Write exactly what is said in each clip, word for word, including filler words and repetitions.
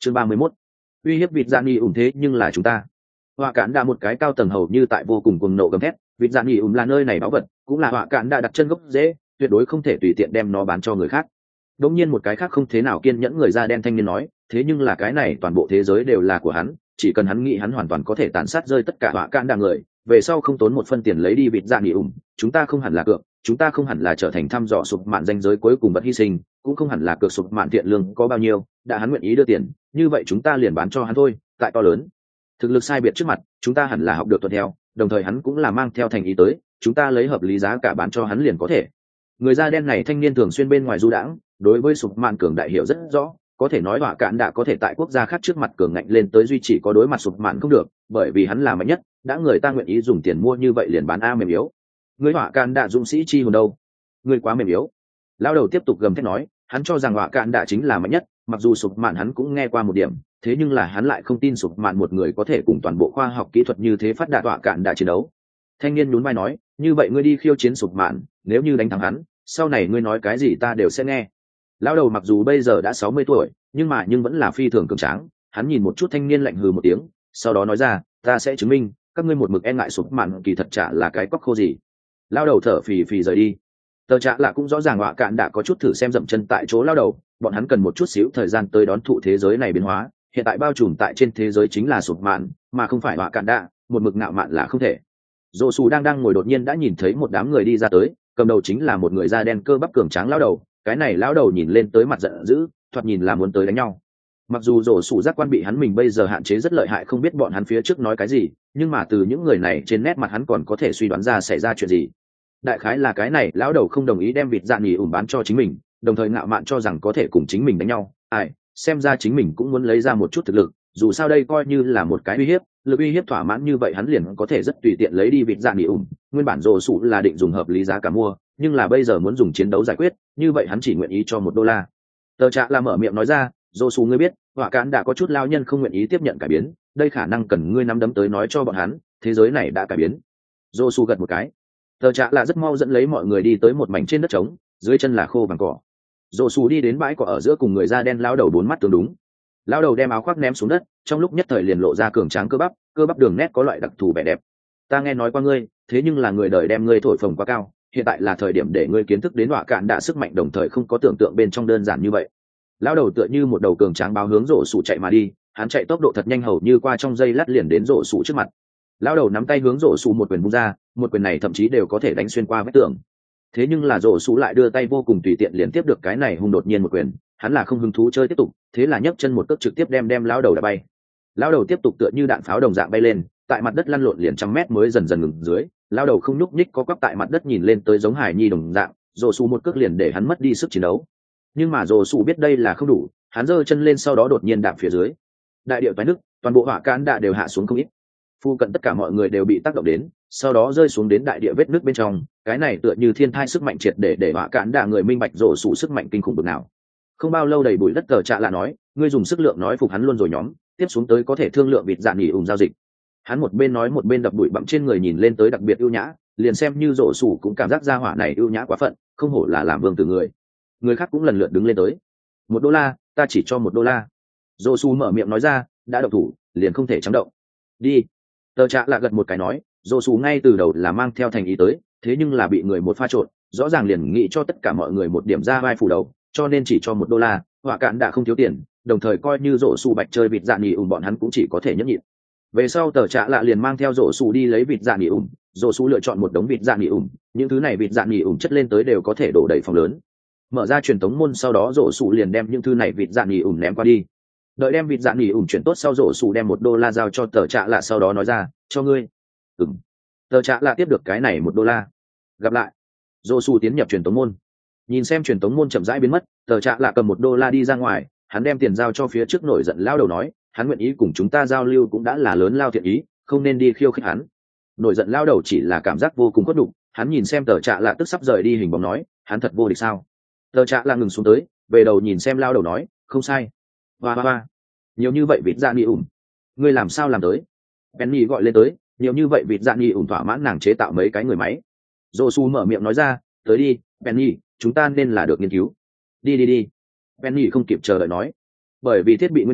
chương ba mươi mốt, uy hiếp vịt dạ nghỉ ủng thế nhưng là chúng ta. Họa cạn đã một cái cao tầng hầu như tại vô cùng cuồng nộ gầm thét, vịt dạ nghỉ ủng là nơi này báu vật, cũng là họa cạn đã đặt chân gốc dễ, tuyệt đối không thể tùy tiện đem nó bán cho người khác. Đống nhiên một cái khác không thế nào kiên nhẫn người da đen thanh niên nói, thế nhưng là cái này toàn bộ thế giới đều là của hắn, chỉ cần hắn nghĩ hắn hoàn toàn có thể tàn sát rơi tất cả họa cạn đà người, về sau không tốn một phân tiền lấy đi vịt dạ nghỉ ủng, chúng ta không hẳn là cược, chúng ta không hẳn là trở thành thăm dò sụp mạn danh giới cuối cùng vật hy sinh, cũng không hẳn là cược sụp mạn thiện lương có bao nhiêu, đã hắn nguyện ý đưa tiền, như vậy chúng ta liền bán cho hắn thôi, tại to lớn thực lực sai biệt trước mặt, chúng ta hẳn là học được tuân theo, đồng thời hắn cũng là mang theo thành ý tới, chúng ta lấy hợp lý giá cả bán cho hắn liền có thể. Người da đen này thanh niên thường xuyên bên ngoài du đãng, đối với sụp mạn cường đại hiểu rất rõ, có thể nói họa cạn đã có thể tại quốc gia khác trước mặt cường ngạnh lên tới duy chỉ có đối mặt sụp mạn không được, bởi vì hắn là mạnh nhất, đã người ta nguyện ý dùng tiền mua như vậy liền bán a mềm yếu. Người họa cạn đã dũng sĩ chi hồn đâu? Người quá mềm yếu. Lão đầu tiếp tục gầm thét nói, hắn cho rằng họa cạn đã chính là mạnh nhất, mặc dù sụp mạn hắn cũng nghe qua một điểm, thế nhưng là hắn lại không tin sụp mạn một người có thể cùng toàn bộ khoa học kỹ thuật như thế phát đạt họa cạn đã chiến đấu. Thanh niên nhún vai nói, như vậy ngươi đi khiêu chiến sụp mạn, nếu như đánh thắng hắn, sau này ngươi nói cái gì ta đều sẽ nghe. Lão đầu mặc dù bây giờ đã sáu mươi tuổi, nhưng mà nhưng vẫn là phi thường cường tráng, hắn nhìn một chút thanh niên lạnh hừ một tiếng, sau đó nói ra, ta sẽ chứng minh các ngươi một mực e ngại sụp mạn kỳ thật chả là cái cóc khô gì. Lão đầu thở phì phì rời đi. Tờ Trạ là cũng rõ ràng họa cạn đã có chút thử xem dậm chân tại chỗ lão đầu, bọn hắn cần một chút xíu thời gian tới đón thụ thế giới này biến hóa, hiện tại bao trùm tại trên thế giới chính là sụp mạn, mà không phải họa cạn đã, một mực ngạo mạn là không thể. Dỗ Sù đang đang ngồi đột nhiên đã nhìn thấy một đám người đi ra tới, cầm đầu chính là một người da đen cơ bắp cường tráng lão đầu, cái này lão đầu nhìn lên tới mặt giận dữ, thoạt nhìn là muốn tới đánh nhau. Mặc dù Dỗ Sù giác quan bị hắn mình bây giờ hạn chế rất lợi hại, không biết bọn hắn phía trước nói cái gì, nhưng mà từ những người này trên nét mặt hắn còn có thể suy đoán ra xảy ra chuyện gì. Đại khái là cái này lão đầu không đồng ý đem vịt dạ nghỉ ủn bán cho chính mình, đồng thời ngạo mạn cho rằng có thể cùng chính mình đánh nhau. Ai, xem ra chính mình cũng muốn lấy ra một chút thực lực, dù sao đây coi như là một cái uy hiếp, lực uy hiếp thỏa mãn như vậy hắn liền có thể rất tùy tiện lấy đi vịt dạ nghỉ ủn. Nguyên bản Dỗ Sù là định dùng hợp lý giá cả mua, nhưng là bây giờ muốn dùng chiến đấu giải quyết, như vậy hắn chỉ nguyện ý cho một đô la. Tờ Trạ là mở miệng nói ra, Dỗ Sù ngươi biết, họa cạn đã có chút lao nhân không nguyện ý tiếp nhận cải biến, đây khả năng cần ngươi nắm đấm tới nói cho bọn hắn, thế giới này đã cải biến. Dỗ Sù gật một cái. Tờ Trạ là rất mau dẫn lấy mọi người đi tới một mảnh trên đất trống, dưới chân là khô vàng cỏ. Dỗ Sù đi đến bãi cỏ ở giữa cùng người da đen lao đầu bốn mắt tương đúng. Lao đầu đem áo khoác ném xuống đất, trong lúc nhất thời liền lộ ra cường tráng cơ bắp, cơ bắp đường nét có loại đặc thù vẻ đẹp. Ta nghe nói qua ngươi, thế nhưng là người đời đem ngươi thổi phồng quá cao, hiện tại là thời điểm để ngươi kiến thức đến họa cạn đã sức mạnh đồng thời không có tưởng tượng bên trong đơn giản như vậy. Lao đầu tựa như một đầu cường tráng báo hướng Dỗ Sù chạy mà đi, hắn chạy tốc độ thật nhanh hầu như qua trong giây lát liền đến Dỗ Sù trước mặt. Lao đầu nắm tay hướng Dỗ Sù một quyền vung ra, một quyền này thậm chí đều có thể đánh xuyên qua vách tường. Thế nhưng là Dỗ Sù lại đưa tay vô cùng tùy tiện liền tiếp được cái này hung đột nhiên một quyền, hắn là không hứng thú chơi tiếp tục, thế là nhấc chân một cước trực tiếp đem đem lao đầu đá bay. Lao đầu tiếp tục tựa như đạn pháo đồng dạng bay lên, tại mặt đất lăn lộn liền trăm mét mới dần dần ngừng dưới. Lao đầu không nhúc nhích có quắp tại mặt đất nhìn lên tới giống hải nhi đồng dạng, Dỗ Sù một cước liền để hắn mất đi sức chiến đấu. Nhưng mà Dỗ Sù biết đây là không đủ, hắn giơ chân lên sau đó đột nhiên đạp phía dưới. Đại điệu toái nước, toàn bộ hỏa cạn đã đều hạ xuống không ít. Phu cận tất cả mọi người đều bị tác động đến, sau đó rơi xuống đến đại địa vết nước bên trong, cái này tựa như thiên thai sức mạnh triệt để để hỏa cạn đã người minh bạch Dỗ Sù sức mạnh kinh khủng bực nào. Không bao lâu đầy bụi đất Tờ Trạ là nói, ngươi dùng sức lượng nói phục hắn luôn rồi nhóm, tiếp xuống tới có thể thương lượng vịt dạ nghỉ ủng giao dịch. Hắn một bên nói một bên đập bụi bặm trên người nhìn lên tới đặc biệt ưu nhã, liền xem như Dỗ Sù cũng cảm giác ra hỏa này ưu nhã quá phận, không hổ là làm vương tử người. Người khác cũng lần lượt đứng lên tới. Một đô la, ta chỉ cho một đô la. Dỗ Sù mở miệng nói ra, đã độc thủ, liền không thể trắng động. Đi. Tờ Trạ là gật một cái nói, Dỗ Sù ngay từ đầu là mang theo thành ý tới, thế nhưng là bị người một pha trộn, rõ ràng liền nghĩ cho tất cả mọi người một điểm ra vai phủ đầu, cho nên chỉ cho một đô la, họa cạn đã không thiếu tiền, đồng thời coi như Dỗ Sù bạch chơi vịt dạ nghỉ ủng bọn hắn cũng chỉ có thể nhẫn nhịn. Về sau Tờ Trạ lạ liền mang theo Dỗ Sù đi lấy vịt dạ nghỉ ủng, Dỗ Sù lựa chọn một đống vịt dạ nghỉ ủng, những thứ này vịt dạ nghỉ ủng chất lên tới đều có thể đổ đầy phòng lớn. Mở ra truyền tống môn sau đó Dỗ Sù liền đem những thứ này vịt dạ nghỉ ủng ném qua đi. Đợi đem vịt dạ nghỉ ủng chuyển tốt sau Dỗ Sù đem một đô la giao cho Tờ Trạ lạ sau đó nói ra, cho ngươi. Ừm. Tờ Trạ lạ tiếp được cái này một đô la. Gặp lại. Dỗ Sù tiến nhập truyền tống môn. Nhìn xem truyền tống môn chậm rãi biến mất, Tờ Trạ lạ cầm một đô la đi ra ngoài, hắn đem tiền giao cho phía trước nổi giận lao đầu nói, hắn nguyện ý cùng chúng ta giao lưu cũng đã là lớn lao thiện ý, không nên đi khiêu khích hắn. Nổi giận lao đầu chỉ là cảm giác vô cùng khuất đục, hắn nhìn xem Tờ Trạ lạ tức sắp rời đi hình bóng nói, hắn thật vô địch sao? Tờ Trạ lạ ngừng xuống tới, về đầu nhìn xem lao đầu nói, không sai. Hoa hoa hoa, nhiều như vậy vịt dạ nghỉ ủng, ngươi làm sao làm tới? Penny gọi lên tới, nhiều như vậy vịt dạ nghỉ ủng thỏa mãn nàng chế tạo mấy cái người máy. Dỗ Sù mở miệng nói ra, tới đi, Penny, chúng ta nên là được nghiên cứu. Đi đi đi. Penny không kịp chờ đợi nói, bởi vì thiết bị nguyên nhân,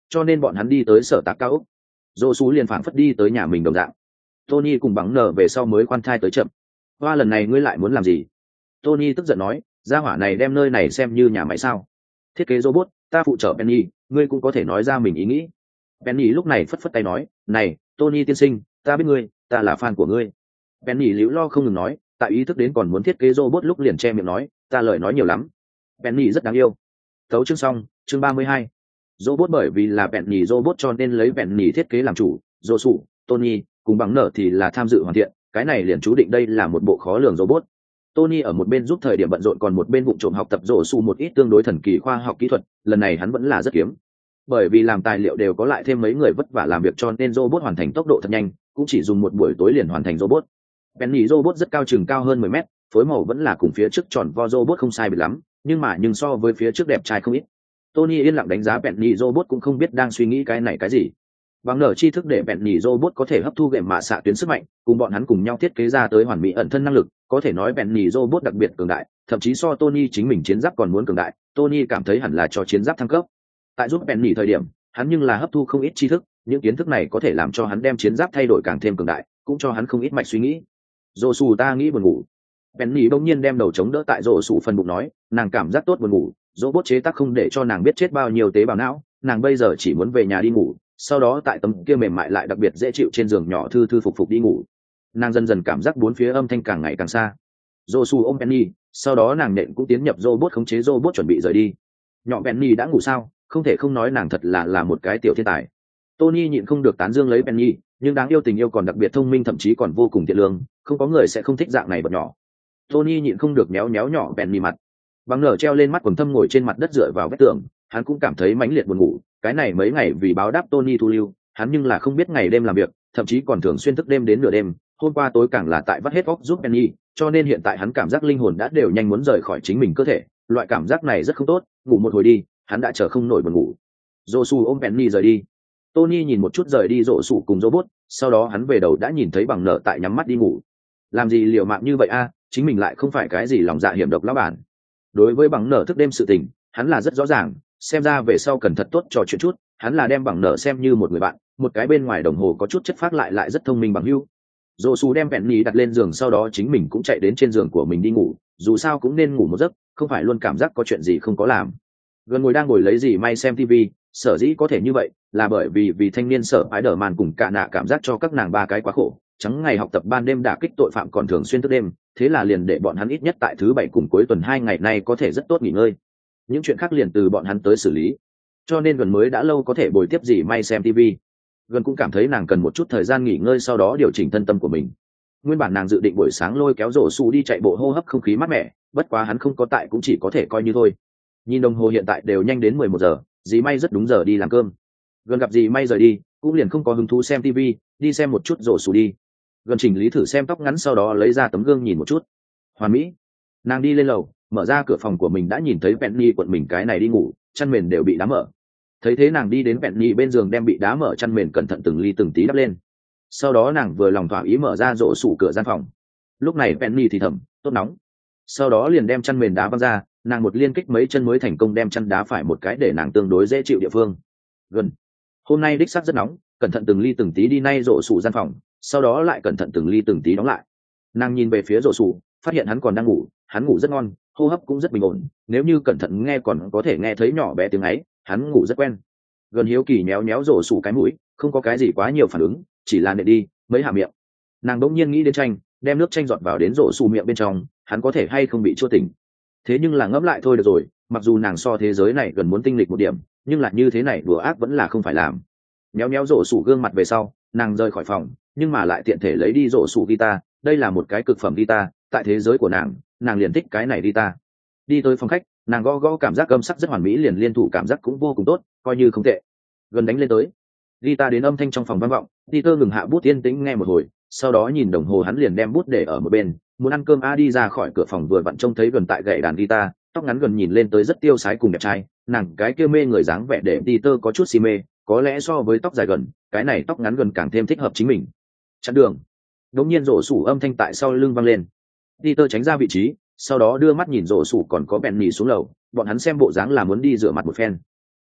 cho nên bọn hắn đi tới sở tạc cao ốc. Dô sú liền phảng phất đi tới nhà mình đồng dạng. Tony cùng bằng nở về sau mới khoan thai tới chậm. Hoa lần này ngươi lại muốn làm gì? Tony tức giận nói, gia hỏa này đem nơi này xem như nhà máy sao? Thiết kế robot, ta phụ trợ Penny, ngươi cũng có thể nói ra mình ý nghĩ. Penny lúc này phất phất tay nói, này, Tony tiên sinh, ta biết ngươi, ta là fan của ngươi. Penny liễu lo không ngừng nói, tại ý thức đến còn muốn thiết kế robot lúc liền che miệng nói, ta lời nói nhiều lắm. Penny rất đáng yêu. Tấu chương xong, chương ba mươi hai. Robot bởi vì là Penny robot cho nên lấy Penny thiết kế làm chủ, Josu, Tony cùng bằng nở thì là tham dự hoàn thiện, cái này liền chú định đây là một bộ khó lường robot. Tony ở một bên giúp thời điểm bận rộn còn một bên vụng trộm học tập Josu một ít tương đối thần kỳ khoa học kỹ thuật, lần này hắn vẫn là rất kiếm. Bởi vì làm tài liệu đều có lại thêm mấy người vất vả làm việc cho nên robot hoàn thành tốc độ thật nhanh, cũng chỉ dùng một buổi tối liền hoàn thành robot. Penny robot rất cao, chừng cao hơn mười mét, phối màu vẫn là cùng phía trước tròn vo robot không sai biệt lắm, nhưng mà nhưng so với phía trước đẹp trai không ít. Tony yên lặng đánh giá Penny robot cũng không biết đang suy nghĩ cái này cái gì. Bằng nở tri thức để Penny robot có thể hấp thu gệm mạ xạ tuyến sức mạnh, cùng bọn hắn cùng nhau thiết kế ra tới hoàn mỹ ẩn thân năng lực, có thể nói Penny robot đặc biệt cường đại, thậm chí so Tony chính mình chiến giáp còn muốn cường đại. Tony cảm thấy hẳn là cho chiến giáp thăng cấp. Tại giúp Penny thời điểm, hắn nhưng là hấp thu không ít tri thức, những kiến thức này có thể làm cho hắn đem chiến giáp thay đổi càng thêm cường đại, cũng cho hắn không ít mạch suy nghĩ. Josu ta nghĩ buồn ngủ. Penny bỗng nhiên đem đầu chống đỡ tại Josu phần bụng nói, nàng cảm giác tốt buồn ngủ, robot chế tác không để cho nàng biết chết bao nhiêu tế bào não, nàng bây giờ chỉ muốn về nhà đi ngủ, sau đó tại tấm kia mềm mại lại đặc biệt dễ chịu trên giường nhỏ thư thư phục phục đi ngủ. Nàng dần dần cảm giác bốn phía âm thanh càng ngày càng xa. Josu ôm Penny, sau đó nàng nện cũng tiến nhập robot khống chế robot chuẩn bị rời đi. Nhỏ Penny đã ngủ sao? Không thể không nói nàng thật là là một cái tiểu thiên tài. Tony nhịn không được tán dương lấy Penny, nhưng đáng yêu tình yêu còn đặc biệt thông minh, thậm chí còn vô cùng thiện lương, không có người sẽ không thích dạng này bật nhỏ. Tony nhịn không được méo méo nhỏ Penny mặt. Bằng nở treo lên mắt quần thâm ngồi trên mặt đất dựa vào vách tường, hắn cũng cảm thấy mãnh liệt buồn ngủ. Cái này mấy ngày vì báo đáp Tony thu lưu, hắn nhưng là không biết ngày đêm làm việc, thậm chí còn thường xuyên thức đêm đến nửa đêm. Hôm qua tối càng là tại vắt hết óc giúp Penny, cho nên hiện tại hắn cảm giác linh hồn đã đều nhanh muốn rời khỏi chính mình cơ thể. Loại cảm giác này rất không tốt, ngủ một hồi đi, hắn đã chờ không nổi buồn ngủ. Josu ôm Penny rời đi. Tony nhìn một chút rời đi Josu cùng robot, sau đó hắn về đầu đã nhìn thấy bằng nở tại nhắm mắt đi ngủ. Làm gì liều mạng như vậy a, chính mình lại không phải cái gì lòng dạ hiểm độc lão bản. Đối với bằng nở thức đêm sự tình, hắn là rất rõ ràng, xem ra về sau cần thật tốt trò chuyện chút, hắn là đem bằng nở xem như một người bạn, một cái bên ngoài đồng hồ có chút chất phác lại lại rất thông minh bằng hữu. Josu đem Penny đặt lên giường, sau đó chính mình cũng chạy đến trên giường của mình đi ngủ, dù sao cũng nên ngủ một giấc, không phải luôn cảm giác có chuyện gì không có làm. Gần ngồi đang ngồi lấy gì may xem tivi, sở dĩ có thể như vậy là bởi vì vì thanh niên sở ái đờ màn cùng cả nạ cảm giác cho các nàng ba cái quá khổ, trắng ngày học tập ban đêm đả kích tội phạm còn thường xuyên thức đêm, thế là liền để bọn hắn ít nhất tại thứ bảy cùng cuối tuần hai ngày nay có thể rất tốt nghỉ ngơi, những chuyện khác liền từ bọn hắn tới xử lý, cho nên gần mới đã lâu có thể bồi tiếp gì may xem tivi. Gần cũng cảm thấy nàng cần một chút thời gian nghỉ ngơi, sau đó điều chỉnh thân tâm của mình. Nguyên bản nàng dự định buổi sáng lôi kéo rổ xù đi chạy bộ hô hấp không khí mát mẻ, bất quá hắn không có tại cũng chỉ có thể coi như thôi. Nhìn đồng hồ hiện tại đều nhanh đến mười một giờ, dì may rất đúng giờ đi làm cơm. Gần gặp dì may rời đi, cũng liền không có hứng thú xem tivi, đi xem một chút rổ xù đi. Gần chỉnh lý thử xem tóc ngắn, sau đó lấy ra tấm gương nhìn một chút. Hoàn mỹ. Nàng đi lên lầu, mở ra cửa phòng của mình đã nhìn thấy Penny quận mình cái này đi ngủ, chăn mền đều bị đá mở. Thấy thế nàng đi đến Penny bên giường đem bị đá mở chăn mền cẩn thận từng ly từng tí đắp lên. Sau đó nàng vừa lòng thỏa ý mở ra rổ sủ cửa gian phòng. Lúc này Penny thì thầm, tốt nóng. Sau đó liền đem chăn mền đá văng ra, nàng một liên kích mấy chân mới thành công đem chăn đá phải một cái để nàng tương đối dễ chịu địa phương. Gần. Hôm nay đích xác rất nóng, cẩn thận từng ly từng tí đi nay rổ sủ gian phòng, sau đó lại cẩn thận từng ly từng tí đóng lại. Nàng nhìn về phía rổ sủ, phát hiện hắn còn đang ngủ, hắn ngủ rất ngon, hô hấp cũng rất bình ổn, nếu như cẩn thận nghe còn có thể nghe thấy nhỏ bé tiếng ấy, hắn ngủ rất quen. Gần hiếu kỳ méo méo rổ sủ cái mũi, không có cái gì quá nhiều phản ứng, chỉ là nệ đi mấy hạ miệng. Nàng đỗng nhiên nghĩ đến chanh, đem nước chanh giọt vào đến rổ sủ miệng bên trong, hắn có thể hay không bị chua tỉnh. Thế nhưng là ngẫm lại thôi được rồi, mặc dù nàng so thế giới này gần muốn tinh lịch một điểm, nhưng là như thế này đùa ác vẫn là không phải làm. Méo méo rổ sủ gương mặt về sau, nàng rời khỏi phòng, nhưng mà lại tiện thể lấy đi rổ sủ guitar, đây là một cái cực phẩm guitar, tại thế giới của nàng, nàng liền thích cái này guitar. Đi tới phòng khách, nàng gõ gõ cảm giác âm sắc rất hoàn mỹ, liền liên thủ cảm giác cũng vô cùng tốt, coi như không tệ. Gần đánh lên tới, guitar đến âm thanh trong phòng vang vọng, Peter ngừng hạ bút yên tĩnh nghe một hồi, sau đó nhìn đồng hồ hắn liền đem bút để ở một bên, muốn ăn cơm a đi ra khỏi cửa phòng vừa vặn trông thấy Gần tại gậy đàn guitar, tóc ngắn Gần nhìn lên tới rất tiêu sái cùng đẹp trai, nàng cái kia mê người dáng vẻ để Peter có chút si mê, có lẽ so với tóc dài Gần, cái này tóc ngắn Gần càng thêm thích hợp chính mình. Chặn đường. Đống nhiên rổ sủ âm thanh tại sau lưng vang lên. Peter tránh ra vị trí, sau đó đưa mắt nhìn rổ sủ còn có Benny xuống lầu, bọn hắn xem bộ dáng là muốn đi rửa mặt một phen.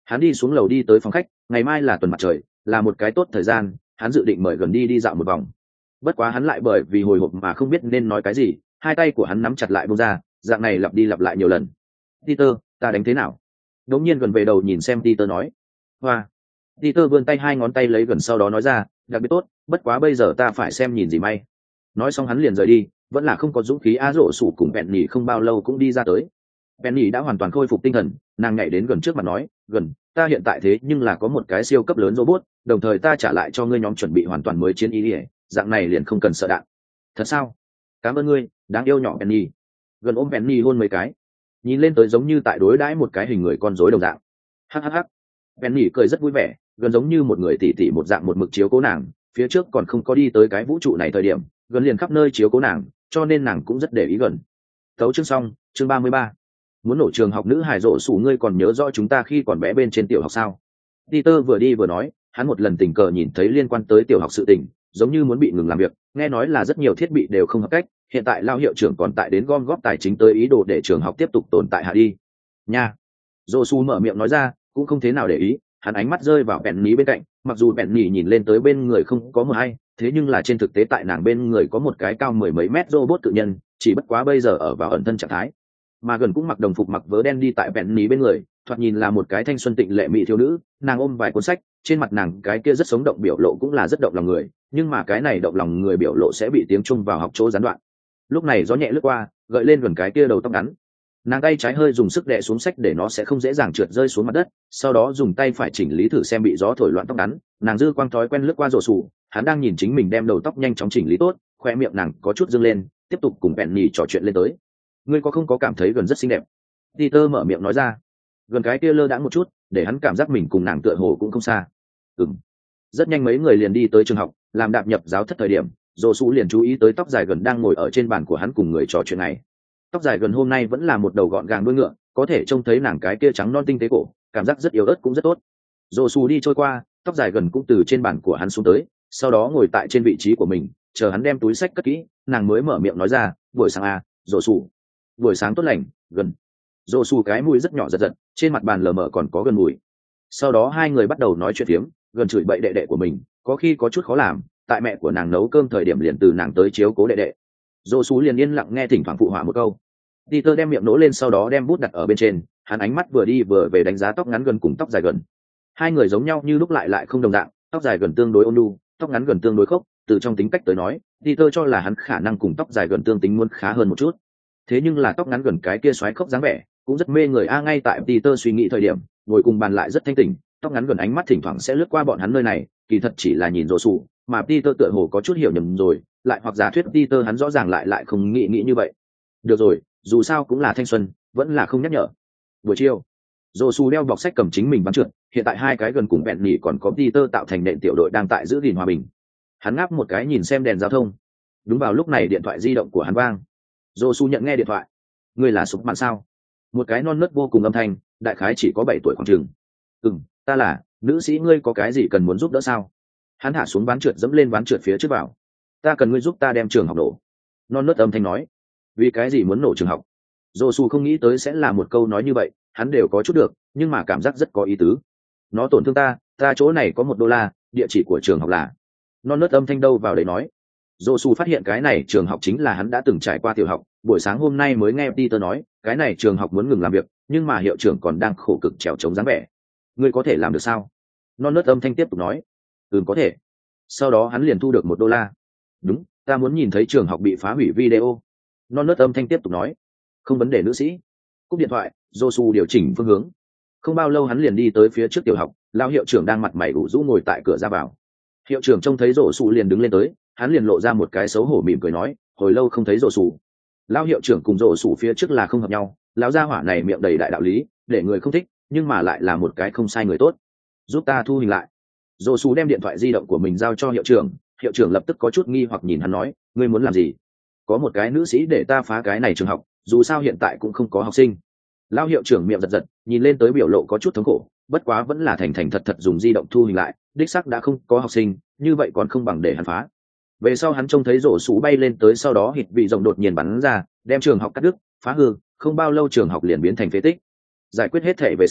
Hắn đi xuống lầu đi tới phòng khách, ngày mai là tuần mặt trời, là một cái tốt thời gian, hắn dự định mời gần đi đi dạo một vòng. Bất quá hắn lại bởi vì hồi hộp mà không biết nên nói cái gì, hai tay của hắn nắm chặt lại buông ra, dạng này lặp đi lặp lại nhiều lần. Peter, ta đánh thế nào? Đống nhiên gần về đầu nhìn xem Peter nói. Hoa. Peter vươn tay hai ngón tay lấy gần sau đó nói ra, đặc biệt tốt, bất quá bây giờ ta phải xem nhìn gì may. Nói xong hắn liền rời đi, vẫn là không có dũng khí. Á Rổ Sủ cùng Penny không bao lâu cũng đi ra tới. Penny đã hoàn toàn khôi phục tinh thần, nàng nhảy đến gần trước mặt nói, gần, ta hiện tại thế nhưng là có một cái siêu cấp lớn robot, đồng thời ta trả lại cho ngươi nhóm chuẩn bị hoàn toàn mới chiến ý, dạng này liền không cần sợ đạn. Thật sao? Cảm ơn ngươi, đáng yêu nhỏ Penny. Gần ôm Penny hôn mấy cái, nhìn lên tới giống như tại đối đãi một cái hình người con rối đồng dạng. Hắc hắc hắc. Penny cười rất vui vẻ, gần giống như một người tỷ tỷ một dạng một mực chiếu cố nàng, phía trước còn không có đi tới cái vũ trụ này thời điểm, gần liền khắp nơi chiếu cố nàng, cho nên nàng cũng rất để ý gần. Tấu chương xong, chương ba mươi ba. Muốn nổ trường học nữ hài Rổ Sủ, ngươi còn nhớ rõ chúng ta khi còn bé bên trên tiểu học sao? Peter vừa đi vừa nói, hắn một lần tình cờ nhìn thấy liên quan tới tiểu học sự tình, giống như muốn bị ngừng làm việc, nghe nói là rất nhiều thiết bị đều không hợp cách, hiện tại lao hiệu trưởng còn tại đến gom góp tài chính tới ý đồ để trường học tiếp tục tồn tại hạ đi. Nha. Rổ Sủ mở miệng nói ra, cũng không thế nào để ý, hắn ánh mắt rơi vào Penny bên cạnh, mặc dù Penny nhìn lên tới bên người không có một ai, thế nhưng là trên thực tế tại nàng bên người có một cái cao mười mấy mét robot tự nhân, chỉ bất quá bây giờ ở vào ẩn thân trạng thái. Mà gần cũng mặc đồng phục mặc vớ đen đi tại Penny bên người, thoạt nhìn là một cái thanh xuân tịnh lệ mỹ thiếu nữ, nàng ôm vài cuốn sách, trên mặt nàng cái kia rất sống động biểu lộ cũng là rất động lòng người, nhưng mà cái này động lòng người biểu lộ sẽ bị tiếng Trung vào học chỗ gián đoạn. Lúc này gió nhẹ lướt qua, gợi lên gần cái kia đầu tóc ngắn. Nàng tay trái hơi dùng sức đè xuống sách để nó sẽ không dễ dàng trượt rơi xuống mặt đất, sau đó dùng tay phải chỉnh lý thử xem bị gió thổi loạn tóc ngắn. Nàng dư quang thói quen lướt qua Rổ Sủ, hắn đang nhìn chính mình đem đầu tóc nhanh chóng chỉnh lý tốt, khoe miệng nàng có chút dương lên, tiếp tục cùng Penny trò chuyện lên tới. Ngươi có không có cảm thấy gần rất xinh đẹp? Peter mở miệng nói ra. Gần cái kia lơ đãng một chút, để hắn cảm giác mình cùng nàng tựa hồ cũng không xa. Ừm. Rất nhanh mấy người liền đi tới trường học, làm đạp nhập giáo thất thời điểm, Rổ Sủ liền chú ý tới tóc dài gần đang ngồi ở trên bàn của hắn cùng người trò chuyện này. Tóc dài gần hôm nay vẫn là một đầu gọn gàng đuôi ngựa, có thể trông thấy nàng cái kia trắng non tinh tế cổ, cảm giác rất yếu ớt cũng rất tốt. Rổ Sủ đi trôi qua, tóc dài gần cũng từ trên bàn của hắn xuống tới, sau đó ngồi tại trên vị trí của mình, chờ hắn đem túi sách cất kỹ, nàng mới mở miệng nói ra, buổi sáng à, Rổ Sủ. Buổi sáng tốt lành, gần. Rổ Sủ cái mũi rất nhỏ giật giật, trên mặt bàn lờ mờ còn có gần mùi. Sau đó hai người bắt đầu nói chuyện phiếm, gần chửi bậy đệ đệ của mình, có khi có chút khó làm, tại mẹ của nàng nấu cơm thời điểm liền từ nàng tới chiếu cố đệ đệ. Rổ Sủ liền yên lặng nghe thỉnh thoảng phụ họa một câu. Peter đem miệng nỗ lên sau đó đem bút đặt ở bên trên, hắn ánh mắt vừa đi vừa về đánh giá tóc ngắn gần cùng tóc dài gần. Hai người giống nhau như lúc lại lại không đồng dạng, tóc dài gần tương đối ôn nhu, tóc ngắn gần tương đối khốc, từ trong tính cách tới nói, Peter cho là hắn khả năng cùng tóc dài gần tương tính muốn khá hơn một chút. Thế nhưng là tóc ngắn gần cái kia xoáy khốc dáng vẻ, cũng rất mê người a. Ngay tại Peter suy nghĩ thời điểm, ngồi cùng bàn lại rất thanh tỉnh, tóc ngắn gần ánh mắt thỉnh thoảng sẽ lướt qua bọn hắn nơi này, kỳ thật chỉ là nhìn Rổ Sủ, mà Peter tựa hồ có chút hiểu nhầm rồi, lại hoặc giả thuyết Peter hắn rõ ràng lại lại không nghĩ nghĩ như vậy. Được rồi, dù sao cũng là thanh xuân, vẫn là không nhắc nhở. Buổi chiều, Rổ Sủ đeo bọc sách cầm chính mình bắn trượt, hiện tại hai cái gần cùng bẹn nhỉ còn có Peter tạo thành nện tiểu đội đang tại giữ gìn hòa bình. Hắn ngáp một cái nhìn xem đèn giao thông. Đúng vào lúc này điện thoại di động của hắn vang. Rổ Sủ nhận nghe điện thoại. Ngươi là Sụp Mạn sao? Một cái non nớt vô cùng âm thanh, đại khái chỉ có bảy tuổi khoảng chừng. Ừm, ta là, nữ sĩ, ngươi có cái gì cần muốn giúp đỡ sao? Hắn hạ xuống ván trượt dẫm lên ván trượt phía trước vào. Ta cần ngươi giúp ta đem trường học nổ. Non nớt âm thanh nói. Vì cái gì muốn nổ trường học? Rổ Sủ không nghĩ tới sẽ là một câu nói như vậy, hắn đều có chút được, nhưng mà cảm giác rất có ý tứ. Nó tổn thương ta, ta chỗ này có một đô la, địa chỉ của trường học là. Non nớt âm thanh đâu vào đấy nói. Rổ Sủ phát hiện cái này trường học chính là hắn đã từng trải qua tiểu học, buổi sáng hôm nay mới nghe Peter nói, cái này trường học muốn ngừng làm việc, nhưng mà hiệu trưởng còn đang khổ cực trèo chống dáng vẻ. Ngươi có thể làm được sao? Non nớt âm thanh tiếp tục nói. Ừm, có thể. Sau đó hắn liền thu được một đô la. Đúng, ta muốn nhìn thấy trường học bị phá hủy video. Non nớt âm thanh tiếp tục nói. Không vấn đề nữ sĩ. Cúp điện thoại, Rổ Sủ điều chỉnh phương hướng. Không bao lâu hắn liền đi tới phía trước tiểu học, lão hiệu trưởng đang mặt mày ủ rũ ngồi tại cửa ra vào. Hiệu trưởng trông thấy Rổ Sủ liền đứng lên tới, hắn liền lộ ra một cái xấu hổ mỉm cười nói, hồi lâu không thấy Rổ Sủ. Lão hiệu trưởng cùng Rổ Sủ phía trước là không hợp nhau, lão gia hỏa này miệng đầy đại đạo lý, để người không thích, nhưng mà lại là một cái không sai người tốt. Giúp ta thu hình lại. Rổ Sủ đem điện thoại di động của mình giao cho hiệu trưởng, hiệu trưởng lập tức có chút nghi hoặc nhìn hắn nói, ngươi muốn làm gì? Có một cái nữ sĩ để ta phá cái này trường học, dù sao hiện tại cũng không có học sinh. Lão hiệu trưởng miệng giật giật, nhìn lên tới biểu lộ có chút thống khổ, bất quá vẫn là thành thành thật thật dùng di động thu hình lại, đích xác đã không có học sinh, như vậy còn không bằng để hắn phá. Về sau hắn trông thấy Rổ Sủ bay lên tới, sau đó hít vị rồng đột nhiên bắn ra, đem trường học cắt đứt, phá hư, không bao lâu trường học liền biến thành phế tích. Giải quyết hết thể về sau,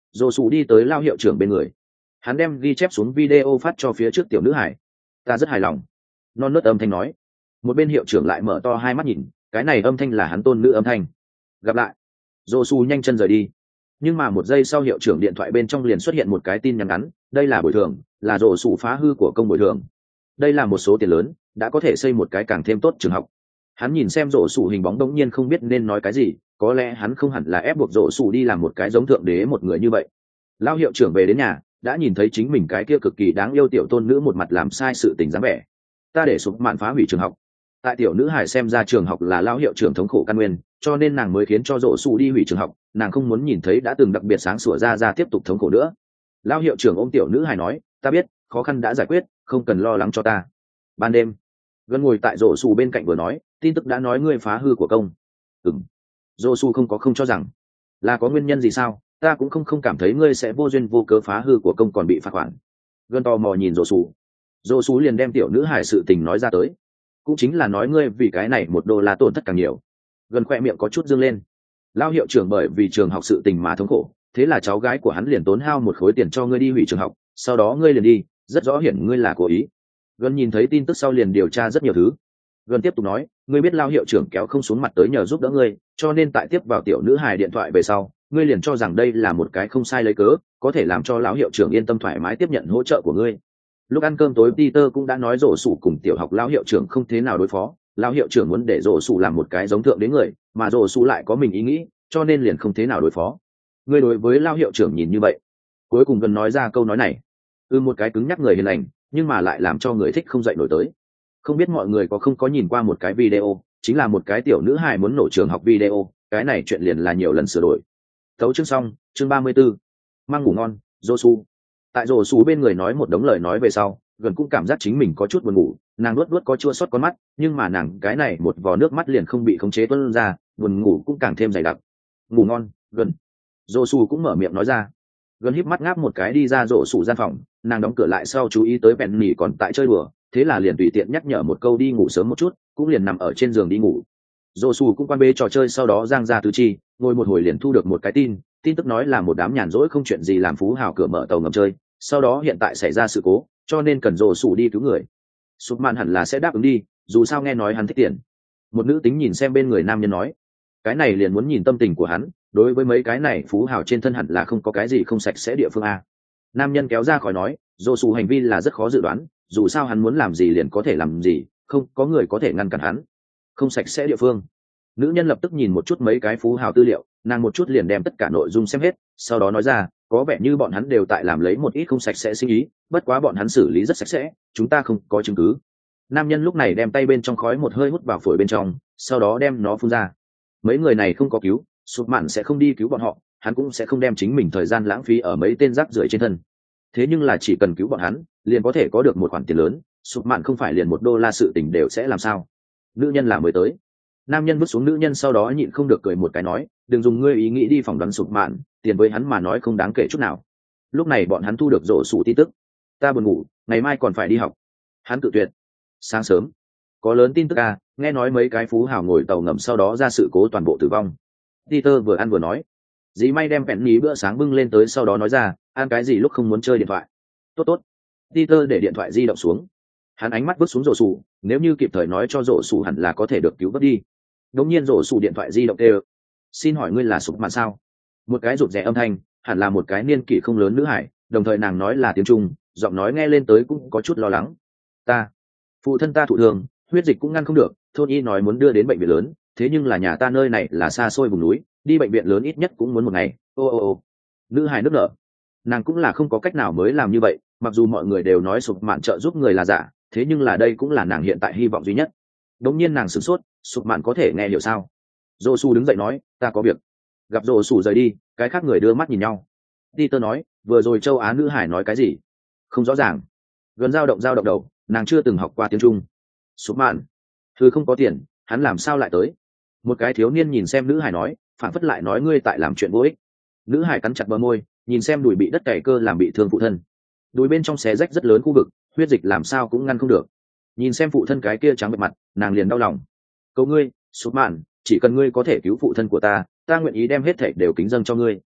Dô Sù đi tới lao hiệu trưởng bên người, hắn đem ghi chép xuống video phát cho phía trước tiểu nữ hải. Ta rất hài lòng, non nớt âm thanh nói. Một bên hiệu trưởng lại mở to hai mắt nhìn, cái này âm thanh là hắn tôn nữ âm thanh. Gặp lại. Dô Sù nhanh chân rời đi, nhưng mà một giây sau hiệu trưởng điện thoại bên trong liền xuất hiện một cái tin nhắn ngắn. Đây là bồi thường, là Dô Sù phá hư của công bồi thường. Đây là một số tiền lớn, đã có thể xây một cái càng thêm tốt trường học. Hắn nhìn xem Dô Sù hình bóng đống nhiên không biết nên nói cái gì, có lẽ hắn không hẳn là ép buộc Dô Sù đi làm một cái giống thượng đế một người như vậy. Lao hiệu trưởng về đến nhà, đã nhìn thấy chính mình cái kia cực kỳ đáng yêu tiểu tôn nữ một mặt làm sai sự tình dáng vẻ. Ta để sụp mạn phá hủy trường học. Tại tiểu nữ hải xem ra trường học là lao hiệu trưởng thống khổ căn nguyên, cho nên nàng mới khiến cho Dô Sù đi hủy trường học. Nàng không muốn nhìn thấy đã từng đặc biệt sáng sủa ra ra tiếp tục thống khổ nữa. Lao hiệu trưởng ôm tiểu nữ hải nói, ta biết, khó khăn đã giải quyết, không cần lo lắng cho ta. Ban đêm, Gần ngồi tại Dô Sù bên cạnh vừa nói, tin tức đã nói ngươi phá hư của công. Ừm. Dô Sù không có không cho rằng là có nguyên nhân gì sao, ta cũng không không cảm thấy ngươi sẽ vô duyên vô cớ phá hư của công còn bị phạt khoản. Gần tò mò nhìn Dô Sù. Dô Sù liền đem tiểu nữ hải sự tình nói ra tới, cũng chính là nói ngươi vì cái này một đô la tổn thất càng nhiều. Gần khoe miệng có chút dương lên. Lao hiệu trưởng bởi vì trường học sự tình mà thống khổ, thế là cháu gái của hắn liền tốn hao một khối tiền cho ngươi đi hủy trường học, sau đó ngươi liền đi, rất rõ hiển ngươi là cố ý. Gần nhìn thấy tin tức sau liền điều tra rất nhiều thứ. Gần tiếp tục nói, ngươi biết Lao hiệu trưởng kéo không xuống mặt tới nhờ giúp đỡ ngươi, cho nên tại tiếp vào tiểu nữ hài điện thoại về sau, ngươi liền cho rằng đây là một cái không sai lấy cớ, có thể làm cho lão hiệu trưởng yên tâm thoải mái tiếp nhận hỗ trợ của ngươi. Lúc ăn cơm tối Peter cũng đã nói Dô Sù cùng tiểu học lão hiệu trưởng không thế nào đối phó, lão hiệu trưởng muốn để Dô Sù làm một cái giống thượng đến người, mà Dô Sù lại có mình ý nghĩ, cho nên liền không thế nào đối phó. Ngươi đối với lão hiệu trưởng nhìn như vậy. Cuối cùng Gần nói ra câu nói này, ư một cái cứng nhắc người hiền lành, nhưng mà lại làm cho người thích không dậy nổi tới. Không biết mọi người có không có nhìn qua một cái video, chính là một cái tiểu nữ hài muốn nổ trường học video, cái này chuyện liền là nhiều lần sửa đổi. Tấu chương xong, chương ba mươi 34. Mang ngủ ngon, Dô Sù. Tại Dô Sù bên người nói một đống lời nói về sau, Gần cũng cảm giác chính mình có chút buồn ngủ, nàng luốt luốt có chua xót con mắt, nhưng mà nàng cái này một vò nước mắt liền không bị khống chế tuôn ra, buồn ngủ cũng càng thêm dày đặc. Ngủ ngon, Gần. Dô Sù cũng mở miệng nói ra. Gần híp mắt ngáp một cái đi ra Dô Sù gian phòng, nàng đóng cửa lại sau chú ý tới Penny còn tại chơi đùa, thế là liền tùy tiện nhắc nhở một câu đi ngủ sớm một chút, cũng liền nằm ở trên giường đi ngủ. Dô Sù cũng quan bế trò chơi sau đó giang ra tứ chi, ngồi một hồi liền thu được một cái tin, tin tức nói là một đám nhàn rỗi không chuyện gì làm phú hào cửa mở tàu ngầm chơi, sau đó hiện tại xảy ra sự cố, cho nên cần Dô Sù đi cứu người. Sụp mạn hẳn là sẽ đáp ứng đi, dù sao nghe nói hắn thích tiền. Một nữ tính nhìn xem bên người nam nhân nói, cái này liền muốn nhìn tâm tình của hắn, đối với mấy cái này phú hào trên thân hẳn là không có cái gì không sạch sẽ địa phương a. Nam nhân kéo ra khỏi nói, Dô Sù hành vi là rất khó dự đoán, dù sao hắn muốn làm gì liền có thể làm gì, không có người có thể ngăn cản hắn. Không sạch sẽ địa phương. Nữ nhân lập tức nhìn một chút mấy cái phú hào tư liệu, nàng một chút liền đem tất cả nội dung xem hết, sau đó nói ra, có vẻ như bọn hắn đều tại làm lấy một ít không sạch sẽ sinh ý, bất quá bọn hắn xử lý rất sạch sẽ, chúng ta không có chứng cứ. Nam nhân lúc này đem tay bên trong khói một hơi hút vào phổi bên trong, sau đó đem nó phun ra. Mấy người này không có cứu, Sụp Mạn sẽ không đi cứu bọn họ, hắn cũng sẽ không đem chính mình thời gian lãng phí ở mấy tên rác rưởi trên thân. Thế nhưng là chỉ cần cứu bọn hắn, liền có thể có được một khoản tiền lớn, Sụp Mạn không phải liền một đô la sự tình đều sẽ làm sao? Nữ nhân là mới tới. Nam nhân bước xuống nữ nhân sau đó nhịn không được cười một cái nói, đừng dùng ngươi ý nghĩ đi phỏng đoán Sụp Mạn, tiền với hắn mà nói không đáng kể chút nào. Lúc này bọn hắn thu được rổ sủ tin tức, ta buồn ngủ, ngày mai còn phải đi học. Hắn tự tuyệt. Sáng sớm, có lớn tin tức à, nghe nói mấy cái phú hào ngồi tàu ngầm sau đó ra sự cố toàn bộ tử vong. Peter vừa ăn vừa nói, dì may đem Penny bữa sáng bưng lên tới sau đó nói ra, ăn cái gì lúc không muốn chơi điện thoại. Tốt tốt. Peter để điện thoại di động xuống, hắn ánh mắt bước xuống rổ sủ, nếu như kịp thời nói cho rổ sủ hẳn là có thể được cứu vớt đi. Đống nhiên rổ sủ điện thoại di động kêu, xin hỏi ngươi là Sụp Mạn sao? Một cái rụt rè âm thanh, hẳn là một cái niên kỷ không lớn nữ hải, đồng thời nàng nói là tiếng Trung, giọng nói nghe lên tới cũng có chút lo lắng. Ta, phụ thân ta thụ thương, huyết dịch cũng ngăn không được, thôn y nói muốn đưa đến bệnh viện lớn, thế nhưng là nhà ta nơi này là xa xôi vùng núi, đi bệnh viện lớn ít nhất cũng muốn một ngày. Ô ô ô. Nữ hải nức nở. Nàng cũng là không có cách nào mới làm như vậy, mặc dù mọi người đều nói Sụp Mạn trợ giúp người là giả, thế nhưng là đây cũng là nàng hiện tại hy vọng duy nhất. Đống nhiên nàng sửng sốt, Sụp Mạn có thể nghe hiểu sao? Dô Su đứng dậy nói, ta có việc. Gặp Dô Su rời đi, cái khác người đưa mắt nhìn nhau. Peter nói, vừa rồi châu Á nữ hải nói cái gì? Không rõ ràng. Gần dao động dao động đầu, nàng chưa từng học qua tiếng Trung. Sụp Mạn, thứ không có tiền, hắn làm sao lại tới? Một cái thiếu niên nhìn xem nữ hải nói, phản phất lại nói ngươi tại làm chuyện vô ích. Nữ hải cắn chặt bờ môi, nhìn xem đùi bị đất cày cơ làm bị thương phụ thân. Đùi bên trong xé rách rất lớn khu vực, huyết dịch làm sao cũng ngăn không được. Nhìn xem phụ thân cái kia trắng bệch mặt, nàng liền đau lòng. Cầu ngươi, Sụp Mạn, chỉ cần ngươi có thể cứu phụ thân của ta, ta nguyện ý đem hết thảy đều kính dâng cho ngươi.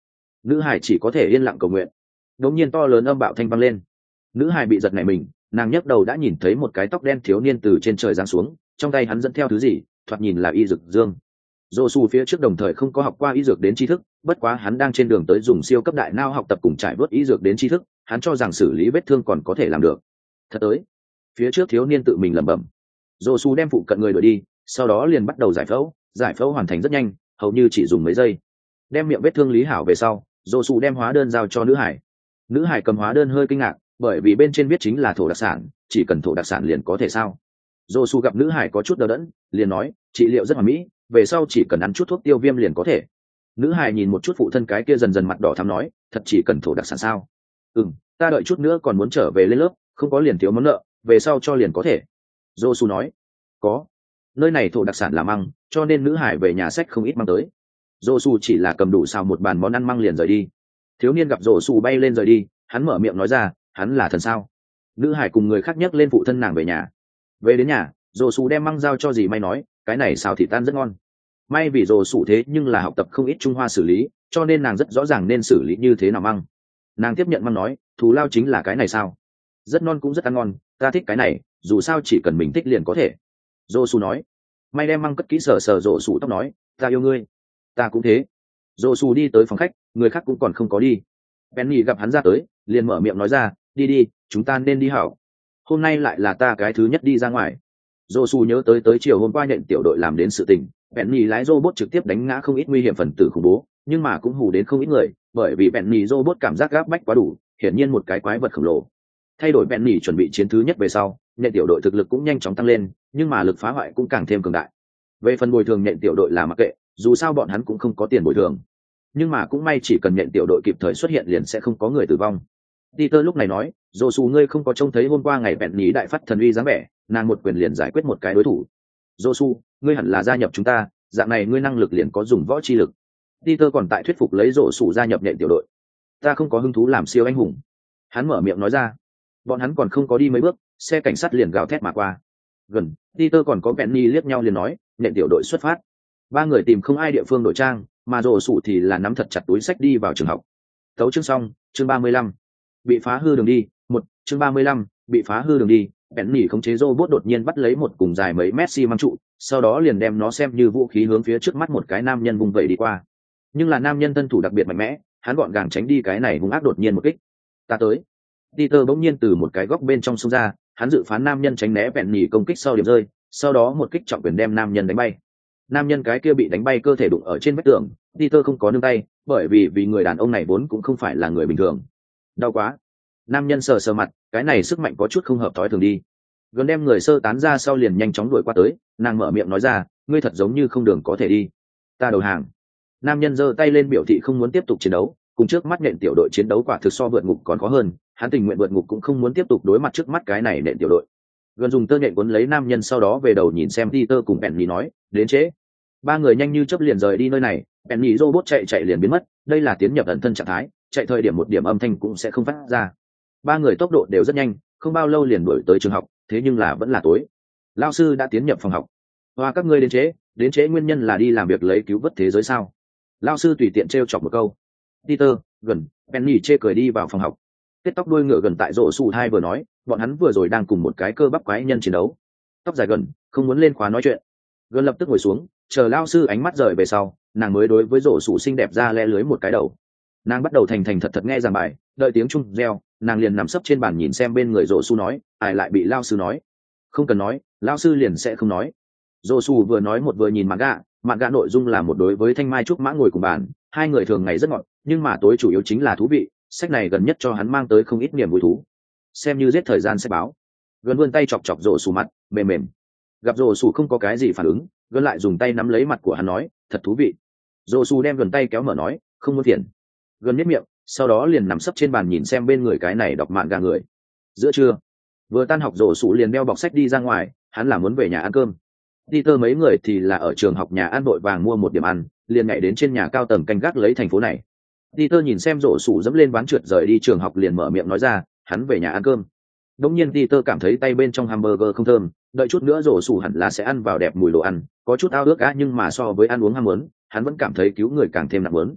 nữ hải chỉ có thể yên lặng cầu nguyện. Đống nhiên to lớn âm bạo thanh vang lên, nữ hải bị giật nảy mình, nàng nhấc đầu đã nhìn thấy một cái tóc đen thiếu niên từ trên trời giáng xuống, trong tay hắn dẫn theo thứ gì, thoạt nhìn là y dược dương. Dô su phía trước đồng thời không có học qua y dược đến tri thức, bất quá hắn đang trên đường tới dùng siêu cấp đại nao học tập cùng trải bớt y dược đến tri thức, hắn cho rằng xử lý vết thương còn có thể làm được. Thật tới, phía trước thiếu niên tự mình lẩm bẩm. Dô su đem phụ cận người đuổi đi, sau đó liền bắt đầu giải phẫu, giải phẫu hoàn thành rất nhanh, hầu như chỉ dùng mấy giây. Đem miệng vết thương lý hảo về sau, Dô su đem hóa đơn giao cho nữ hải. Nữ hải cầm hóa đơn hơi kinh ngạc, bởi vì bên trên viết chính là thổ đặc sản, chỉ cần thổ đặc sản liền có thể sao? Dô su gặp nữ hải có chút đờ đẫn, liền nói, trị liệu rất hoàn mỹ, về sau chỉ cần ăn chút thuốc tiêu viêm liền có thể. Nữ hải nhìn một chút phụ thân cái kia dần dần mặt đỏ thắm nói, thật chỉ cần thổ đặc sản sao? Ừm, ta đợi chút nữa còn muốn trở về lên lớp, không có liền thiếu món nợ, về sau cho liền có thể. Dô su nói, có, nơi này thổ đặc sản là măng, cho nên nữ hải về nhà sách không ít mang tới. Dô su chỉ là cầm đủ xào một bàn món ăn măng liền rời đi. Thiếu niên gặp Dô su bay lên rời đi, hắn mở miệng nói ra, hắn là thần sao? Nữ hải cùng người khác nhắc lên phụ thân nàng về nhà. Về đến nhà, Dô su đem măng giao cho dì May nói, cái này xào thịt tan rất ngon. May vì Dô su thế nhưng là học tập không ít Trung Hoa xử lý, cho nên nàng rất rõ ràng nên xử lý như thế nào măng. Nàng tiếp nhận măng nói, thù lao chính là cái này sao? Rất non cũng rất ăn ngon, ta thích cái này, dù sao chỉ cần mình thích liền có thể. Dô su nói. May đem măng cất kỹ sờ sờ Dô su tóc nói, ta yêu ngươi. Ta cũng thế. Dô su đi tới phòng khách, người khác cũng còn không có đi. Penny gặp hắn ra tới, liền mở miệng nói ra, đi đi, chúng ta nên đi hảo. Hôm nay lại là ta cái thứ nhất đi ra ngoài. Dô su nhớ tới tới chiều hôm qua nhện tiểu đội làm đến sự tình, Penny lái robot trực tiếp đánh ngã không ít nguy hiểm phần tử khủng bố, nhưng mà cũng hù đến không ít người, bởi vì Penny robot cảm giác gáp bách quá đủ, hiển nhiên một cái quái vật khổng lồ. Thay đổi Penny chuẩn bị chiến thứ nhất về sau, nhện tiểu đội thực lực cũng nhanh chóng tăng lên, nhưng mà lực phá hoại cũng càng thêm cường đại. Về phần bồi thường nhện tiểu đội là mặc kệ, dù sao bọn hắn cũng không có tiền bồi thường. Nhưng mà cũng may chỉ cần nhện tiểu đội kịp thời xuất hiện liền sẽ không có người tử vong. Peter lúc này nói, dồ xù ngươi không có trông thấy hôm qua ngày Penny đại phát thần uy dáng vẻ, nàng một quyền liền giải quyết một cái đối thủ. Dô su, ngươi hẳn là gia nhập chúng ta, dạng này ngươi năng lực liền có dùng võ chi lực. Peter còn tại thuyết phục lấy Dô su gia nhập nhện tiểu đội. Ta không có hứng thú làm siêu anh hùng. Hắn mở miệng nói ra. Bọn hắn còn không có đi mấy bước, xe cảnh sát liền gào thét mà qua. Gần, Peter còn có Penny liếc nhau liền nói, nhện tiểu đội xuất phát. Ba người tìm không ai địa phương đổi trang, mà Dô su thì là nắm thật chặt túi sách đi vào trường học. Tấu chương xong, chương ba mươi lăm. Bị phá hư đường đi, một, chương ba mươi lăm, bị phá hư đường đi. Penny khống chế robot đột nhiên bắt lấy một cùng dài mấy mét xi măng trụ, sau đó liền đem nó xem như vũ khí hướng phía trước mắt một cái nam nhân vùng vẫy đi qua. Nhưng là nam nhân thân thủ đặc biệt mạnh mẽ, hắn gọn gàng tránh đi cái này hung ác đột nhiên một kích. Ta tới. Peter bỗng nhiên từ một cái góc bên trong xông ra, hắn dự phán nam nhân tránh né Penny công kích sau điểm rơi, sau đó một kích trọng quyền đem nam nhân đánh bay. Nam nhân cái kia bị đánh bay cơ thể đụng ở trên vách tường, Peter không có nương tay, bởi vì vì người đàn ông này vốn cũng không phải là người bình thường. Đau quá. Nam nhân sờ sờ mặt, cái này sức mạnh có chút không hợp thói thường đi. Gần đem người sơ tán ra sau liền nhanh chóng đuổi qua tới, nàng mở miệng nói ra, ngươi thật giống như không đường có thể đi. Ta đầu hàng. Nam nhân giơ tay lên biểu thị không muốn tiếp tục chiến đấu, cùng trước mắt nện tiểu đội chiến đấu quả thực so vượt ngục còn khó hơn, hắn tình nguyện vượt ngục cũng không muốn tiếp tục đối mặt trước mắt cái này nện tiểu đội. Gần dùng tơ nhện cuốn lấy nam nhân sau đó về đầu nhìn xem Peter cùng Penny nói, đến trễ. Ba người nhanh như chớp liền rời đi nơi này, Penny robot chạy chạy liền biến mất, đây là tiến nhập ẩn thân trạng thái, chạy thời điểm một điểm âm thanh cũng sẽ không phát ra. Ba người tốc độ đều rất nhanh, không bao lâu liền đuổi tới trường học, thế nhưng là vẫn là tối. Lão sư đã tiến nhập phòng học. Hoa các ngươi đến trễ, đến trễ nguyên nhân là đi làm việc lấy cứu vớt thế giới sao? Lão sư tùy tiện trêu chọc một câu. Peter, Gần, Penny chê cười đi vào phòng học. Kết tóc đuôi ngựa Gần tại rổ sụ hai vừa nói, bọn hắn vừa rồi đang cùng một cái cơ bắp quái nhân chiến đấu. Tóc dài Gần, không muốn lên khóa nói chuyện. Gần lập tức ngồi xuống, chờ lão sư ánh mắt rời về sau, nàng mới đối với rổ sụ xinh đẹp ra le lưới một cái đầu. Nàng bắt đầu thành thành thật thật nghe giảng bài, đợi tiếng chuông reo, nàng liền nằm sấp trên bàn nhìn xem bên người rổ su nói, ai lại bị lao sư nói. Không cần nói, lao sư liền sẽ không nói. Rổ su vừa nói một vừa nhìn mặt gạ, mặt gạ nội dung là một đối với Thanh Mai Trúc Mã ngồi cùng bàn, hai người thường ngày rất ngọt, nhưng mà tối chủ yếu chính là thú vị, sách này gần nhất cho hắn mang tới không ít niềm vui thú. Xem như giết thời gian sẽ báo. Gần vươn tay chọc chọc rổ su mặt, mềm mềm. Gặp rổ su không có cái gì phản ứng, gần lại dùng tay nắm lấy mặt của hắn nói, thật thú vị. Rổ su đem gần tay kéo mở nói, không muốn phiền. Gần nhếch miệng, sau đó liền nằm sấp trên bàn nhìn xem bên người cái này đọc mạn gà người. Giữa trưa, vừa tan học rổ sụ liền đeo bọc sách đi ra ngoài, hắn là muốn về nhà ăn cơm. Peter mấy người thì là ở trường học nhà ăn vội vàng mua một điểm ăn, liền nhảy đến trên nhà cao tầng canh gác lấy thành phố này. Peter nhìn xem rổ sụ dẫm lên ván trượt rời đi trường học liền mở miệng nói ra, hắn về nhà ăn cơm. Đống nhiên Peter cảm thấy tay bên trong hamburger không thơm, đợi chút nữa rổ sụ hẳn là sẽ ăn vào đẹp mùi đồ ăn, có chút ao ước á, nhưng mà so với ăn uống ham muốn, hắn vẫn cảm thấy cứu người càng thêm nặng muốn.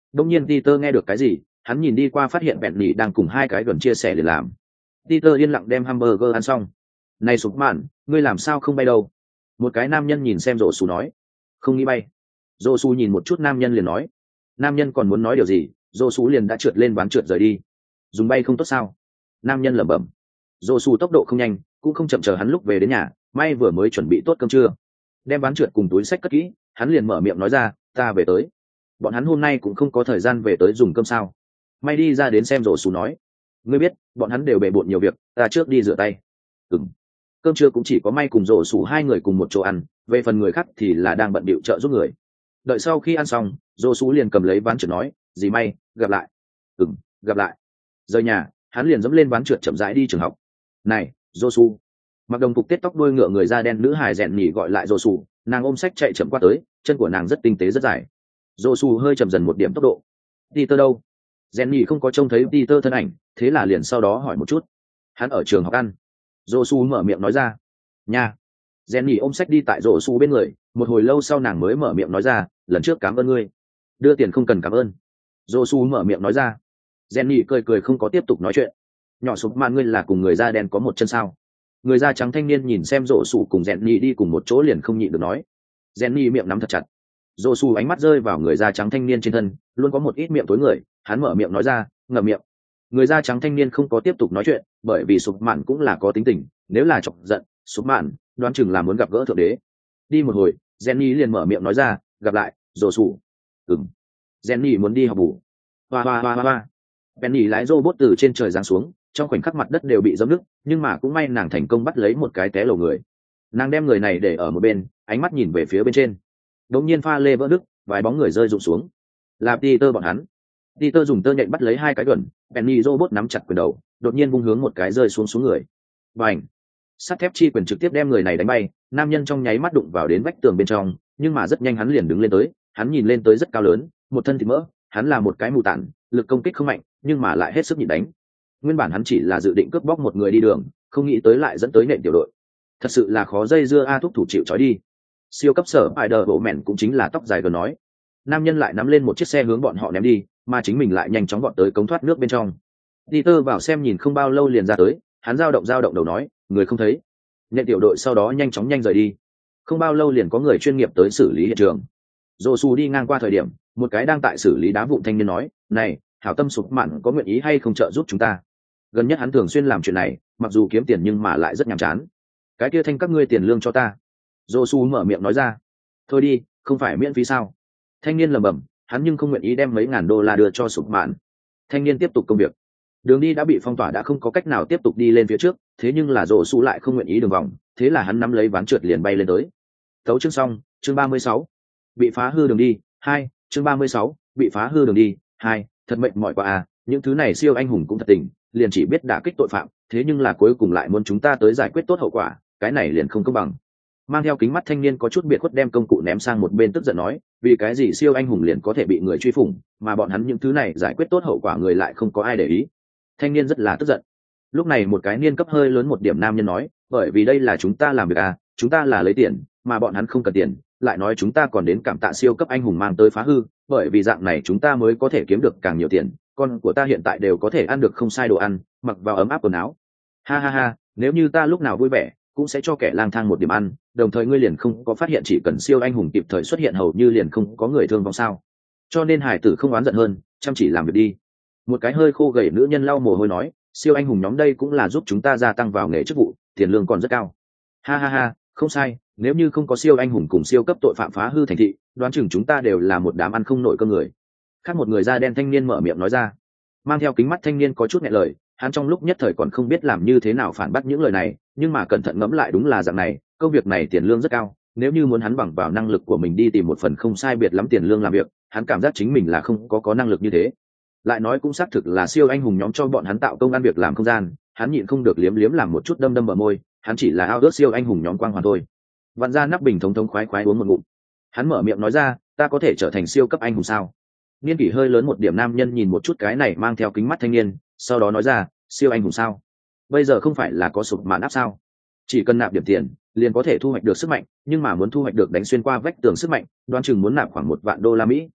Đông nhiên Peter nghe được cái gì, hắn nhìn đi qua phát hiện Benny đang cùng hai cái gần chia sẻ để làm. Peter yên lặng đem hamburger ăn xong. Này sụp mạn, ngươi làm sao không bay đâu? Một cái nam nhân nhìn xem rổ xù nói. Không nghĩ bay. Rổ xù nhìn một chút nam nhân liền nói. Nam nhân còn muốn nói điều gì, rổ xù liền đã trượt lên ván trượt rời đi. Dùng bay không tốt sao? Nam nhân lẩm bẩm. Rổ xù tốc độ không nhanh, cũng không chậm chờ hắn lúc về đến nhà, may vừa mới chuẩn bị tốt cơm trưa. Đem ván trượt cùng túi sách cất kỹ, hắn liền mở miệng nói ra, ta về tới. Bọn hắn hôm nay cũng không có thời gian về tới dùng cơm sao? May đi ra đến xem rổ xù nói. Ngươi biết, bọn hắn đều bề bộn nhiều việc, ta trước đi rửa tay. Ừm. Cơm trưa cũng chỉ có May cùng rổ xù hai người cùng một chỗ ăn, về phần người khác thì là đang bận bịu trợ giúp người. Đợi sau khi ăn xong, rổ xù liền cầm lấy ván trượt nói, dì May, gặp lại. Ừm, gặp lại. Rời nhà, hắn liền dẫm lên ván trượt chậm rãi đi trường học. Này, rổ xù. Mặc đồng phục tết tóc đuôi ngựa người da đen nữ hài rèn nhỉ gọi lại rổ xù, nàng ôm sách chạy chậm qua tới, chân của nàng rất tinh tế rất dài. Rổ xù hơi chậm dần một điểm tốc độ. Peter đâu? Rèn nhỉ không có trông thấy Peter thân ảnh, thế là liền sau đó hỏi một chút. Hắn ở trường học ăn. Rổ xù mở miệng nói ra. Nha. Jenny ôm sách đi tại rổ xù bên người, một hồi lâu sau nàng mới mở miệng nói ra, lần trước cảm ơn ngươi. Đưa tiền không cần cảm ơn. Rổ xù mở miệng nói ra. Jenny cười cười không có tiếp tục nói chuyện. Nhỏ sụp mạn, ngươi là cùng người da đen có một chân sao? Người da trắng thanh niên nhìn xem rổ xù cùng Jenny đi cùng một chỗ liền không nhịn được nói. Jenny miệng nắm thật chặt. Rổ xù ánh mắt rơi vào người da trắng thanh niên trên thân, luôn có một ít miệng tối người, hắn mở miệng nói ra, ngậm miệng. Người da trắng thanh niên không có tiếp tục nói chuyện, bởi vì sụp mạn cũng là có tính tình, nếu là chọc giận sụp mạn đoán chừng là muốn gặp gỡ thượng đế. Đi một hồi, Jenny liền mở miệng nói ra, gặp lại rổ xù. Ừm. Jenny muốn đi học bù. Hoa hoa hoa hoa. Penny lái robot từ trên trời giáng xuống, trong khoảnh khắc mặt đất đều bị dẫm nứt, nhưng mà cũng may nàng thành công bắt lấy một cái té lầu người. Nàng đem người này để ở một bên, ánh mắt nhìn về phía bên trên. Đột nhiên pha lê vỡ nứt, vài bóng người rơi rụng xuống. Là Peter bọn hắn. Peter dùng tơ nhện bắt lấy hai cái gần, Penny robot nắm chặt quyền đầu, đột nhiên vung hướng một cái rơi xuống xuống người. Bành! Sắt thép chi quyền trực tiếp đem người này đánh bay, nam nhân trong nháy mắt đụng vào đến vách tường bên trong, nhưng mà rất nhanh hắn liền đứng lên tới, hắn nhìn lên tới rất cao lớn, một thân thịt mỡ, hắn là một cái mù tản, lực công kích không mạnh, nhưng mà lại hết sức nhịn đánh. Nguyên bản hắn chỉ là dự định cướp bóc một người đi đường, không nghĩ tới lại dẫn tới nện tiểu đội. Thật sự là khó dây dưa a, thúc thủ chịu trói đi. Siêu cấp sở Spider bộ mèn cũng chính là tóc dài gần nói. Nam nhân lại nắm lên một chiếc xe hướng bọn họ ném đi, mà chính mình lại nhanh chóng bọn tới cống thoát nước bên trong. Peter vào xem nhìn không bao lâu liền ra tới, hắn dao động dao động đầu nói, người không thấy. Nhận tiểu đội sau đó nhanh chóng nhanh rời đi. Không bao lâu liền có người chuyên nghiệp tới xử lý hiện trường. Josu đi ngang qua thời điểm, một cái đang tại xử lý đá vụn thanh niên nói, này, hảo tâm sụp mạn có nguyện ý hay không trợ giúp chúng ta? Gần nhất hắn thường xuyên làm chuyện này, mặc dù kiếm tiền nhưng mà lại rất nhàm chán. Cái kia thanh các ngươi tiền lương cho ta. Josu mở miệng nói ra. Thôi đi, không phải miễn phí sao? Thanh niên lẩm bẩm, hắn nhưng không nguyện ý đem mấy ngàn đô la đưa cho sụp mạn. Thanh niên tiếp tục công việc. Đường đi đã bị phong tỏa, đã không có cách nào tiếp tục đi lên phía trước, thế nhưng là rổ su lại không nguyện ý đường vòng, thế là hắn nắm lấy ván trượt liền bay lên tới. Tấu chương xong, chương ba mươi sáu, bị phá hư đường đi hai, chương ba mươi sáu, bị phá hư đường đi hai, thật mệnh mỏi quá à, những thứ này siêu anh hùng cũng thật tình, liền chỉ biết đả kích tội phạm, thế nhưng là cuối cùng lại muốn chúng ta tới giải quyết tốt hậu quả, cái này liền không công bằng. Mang theo kính mắt thanh niên có chút biệt khuất đem công cụ ném sang một bên tức giận nói, vì cái gì siêu anh hùng liền có thể bị người truy phủng, mà bọn hắn những thứ này giải quyết tốt hậu quả người lại không có ai để ý. Thanh niên rất là tức giận. Lúc này một cái niên cấp hơi lớn một điểm nam nhân nói, bởi vì đây là chúng ta làm việc à, chúng ta là lấy tiền, mà bọn hắn không cần tiền, lại nói chúng ta còn đến cảm tạ siêu cấp anh hùng mang tới phá hư, bởi vì dạng này chúng ta mới có thể kiếm được càng nhiều tiền, con của ta hiện tại đều có thể ăn được không sai đồ ăn, mặc vào ấm áp quần áo. Ha ha ha, nếu như ta lúc nào vui vẻ, cũng sẽ cho kẻ lang thang một điểm ăn, đồng thời ngươi liền không có phát hiện chỉ cần siêu anh hùng kịp thời xuất hiện hầu như liền không có người thương vong sao? Cho nên hải tử không oán giận hơn, chăm chỉ làm việc đi. Một cái hơi khô gầy nữ nhân lau mồ hôi nói, siêu anh hùng nhóm đây cũng là giúp chúng ta gia tăng vào nghề chức vụ, tiền lương còn rất cao. Ha ha ha, không sai, nếu như không có siêu anh hùng cùng siêu cấp tội phạm phá hư thành thị, đoán chừng chúng ta đều là một đám ăn không nổi cơm người. Khác một người da đen thanh niên mở miệng nói ra. Mang theo kính mắt thanh niên có chút nghẹn lời, hắn trong lúc nhất thời còn không biết làm như thế nào phản bác những lời này, nhưng mà cẩn thận ngẫm lại đúng là dạng này, công việc này tiền lương rất cao, nếu như muốn hắn bằng vào năng lực của mình đi tìm một phần không sai biệt lắm tiền lương làm việc, hắn cảm giác chính mình là không có có năng lực như thế. Lại nói cũng xác thực là siêu anh hùng nhóm cho bọn hắn tạo công ăn việc làm không gian, hắn nhịn không được liếm liếm làm một chút đâm đâm bờ môi, hắn chỉ là ao ước siêu anh hùng nhóm quang hoàn thôi. Vặn ra nắp bình thống thống khoái khoái uống một ngụm. Hắn mở miệng nói ra, ta có thể trở thành siêu cấp anh hùng sao? Niên kỷ hơi lớn một điểm nam nhân nhìn một chút cái này mang theo kính mắt thanh niên, sau đó nói ra, siêu anh hùng sao? Bây giờ không phải là có sụp mạn áp sao? Chỉ cần nạp điểm tiền, liền có thể thu hoạch được sức mạnh, nhưng mà muốn thu hoạch được đánh xuyên qua vách tường sức mạnh, đoán chừng muốn nạp khoảng một vạn đô la Mỹ.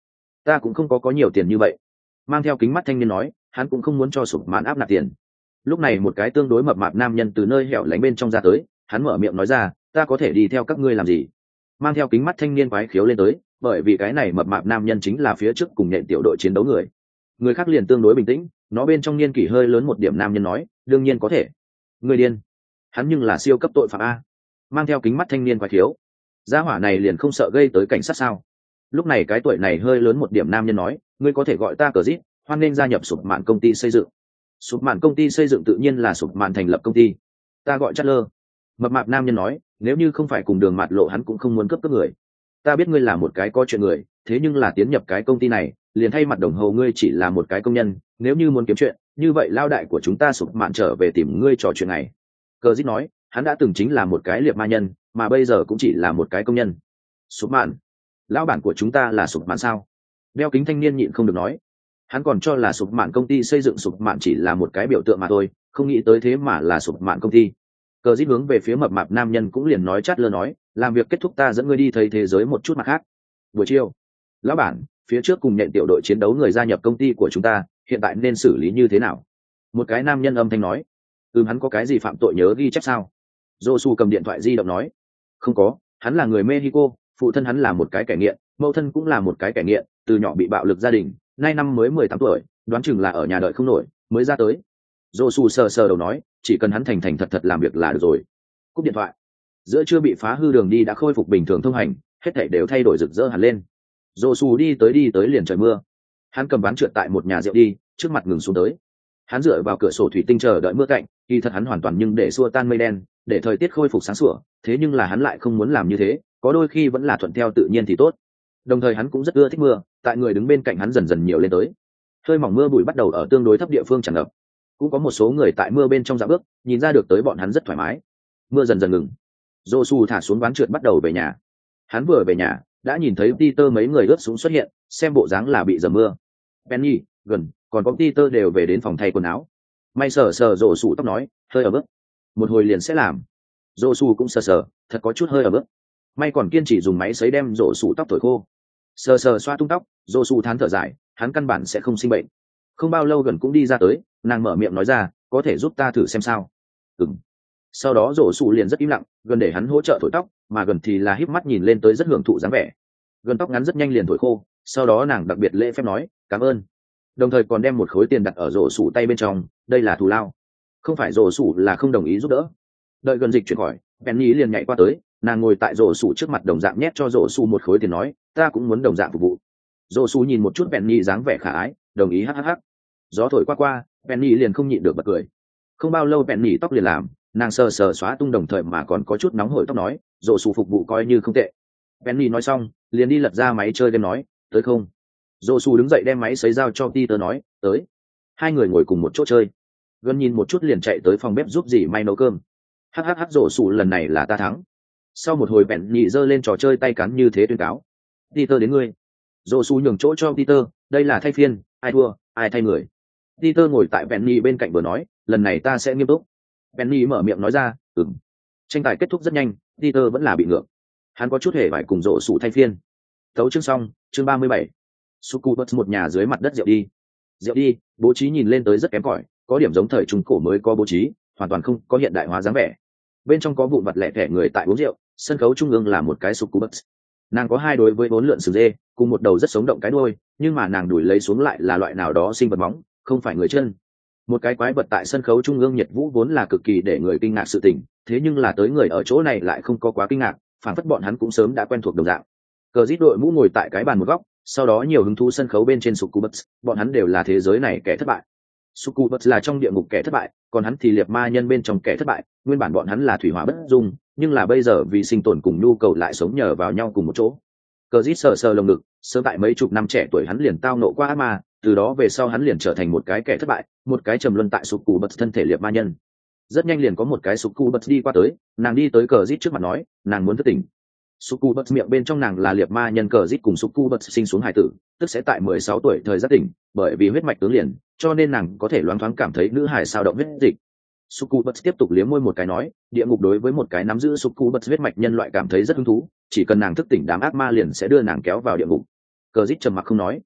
Ta cũng không có có nhiều tiền như vậy. Mang theo kính mắt thanh niên nói, hắn cũng không muốn cho sụp mạn áp nạp tiền. Lúc này một cái tương đối mập mạp nam nhân từ nơi hẻo lánh bên trong ra tới, hắn mở miệng nói ra, ta có thể đi theo các ngươi làm gì? Mang theo kính mắt thanh niên quái khiếu lên tới, bởi vì cái này mập mạp nam nhân chính là phía trước cùng nhện tiểu đội chiến đấu người. Người khác liền tương đối bình tĩnh, nó bên trong niên kỷ hơi lớn một điểm nam nhân nói, đương nhiên có thể. Người điên, hắn nhưng là siêu cấp tội phạm a. Mang theo kính mắt thanh niên quái khiếu, gia hỏa này liền không sợ gây tới cảnh sát sao? Lúc này cái tuổi này hơi lớn một điểm nam nhân nói, ngươi có thể gọi ta cờ rít, hoan nên gia nhập sụp mạn công ty xây dựng. Sụp mạn công ty xây dựng tự nhiên là sụp mạn thành lập công ty, ta gọi Chatler. Mập mạp nam nhân nói, nếu như không phải cùng đường mạt lộ hắn cũng không muốn cướp cướp người. Ta biết ngươi là một cái có chuyện người, thế nhưng là tiến nhập cái công ty này liền thay mặt đồng hồ ngươi chỉ là một cái công nhân, nếu như muốn kiếm chuyện như vậy lao đại của chúng ta sụp mạn trở về tìm ngươi trò chuyện này. Cờ dít nói, hắn đã từng chính là một cái liệt ma nhân mà bây giờ cũng chỉ là một cái công nhân. Sụp mạn, lão bản của chúng ta là sụp mạn sao? Đeo kính thanh niên nhịn không được nói, hắn còn cho là sụp mạn công ty xây dựng sụp mạn chỉ là một cái biểu tượng mà thôi, không nghĩ tới thế mà là sụp mạn công ty. Cờ dít hướng về phía mập mạp nam nhân cũng liền nói chát lơ nói, làm việc kết thúc ta dẫn ngươi đi thấy thế giới một chút mặt khác. Buổi chiều, lão bản, phía trước cùng nhện tiểu đội chiến đấu người gia nhập công ty của chúng ta, hiện tại nên xử lý như thế nào? Một cái nam nhân âm thanh nói, ừm hắn có cái gì phạm tội nhớ ghi chép sao? Josu cầm điện thoại di động nói, không có, hắn là người Mexico, phụ thân hắn là một cái kẻ nghiện, mẫu thân cũng là một cái kẻ nghiện, từ nhỏ bị bạo lực gia đình, nay năm mới mười tám tuổi, đoán chừng là ở nhà đợi không nổi, mới ra tới. Josu sờ sờ đầu nói, chỉ cần hắn thành thành thật thật làm việc là được rồi. Cúp điện thoại. Giữa trưa bị phá hư đường đi đã khôi phục bình thường thông hành, hết thảy đều thay đổi rực rỡ hẳn lên. Josu đi tới đi tới liền trời mưa. Hắn cầm ván trượt tại một nhà rượu đi, trước mặt ngừng xuống tới. Hắn dựa vào cửa sổ thủy tinh chờ đợi mưa cạnh, kỳ thật hắn hoàn toàn nhưng để xua tan mây đen, để thời tiết khôi phục sáng sủa, thế nhưng là hắn lại không muốn làm như thế, có đôi khi vẫn là thuận theo tự nhiên thì tốt. Đồng thời hắn cũng rất ưa thích mưa, tại người đứng bên cạnh hắn dần dần nhiều lên tới. Hơi mỏng mưa bụi bắt đầu ở tương đối thấp địa phương tràn ngập. Cũng có một số người tại mưa bên trong dạo bước, nhìn ra được tới bọn hắn rất thoải mái. Mưa dần dần ngừng. Josu thả xuống ván trượt bắt đầu về nhà. Hắn vừa về nhà, đã nhìn thấy Peter mấy người ướt sũng xuất hiện, xem bộ dáng là bị dầm mưa. Penny, gần, còn có Peter đều về đến phòng thay quần áo. May sờ sờ Josu tóc nói, hơi ở bước. Một hồi liền sẽ làm. Josu cũng sờ sờ, thật có chút hơi ở bước. May còn kiên trì dùng máy sấy đem Josu tóc thổi khô. Sờ sờ xoa tung tóc, Josu thán thở dài, hắn căn bản sẽ không sinh bệnh. Không bao lâu gần cũng đi ra tới, nàng mở miệng nói ra, có thể giúp ta thử xem sao? Ừm. Sau đó rổ sụ liền rất im lặng, gần để hắn hỗ trợ thổi tóc, mà gần thì là híp mắt nhìn lên tới rất hưởng thụ dáng vẻ. Gần tóc ngắn rất nhanh liền thổi khô, sau đó nàng đặc biệt lễ phép nói, cảm ơn. Đồng thời còn đem một khối tiền đặt ở rổ sụ tay bên trong, đây là thù lao. Không phải rổ sụ là không đồng ý giúp đỡ. Đợi gần dịch chuyển khỏi, Penny liền nhảy qua tới, nàng ngồi tại rổ sụ trước mặt đồng dạng nhét cho rổ sụ một khối tiền nói, ta cũng muốn đồng dạng phục vụ. Rổ sụ nhìn một chút Penny dáng vẻ khả ái, đồng ý hắc hắc hắc. Gió thổi qua qua, Penny liền không nhịn được bật cười. Không bao lâu Penny tóc liền làm, nàng sờ sờ xóa tung đồng thời mà còn có chút nóng hổi tóc nói, rổ sụ phục vụ coi như không tệ. Penny nói xong, liền đi lật ra máy chơi game nói, tới không? Rổ sụ đứng dậy đem máy sấy dao cho Peter nói, tới. Hai người ngồi cùng một chỗ chơi. Gần nhìn một chút liền chạy tới phòng bếp giúp dì may nấu cơm. Hắc hắc hắc rổ sụ lần này là ta thắng. Sau một hồi Penny giơ lên trò chơi tay cắn như thế tuyên cáo. Peter đến ngươi. Rổ sụ nhường chỗ cho Peter, đây là thay phiên, ai thua, ai thay người. Peter ngồi tại Penny bên cạnh vừa nói, lần này ta sẽ nghiêm túc. Penny mở miệng nói ra, ừm. Tranh tài kết thúc rất nhanh, Peter vẫn là bị ngược. Hắn có chút hề phải cùng rổ sụ thay phiên. Tấu chương xong, chương ba mươi bảy. Succubus một nhà dưới mặt đất rượu đi. Rượu đi, bố trí nhìn lên tới rất kém cỏi, có điểm giống thời trung cổ mới có bố trí, hoàn toàn không có hiện đại hóa dáng vẻ. Bên trong có vụn vặt lẻ tẻ người tại uống rượu, sân khấu trung ương là một cái Succubus. Nàng có hai đối với bốn lượn sừng dê, cùng một đầu rất sống động cái đuôi, nhưng mà nàng đuổi lấy xuống lại là loại nào đó sinh vật móng, không phải người chân. Một cái quái vật tại sân khấu trung ương nhiệt vũ vốn là cực kỳ để người kinh ngạc sự tình, thế nhưng là tới người ở chỗ này lại không có quá kinh ngạc, phản phất bọn hắn cũng sớm đã quen thuộc đồng dạng. Cờ rít đội mũ ngồi tại cái bàn một góc, sau đó nhiều hứng thú sân khấu bên trên Succubus, bọn hắn đều là thế giới này kẻ thất bại. Succubus là trong địa ngục kẻ thất bại, còn hắn thì liệt ma nhân bên trong kẻ thất bại, nguyên bản bọn hắn là thủy hỏa bất dung, nhưng là bây giờ vì sinh tồn cùng nhu cầu lại sống nhờ vào nhau cùng một chỗ. Cờ rít sờ sờ lồng ngực, sớm tại mấy chục năm trẻ tuổi hắn liền tao nộ qua ác ma, từ đó về sau hắn liền trở thành một cái kẻ thất bại, một cái trầm luân tại Succubus thân thể liệt ma nhân. Rất nhanh liền có một cái Succubus đi qua tới, nàng đi tới cờ rít trước mặt nói, nàng muốn thức tỉnh. Succubus miệng bên trong nàng là liệt ma nhân cờ rít cùng Succubus sinh xuống hài tử, tức sẽ tại mười sáu tuổi thời giác tỉnh, bởi vì huyết mạch tướng liền, cho nên nàng có thể loáng thoáng cảm thấy nữ hài sao động huyết dịch. Succubus tiếp tục liếm môi một cái nói, địa ngục đối với một cái nắm giữ Succubus huyết mạch nhân loại cảm thấy rất hứng thú, chỉ cần nàng thức tỉnh đám ác ma liền sẽ đưa nàng kéo vào địa ngục. Cờ rít trầm mặc không nói,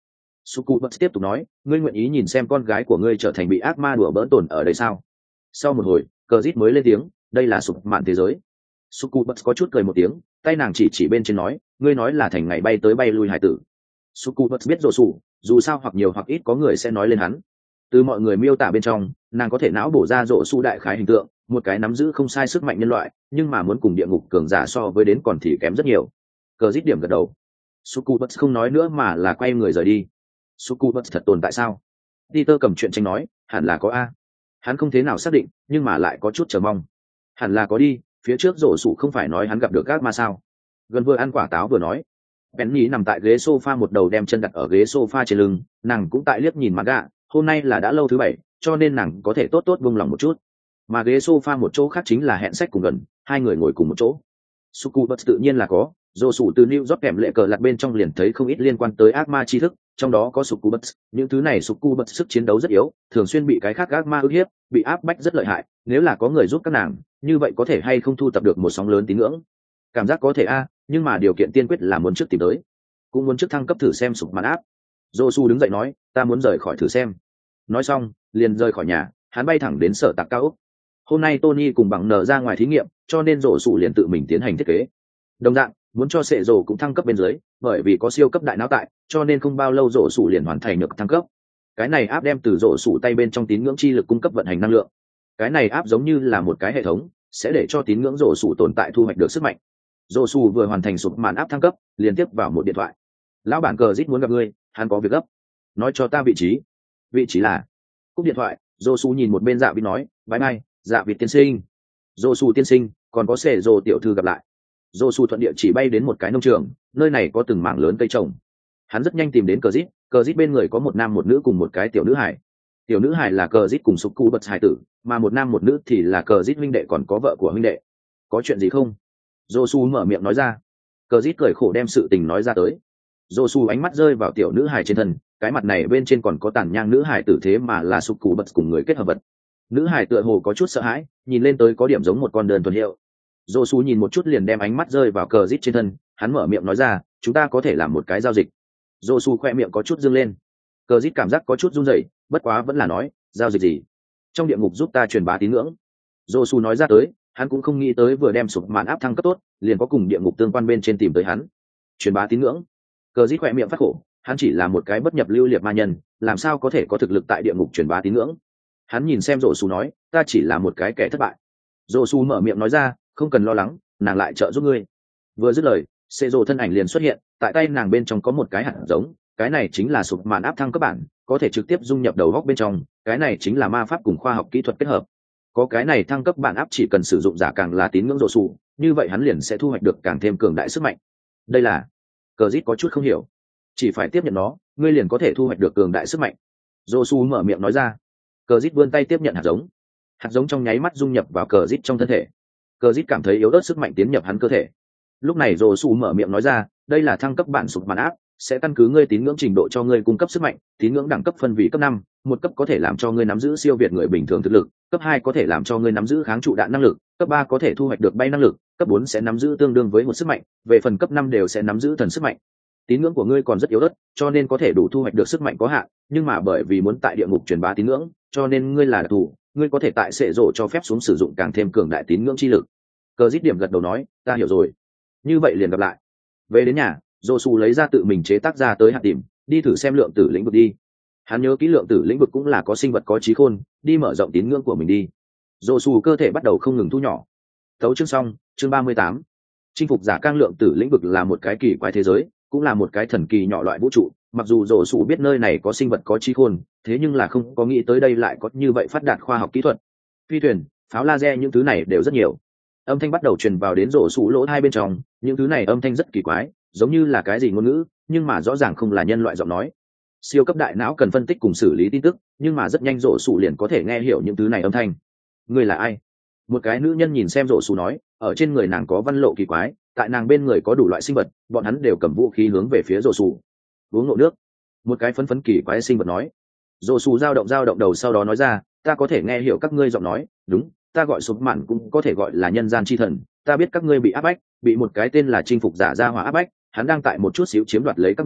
Succubus tiếp tục nói, ngươi nguyện ý nhìn xem con gái của ngươi trở thành bị ác ma đùa bỡn tổn ở đây sao? Sau một hồi, cờ rít mới lên tiếng, đây là sụp mạn thế giới. Succubus có chút cười một tiếng, tay nàng chỉ chỉ bên trên nói, ngươi nói là thành ngày bay tới bay lui hải tử. Succubus biết rồ sủ, dù sao hoặc nhiều hoặc ít có người sẽ nói lên hắn. Từ mọi người miêu tả bên trong, nàng có thể não bổ ra rồ su đại khái hình tượng, một cái nắm giữ không sai sức mạnh nhân loại, nhưng mà muốn cùng địa ngục cường giả so với đến còn thì kém rất nhiều. Cờ rít điểm gật đầu. Succubus không nói nữa mà là quay người rời đi. Succubus thật tồn tại sao? Peter cầm chuyện tranh nói, hẳn là có a. Hắn không thế nào xác định, nhưng mà lại có chút chờ mong. Hẳn là có đi, phía trước rổ sủ không phải nói hắn gặp được các ma sao? Gần vừa ăn quả táo vừa nói. Penny nằm tại ghế sofa một đầu đem chân đặt ở ghế sofa trên lưng, nàng cũng tại liếc nhìn mặt gạ, hôm nay là đã lâu thứ bảy, cho nên nàng có thể tốt tốt buông lòng một chút. Mà ghế sofa một chỗ khác chính là hẹn sách cùng gần, hai người ngồi cùng một chỗ. Succubus tự nhiên là có, rổ sủ từ New York kèm lệ cờ lặt bên trong liền thấy không ít liên quan tới ác ma tri thức, trong đó có Succubus, những thứ này Succubus sức chiến đấu rất yếu, thường xuyên bị cái khác ác ma ức hiếp, bị áp bách rất lợi hại, nếu là có người giúp các nàng, như vậy có thể hay không thu tập được một sóng lớn tín ngưỡng. Cảm giác có thể a, nhưng mà điều kiện tiên quyết là muốn trước tìm tới, cũng muốn trước thăng cấp thử xem sụp màn áp. Josu đứng dậy nói, ta muốn rời khỏi thử xem. Nói xong, liền rời khỏi nhà, hắn bay thẳng đến sở tạc cao ốc. Hôm nay Tony cùng bằng nở ra ngoài thí nghiệm, cho nên Josu liền tự mình tiến hành thiết kế. Đồng dạng, muốn cho sệ rồ cũng thăng cấp bên dưới, bởi vì có siêu cấp đại não tại, cho nên không bao lâu Josu liền hoàn thành được thăng cấp. Cái này áp đem từ Josu tay bên trong tín ngưỡng chi lực cung cấp vận hành năng lượng. Cái này áp giống như là một cái hệ thống, sẽ để cho tín ngưỡng Josu tồn tại thu hoạch được sức mạnh. Josu vừa hoàn thành sụp màn áp thăng cấp, liên tiếp vào một điện thoại. Lão bản cờ rít muốn gặp ngươi, hắn có việc gấp. Nói cho ta vị trí. Vị trí là. Cúp điện thoại, Josu nhìn một bên Dạ Vịt nói, bye bye, Dạ Vịt tiên sinh. Josu tiên sinh, còn có Sệ Rồ tiểu thư gặp lại. Josu thuận địa chỉ bay đến một cái nông trường, nơi này có từng mảng lớn cây trồng. Hắn rất nhanh tìm đến cờ rít, cờ rít bên người có một nam một nữ cùng một cái tiểu nữ hải. Tiểu nữ hải là cờ rít cùng Succubus hải tử, mà một nam một nữ thì là cờ rít huynh đệ còn có vợ của huynh đệ. Có chuyện gì không? Josu mở miệng nói ra. Cờ rít cười khổ đem sự tình nói ra tới. Josu ánh mắt rơi vào tiểu nữ hài trên thân, cái mặt này bên trên còn có tàn nhang nữ hài tử thế mà là Succubus cùng người kết hợp vật. Nữ hài tựa hồ có chút sợ hãi, nhìn lên tới có điểm giống một con đơn thuần hiệu. Josu nhìn một chút liền đem ánh mắt rơi vào cờ rít trên thân, hắn mở miệng nói ra, chúng ta có thể làm một cái giao dịch. Josu khoe miệng có chút dương lên. Cờ rít cảm giác có chút run rẩy, bất quá vẫn là nói, giao dịch gì? Trong địa ngục giúp ta truyền bá tín ngưỡng. Josu nói ra tới, hắn cũng không nghĩ tới vừa đem sụp màn áp thăng cấp tốt, liền có cùng địa ngục tương quan bên trên tìm tới hắn. Truyền bá tín ngưỡng. Cờ rít khoe miệng phát khổ, hắn chỉ là một cái bất nhập lưu liệt ma nhân, làm sao có thể có thực lực tại địa ngục truyền bá tín ngưỡng? Hắn nhìn xem Josu nói, ta chỉ là một cái kẻ thất bại. Josu mở miệng nói ra, không cần lo lắng, nàng lại trợ giúp ngươi. Vừa dứt lời, Sệ Rồ thân ảnh liền xuất hiện, tại tay nàng bên trong có một cái hạt giống, cái này chính là sụp màn áp thăng cấp bản, có thể trực tiếp dung nhập đầu góc bên trong, cái này chính là ma pháp cùng khoa học kỹ thuật kết hợp. Có cái này thăng cấp bản áp chỉ cần sử dụng giả càng là tín ngưỡng Josu, như vậy hắn liền sẽ thu hoạch được càng thêm cường đại sức mạnh. Đây là, cờ rít có chút không hiểu, chỉ phải tiếp nhận nó, ngươi liền có thể thu hoạch được cường đại sức mạnh. Josu mở miệng nói ra. Cờ rít vươn tay tiếp nhận hạt giống, hạt giống trong nháy mắt dung nhập vào cờ rít trong thân thể. Cờ rít cảm thấy yếu ớt sức mạnh tiến nhập hắn cơ thể. Lúc này Josu mở miệng nói ra, đây là thăng cấp bản sụp màn áp, sẽ căn cứ ngươi tín ngưỡng trình độ cho ngươi cung cấp sức mạnh, tín ngưỡng đẳng cấp phân vị cấp năm, một cấp có thể làm cho ngươi nắm giữ siêu việt người bình thường thực lực, cấp hai có thể làm cho ngươi nắm giữ kháng trụ đạn năng lực, cấp ba có thể thu hoạch được bay năng lực, cấp bốn sẽ nắm giữ tương đương với một sức mạnh, về phần cấp năm đều sẽ nắm giữ thần sức mạnh. Tín ngưỡng của ngươi còn rất yếu ớt, cho nên có thể đủ thu hoạch được sức mạnh có hạn, nhưng mà bởi vì muốn tại địa ngục truyền bá tín ngưỡng, cho nên ngươi là đặc thù, ngươi có thể tại Sệ Rồ cho phép xuống sử dụng càng thêm cường đại tín ngưỡng chi lực. Cờ rít điểm gật đầu nói, ta hiểu rồi. Như vậy liền gặp lại. Về đến nhà, Josu lấy ra tự mình chế tác ra tới hạt tìm, đi thử xem lượng tử lĩnh vực đi. Hắn nhớ kỹ lượng tử lĩnh vực cũng là có sinh vật có trí khôn, đi mở rộng tín ngưỡng của mình đi. Josu cơ thể bắt đầu không ngừng thu nhỏ. Tấu chương xong, chương ba mươi tám. Chinh phục giả cang lượng tử lĩnh vực là một cái kỳ quái thế giới, cũng là một cái thần kỳ nhỏ loại vũ trụ. Mặc dù Josu biết nơi này có sinh vật có trí khôn, thế nhưng là không có nghĩ tới đây lại có như vậy phát đạt khoa học kỹ thuật. Phi thuyền, pháo laser những thứ này đều rất nhiều. Âm thanh bắt đầu truyền vào đến Josu lỗ hai bên trong, những thứ này âm thanh rất kỳ quái, giống như là cái gì ngôn ngữ, nhưng mà rõ ràng không là nhân loại giọng nói. Siêu cấp đại não cần phân tích cùng xử lý tin tức, nhưng mà rất nhanh Josu liền có thể nghe hiểu những thứ này âm thanh. Người là ai? Một cái nữ nhân nhìn xem Josu nói, ở trên người nàng có văn lộ kỳ quái, tại nàng bên người có đủ loại sinh vật, bọn hắn đều cầm vũ khí hướng về phía Josu. Uống ngộ nước. Một cái phấn phấn kỳ quái sinh vật nói. Josu dao động dao động đầu sau đó nói ra, ta có thể nghe hiểu các ngươi giọng nói, đúng, ta gọi sụp mạn cũng có thể gọi là nhân gian chi thần, ta biết các ngươi bị áp bách, bị một cái tên là chinh phục giả ra hỏa áp bách, hắn đang tại một chút xíu chiếm đoạt lấy các ngươi,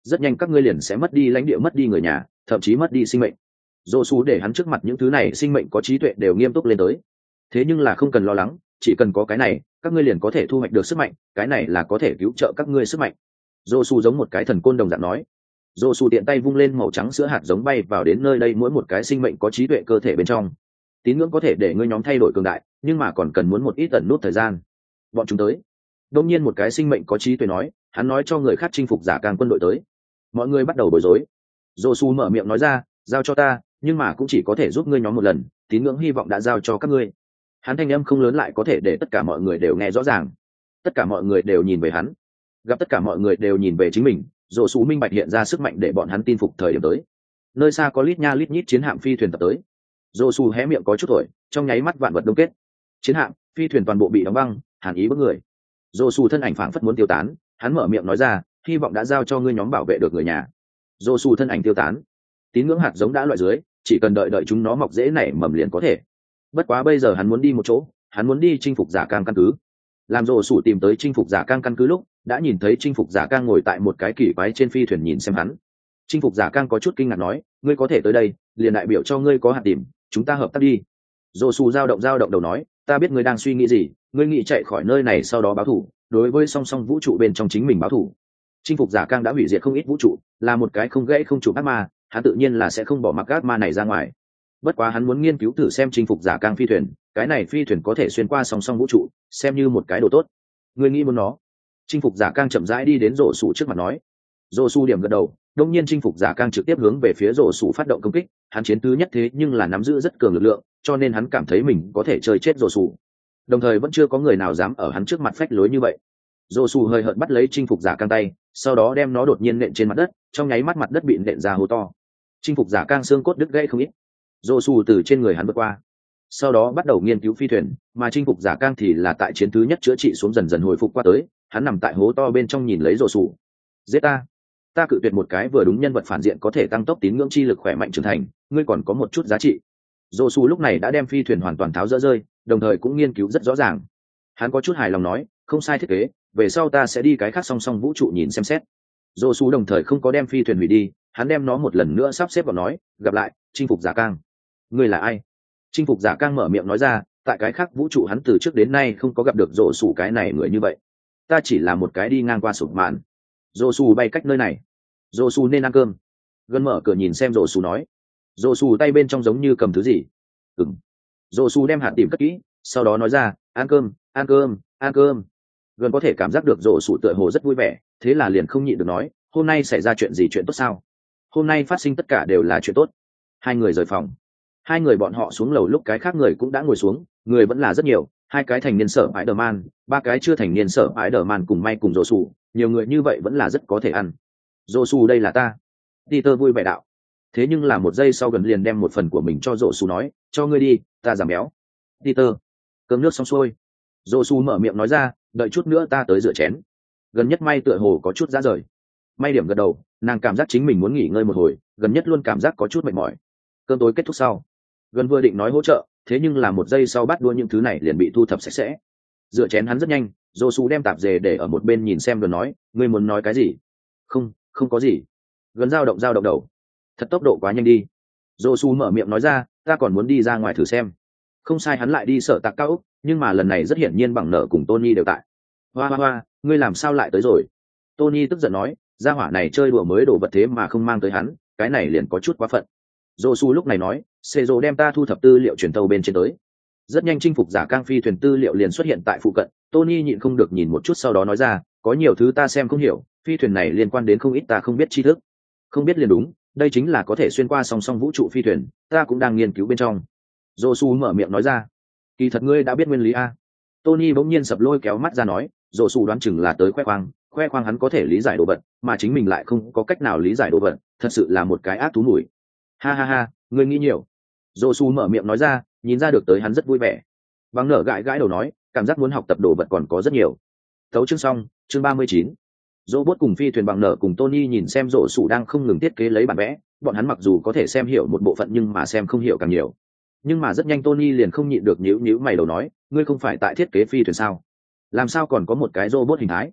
rất nhanh các ngươi liền sẽ mất đi lãnh địa, mất đi người nhà, thậm chí mất đi sinh mệnh. Dô su để hắn trước mặt những thứ này sinh mệnh có trí tuệ đều nghiêm túc lên tới. Thế nhưng là không cần lo lắng, chỉ cần có cái này, các ngươi liền có thể thu hoạch được sức mạnh, cái này là có thể cứu trợ các ngươi sức mạnh. Dô su giống một cái thần côn đồng dạng nói. Dô su tiện tay vung lên màu trắng sữa hạt giống bay vào đến nơi đây mỗi một cái sinh mệnh có trí tuệ cơ thể bên trong. Tín ngưỡng có thể để ngươi nhóm thay đổi cường đại, nhưng mà còn cần muốn một ít ẩn nút thời gian. Bọn chúng tới. Đột nhiên một cái sinh mệnh có trí tuệ nói, hắn nói cho người khác chinh phục giả càng quân đội tới. Mọi người bắt đầu bối rối. Dô su mở miệng nói ra, giao cho ta, nhưng mà cũng chỉ có thể giúp ngươi nhóm một lần, tín ngưỡng hy vọng đã giao cho các ngươi. Hắn thanh âm không lớn lại có thể để tất cả mọi người đều nghe rõ ràng. Tất cả mọi người đều nhìn về hắn. Gặp tất cả mọi người đều nhìn về chính mình, Dô su minh bạch hiện ra sức mạnh để bọn hắn tin phục thời điểm tới. Nơi xa có lít nha lít nhít chiến hạm phi thuyền tập tới. Dô su hé miệng có chút thổi, trong nháy mắt vạn vật đông kết. Chiến hạm, phi thuyền toàn bộ bị đóng băng, hàn ý bức người. Dô su thân ảnh phảng phất muốn tiêu tán, hắn mở miệng nói ra, hy vọng đã giao cho ngươi nhóm bảo vệ được người nhà. Dô su thân ảnh tiêu tán. Tín ngưỡng hạt giống đã loại dưới, chỉ cần đợi đợi chúng nó mọc dễ nảy mầm liền có thể. Bất quá bây giờ hắn muốn đi một chỗ, hắn muốn đi chinh phục giả cang căn cứ. Làm Dô su tìm tới chinh phục giả cang căn cứ lúc, đã nhìn thấy chinh phục giả cang ngồi tại một cái kỳ quái trên phi thuyền nhìn xem hắn. Chinh phục giả cang có chút kinh ngạc nói, ngươi có thể tới đây, liền đại biểu cho ngươi có hạt điểm, chúng ta hợp tác đi. Dô su dao động dao động đầu nói, ta biết ngươi đang suy nghĩ gì, ngươi nghĩ chạy khỏi nơi này sau đó báo thù, đối với song song vũ trụ bên trong chính mình báo thù. Chinh phục giả cang đã hủy diệt không ít vũ trụ, là một cái không gãy không chủ ác ma, hắn tự nhiên là sẽ không bỏ mặc ác ma này ra ngoài. Bất quá hắn muốn nghiên cứu thử xem chinh phục giả cang phi thuyền, cái này phi thuyền có thể xuyên qua song song vũ trụ, xem như một cái đồ tốt. Ngươi nghĩ muốn nó? Chinh phục giả cang chậm rãi đi đến rổ sủ trước mặt nói. Rổ sủ điểm gật đầu, đương nhiên chinh phục giả cang trực tiếp hướng về phía rổ sủ phát động công kích, hắn chiến thứ nhất thế nhưng là nắm giữ rất cường lực lượng, cho nên hắn cảm thấy mình có thể chơi chết rổ sủ. Đồng thời vẫn chưa có người nào dám ở hắn trước mặt phách lối như vậy. Rổ sủ hơi hận bắt lấy chinh phục giả cang tay, sau đó đem nó đột nhiên nện trên mặt đất, trong nháy mắt mặt đất bị nện ra hố to. Chinh phục giả cang xương cốt đứt gãy không ít. Rổ sủ từ trên người hắn vượt qua, sau đó bắt đầu nghiên cứu phi thuyền, mà chinh phục giả cang thì là tại chiến thứ nhất chữa trị xuống dần dần hồi phục qua tới, hắn nằm tại hố to bên trong nhìn lấy rổ sủ. Giết ta! Ta cự tuyệt một cái vừa đúng nhân vật phản diện có thể tăng tốc tín ngưỡng chi lực khỏe mạnh trưởng thành, ngươi còn có một chút giá trị. Rổ sủ lúc này đã đem phi thuyền hoàn toàn tháo dỡ rơi, đồng thời cũng nghiên cứu rất rõ ràng. Hắn có chút hài lòng nói, không sai thiết kế, về sau ta sẽ đi cái khác song song vũ trụ nhìn xem xét. Rổ sủ đồng thời không có đem phi thuyền hủy đi, hắn đem nó một lần nữa sắp xếp vào nói, gặp lại, chinh phục giả cang. Ngươi là ai? Chinh phục giả cang mở miệng nói ra, tại cái khác vũ trụ hắn từ trước đến nay không có gặp được rổ sủ cái này người như vậy. Ta chỉ là một cái đi ngang qua sụp mạn. Rổ sủ bay cách nơi này. Rổ sủ nên ăn cơm. Gần mở cửa nhìn xem rổ sủ nói. Rổ sủ tay bên trong giống như cầm thứ gì. Ừm. Rổ sủ đem hạt tìm cất kỹ, sau đó nói ra, ăn cơm, ăn cơm, ăn cơm. Gần có thể cảm giác được rổ sủ tựa hồ rất vui vẻ, thế là liền không nhịn được nói, hôm nay xảy ra chuyện gì chuyện tốt sao? Hôm nay phát sinh tất cả đều là chuyện tốt. Hai người rời phòng. Hai người bọn họ xuống lầu lúc cái khác người cũng đã ngồi xuống, người vẫn là rất nhiều, hai cái thành niên sở Spider-Man, ba cái chưa thành niên sở Spider-Man cùng may cùng rổ sủ, nhiều người như vậy vẫn là rất có thể ăn. Rổ sủ đây là ta. Peter vui vẻ đạo. Thế nhưng là một giây sau gần liền đem một phần của mình cho rổ sủ nói, cho ngươi đi, ta giảm béo. Peter, cơm nước xong xuôi. Rổ sủ mở miệng nói ra, đợi chút nữa ta tới rửa chén. Gần nhất may tựa hồ có chút ra rời. May điểm gật đầu, nàng cảm giác chính mình muốn nghỉ ngơi một hồi, gần nhất luôn cảm giác có chút mệt mỏi. Cơm tối kết thúc sau, gần vừa định nói hỗ trợ, thế nhưng là một giây sau bắt đua những thứ này liền bị thu thập sạch sẽ. Rửa chén hắn rất nhanh, Dô Su đem tạp dề để ở một bên nhìn xem, gần nói, ngươi muốn nói cái gì? Không, không có gì. Gần dao động dao động đầu. Thật tốc độ quá nhanh đi. Dô Su mở miệng nói ra, ta còn muốn đi ra ngoài thử xem. Không sai, hắn lại đi sở tạc cao ốc, nhưng mà lần này rất hiển nhiên bằng nợ cùng Tony đều tại. Hoa hoa hoa, ngươi làm sao lại tới rồi? Tony tức giận nói, gia hỏa này chơi đùa mới đổ vật thế mà không mang tới hắn, cái này liền có chút quá phận. Dô Su lúc này nói, Sê Dô đem ta thu thập tư liệu truyền tàu bên trên tới. Rất nhanh chinh phục giả cang phi thuyền tư liệu liền xuất hiện tại phụ cận. Tony nhịn không được nhìn một chút sau đó nói ra, có nhiều thứ ta xem không hiểu, phi thuyền này liên quan đến không ít ta không biết tri thức. Không biết liền đúng, đây chính là có thể xuyên qua song song vũ trụ phi thuyền, ta cũng đang nghiên cứu bên trong. Dô Su mở miệng nói ra, kỳ thật ngươi đã biết nguyên lý a? Tony bỗng nhiên sập lôi kéo mắt ra nói, Dô Su đoán chừng là tới khoe khoang, khoe khoang hắn có thể lý giải đồ vật, mà chính mình lại không có cách nào lý giải đồ vật, thật sự là một cái ác thú mùi. Ha ha ha, ngươi nghĩ nhiều. Dô Su mở miệng nói ra, nhìn ra được tới hắn rất vui vẻ. Bằng nở gãi gãi đầu nói, cảm giác muốn học tập đồ vật còn có rất nhiều. Thấu chương xong, chương ba mươi chín. Robot cùng phi thuyền bằng nở cùng Tony nhìn xem Dô Su đang không ngừng thiết kế lấy bản vẽ, bọn hắn mặc dù có thể xem hiểu một bộ phận nhưng mà xem không hiểu càng nhiều. Nhưng mà rất nhanh Tony liền không nhịn được nhíu nhíu mày đầu nói, ngươi không phải tại thiết kế phi thuyền sao? Làm sao còn có một cái robot hình thái?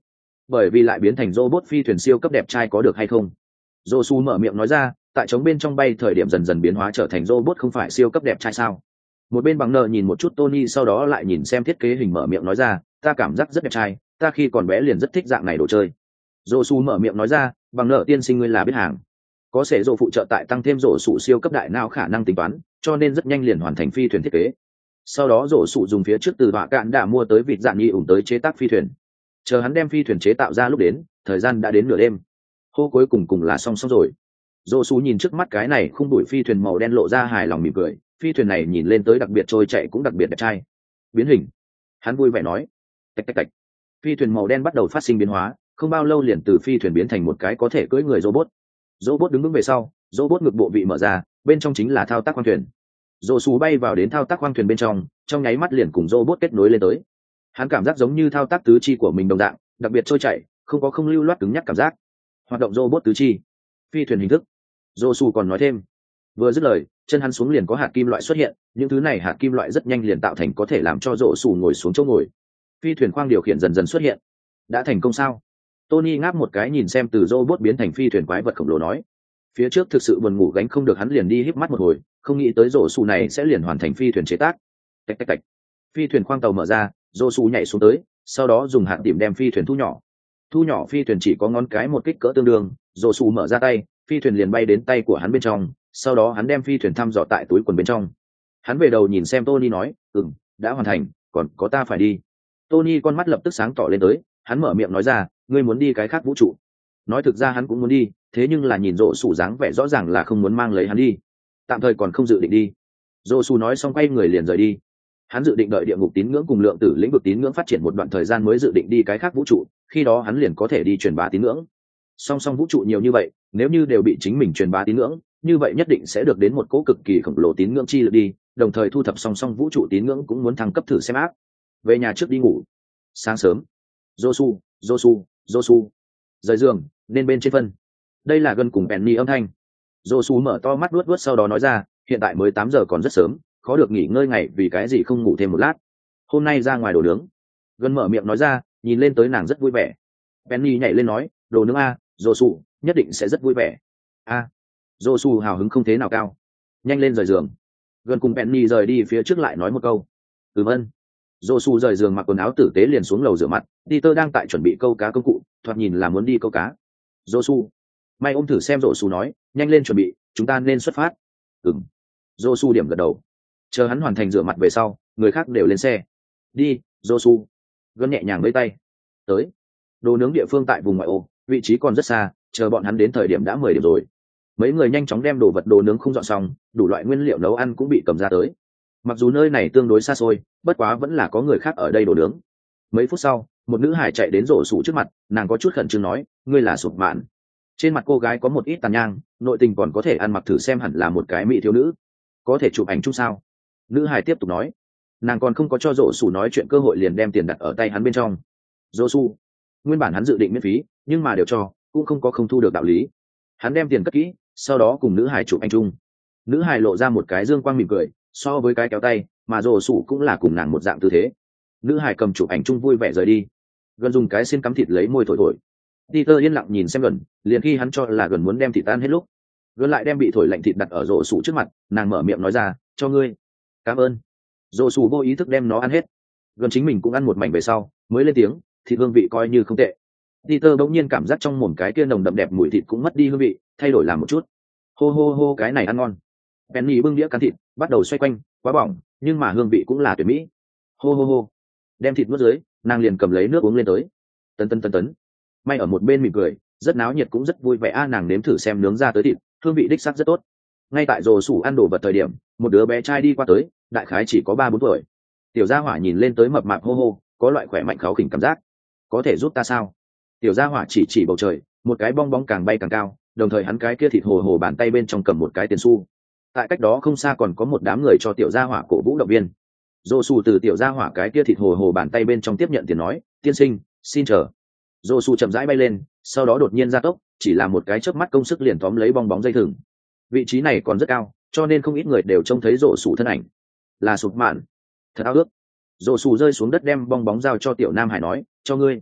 bởi vì lại biến thành robot phi thuyền siêu cấp đẹp trai có được hay không. Dô su mở miệng nói ra, tại trống bên trong bay thời điểm dần dần biến hóa trở thành robot không phải siêu cấp đẹp trai sao? Một bên bằng nợ nhìn một chút Tony, sau đó lại nhìn xem thiết kế hình mở miệng nói ra, ta cảm giác rất đẹp trai, ta khi còn bé liền rất thích dạng này đồ chơi. Dô su mở miệng nói ra, bằng nợ tiên sinh ngươi là biết hàng, có sẽ rổ phụ trợ tại tăng thêm rổ sụ siêu cấp đại não khả năng tính toán, cho nên rất nhanh liền hoàn thành phi thuyền thiết kế. Sau đó rổ sụ dùng phía trước từ họa cạn đã mua tới vịt dạng nghi ủng tới chế tác phi thuyền. Chờ hắn đem phi thuyền chế tạo ra lúc đến, thời gian đã đến nửa đêm. Hô cuối cùng cùng là xong xong rồi. Rổ sụ nhìn trước mắt cái này khung đuổi phi thuyền màu đen lộ ra hài lòng mỉm cười, phi thuyền này nhìn lên tới đặc biệt trôi chạy cũng đặc biệt đẹp trai. Biến hình. Hắn vui vẻ nói. Tạch tạch tạch. Phi thuyền màu đen bắt đầu phát sinh biến hóa, không bao lâu liền từ phi thuyền biến thành một cái có thể cưỡi người robot. Robot đứng vững về sau, robot ngực bộ vị mở ra, bên trong chính là thao tác khoang thuyền. Rồ Sù bay vào đến thao tác khoang thuyền bên trong, trong nháy mắt liền cùng robot kết nối lên tới. Hắn cảm giác giống như thao tác tứ chi của mình đồng dạng, đặc biệt trôi chảy, không có không lưu loát cứng nhắc cảm giác. Hoạt động robot tứ chi, phi thuyền hình thức. Rồ Sù còn nói thêm, vừa dứt lời, chân hắn xuống liền có hạt kim loại xuất hiện, những thứ này hạt kim loại rất nhanh liền tạo thành có thể làm cho Rồ Sù ngồi xuống chỗ ngồi. Phi thuyền khoang điều khiển dần dần xuất hiện. Đã thành công sao? Tony ngáp một cái nhìn xem từ robot biến thành phi thuyền quái vật khổng lồ nói, phía trước thực sự buồn ngủ gánh không được, hắn liền đi híp mắt một hồi, không nghĩ tới rổ xù này sẽ liền hoàn thành phi thuyền chế tác. Tạch tạch tạch. Phi thuyền khoang tàu mở ra, rổ xù nhảy xuống tới, sau đó dùng hạt điểm đem phi thuyền thu nhỏ. Thu nhỏ phi thuyền chỉ có ngón cái một kích cỡ tương đương, rổ xù mở ra tay, phi thuyền liền bay đến tay của hắn bên trong, sau đó hắn đem phi thuyền thăm dò tại túi quần bên trong. Hắn về đầu nhìn xem Tony nói, ừm, đã hoàn thành, còn có ta phải đi. Tony con mắt lập tức sáng tỏ lên tới, hắn mở miệng nói ra, ngươi muốn đi cái khác vũ trụ. Nói thực ra hắn cũng muốn đi, thế nhưng là nhìn rộ sủ dáng vẻ rõ ràng là không muốn mang lấy hắn đi, tạm thời còn không dự định đi. Rộ sủ nói xong quay người liền rời đi. Hắn dự định đợi địa ngục tín ngưỡng cùng lượng tử lĩnh vực tín ngưỡng phát triển một đoạn thời gian mới dự định đi cái khác vũ trụ, khi đó hắn liền có thể đi truyền bá tín ngưỡng. Song song vũ trụ nhiều như vậy, nếu như đều bị chính mình truyền bá tín ngưỡng, như vậy nhất định sẽ được đến một cỗ cực kỳ khổng lồ tín ngưỡng chi lực đi, đồng thời thu thập song song vũ trụ tín ngưỡng cũng muốn thăng cấp thử xem áp. Về nhà trước đi ngủ. Sáng sớm, Josu, Josu, Josu, rời giường, nên bên trên phân. Đây là gần cùng Penny âm thanh. Josu mở to mắt luốt luốt sau đó nói ra, hiện tại mới tám giờ còn rất sớm, khó được nghỉ ngơi ngày, vì cái gì không ngủ thêm một lát. Hôm nay ra ngoài đồ nướng. Gần mở miệng nói ra, nhìn lên tới nàng rất vui vẻ. Penny nhảy lên nói, đồ nướng a, Josu, nhất định sẽ rất vui vẻ. A. Josu hào hứng không thế nào cao. Nhanh lên rời giường. Gần cùng Penny rời đi phía trước lại nói một câu. Ừm ân. Josu rời giường mặc quần áo tử tế liền xuống lầu rửa mặt, Peter đang tại chuẩn bị câu cá công cụ, thoạt nhìn là muốn đi câu cá. Josu, may ôm thử xem. Josu nói, nhanh lên chuẩn bị, chúng ta nên xuất phát. Ừm. Josu điểm gật đầu. Chờ hắn hoàn thành rửa mặt về sau, người khác đều lên xe. Đi, Josu. Gần nhẹ nhàng vẫy tay. Tới. Đồ nướng địa phương tại vùng ngoại ô, vị trí còn rất xa, chờ bọn hắn đến thời điểm đã mười điểm rồi. Mấy người nhanh chóng đem đồ vật đồ nướng không dọn xong, đủ loại nguyên liệu nấu ăn cũng bị cầm ra tới. Mặc dù nơi này tương đối xa xôi, bất quá vẫn là có người khác ở đây đồ nướng. Mấy phút sau, một nữ hải chạy đến rổ sủ trước mặt, nàng có chút khẩn trương nói, ngươi là Sụp Mạn. Trên mặt cô gái có một ít tàn nhang, nội tình còn có thể ăn mặc, thử xem hẳn là một cái mỹ thiếu nữ. Có thể chụp ảnh chung sao? Nữ hải tiếp tục nói. Nàng còn không có cho rổ sủ nói chuyện cơ hội liền đem tiền đặt ở tay hắn bên trong. Rổ sủ, nguyên bản hắn dự định miễn phí, nhưng mà đều cho, cũng không có không thu được đạo lý. Hắn đem tiền cất kỹ, sau đó cùng nữ hải chụp ảnh chung. Nữ hải lộ ra một cái dương quang mỉm cười, so với cái kéo tay, mà rổ sủ cũng là cùng nàng một dạng tư thế. Nữ hải cầm chụp ảnh chung vui vẻ rời đi. Gần dùng cái xiên cắm thịt lấy môi thổi thổi. Peter yên lặng nhìn xem Gần, liền khi hắn cho là Gần muốn đem thịt tan hết lúc, Gần lại đem bị thổi lạnh thịt đặt ở rổ sủ trước mặt, nàng mở miệng nói ra, cho ngươi. Cảm ơn. Rổ sủ vô ý thức đem nó ăn hết. Gần chính mình cũng ăn một mảnh về sau, mới lên tiếng, thịt hương vị coi như không tệ. Peter bỗng nhiên cảm giác trong mồm cái kia nồng đậm đẹp mùi thịt cũng mất đi hương vị, thay đổi làm một chút. Hô hô hô, cái này ăn ngon. Penny bưng đĩa cắn thịt, bắt đầu xoay quanh, quá bỏng, nhưng mà hương vị cũng là tuyệt mỹ. Hô hô hô, đem thịt nuốt dưới, nàng liền cầm lấy nước uống lên tới. Tấn tấn tấn tấn. May ở một bên mỉm cười, rất náo nhiệt cũng rất vui vẻ a, nàng nếm thử xem nướng ra tới thịt, hương vị đích sắc rất tốt. Ngay tại rồ sủ ăn đồ vật thời điểm, một đứa bé trai đi qua tới, đại khái chỉ có ba bốn tuổi. Tiểu gia hỏa nhìn lên tới mập mạp hô hô, có loại khỏe mạnh kháu khỉnh cảm giác. Có thể giúp ta sao? Tiểu gia hỏa chỉ chỉ bầu trời, một cái bong bóng càng bay càng cao, đồng thời hắn cái kia thịt hồ hồ bàn tay bên trong cầm một cái tiền xu. Tại cách đó không xa còn có một đám người cho tiểu gia hỏa cổ vũ động viên. Dô su từ tiểu gia hỏa cái kia thịt hồ hồ bàn tay bên trong tiếp nhận tiền nói, tiên sinh, xin chờ. Dô su chậm rãi bay lên, sau đó đột nhiên gia tốc, chỉ là một cái chớp mắt công sức liền tóm lấy bong bóng dây thừng. Vị trí này còn rất cao, cho nên không ít người đều trông thấy Dô su thân ảnh. Là Sụp Mạn. Thật ao ước. Dô su rơi xuống đất đem bong bóng giao cho tiểu nam hải nói, cho ngươi.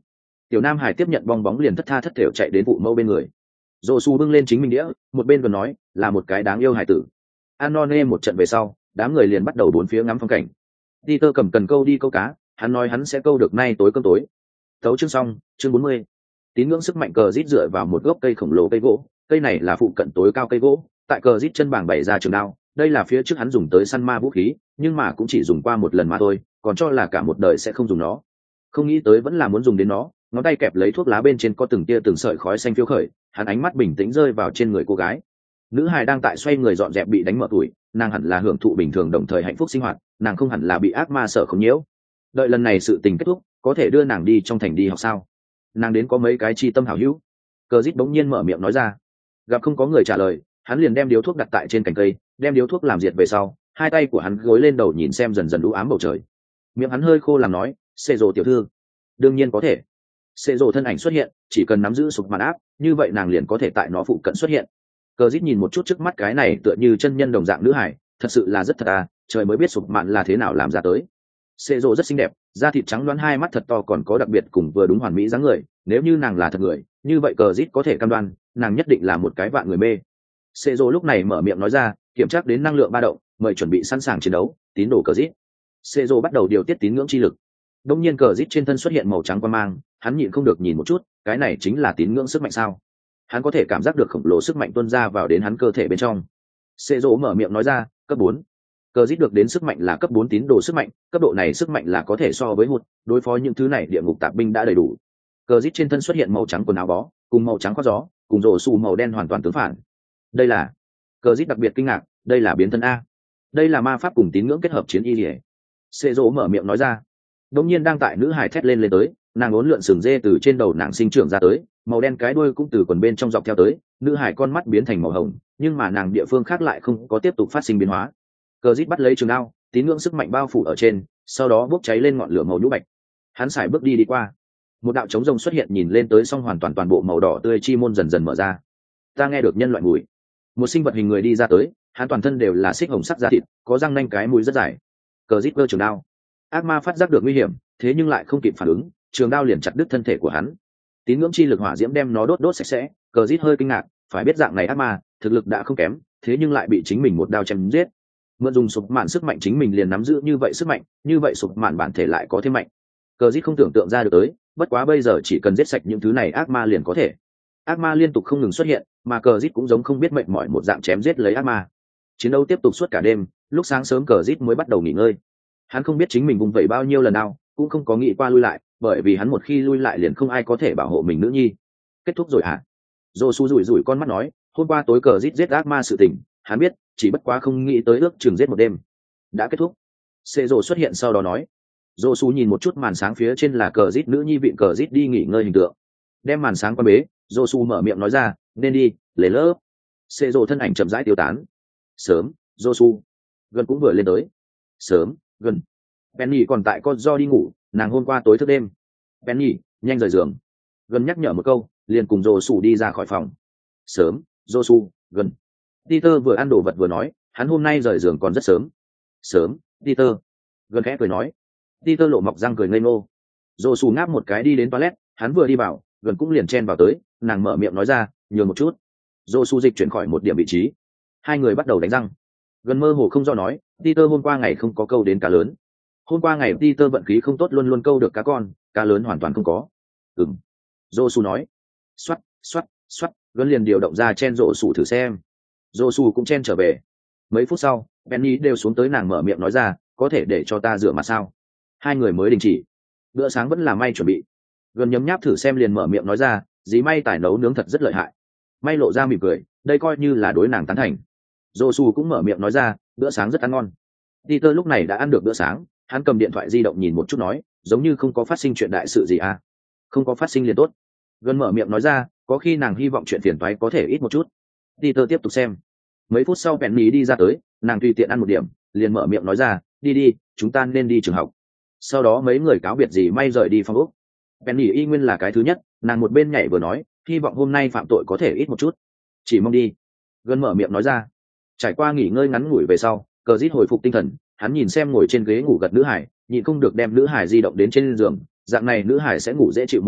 Tiểu nam hải tiếp nhận bong bóng liền thất tha thất thểu chạy đến phụ mẫu bên người. Dô su bưng lên chính mình đĩa, một bên còn nói là một cái đáng yêu hải tử. Ăn no nê một trận về sau, đám người liền bắt đầu bốn phía ngắm phong cảnh. Peter cầm cần câu đi câu cá, hắn nói hắn sẽ câu được nay tối cơm tối. Tấu chương xong, chương bốn mươi. Tín ngưỡng sức mạnh cờ rít dựa vào một gốc cây khổng lồ cây gỗ, cây này là phụ cận tối cao cây gỗ, tại cờ rít chân bảng bày ra trường đao, đây là phía trước hắn dùng tới săn ma vũ khí, nhưng mà cũng chỉ dùng qua một lần mà thôi, còn cho là cả một đời sẽ không dùng nó. Không nghĩ tới vẫn là muốn dùng đến nó, ngón tay kẹp lấy thuốc lá bên trên có từng tia từng sợi khói xanh phiêu khởi, hắn ánh mắt bình tĩnh rơi vào trên người cô gái. Nữ hài đang tại xoay người dọn dẹp bị đánh mở tuổi, nàng hẳn là hưởng thụ bình thường đồng thời hạnh phúc sinh hoạt, nàng không hẳn là bị ác ma sợ không nhiễu. Đợi lần này sự tình kết thúc, có thể đưa nàng đi trong thành đi học sao? Nàng đến có mấy cái chi tâm hảo hữu. Cờ Dít bỗng nhiên mở miệng nói ra. Gặp không có người trả lời, hắn liền đem điếu thuốc đặt tại trên cành cây, đem điếu thuốc làm diệt về sau, hai tay của hắn gối lên đầu nhìn xem dần dần u ám bầu trời. Miệng hắn hơi khô làm nói, "Xê rồ tiểu thư." "Đương nhiên có thể." Xê rồ thân ảnh xuất hiện, chỉ cần nắm giữ sụp màn áp, như vậy nàng liền có thể tại nó phụ cận xuất hiện. Cờ Dít nhìn một chút trước mắt cái này tựa như chân nhân đồng dạng nữ hải, thật sự là rất thật à, trời mới biết sụp mạn là thế nào làm ra tới. Xê rồ rất xinh đẹp, da thịt trắng loáng, hai mắt thật to, còn có đặc biệt cùng vừa đúng hoàn mỹ dáng người, nếu như nàng là thật người, như vậy Cờ Dít có thể cam đoan, nàng nhất định là một cái vạn người mê. Xê rồ lúc này mở miệng nói ra, kiểm tra đến năng lượng ba động, mời chuẩn bị sẵn sàng chiến đấu, tín đồ Cờ Dít. Xê rồ bắt đầu điều tiết tín ngưỡng chi lực. Đông nhiên Cờ Dít trên thân xuất hiện màu trắng quang mang, hắn nhịn không được nhìn một chút, cái này chính là tín ngưỡng sức mạnh sao? Hắn có thể cảm giác được khổng lồ sức mạnh tuôn ra vào đến hắn cơ thể bên trong. Xê rồ mở miệng nói ra, cấp bốn. Cờ Dít được đến sức mạnh là cấp bốn tín đồ sức mạnh, cấp độ này sức mạnh là có thể so với một, đối phó những thứ này địa ngục tạp binh đã đầy đủ. Cờ Dít trên thân xuất hiện màu trắng quần áo bó, cùng màu trắng khoác gió, cùng rổ xù màu đen hoàn toàn tương phản. Đây là Cờ Dít đặc biệt kinh ngạc, đây là biến thân a. Đây là ma pháp cùng tín ngưỡng kết hợp chiến y liễu. Xê rồ mở miệng nói ra. Đống nhiên đang tại nữ hải thét lên lên tới, nàng uốn lượn sừng dê từ trên đầu nàng sinh trưởng ra tới, màu đen cái đuôi cũng từ quần bên trong dọc theo tới, nữ hải con mắt biến thành màu hồng, nhưng mà nàng địa phương khác lại không có tiếp tục phát sinh biến hóa. Cờ Dít bắt lấy trường đao, tín ngưỡng sức mạnh bao phủ ở trên, sau đó bốc cháy lên ngọn lửa màu nhũ bạch. Hắn sải bước đi đi qua, một đạo trống rồng xuất hiện nhìn lên tới, xong hoàn toàn toàn bộ màu đỏ tươi chi môn dần dần mở ra. Ta nghe được nhân loại mùi. Một sinh vật hình người đi ra tới, hắn toàn thân đều là xích hồng sắc da thịt, có răng nanh, cái mũi rất dài. Cờ Dít vơ trường đao, ác ma phát giác được nguy hiểm, thế nhưng lại không kịp phản ứng, trường đao liền chặt đứt thân thể của hắn. Tín ngưỡng chi lực hỏa diễm đem nó đốt đốt sạch sẽ. Cờ Dít hơi kinh ngạc, phải biết dạng này ác ma thực lực đã không kém, thế nhưng lại bị chính mình một đao chém giết. Mượn dùng sụp mạn sức mạnh chính mình liền nắm giữ như vậy sức mạnh, như vậy sụp mạn bản thể lại có thêm mạnh. Cờ Dít không tưởng tượng ra được tới, bất quá bây giờ chỉ cần giết sạch những thứ này ác ma liền có thể. Ác ma liên tục không ngừng xuất hiện, mà Cờ Dít cũng giống không biết mệnh mỏi một dạng chém giết lấy ác ma. Chiến đấu tiếp tục suốt cả đêm, lúc sáng sớm Cờ Dít mới bắt đầu nghỉ ngơi. Hắn không biết chính mình vùng vẫy bao nhiêu lần nào, cũng không có nghĩ qua lui lại, bởi vì hắn một khi lui lại liền không ai có thể bảo hộ mình nữ nhi. Kết thúc rồi hả? Dô su rủi rủi con mắt nói, hôm qua tối Cờ Dít giết ác ma sự tình, hắn biết, chỉ bất quá không nghĩ tới ước chừng giết một đêm. Đã kết thúc. Xê rồ xuất hiện sau đó nói. Dô su nhìn một chút màn sáng phía trên là Cờ Dít nữ nhi vịn Cờ Dít đi nghỉ ngơi hình tượng. Đem màn sáng qua bế, Dô su mở miệng nói ra, nên đi, lấy lớp. Xê rồ thân ảnh chậm rãi tiêu tán. Sớm, Dô su. Gần cũng vừa lên tới. Sớm, gần. Penny còn tại con do đi ngủ, nàng hôm qua tối thức đêm. Penny, nhanh rời giường. Gần nhắc nhở một câu, liền cùng Dô su đi ra khỏi phòng. Sớm, Dô su, gần. Peter vừa ăn đồ vật vừa nói, hắn hôm nay rời giường còn rất sớm. Sớm, Peter. Gần khẽ cười nói. Peter lộ mọc răng cười ngây ngô. Dô su ngáp một cái đi đến toilet, hắn vừa đi vào, gần cũng liền chen vào tới, nàng mở miệng nói ra, nhường một chút. Dô su dịch chuyển khỏi một điểm vị trí. Hai người bắt đầu đánh răng. Gần mơ hồ không do nói, Peter hôm qua ngày không có câu đến cá lớn. Hôm qua ngày Peter vận khí không tốt, luôn luôn câu được cá con, cá lớn hoàn toàn không có. Ừm. Dô su nói. Xoát, xoát, xoát, gần liền điều động ra chen Dô su thử xem. Dô su cũng chen trở về. Mấy phút sau, Penny đều xuống tới, nàng mở miệng nói ra, có thể để cho ta rửa mặt sao? Hai người mới đình chỉ. Bữa sáng vẫn là may chuẩn bị. Gần nhấm nháp thử xem liền mở miệng nói ra, dì may tài nấu nướng thật rất lợi hại. May lộ ra mỉm cười, đây coi như là đối nàng tán thành. Dô su cũng mở miệng nói ra, bữa sáng rất ăn ngon. Peter lúc này đã ăn được bữa sáng, hắn cầm điện thoại di động nhìn một chút nói, giống như không có phát sinh chuyện đại sự gì à? Không có phát sinh liền tốt. Gần mở miệng nói ra, có khi nàng hy vọng chuyện phiền toái có thể ít một chút. Peter tiếp tục xem. Mấy phút sau Penny đi ra tới, nàng tùy tiện ăn một điểm, liền mở miệng nói ra, đi đi, chúng ta nên đi trường học. Sau đó mấy người cáo biệt dì may rời đi phòng ốc. Penny y nguyên là cái thứ nhất, nàng một bên nhảy vừa nói, hy vọng hôm nay phạm tội có thể ít một chút. Chỉ mong đi. Gần mở miệng nói ra. Trải qua nghỉ ngơi ngắn ngủi về sau, Cờ Dít hồi phục tinh thần, hắn nhìn xem ngồi trên ghế ngủ gật nữ hải, nhịn không được đem nữ hải di động đến trên giường, dạng này nữ hải sẽ ngủ dễ chịu một điểm,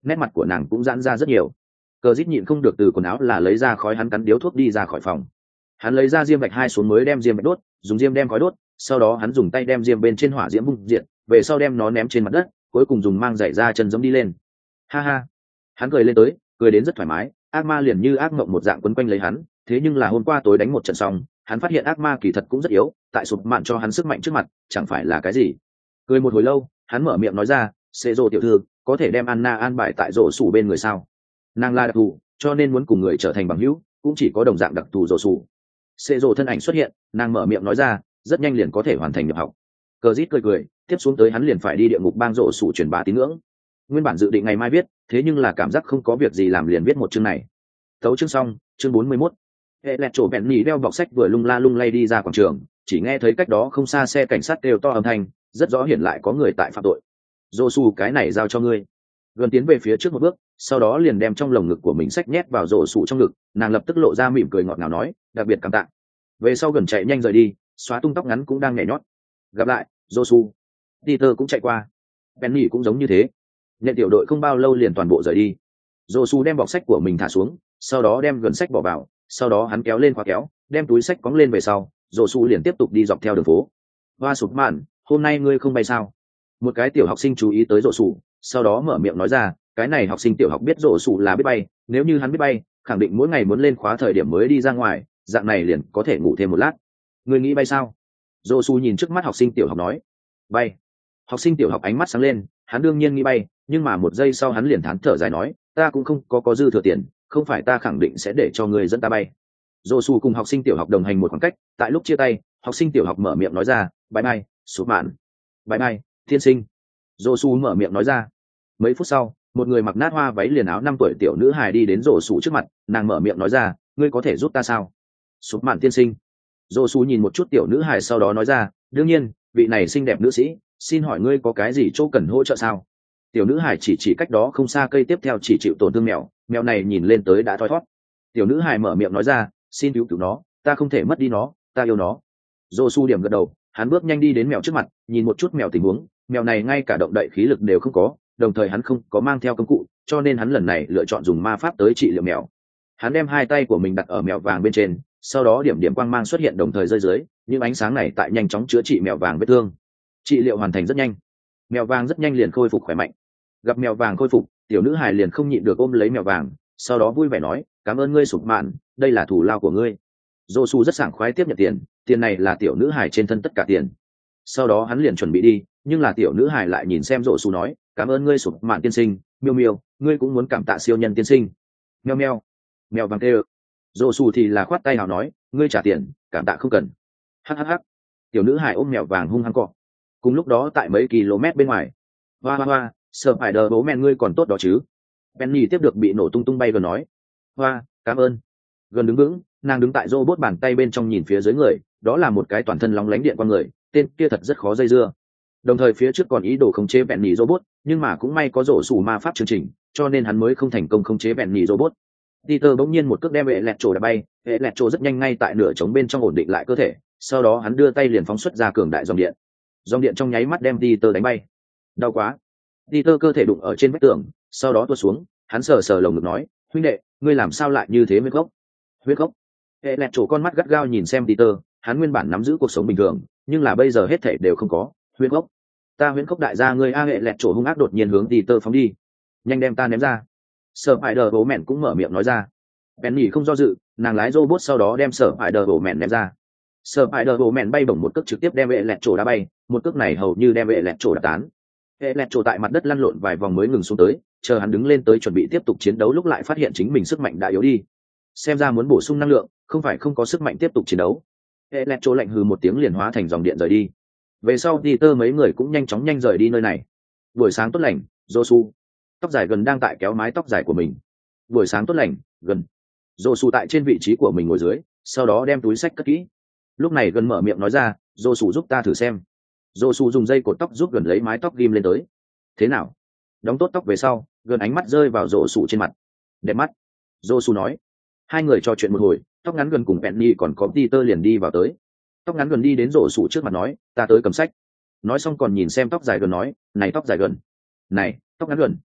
nét mặt của nàng cũng giãn ra rất nhiều. Cờ Dít nhịn không được từ quần áo là lấy ra khói, hắn cắn điếu thuốc đi ra khỏi phòng. Hắn lấy ra diêm bạch hai xuống mới đem diêm bạch đốt, dùng diêm đem khói đốt, sau đó hắn dùng tay đem diêm bên trên hỏa diễm bung diện, về sau đem nó ném trên mặt đất, cuối cùng dùng mang giày ra chân giống đi lên. Ha ha, hắn cười lên tới, cười đến rất thoải mái. Ác ma liền như ác mộng một dạng quấn quanh lấy hắn, thế nhưng là hôm qua tối đánh một trận xong, hắn phát hiện ác ma kỳ thật cũng rất yếu, tại sụp mạn cho hắn sức mạnh trước mặt chẳng phải là cái gì. Cười một hồi lâu, hắn mở miệng nói ra, Sệ Dỗ tiểu thư, có thể đem Anna an bài tại rổ sủ bên người sao? Nàng là đặc thù, cho nên muốn cùng người trở thành bằng hữu, cũng chỉ có đồng dạng đặc thù rổ sủ. Sệ Dỗ thân ảnh xuất hiện, nàng mở miệng nói ra, rất nhanh liền có thể hoàn thành nhập học. Cờ Dít cười cười, tiếp xuống tới hắn liền phải đi địa ngục bang rổ sủ truyền bá tín ngưỡng. Nguyên bản dự định ngày mai viết, thế nhưng là cảm giác không có việc gì làm liền viết một chương này. Tấu chương xong, chương bốn mươi mốt. Hệ lẹt chỗ bẹn nhì đeo bọc sách vừa lung la lung lay đi ra quảng trường, chỉ nghe thấy cách đó không xa xe cảnh sát kêu to âm thanh, rất rõ hiển lại có người tại phạm tội. Dô su, cái này giao cho ngươi. Gần tiến về phía trước một bước, sau đó liền đem trong lồng ngực của mình sách nhét vào rổ sủ trong ngực, nàng lập tức lộ ra mỉm cười ngọt ngào nói, đặc biệt cảm tạ. Về sau gần chạy nhanh rời đi, xóa tung tóc ngắn cũng đang nhảy nhót. Gặp lại, Dô su. Peter cũng chạy qua. Penny cũng giống như thế. Nhận tiểu đội không bao lâu liền toàn bộ rời đi. Dô su đem bọc sách của mình thả xuống, sau đó đem gần sách bỏ vào, sau đó hắn kéo lên khóa kéo, đem túi sách cóng lên về sau, Dô su liền tiếp tục đi dọc theo đường phố. Hoa sụp mạn, hôm nay ngươi không bay sao? Một cái tiểu học sinh chú ý tới Dô su, sau đó mở miệng nói ra, cái này học sinh tiểu học biết Dô su là biết bay, nếu như hắn biết bay, khẳng định mỗi ngày muốn lên khóa thời điểm mới đi ra ngoài, dạng này liền có thể ngủ thêm một lát. Ngươi nghĩ bay sao? Dô su nhìn trước mắt học sinh tiểu học nói, bay. Học sinh tiểu học ánh mắt sáng lên, hắn đương nhiên nghĩ bay, nhưng mà một giây sau hắn liền thán thở dài nói, ta cũng không có có dư thừa tiền, không phải ta khẳng định sẽ để cho người dẫn ta bay. Dô su cùng học sinh tiểu học đồng hành một khoảng cách, tại lúc chia tay, học sinh tiểu học mở miệng nói ra, bye bye, sụp mạn. Bye bye, thiên sinh. Dô su mở miệng nói ra. Mấy phút sau, một người mặc nát hoa váy liền áo năm tuổi tiểu nữ hài đi đến Dô su trước mặt, nàng mở miệng nói ra, ngươi có thể giúp ta sao? Sụp mạn tiên sinh. Dô su nhìn một chút tiểu nữ hài sau đó nói ra, đương nhiên, vị này xinh đẹp nữ sĩ, xin hỏi ngươi có cái gì chỗ cần hỗ trợ sao? Tiểu nữ hải chỉ chỉ cách đó không xa cây tiếp theo chỉ chịu tổn thương mèo, mèo này nhìn lên tới đã thoi thoát. Tiểu nữ hải mở miệng nói ra, xin cứu cứu nó, ta không thể mất đi nó, ta yêu nó. Dô su điểm gật đầu, hắn bước nhanh đi đến mèo trước mặt, nhìn một chút mèo tình huống, mèo này ngay cả động đậy khí lực đều không có, đồng thời hắn không có mang theo công cụ, cho nên hắn lần này lựa chọn dùng ma pháp tới trị liệu mèo. Hắn đem hai tay của mình đặt ở mèo vàng bên trên, sau đó điểm điểm quang mang xuất hiện đồng thời rơi dưới, những ánh sáng này tại nhanh chóng chữa trị mèo vàng vết thương. Trị liệu hoàn thành rất nhanh, mèo vàng rất nhanh liền khôi phục khỏe mạnh. Gặp mèo vàng khôi phục, tiểu nữ hài liền không nhịn được ôm lấy mèo vàng, sau đó vui vẻ nói, cảm ơn ngươi sụp mạn, đây là thù lao của ngươi. Dô su rất sảng khoái tiếp nhận tiền, tiền này là tiểu nữ hài trên thân tất cả tiền. Sau đó hắn liền chuẩn bị đi, nhưng là tiểu nữ hài lại nhìn xem Dô su nói, cảm ơn ngươi sụp mạn tiên sinh, miêu miêu, ngươi cũng muốn cảm tạ siêu nhân tiên sinh. Meo meo, mèo vàng tê. Dô su thì là khoát tay nào nói, ngươi trả tiền, cảm tạ không cần. Hắc hắc hắc. Tiểu nữ hài ôm mèo vàng hung hăng cọ. Cùng lúc đó tại mấy km bên ngoài, hoa hoa hoa, sợ phải đờ bố mẹ ngươi còn tốt đó chứ? Penny tiếp được bị nổ tung tung bay vừa nói, hoa, cảm ơn. Gần đứng vững, nàng đứng tại robot bàn tay bên trong nhìn phía dưới người, đó là một cái toàn thân lóng lánh điện qua người, tên kia thật rất khó dây dưa. Đồng thời phía trước còn ý đồ khống chế Penny robot, nhưng mà cũng may có rổ sủ ma pháp chương trình, cho nên hắn mới không thành công khống chế Penny robot. Peter bỗng nhiên một cước đem vệ lẹt trổ đã bay, vệ lẹt trổ rất nhanh ngay tại nửa trống bên trong ổn định lại cơ thể, sau đó hắn đưa tay liền phóng xuất ra cường đại dòng điện. Dòng điện trong nháy mắt đem Peter đánh bay. Đau quá. Peter cơ thể đụng ở trên vách tường, sau đó tuột xuống, hắn sờ sờ lồng ngực nói, huynh đệ, ngươi làm sao lại như thế huyết gốc? Huyết gốc. Hệ lẹt trổ con mắt gắt gao nhìn xem Peter, hắn nguyên bản nắm giữ cuộc sống bình thường, nhưng là bây giờ hết thảy đều không có. Huyết gốc. Ta huyễn gốc đại gia ngươi a. Hệ lẹt trổ hung ác đột nhiên hướng Peter phóng đi. Nhanh đem ta ném ra. Sở Phải Đờ bố mẹn cũng mở miệng nói ra. Penny không do dự, nàng lái robot sau đó đem Sở Phải Đờ bố mẹn ném ra. Sở Phải Đờ bố mẹn bay bổng một cước trực tiếp đem hệ lẹt trổ đá bay, một cước này hầu như đem hệ lẹt trổ đá tán. Hệ lẹt trổ tại mặt đất lăn lộn vài vòng mới ngừng xuống tới, chờ hắn đứng lên tới chuẩn bị tiếp tục chiến đấu lúc lại phát hiện chính mình sức mạnh đã yếu đi. Xem ra muốn bổ sung năng lượng, không phải không có sức mạnh tiếp tục chiến đấu. Hệ lẹt trổ lạnh hừ một tiếng liền hóa thành dòng điện rời đi. Về sau Peter mấy người cũng nhanh chóng nhanh rời đi nơi này. Buổi sáng tốt lành, Josu. Tóc dài gần đang tại kéo mái tóc dài của mình. Buổi sáng tốt lành, gần. Josu tại trên vị trí của mình ngồi dưới, sau đó đem túi sách cất kỹ. Lúc này gần mở miệng nói ra, Josu giúp ta thử xem. Josu dùng dây cột tóc giúp gần lấy mái tóc ghim lên tới. Thế nào? Đóng tốt tóc về sau, gần ánh mắt rơi vào Josu trên mặt. Đẹp mắt. Josu nói. Hai người trò chuyện một hồi, tóc ngắn gần cùng Penny còn có Peter liền đi vào tới. Tóc ngắn gần đi đến Josu trước mặt nói, ta tới cầm sách. Nói xong còn nhìn xem tóc dài gần nói, này tóc dài gần. Này, tóc ngắn gần.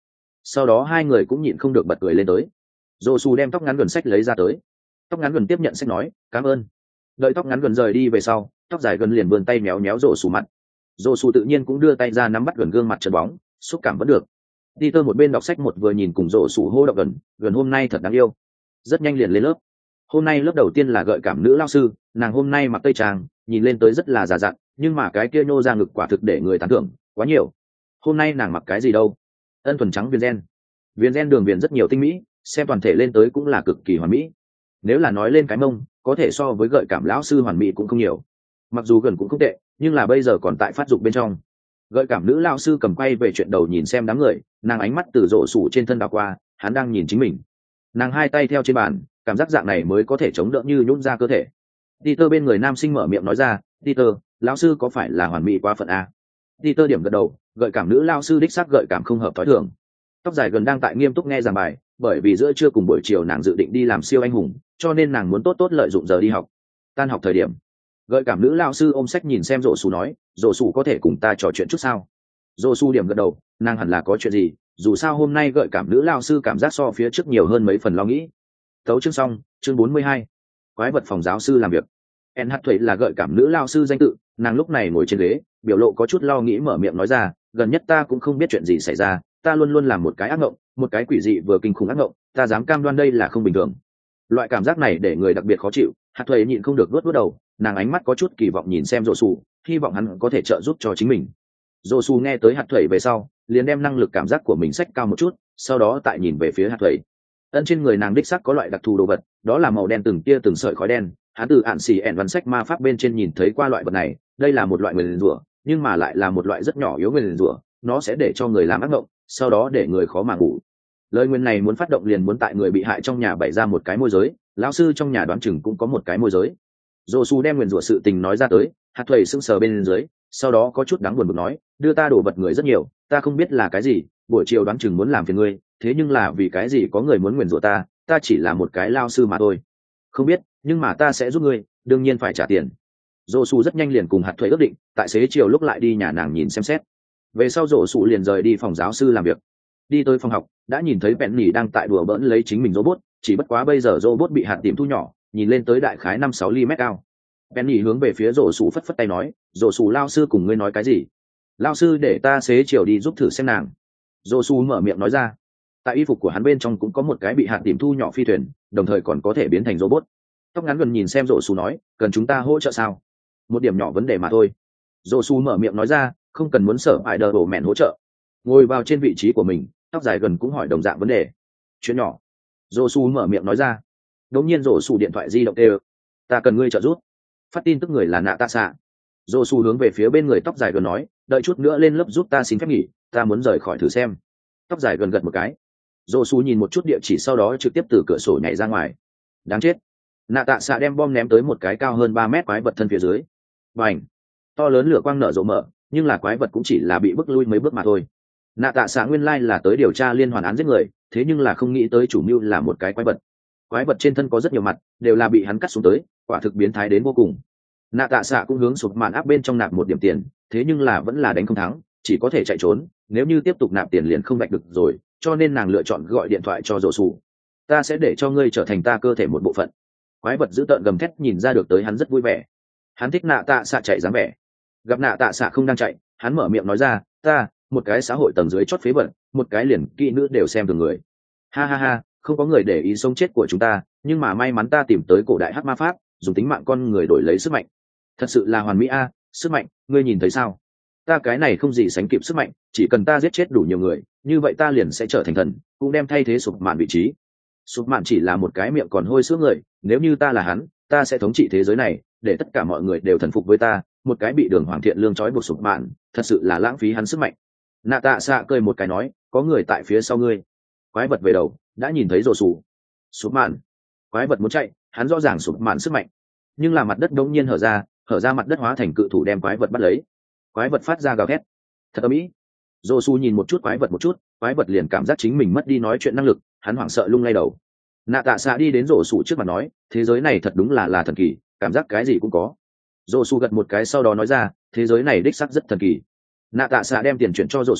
sau đó hai người cũng nhịn không được bật cười lên tới. Dô su đem tóc ngắn gần sách lấy ra tới. Tóc ngắn gần tiếp nhận sách nói cảm ơn. Đợi tóc ngắn gần rời đi về sau, tóc dài gần liền vươn tay méo méo Dô su mặt. Dô su tự nhiên cũng đưa tay ra nắm bắt gần gương mặt trơn bóng, xúc cảm vẫn được. Peter một bên đọc sách một vừa nhìn cùng Dô su hô động gần, gần hôm nay thật đáng yêu. Rất nhanh liền lên lớp. Hôm nay lớp đầu tiên là gợi cảm nữ lao sư, nàng hôm nay mặc tây trang, nhìn lên tới rất là già dặn, nhưng mà cái kia nhô ra ngực quả thực để người tán thưởng quá nhiều. Hôm nay nàng mặc cái gì đâu? Ân thuần trắng viền gen. Viền gen đường viền rất nhiều tinh mỹ, xem toàn thể lên tới cũng là cực kỳ hoàn mỹ. Nếu là nói lên cái mông, có thể so với gợi cảm lão sư hoàn mỹ cũng không nhiều. Mặc dù gần cũng không tệ, nhưng là bây giờ còn tại phát dục bên trong. Gợi cảm nữ lao sư cầm quay về chuyện đầu nhìn xem đám người, nàng ánh mắt từ rộ sủ trên thân đảo qua, hắn đang nhìn chính mình. Nàng hai tay theo trên bàn, cảm giác dạng này mới có thể chống đỡ như nhún ra cơ thể. Peter bên người nam sinh mở miệng nói ra, Peter, lão sư có phải là hoàn mỹ quá phận a? Peter điểm gật đầu, gợi cảm nữ lao sư đích xác gợi cảm không hợp thói thường. Tóc dài gần đang tại nghiêm túc nghe giảng bài, bởi vì giữa trưa cùng buổi chiều nàng dự định đi làm siêu anh hùng, cho nên nàng muốn tốt tốt lợi dụng giờ đi học. Tan học thời điểm, gợi cảm nữ lao sư ôm sách nhìn xem rộ sủ nói, rộ sủ có thể cùng ta trò chuyện chút sao? Rộ sủ điểm gật đầu, nàng hẳn là có chuyện gì, dù sao hôm nay gợi cảm nữ lao sư cảm giác so phía trước nhiều hơn mấy phần lo nghĩ. Tấu chương xong, chương bốn mươi hai. Quái vật phòng giáo sư làm việc. En hát thuệ là gợi cảm nữ lao sư danh tự, nàng lúc này ngồi trên ghế, biểu lộ có chút lo nghĩ mở miệng nói ra, gần nhất ta cũng không biết chuyện gì xảy ra, ta luôn luôn làm một cái ác mộng, một cái quỷ dị vừa kinh khủng ác mộng, ta dám cam đoan đây là không bình thường. Loại cảm giác này để người đặc biệt khó chịu, hát thuệ nhịn không được vuốt vuốt đầu, nàng ánh mắt có chút kỳ vọng nhìn xem rộ sủ, hy vọng hắn có thể trợ giúp cho chính mình. Rộ sủ nghe tới hát thuệ về sau, liền đem năng lực cảm giác của mình xách cao một chút, sau đó tại nhìn về phía hát thuệ. Ân trên người nàng đích sắc có loại đặc thù đồ vật, đó là màu đen từng tia từng sợi khói đen, hắn từ ạn xì ẻn văn sách ma pháp bên trên nhìn thấy qua loại vật này, đây là một loại nguyền rủa, nhưng mà lại là một loại rất nhỏ yếu nguyền rủa, nó sẽ để cho người làm ác mộng, sau đó để người khó mà ngủ. Lời nguyền này muốn phát động liền muốn tại người bị hại trong nhà bày ra một cái môi giới, lão sư trong nhà đoán chừng cũng có một cái môi giới. Dô su đem nguyền rủa sự tình nói ra tới, hạt thuầy sững sờ bên dưới, sau đó có chút đáng buồn bực nói, đưa ta đổ vật người rất nhiều, ta không biết là cái gì, buổi chiều đoán chừng muốn làm phiền ngươi, thế nhưng là vì cái gì có người muốn nguyền rủa ta, ta chỉ là một cái lao sư mà thôi. Không biết, nhưng mà ta sẽ giúp ngươi, đương nhiên phải trả tiền. Dô su rất nhanh liền cùng hạt thuế ước định, tại xế chiều lúc lại đi nhà nàng nhìn xem xét. Về sau Dô su liền rời đi phòng giáo sư làm việc. Đi tới phòng học, đã nhìn thấy Penny đang tại đùa bỡn lấy chính mình robot, chỉ bất quá bây giờ robot bị hạt tìm thu nhỏ, nhìn lên tới đại khái năm sáu ly mét cao. Penny hướng về phía Dô su phất phất tay nói, Dô su lao sư cùng ngươi nói cái gì? Lao sư để ta xế chiều đi giúp thử xem nàng. Dô su mở miệng nói ra. Tại y phục của hắn bên trong cũng có một cái bị hạt tìm thu nhỏ phi thuyền, đồng thời còn có thể biến thành robot. Tóc ngắn gần nhìn xem Dô su nói, cần chúng ta hỗ trợ sao? Một điểm nhỏ vấn đề mà thôi. Dô su mở miệng nói ra, không cần muốn sở hại đờ đổ mẹn hỗ trợ. Ngồi vào trên vị trí của mình, tóc dài gần cũng hỏi đồng dạng vấn đề. Chuyện nhỏ. Dô su mở miệng nói ra. Đống nhiên Dô su điện thoại di động đều. Ta cần ngươi trợ giúp. Phát tin tức người là Nạ Tạ Xạ. Dô su hướng về phía bên người tóc dài gần nói, đợi chút nữa lên lớp giúp ta xin phép nghỉ, ta muốn rời khỏi thử xem. Tóc dài gần gật một cái. Dô su nhìn một chút địa chỉ sau đó trực tiếp từ cửa sổ nhảy ra ngoài. Đáng chết. Nạ Tạ Xạ đem bom ném tới một cái cao hơn ba mét quái vật thân phía dưới. Bành. To lớn lửa quang nở rộ mở, nhưng là quái vật cũng chỉ là bị bức lui mấy bước mà thôi. Nạ Tạ Xạ nguyên lai là tới điều tra liên hoàn án giết người, thế nhưng là không nghĩ tới chủ mưu là một cái quái vật. Quái vật trên thân có rất nhiều mặt, đều là bị hắn cắt xuống tới, quả thực biến thái đến vô cùng. Nạ Tạ Xạ cũng hướng sụp màn áp bên trong nạp một điểm tiền, thế nhưng là vẫn là đánh không thắng, chỉ có thể chạy trốn, nếu như tiếp tục nạp tiền liền không vạch được rồi, cho nên nàng lựa chọn gọi điện thoại cho Dỗ Sủ. Ta sẽ để cho ngươi trở thành ta cơ thể một bộ phận. Quái vật dữ tợn gầm thét nhìn ra được tới hắn rất vui vẻ. Hắn thích Nạ Tạ Xạ chạy dáng vẻ. Gặp Nạ Tạ Xạ không đang chạy, hắn mở miệng nói ra, ta, một cái xã hội tầng dưới chót phế vật, một cái liền kỹ nữ đều xem thường người. Ha ha ha, không có người để ý sống chết của chúng ta, nhưng mà may mắn ta tìm tới cổ đại hắc ma pháp, dùng tính mạng con người đổi lấy sức mạnh. Thật sự là hoàn mỹ a, sức mạnh, ngươi nhìn thấy sao? Ta cái này không gì sánh kịp sức mạnh, chỉ cần ta giết chết đủ nhiều người, như vậy ta liền sẽ trở thành thần, cũng đem thay thế sụp mạn vị trí. Sụp mạn chỉ là một cái miệng còn hôi sữa người, nếu như ta là hắn, ta sẽ thống trị thế giới này, để tất cả mọi người đều thần phục với ta. Một cái bị đường hoàng thiện lương trói buộc sụp mạn, thật sự là lãng phí hắn sức mạnh. Nạ Tạ Xạ cười một cái nói, có người tại phía sau ngươi. Quái vật về đầu, đã nhìn thấy Dỗ Sủ. Sụp mạn. Quái vật muốn chạy, hắn rõ ràng sụp mạn sức mạnh, nhưng là mặt đất đống nhiên hở ra, hở ra mặt đất hóa thành cự thủ đem quái vật bắt lấy. Quái vật phát ra gào thét, thật ầm ĩ. Dỗ Su nhìn một chút quái vật một chút, quái vật liền cảm giác chính mình mất đi nói chuyện năng lực, hắn hoảng sợ lung lay đầu. Nạ Tạ Xạ đi đến Dỗ Su trước mặt nói, thế giới này thật đúng là là thần kỳ, cảm giác cái gì cũng có. Dỗ Su gật một cái sau đó nói ra, thế giới này đích xác rất thần kỳ. Nạ Tạ Xạ đem tiền chuyển cho Dỗ Su,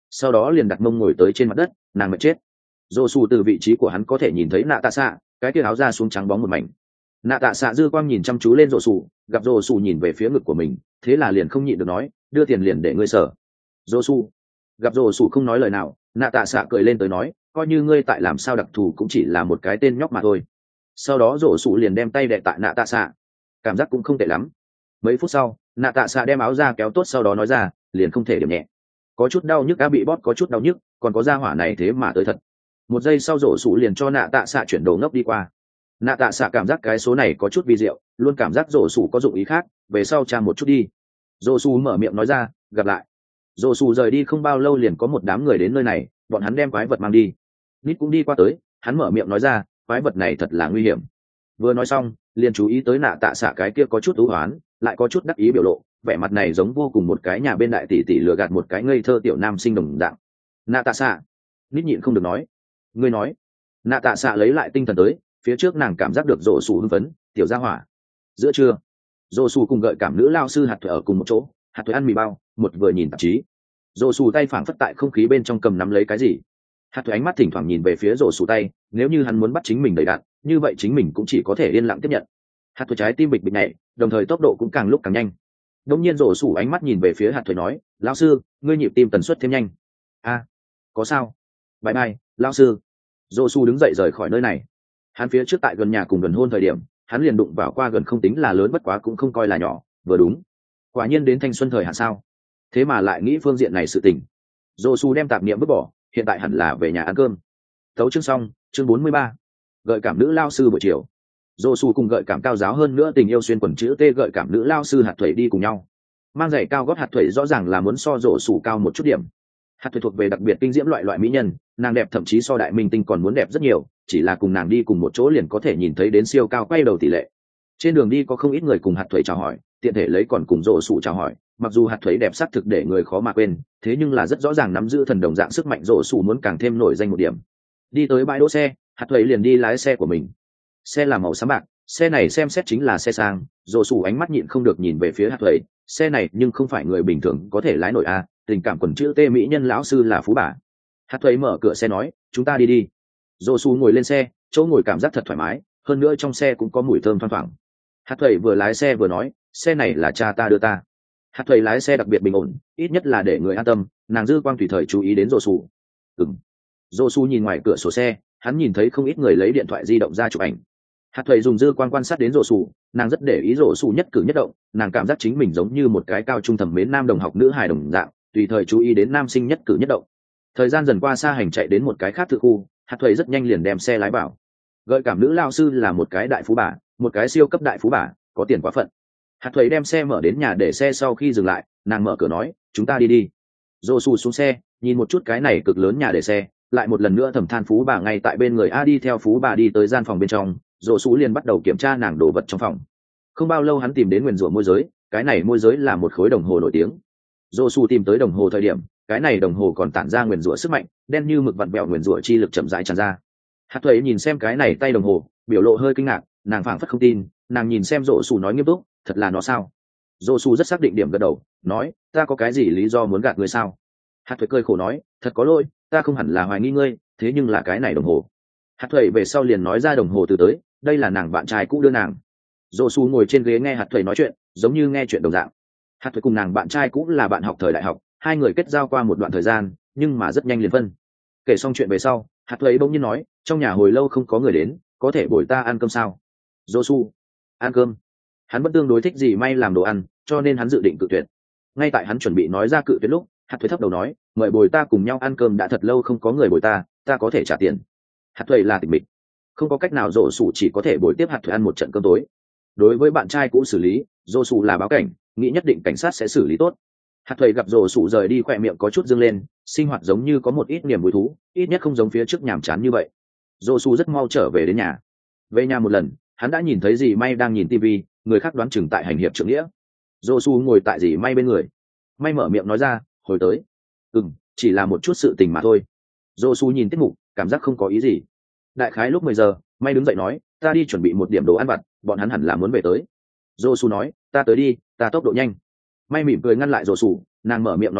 sau đó liền đặt mông ngồi tới trên mặt đất, nàng mệt chết. Dô su từ vị trí của hắn có thể nhìn thấy nạ tạ xạ, cái kia áo ra xuống trắng bóng một mảnh. Nạ tạ xạ dư quang nhìn chăm chú lên Dô su, gặp Dô su nhìn về phía ngực của mình, thế là liền không nhịn được nói, đưa tiền liền để ngươi sở. Dô su gặp Dô su không nói lời nào, nạ tạ xạ cười lên tới nói, coi như ngươi tại làm sao đặc thù cũng chỉ là một cái tên nhóc mà thôi. Sau đó Dô su liền đem tay đè tại nạ tạ xạ, cảm giác cũng không tệ lắm. Mấy phút sau, nạ tạ xạ đem áo ra kéo tốt, sau đó nói ra, liền không thể điểm nhẹ, có chút đau nhức, á bị bóp có chút đau nhức, còn có da hỏa này thế mà tới thật. Một giây sau Dô su liền cho nạ tạ xạ chuyển đồ ngốc đi qua. Nạ tạ xạ cảm giác cái số này có chút vi diệu, luôn cảm giác Dô su có dụng ý khác, về sau tra một chút đi. Dô su mở miệng nói ra, gặp lại. Dô su rời đi không bao lâu liền có một đám người đến nơi này, bọn hắn đem quái vật mang đi. Nít cũng đi qua tới, hắn mở miệng nói ra, quái vật này thật là nguy hiểm. Vừa nói xong, liền chú ý tới nạ tạ xạ cái kia có chút ưu hoán, lại có chút đắc ý biểu lộ, vẻ mặt này giống vô cùng một cái nhà bên đại tỷ tỷ lừa gạt một cái ngây thơ tiểu nam sinh đồng dạng. Nạ tạ xạ, Nít nhịn không được nói, ngươi nói. Nạ tạ xạ lấy lại tinh thần tới, phía trước nàng cảm giác được Dô su hưng phấn, tiểu gia hỏa. Giữa trưa, Dô su cùng gợi cảm nữ lao sư hạt thuở ở cùng một chỗ, hạt thuở ăn mì bao, một vừa nhìn tạp chí. Dô su tay phảng phất tại không khí bên trong cầm nắm lấy cái gì. Hạt thuở ánh mắt thỉnh thoảng nhìn về phía Dô su tay, nếu như hắn muốn bắt chính mình đầy đạn, như vậy chính mình cũng chỉ có thể yên lặng tiếp nhận. Hạt thuở trái tim bịch bịch nhảy, đồng thời tốc độ cũng càng lúc càng nhanh. Đống nhiên Dô su ánh mắt nhìn về phía hạt thuở nói, lão sư, ngươi nhịp tim tần suất thêm nhanh. A, có sao? Bye bye, lão sư. Dô su đứng dậy rời khỏi nơi này. Hắn phía trước tại gần nhà cùng gần hôn thời điểm, hắn liền đụng vào qua gần không tính là lớn, bất quá cũng không coi là nhỏ, vừa đúng. Quả nhiên đến thanh xuân thời hạn sao? Thế mà lại nghĩ phương diện này sự tình. Dô su đem tạp niệm vứt bỏ, hiện tại hẳn là về nhà ăn cơm. Tấu chương xong, chương bốn mươi ba. Gợi cảm nữ lao sư buổi chiều. Dô su cùng gợi cảm cao giáo hơn nữa tình yêu xuyên quần chữ T gợi cảm nữ lao sư hạt thuẩy đi cùng nhau. Mang giày cao gót hạt thuẩy rõ ràng là muốn so Dô su cao một chút điểm. Hạt thuẩy thuộc về đặc biệt kinh diễm loại loại mỹ nhân, nàng đẹp thậm chí so đại minh tinh còn muốn đẹp rất nhiều, chỉ là cùng nàng đi cùng một chỗ liền có thể nhìn thấy đến siêu cao quay đầu tỷ lệ. Trên đường đi có không ít người cùng hạt thuẩy chào hỏi, tiện thể lấy còn cùng Dô su chào hỏi. Mặc dù hạt thuẩy đẹp sắc thực để người khó mà quên, thế nhưng là rất rõ ràng nắm giữ thần đồng dạng sức mạnh, Dô su muốn càng thêm nổi danh một điểm. Đi tới bãi đỗ xe, hạt thuẩy liền đi lái xe của mình. Xe là màu xám bạc, xe này xem xét chính là xe sang. Dô su ánh mắt nhịn không được nhìn về phía hạt thuẩy, xe này nhưng không phải người bình thường có thể lái nổi a, tình cảm quần chữ T mỹ nhân lão sư là phú bà. Hạt thuẩy mở cửa xe nói, chúng ta đi đi. Dô su ngồi lên xe, chỗ ngồi cảm giác thật thoải mái, hơn nữa trong xe cũng có mùi thơm thoang thoảng. Hạt thuẩy vừa lái xe vừa nói, xe này là cha ta đưa ta. Hạt thuẩy lái xe đặc biệt bình ổn, ít nhất là để người an tâm, nàng dư quang tùy thời chú ý đến Dô su. Ừm. Dô su nhìn ngoài cửa sổ xe, hắn nhìn thấy không ít người lấy điện thoại di động ra chụp ảnh. Hạt thuẩy dùng dư quang quan sát đến Dô su, nàng rất để ý Dô su nhất cử nhất động, nàng cảm giác chính mình giống như một cái cao trung thẩm mến nam đồng học nữ hài đồng dạng, tùy thời chú ý đến nam sinh nhất cử nhất động. Thời gian dần qua, xa hành chạy đến một cái khác thư khu, hạt thuẩy rất nhanh liền đem xe lái vào. Gợi cảm nữ lao sư là một cái đại phú bà, một cái siêu cấp đại phú bà, có tiền quá phận. Hạt thuẩy đem xe mở đến nhà để xe, sau khi dừng lại, nàng mở cửa nói, chúng ta đi đi. Dô su xuống xe, nhìn một chút cái này cực lớn nhà để xe, lại một lần nữa thầm than phú bà ngay tại bên người. A đi theo phú bà đi tới gian phòng bên trong, Dô su liền bắt đầu kiểm tra nàng đồ vật trong phòng. Không bao lâu hắn tìm đến nguyền rủa môi giới, cái này môi giới là một khối đồng hồ nổi tiếng. Dô su tìm tới đồng hồ thời điểm, cái này đồng hồ còn tản ra nguyền rủa sức mạnh, đen như mực vặn vẹo nguyền rủa chi lực chậm rãi tràn ra. Hạt thuẩy nhìn xem cái này tay đồng hồ, biểu lộ hơi kinh ngạc, nàng phảng phất không tin, nàng nhìn xem Dô su nói nghiêm túc, thật là nó sao? Dô su rất xác định điểm gật đầu, nói, ta có cái gì lý do muốn gạt ngươi sao? Hạt thuẩy cười khổ nói, thật có lỗi, ta không hẳn là hoài nghi ngươi, thế nhưng là cái này đồng hồ. Hạt thuẩy về sau liền nói ra đồng hồ từ tới, đây là nàng bạn trai cũ đưa nàng. Dô su ngồi trên ghế nghe hạt thuẩy nói chuyện, giống như nghe chuyện đồng dạng. Hạt thuẩy cùng nàng bạn trai cũ là bạn học thời đại học, hai người kết giao qua một đoạn thời gian, nhưng mà rất nhanh liền phân. Kể xong chuyện về sau, hạt thuẩy bỗng nhiên nói, trong nhà hồi lâu không có người đến, có thể bồi ta ăn cơm sao? Dô su, ăn cơm. Hắn vẫn tương đối thích gì may làm đồ ăn, cho nên hắn dự định cự tuyệt. Ngay tại hắn chuẩn bị nói ra cự tuyệt lúc, hạt thuẩy thấp đầu nói, mời bồi ta cùng nhau ăn cơm, đã thật lâu không có người bồi ta, ta có thể trả tiền. Hạt thuẩy là tịch mịch, không có cách nào, Dô su chỉ có thể bồi tiếp hạt thuẩy ăn một trận cơm tối. Đối với bạn trai cũ xử lý, Dô su là báo cảnh, nghĩ nhất định cảnh sát sẽ xử lý tốt. Hạt thuẩy gặp Dô su rời đi, khỏe miệng có chút dương lên, sinh hoạt giống như có một ít niềm vui thú, ít nhất không giống phía trước nhàm chán như vậy. Dô su rất mau trở về đến nhà. Về nhà một lần, hắn đã nhìn thấy dì May đang nhìn tivi, người khác đoán chừng tại hành hiệp trượng nghĩa. Dô su ngồi tại dì May bên người. May mở miệng nói ra, hồi tới. Ừm, chỉ là một chút sự tình mà thôi. Dô su nhìn tiết mục, cảm giác không có ý gì. Đại khái lúc mười giờ, May đứng dậy nói, ta đi chuẩn bị một điểm đồ ăn vặt, bọn hắn hẳn là muốn về tới. Dô su nói, ta tới đi, ta tốc độ nhanh. May mỉm cười ngăn lại Dô su, nàng mở miệng nói ra,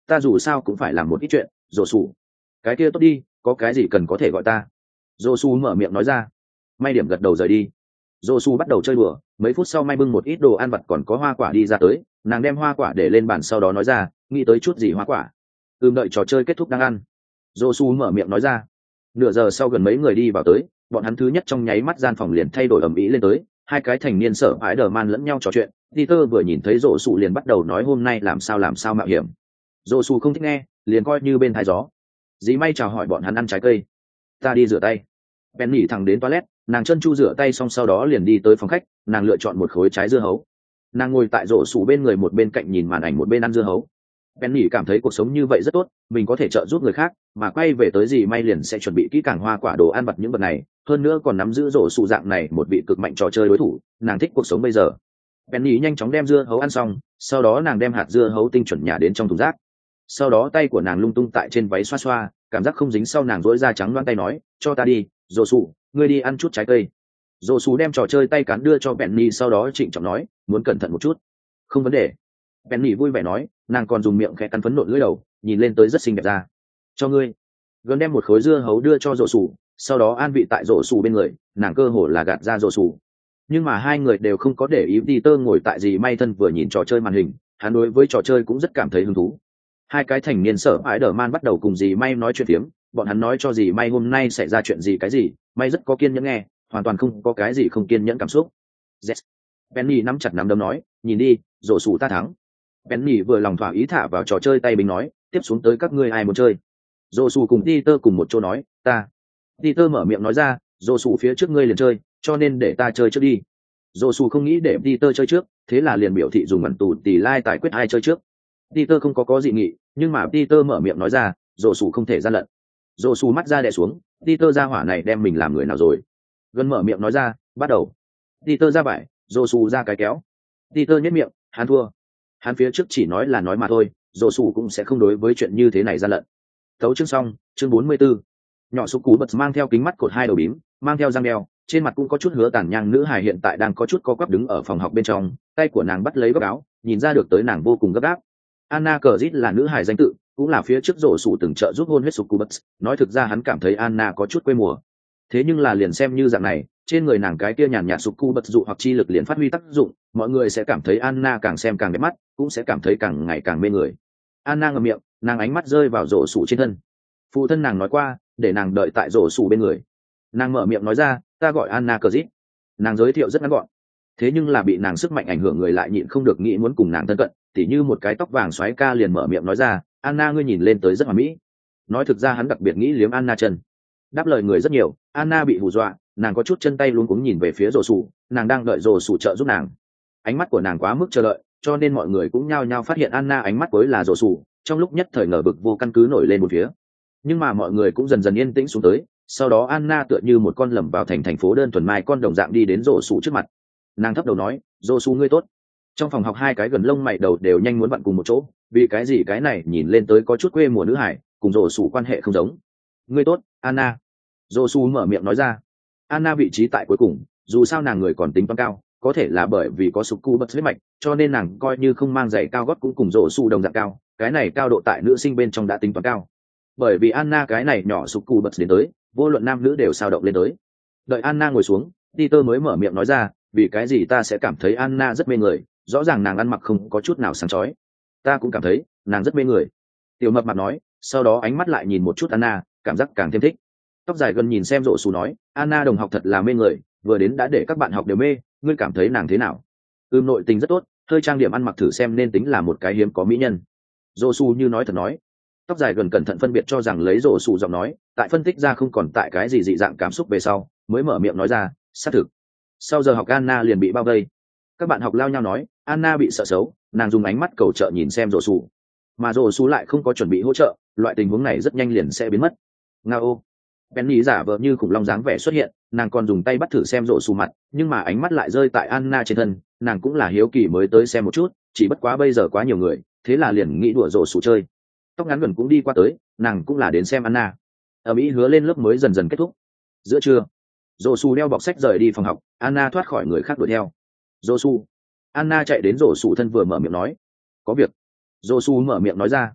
ta dù sao cũng phải làm một ít chuyện. Rồ sủ, cái kia tốt đi, có cái gì cần có thể gọi ta. Rồ sủ mở miệng nói ra. May điểm gật đầu rời đi. Rồ sủ bắt đầu chơi đùa, mấy phút sau May bưng một ít đồ ăn vặt còn có hoa quả đi ra tới, nàng đem hoa quả để lên bàn sau đó nói ra, nghĩ tới chút gì hoa quả. Ừm, đợi trò chơi kết thúc đang ăn. Rồ sủ mở miệng nói ra. Nửa giờ sau gần mấy người đi vào tới, bọn hắn thứ nhất trong nháy mắt gian phòng liền thay đổi ầm ĩ lên tới, hai cái thành niên sở hãi đờ man lẫn nhau trò chuyện. Peter vừa nhìn thấy Rồ sủ liền bắt đầu nói hôm nay làm sao làm sao mạo hiểm. Rồ sủ không thích nghe, liền coi như bên thái gió. Dì May chào hỏi bọn hắn ăn trái cây. Ta đi rửa tay. Penny thẳng đến toilet, nàng chân chu rửa tay xong sau đó liền đi tới phòng khách, nàng lựa chọn một khối trái dưa hấu. Nàng ngồi tại rổ sủ bên người một bên cạnh nhìn màn ảnh một bên ăn dưa hấu. Penny cảm thấy cuộc sống như vậy rất tốt, mình có thể trợ giúp người khác, mà quay về tới Dì May liền sẽ chuẩn bị kỹ càng hoa quả đồ ăn vặt những vật này, hơn nữa còn nắm giữ rổ sủ dạng này một vị cực mạnh trò chơi đối thủ, nàng thích cuộc sống bây giờ. Penny nhanh chóng đem dưa hấu ăn xong, sau đó nàng đem hạt dưa hấu tinh chuẩn nhả đến trong thùng rác. Sau đó tay của nàng lung tung tại trên váy xoa xoa, cảm giác không dính sau nàng dỗi ra trắng loáng tay nói, cho ta đi, rổ sủ, ngươi đi ăn chút trái cây. Rổ sủ đem trò chơi tay cán đưa cho Penny sau đó trịnh trọng nói, muốn cẩn thận một chút. Không vấn đề. Penny vui vẻ nói, nàng còn dùng miệng khẽ cắn phấn nộn lưỡi đầu, nhìn lên tới rất xinh đẹp ra. Cho ngươi. Gần đem một khối dưa hấu đưa cho rổ sủ, sau đó an vị tại rổ sủ bên người, nàng cơ hồ là gạt ra rổ sủ. Nhưng mà hai người đều không có để ý. Peter ngồi tại Dì May thân vừa nhìn trò chơi màn hình, hắn đối với trò chơi cũng rất cảm thấy hứng thú. Hai cái thành niên sở ái đờ man bắt đầu cùng Dì May nói chuyện phiếm, bọn hắn nói cho Dì May hôm nay xảy ra chuyện gì cái gì, May rất có kiên nhẫn nghe, hoàn toàn không có cái gì không kiên nhẫn cảm xúc. Yes. Penny nắm chặt nắm đấm nói, nhìn đi, rổ sủ ta thắng. Penny vừa lòng thỏa ý thả vào trò chơi tay bình nói, tiếp xuống tới các ngươi ai muốn chơi. Rổ sủ cùng Peter cùng một chỗ nói, ta. Peter mở miệng nói ra, rổ sủ phía trước ngươi liền chơi, cho nên để ta chơi trước đi. Rổ sủ không nghĩ để Peter chơi trước, thế là liền biểu thị dùng ẩn tù tỷ lai tài quyết ai chơi trước. Peter không có có dị nghị, nhưng mà Peter mở miệng nói ra, rổ sủ không thể gian lận. Rổ sủ mắt ra đè xuống, Peter ra hỏa này đem mình làm người nào rồi. Gần mở miệng nói ra, bắt đầu. Peter ra bại, rổ sủ ra cái kéo. Peter nhếch miệng, hắn thua. Hắn phía trước chỉ nói là nói mà thôi, rổ sủ cũng sẽ không đối với chuyện như thế này gian lận. Tấu chương xong, chương bốn mươi 44. Nhỏ Súc Cú bật mang theo kính mắt cột hai đầu bím, mang theo răng đeo, trên mặt cũng có chút hứa tàn nhang nữ hài hiện tại đang có chút co quắp đứng ở phòng học bên trong, tay của nàng bắt lấy góc áo, nhìn ra được tới nàng vô cùng gấp gáp. Anna Crizit là nữ hài danh tự, cũng là phía trước rổ sủ từng trợ giúp hôn huyết Succubus, nói thực ra hắn cảm thấy Anna có chút quê mùa. Thế nhưng là liền xem như dạng này, trên người nàng cái kia nhàn nhạt Succubus dụ hoặc chi lực liền phát huy tác dụng, mọi người sẽ cảm thấy Anna càng xem càng đẹp mắt, cũng sẽ cảm thấy càng ngày càng mê người. Anna ngậm miệng, nàng ánh mắt rơi vào rổ sủ trên thân. Phụ thân nàng nói qua, để nàng đợi tại rổ sủ bên người. Nàng mở miệng nói ra, ta gọi Anna Crizit. Nàng giới thiệu rất ngắn gọn. Thế nhưng là bị nàng sức mạnh ảnh hưởng người lại nhịn không được nghĩ muốn cùng nàng thân cận, tỉ như một cái tóc vàng xoáy ca liền mở miệng nói ra, Anna ngươi nhìn lên tới rất hoàn mỹ. Nói thực ra hắn đặc biệt nghĩ liếm Anna chân. Đáp lời người rất nhiều, Anna bị hù dọa, nàng có chút chân tay luống cuống nhìn về phía rổ sủ, nàng đang đợi rổ sủ trợ giúp nàng. Ánh mắt của nàng quá mức chờ đợi, cho nên mọi người cũng nhao nhao phát hiện Anna ánh mắt cuối là rổ sủ, trong lúc nhất thời ngờ vực vô căn cứ nổi lên một phía. Nhưng mà mọi người cũng dần dần yên tĩnh xuống tới, sau đó Anna tựa như một con lầm vào thành thành phố đơn thuần mai con đồng dạng đi đến rổ sủ trước mặt. Nàng thấp đầu nói, rổ sủ ngươi tốt. Trong phòng học hai cái gần lông mày đầu đều nhanh muốn vặn cùng một chỗ, vì cái gì cái này nhìn lên tới có chút quê mùa nữ hải, cùng rổ sủ quan hệ không giống. Ngươi tốt, Anna. Rổ sủ mở miệng nói ra. Anna vị trí tại cuối cùng, dù sao nàng người còn tính toán cao, có thể là bởi vì có Succubus huyết mạch, cho nên nàng coi như không mang giày cao gót cũng cùng rổ sủ đồng dạng cao, cái này cao độ tại nữ sinh bên trong đã tính toán cao. Bởi vì Anna cái này nhỏ Succubus đến tới, vô luận nam nữ đều sao động lên tới. Đợi Anna ngồi xuống, Peter mới mở miệng nói ra, vì cái gì ta sẽ cảm thấy Anna rất mê người, rõ ràng nàng ăn mặc không có chút nào sáng chói. Ta cũng cảm thấy, nàng rất mê người. Tiểu mập mặt nói, sau đó ánh mắt lại nhìn một chút Anna, cảm giác càng thêm thích. Tóc dài gần nhìn xem rổ sủ nói, Anna đồng học thật là mê người, vừa đến đã để các bạn học đều mê, ngươi cảm thấy nàng thế nào? Ưm nội tình rất tốt, hơi trang điểm ăn mặc thử xem nên tính là một cái hiếm có mỹ nhân. Rổ sủ như nói thật nói. Tóc dài gần cẩn thận phân biệt cho rằng lấy rổ sủ giọng nói, tại phân tích ra không còn tại cái gì dị dạng cảm xúc về sau, mới mở miệng nói ra, xác thực. Sau giờ học Anna liền bị bao vây. Các bạn học lao nhau nói, Anna bị sợ xấu, nàng dùng ánh mắt cầu trợ nhìn xem rổ sủ. Mà rổ sủ lại không có chuẩn bị hỗ trợ, loại tình huống này rất nhanh liền sẽ biến mất. Ngao. Penny giả vờ như khủng long dáng vẻ xuất hiện, nàng còn dùng tay bắt thử xem rổ sủ mặt, nhưng mà ánh mắt lại rơi tại Anna trên thân, nàng cũng là hiếu kỳ mới tới xem một chút, chỉ bất quá bây giờ quá nhiều người, thế là liền nghĩ đùa rổ sủ chơi. Tóc ngắn gần cũng đi qua tới, nàng cũng là đến xem Anna. Ở Mỹ hứa lên lớp mới dần dần kết thúc. Giữa trưa, rổ sủ đeo bọc sách rời đi phòng học, Anna thoát khỏi người khác đuổi theo. Rổ sủ. Anna chạy đến rổ sủ thân vừa mở miệng nói, có việc. Rổ sủ mở miệng nói ra,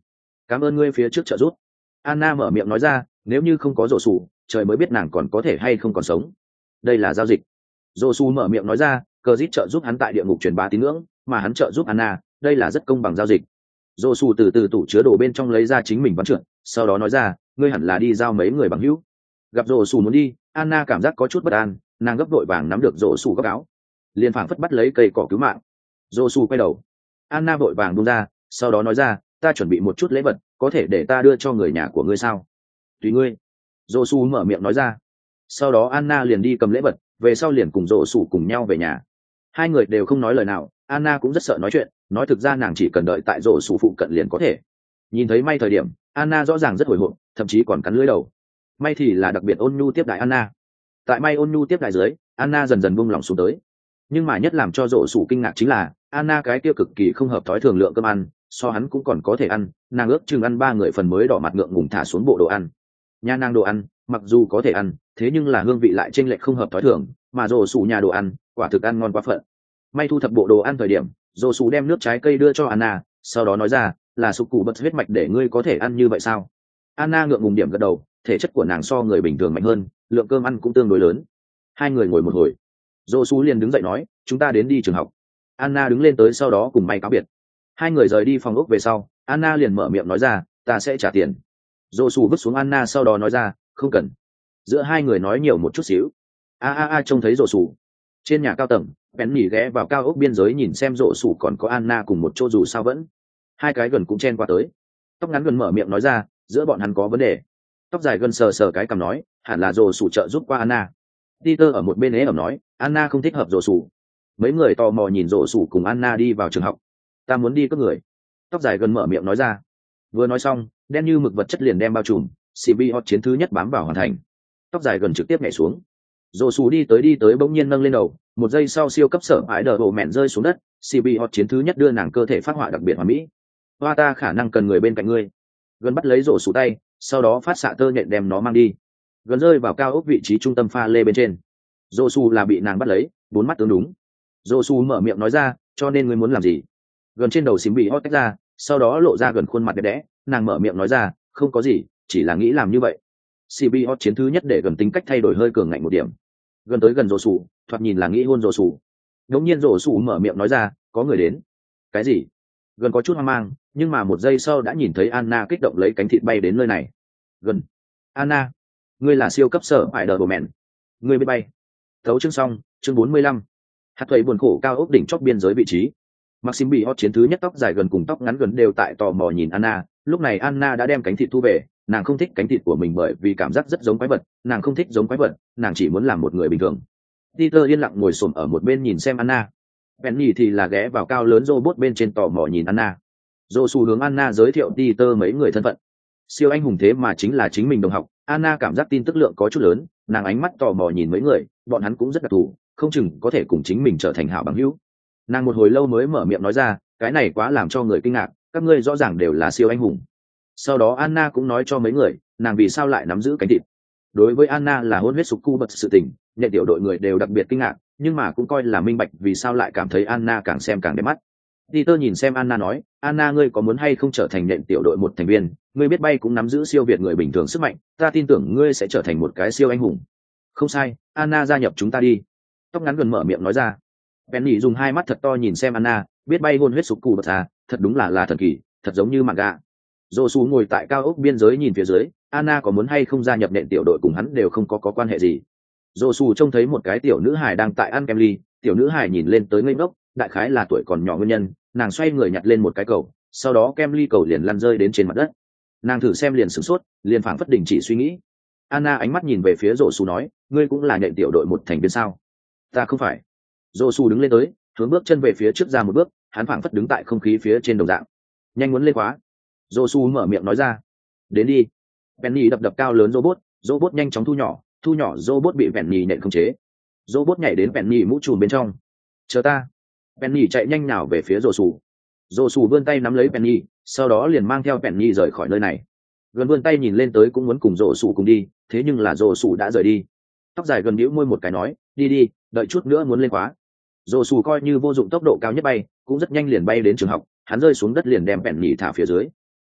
Cảm ơn ngươi phía trước trợ giúp. Anna mở miệng nói ra, nếu như không có rổ sủ, trời mới biết nàng còn có thể hay không còn sống. Đây là giao dịch. Rổ sủ mở miệng nói ra, cờ dít trợ giúp hắn tại địa ngục truyền bá tín ngưỡng, mà hắn trợ giúp Anna, đây là rất công bằng giao dịch. Rổ sủ từ từ tủ chứa đồ bên trong lấy ra chính mình bắn trượt, sau đó nói ra, ngươi hẳn là đi giao mấy người bằng hữu. Gặp rổ sủ muốn đi, Anna cảm giác có chút bất an, nàng gấp đội vàng nắm được rổ sủ góc áo, liền phảng phất bắt lấy cây cỏ cứu mạng. Rổ sủ quay đầu, Anna vội vàng buông ra, sau đó nói ra, ta chuẩn bị một chút lễ vật, có thể để ta đưa cho người nhà của ngươi sao? Tùy ngươi. Rổ sủ mở miệng nói ra. Sau đó Anna liền đi cầm lễ vật, về sau liền cùng rổ sủ cùng nhau về nhà. Hai người đều không nói lời nào, Anna cũng rất sợ nói chuyện, nói thực ra nàng chỉ cần đợi tại rổ sủ phụ cận liền có thể. Nhìn thấy May thời điểm, Anna rõ ràng rất hồi hộp, thậm chí còn cắn lưỡi đầu. May thì là đặc biệt ôn nhu tiếp đại Anna. Tại May ôn nhu tiếp đại dưới, Anna dần dần buông lòng xuống tới. Nhưng mà nhất làm cho rổ sủ kinh ngạc chính là Anna cái kia cực kỳ không hợp thói thường lượng cơm ăn, so hắn cũng còn có thể ăn, nàng ước chừng ăn ba người phần mới đỏ mặt ngượng ngùng thả xuống bộ đồ ăn. Nhà nàng đồ ăn, mặc dù có thể ăn, thế nhưng là hương vị lại chênh lệch không hợp thói thường, mà rổ sủ nhà đồ ăn, quả thực ăn ngon quá phận. May thu thập bộ đồ ăn thời điểm, rổ sủ đem nước trái cây đưa cho Anna, sau đó nói ra, là sụp cụ bật huyết mạch để ngươi có thể ăn như vậy sao? Anna ngượng ngùng điểm gật đầu, thể chất của nàng so người bình thường mạnh hơn, lượng cơm ăn cũng tương đối lớn. Hai người ngồi một hồi, rổ sủ liền đứng dậy nói, chúng ta đến đi trường học. Anna đứng lên tới sau đó cùng May cáo biệt. Hai người rời đi phòng ốc về sau, Anna liền mở miệng nói ra, ta sẽ trả tiền. Rổ sủ vứt xuống Anna sau đó nói ra, không cần. Giữa hai người nói nhiều một chút xíu. A a a trông thấy rổ sủ. Trên nhà cao tầng, Penny ghé vào cao ốc biên giới nhìn xem rổ sủ còn có Anna cùng một chỗ dù sao vẫn. Hai cái gần cũng chen qua tới. Tóc ngắn gần mở miệng nói ra, giữa bọn hắn có vấn đề. Tóc dài gần sờ sờ cái cằm nói, hẳn là rổ sủ trợ giúp qua Anna. Peter ở một bên ế ẩm nói, Anna không thích hợp rổ sủ. Mấy người tò mò nhìn rổ sủ cùng Anna đi vào trường học. Ta muốn đi cướp người. Tóc dài gần mở miệng nói ra. Vừa nói xong, đen như mực vật chất liền đem bao trùm, xê bê hot chiến thứ nhất bám vào hoàn thành. Tóc dài gần trực tiếp nhảy xuống. Rổ sủ đi tới đi tới bỗng nhiên nâng lên đầu, một giây sau siêu cấp sở ái đờ bộ mẹn rơi xuống đất, xê bê hot chiến thứ nhất đưa nàng cơ thể phát họa đặc biệt hoàn mỹ. Hoa ta khả năng cần người bên cạnh ngươi. Gần bắt lấy rổ sủ tay, sau đó phát xạ tơ nhện đem nó mang đi. Gần rơi vào cao ốc vị trí trung tâm pha lê bên trên. Rổ sủ là bị nàng bắt lấy, bốn mắt tướng đúng. Rổ sủ mở miệng nói ra, cho nên ngươi muốn làm gì? Gần trên đầu xím bị hót tách ra, sau đó lộ ra gần khuôn mặt đẹp đẽ, nàng mở miệng nói ra, không có gì, chỉ là nghĩ làm như vậy. xê bê hot chiến thứ nhất để gần tính cách thay đổi hơi cường ngạnh một điểm. Gần tới gần rổ sủ, thoạt nhìn là nghĩ hôn rổ sủ. Đống nhiên rổ sủ mở miệng nói ra, có người đến. Cái gì? Gần có chút hoang mang, nhưng mà một giây sau đã nhìn thấy Anna kích động lấy cánh thịt bay đến nơi này. Gần, Anna, ngươi là siêu cấp sở phải đờ bộ mẹn, ngươi biết bay. Thấu chương xong, chương bốn mươi lăm. Hạt thuầy buồn khổ cao ốc đỉnh chóp biên giới vị trí. Maxim bị hot chiến thứ nhất tóc dài gần cùng tóc ngắn gần đều tại tò mò nhìn Anna. Lúc này Anna đã đem cánh thịt thu về, nàng không thích cánh thịt của mình bởi vì cảm giác rất giống quái vật, nàng không thích giống quái vật, nàng chỉ muốn làm một người bình thường. Peter yên lặng ngồi xổm ở một bên nhìn xem Anna. Penny thì là ghé vào cao lớn robot bên trên tò mò nhìn Anna. Josu hướng Anna giới thiệu Peter mấy người thân phận. Siêu anh hùng thế mà chính là chính mình đồng học. Anna cảm giác tin tức lượng có chút lớn, nàng ánh mắt tò mò nhìn mấy người, bọn hắn cũng rất đặc thù, không chừng có thể cùng chính mình trở thành hảo bằng hữu. Nàng một hồi lâu mới mở miệng nói ra, cái này quá làm cho người kinh ngạc, các ngươi rõ ràng đều là siêu anh hùng. Sau đó Anna cũng nói cho mấy người, nàng vì sao lại nắm giữ cánh thịt. Đối với Anna là hôn huyết sục cu bật sự tình, nhận tiểu đội người đều đặc biệt kinh ngạc, nhưng mà cũng coi là minh bạch vì sao lại cảm thấy Anna càng xem càng đẹp mắt. Peter nhìn xem Anna nói, Anna ngươi có muốn hay không trở thành nhện tiểu đội một thành viên, ngươi biết bay cũng nắm giữ siêu việt người bình thường sức mạnh, ta tin tưởng ngươi sẽ trở thành một cái siêu anh hùng. Không sai, Anna gia nhập chúng ta đi. Tóc ngắn gần mở miệng nói ra. Penny dùng hai mắt thật to nhìn xem Anna, biết bay hôn huyết sục cụ bật à, thật đúng là là thần kỳ, thật giống như manga. Josu ngồi tại cao ốc biên giới nhìn phía dưới, Anna có muốn hay không gia nhập nện tiểu đội cùng hắn đều không có có quan hệ gì. Josu trông thấy một cái tiểu nữ hài đang tại ăn kem ly, tiểu nữ hài nhìn lên tới ngây ngốc, đại khái là tuổi còn nhỏ nguyên nhân, nàng xoay người nhặt lên một cái cầu, sau đó kem ly cầu liền lăn rơi đến trên mặt đất. Nàng thử xem liền sửng sốt, liền phảng phất đình chỉ suy nghĩ. Anna ánh mắt nhìn về phía Josu nói, ngươi cũng là nện tiểu đội một thành viên sao? Ta không phải. Josu đứng lên tới, hướng bước chân về phía trước ra một bước, hắn phảng phất đứng tại không khí phía trên đồng dạng. Nhanh muốn lên khóa. Josu mở miệng nói ra. Đến đi. Penny đập đập cao lớn robot, robot nhanh chóng thu nhỏ, thu nhỏ robot bị Penny nện khống chế. Robot nhảy đến Penny mũ trùm bên trong. Chờ ta. Penny chạy nhanh nào về phía Josu. Josu vươn tay nắm lấy Penny, sau đó liền mang theo Penny rời khỏi nơi này. Gần vươn tay nhìn lên tới cũng muốn cùng Josu cùng đi, thế nhưng là Josu đã rời đi. Tóc dài gần nhíu môi một cái nói, đi đi, đợi chút nữa muốn lên khóa. Josu coi như vô dụng tốc độ cao nhất bay, cũng rất nhanh liền bay đến trường học, hắn rơi xuống đất liền đem Penny thả phía dưới.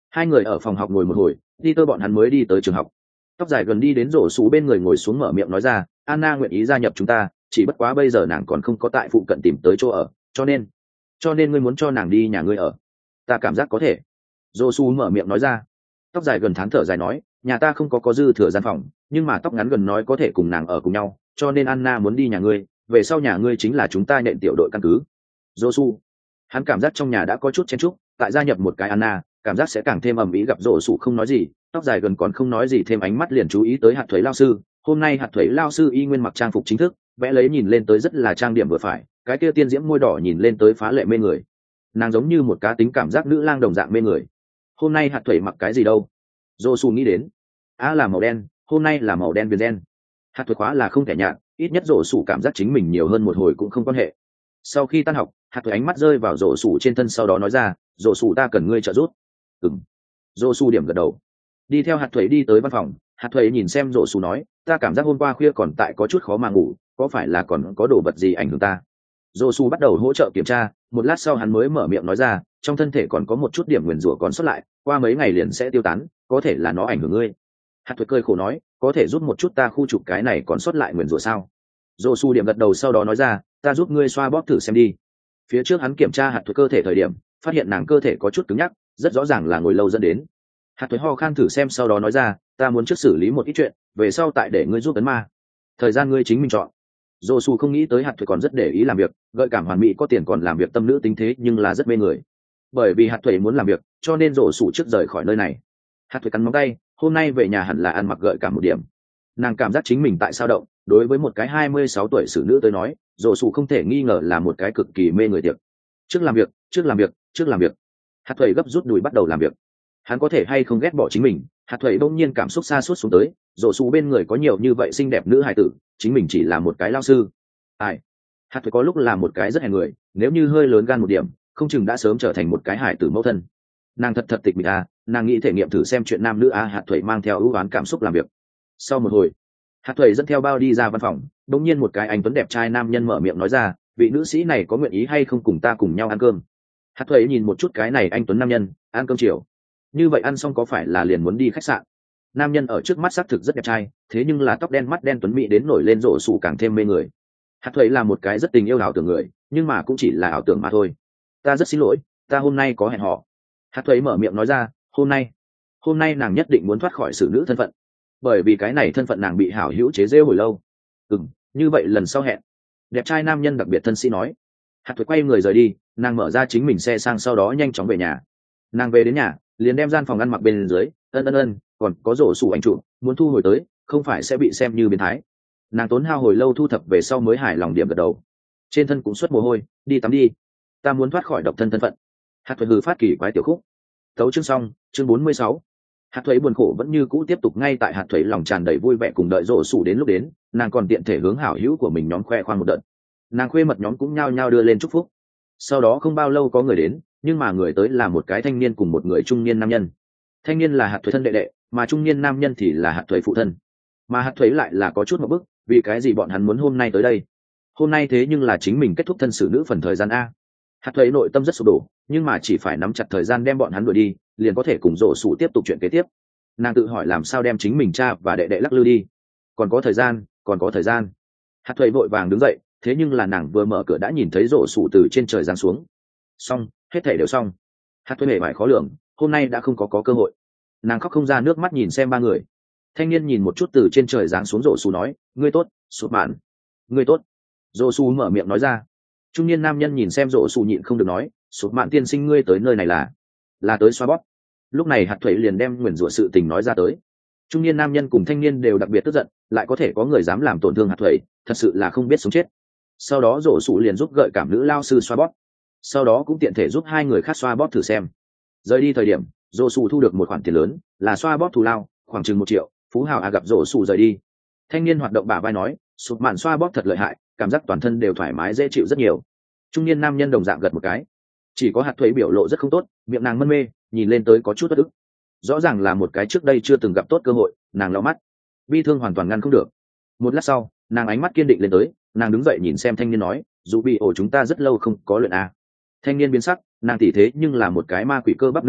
Hai người ở phòng học ngồi một hồi, đi tơ bọn hắn mới đi tới trường học. Tóc dài gần đi đến rổ xù bên người ngồi xuống mở miệng nói ra, Anna nguyện ý gia nhập chúng ta, chỉ bất quá bây giờ nàng còn không có tại phụ cận tìm tới chỗ ở, cho nên cho nên ngươi muốn cho nàng đi nhà ngươi ở. Ta cảm giác có thể. Rổ xù mở miệng nói ra. Tóc dài gần thán thở dài nói, nhà ta không có có dư thừa gian phòng, nhưng mà tóc ngắn gần nói có thể cùng nàng ở cùng nhau, cho nên Anna muốn đi nhà ngươi, về sau nhà ngươi chính là chúng ta nện tiểu đội căn cứ. Rổ xù, hắn cảm giác trong nhà đã có chút chen chúc, tại gia nhập một cái Anna, cảm giác sẽ càng thêm ầm ĩ. Gặp rổ sủ không nói gì, tóc dài gần còn không nói gì thêm, ánh mắt liền chú ý tới hạt thuế lao sư. Hôm nay hạt thuế lao sư y nguyên mặc trang phục chính thức, vẽ lấy nhìn lên tới rất là trang điểm vừa phải, cái kia tiên diễm môi đỏ nhìn lên tới phá lệ mê người. Nàng giống như một cá tính cảm giác nữ lang đồng dạng mê người. Hôm nay hạt thuế mặc cái gì đâu? Rổ sủ nghĩ đến, a là màu đen, hôm nay là màu đen viền đen. Hạt thuế khóa là không thể nhạt, ít nhất rổ sủ cảm giác chính mình nhiều hơn một hồi cũng không quan hệ. Sau khi tan học, hạt thuế ánh mắt rơi vào rổ sủ trên thân, sau đó nói ra, rổ sủ ta cần ngươi trợ giúp. Ừm. Rổ sủ điểm gật đầu. Đi theo hạt thuế đi tới văn phòng, hạt thuế nhìn xem rổ sủ nói, ta cảm giác hôm qua khuya còn tại có chút khó mà ngủ, có phải là còn có đồ vật gì ảnh hưởng ta? Rổ sủ bắt đầu hỗ trợ kiểm tra, một lát sau hắn mới mở miệng nói ra, trong thân thể còn có một chút điểm nguyền rủa còn sót lại, qua mấy ngày liền sẽ tiêu tán, có thể là nó ảnh hưởng ngươi. Hạt thuế cười khổ nói, có thể giúp một chút ta khu trục cái này còn sót lại nguyền rủa sao? Rổ sủ điểm gật đầu, sau đó nói ra, ta giúp ngươi xoa bóp thử xem đi. Phía trước hắn kiểm tra hạt thuế cơ thể thời điểm, phát hiện nàng cơ thể có chút cứng nhắc, rất rõ ràng là ngồi lâu dẫn đến. Hạt thuế ho khan thử xem, sau đó nói ra, ta muốn trước xử lý một ít chuyện, về sau tại để ngươi giúp ấn ma. Thời gian ngươi chính mình chọn. Dô su không nghĩ tới hạt thuế còn rất để ý làm việc, gợi cảm hoàn mỹ, có tiền còn làm việc tâm nữ tính thế, nhưng là rất mê người. Bởi vì hạt thuế muốn làm việc, cho nên Dô su trước rời khỏi nơi này. Hạt thuế cắn móng tay, hôm nay về nhà hẳn là ăn mặc gợi cảm một điểm. Nàng cảm giác chính mình tại sao động, đối với một cái hai mươi sáu tuổi xử nữ tới nói, Dô su không thể nghi ngờ là một cái cực kỳ mê người tiệc. Trước làm việc, trước làm việc, trước làm việc. Hạt thuế gấp rút đùi bắt đầu làm việc. Hắn có thể hay không ghét bỏ chính mình? Hạt thuế bỗng nhiên cảm xúc xa suốt xuống tới, Dô su bên người có nhiều như vậy xinh đẹp nữ hài tử, chính mình chỉ là một cái lao sư. Ai? Hạt thuế có lúc là một cái rất hèn người, nếu như hơi lớn gan một điểm, không chừng đã sớm trở thành một cái hài tử mẫu thân. Nàng thật thật tịch mịch à, nàng nghĩ thể nghiệm thử xem chuyện nam nữ à. Hạt thuế mang theo ưu oán cảm xúc làm việc. Sau một hồi, hạt thuế dẫn theo bao đi ra văn phòng, bỗng nhiên một cái anh tuấn đẹp trai nam nhân mở miệng nói ra, vị nữ sĩ này có nguyện ý hay không cùng ta cùng nhau ăn cơm? Hạt thuế nhìn một chút cái này anh tuấn nam nhân, ăn cơm chiều. Như vậy ăn xong có phải là liền muốn đi khách sạn? Nam nhân ở trước mắt xác thực rất đẹp trai, thế nhưng là tóc đen mắt đen tuấn mỹ đến nổi lên rổ sủ càng thêm mê người. Hạt thuế là một cái rất tình yêu ảo tưởng người, nhưng mà cũng chỉ là ảo tưởng mà thôi. Ta rất xin lỗi, ta hôm nay có hẹn hò. Hạt thuế mở miệng nói ra, hôm nay hôm nay nàng nhất định muốn thoát khỏi xử nữ thân phận, bởi vì cái này thân phận nàng bị hảo hữu chế giễu hồi lâu. Ừm, như vậy lần sau hẹn. Đẹp trai nam nhân đặc biệt thân sĩ nói. Hạt thuế quay người rời đi, nàng mở ra chính mình xe sang, sau đó nhanh chóng về nhà. Nàng về đến nhà liền đem gian phòng ăn mặc bên dưới, ân ân ân còn có rổ sủ ảnh chụp, muốn thu hồi tới, không phải sẽ bị xem như biến thái. Nàng tốn hao hồi lâu thu thập về sau mới hài lòng điểm gật đầu. Trên thân cũng xuất mồ hôi, đi tắm đi, ta muốn thoát khỏi độc thân thân phận. Hạt thuế hừ phát kỳ quái tiểu khúc. Tấu chương xong, chương bốn mươi sáu. Hạt thuế buồn khổ vẫn như cũ tiếp tục. Ngay tại hạt thuế lòng tràn đầy vui vẻ cùng đợi rổ sủ đến lúc đến, nàng còn tiện thể hướng hảo hữu của mình nhóm khoe khoang một đợt. Nàng khuê mật nhóm cũng nhao nhao đưa lên chúc phúc. Sau đó không bao lâu có người đến, nhưng mà người tới là một cái thanh niên cùng một người trung niên nam nhân. Thanh niên là hạt thuế thân đệ đệ, mà trung niên nam nhân thì là hạt thuế phụ thân. Mà hạt thuế lại là có chút một bức, vì cái gì bọn hắn muốn hôm nay tới đây? Hôm nay thế nhưng là chính mình kết thúc thân xử nữ phần thời gian a. Hạt thuế nội tâm rất sụp đổ, nhưng mà chỉ phải nắm chặt thời gian đem bọn hắn đuổi đi, liền có thể cùng rổ sủ tiếp tục chuyện kế tiếp. Nàng tự hỏi làm sao đem chính mình cha và đệ đệ lắc lư đi. Còn có thời gian, còn có thời gian. Hạt thuế vội vàng đứng dậy, thế nhưng là nàng vừa mở cửa đã nhìn thấy rổ sủ từ trên trời giáng xuống. Xong, hết thể đều xong. Hạt thuế mệt mỏi khó lường, hôm nay đã không có có cơ hội. Nàng khóc không ra nước mắt nhìn xem ba người. Thanh niên nhìn một chút từ trên trời giáng xuống rổ sủ nói, ngươi tốt, sụp mạn. Ngươi tốt. Rổ sủ mở miệng nói ra. Trung niên nam nhân nhìn xem rổ sủ nhịn không được nói, sụp mạn tiên sinh, ngươi tới nơi này là là tới xoa bóp. Lúc này hạt thuế liền đem nguyền rủa sự tình nói ra tới. Trung niên nam nhân cùng thanh niên đều đặc biệt tức giận, lại có thể có người dám làm tổn thương hạt thuế, thật sự là không biết sống chết. Sau đó rổ sủ liền giúp gợi cảm nữ lao sư xoa bóp, sau đó cũng tiện thể giúp hai người khác xoa bóp thử xem. Rời đi thời điểm, rổ sủ thu được một khoản tiền lớn, là xoa bóp thù lao, khoảng chừng một triệu. Phú hào à gặp rổ sủ rời đi. Thanh niên hoạt động bả vai nói, sụp mạn xoa bóp thật lợi hại, cảm giác toàn thân đều thoải mái dễ chịu rất nhiều. Trung niên nam nhân đồng dạng gật một cái. Chỉ có hạt thuế biểu lộ rất không tốt, miệng nàng mân mê, nhìn lên tới có chút bất ức. Rõ ràng là một cái trước đây chưa từng gặp tốt cơ hội, nàng lau mắt, bi thương hoàn toàn ngăn không được. Một lát sau, nàng ánh mắt kiên định lên tới, nàng đứng dậy nhìn xem thanh niên nói, dù bị ổ chúng ta rất lâu không có luyện a. Thanh niên biến sắc, nàng tỉ thế nhưng là một cái ma quỷ cơ bắp nữ a,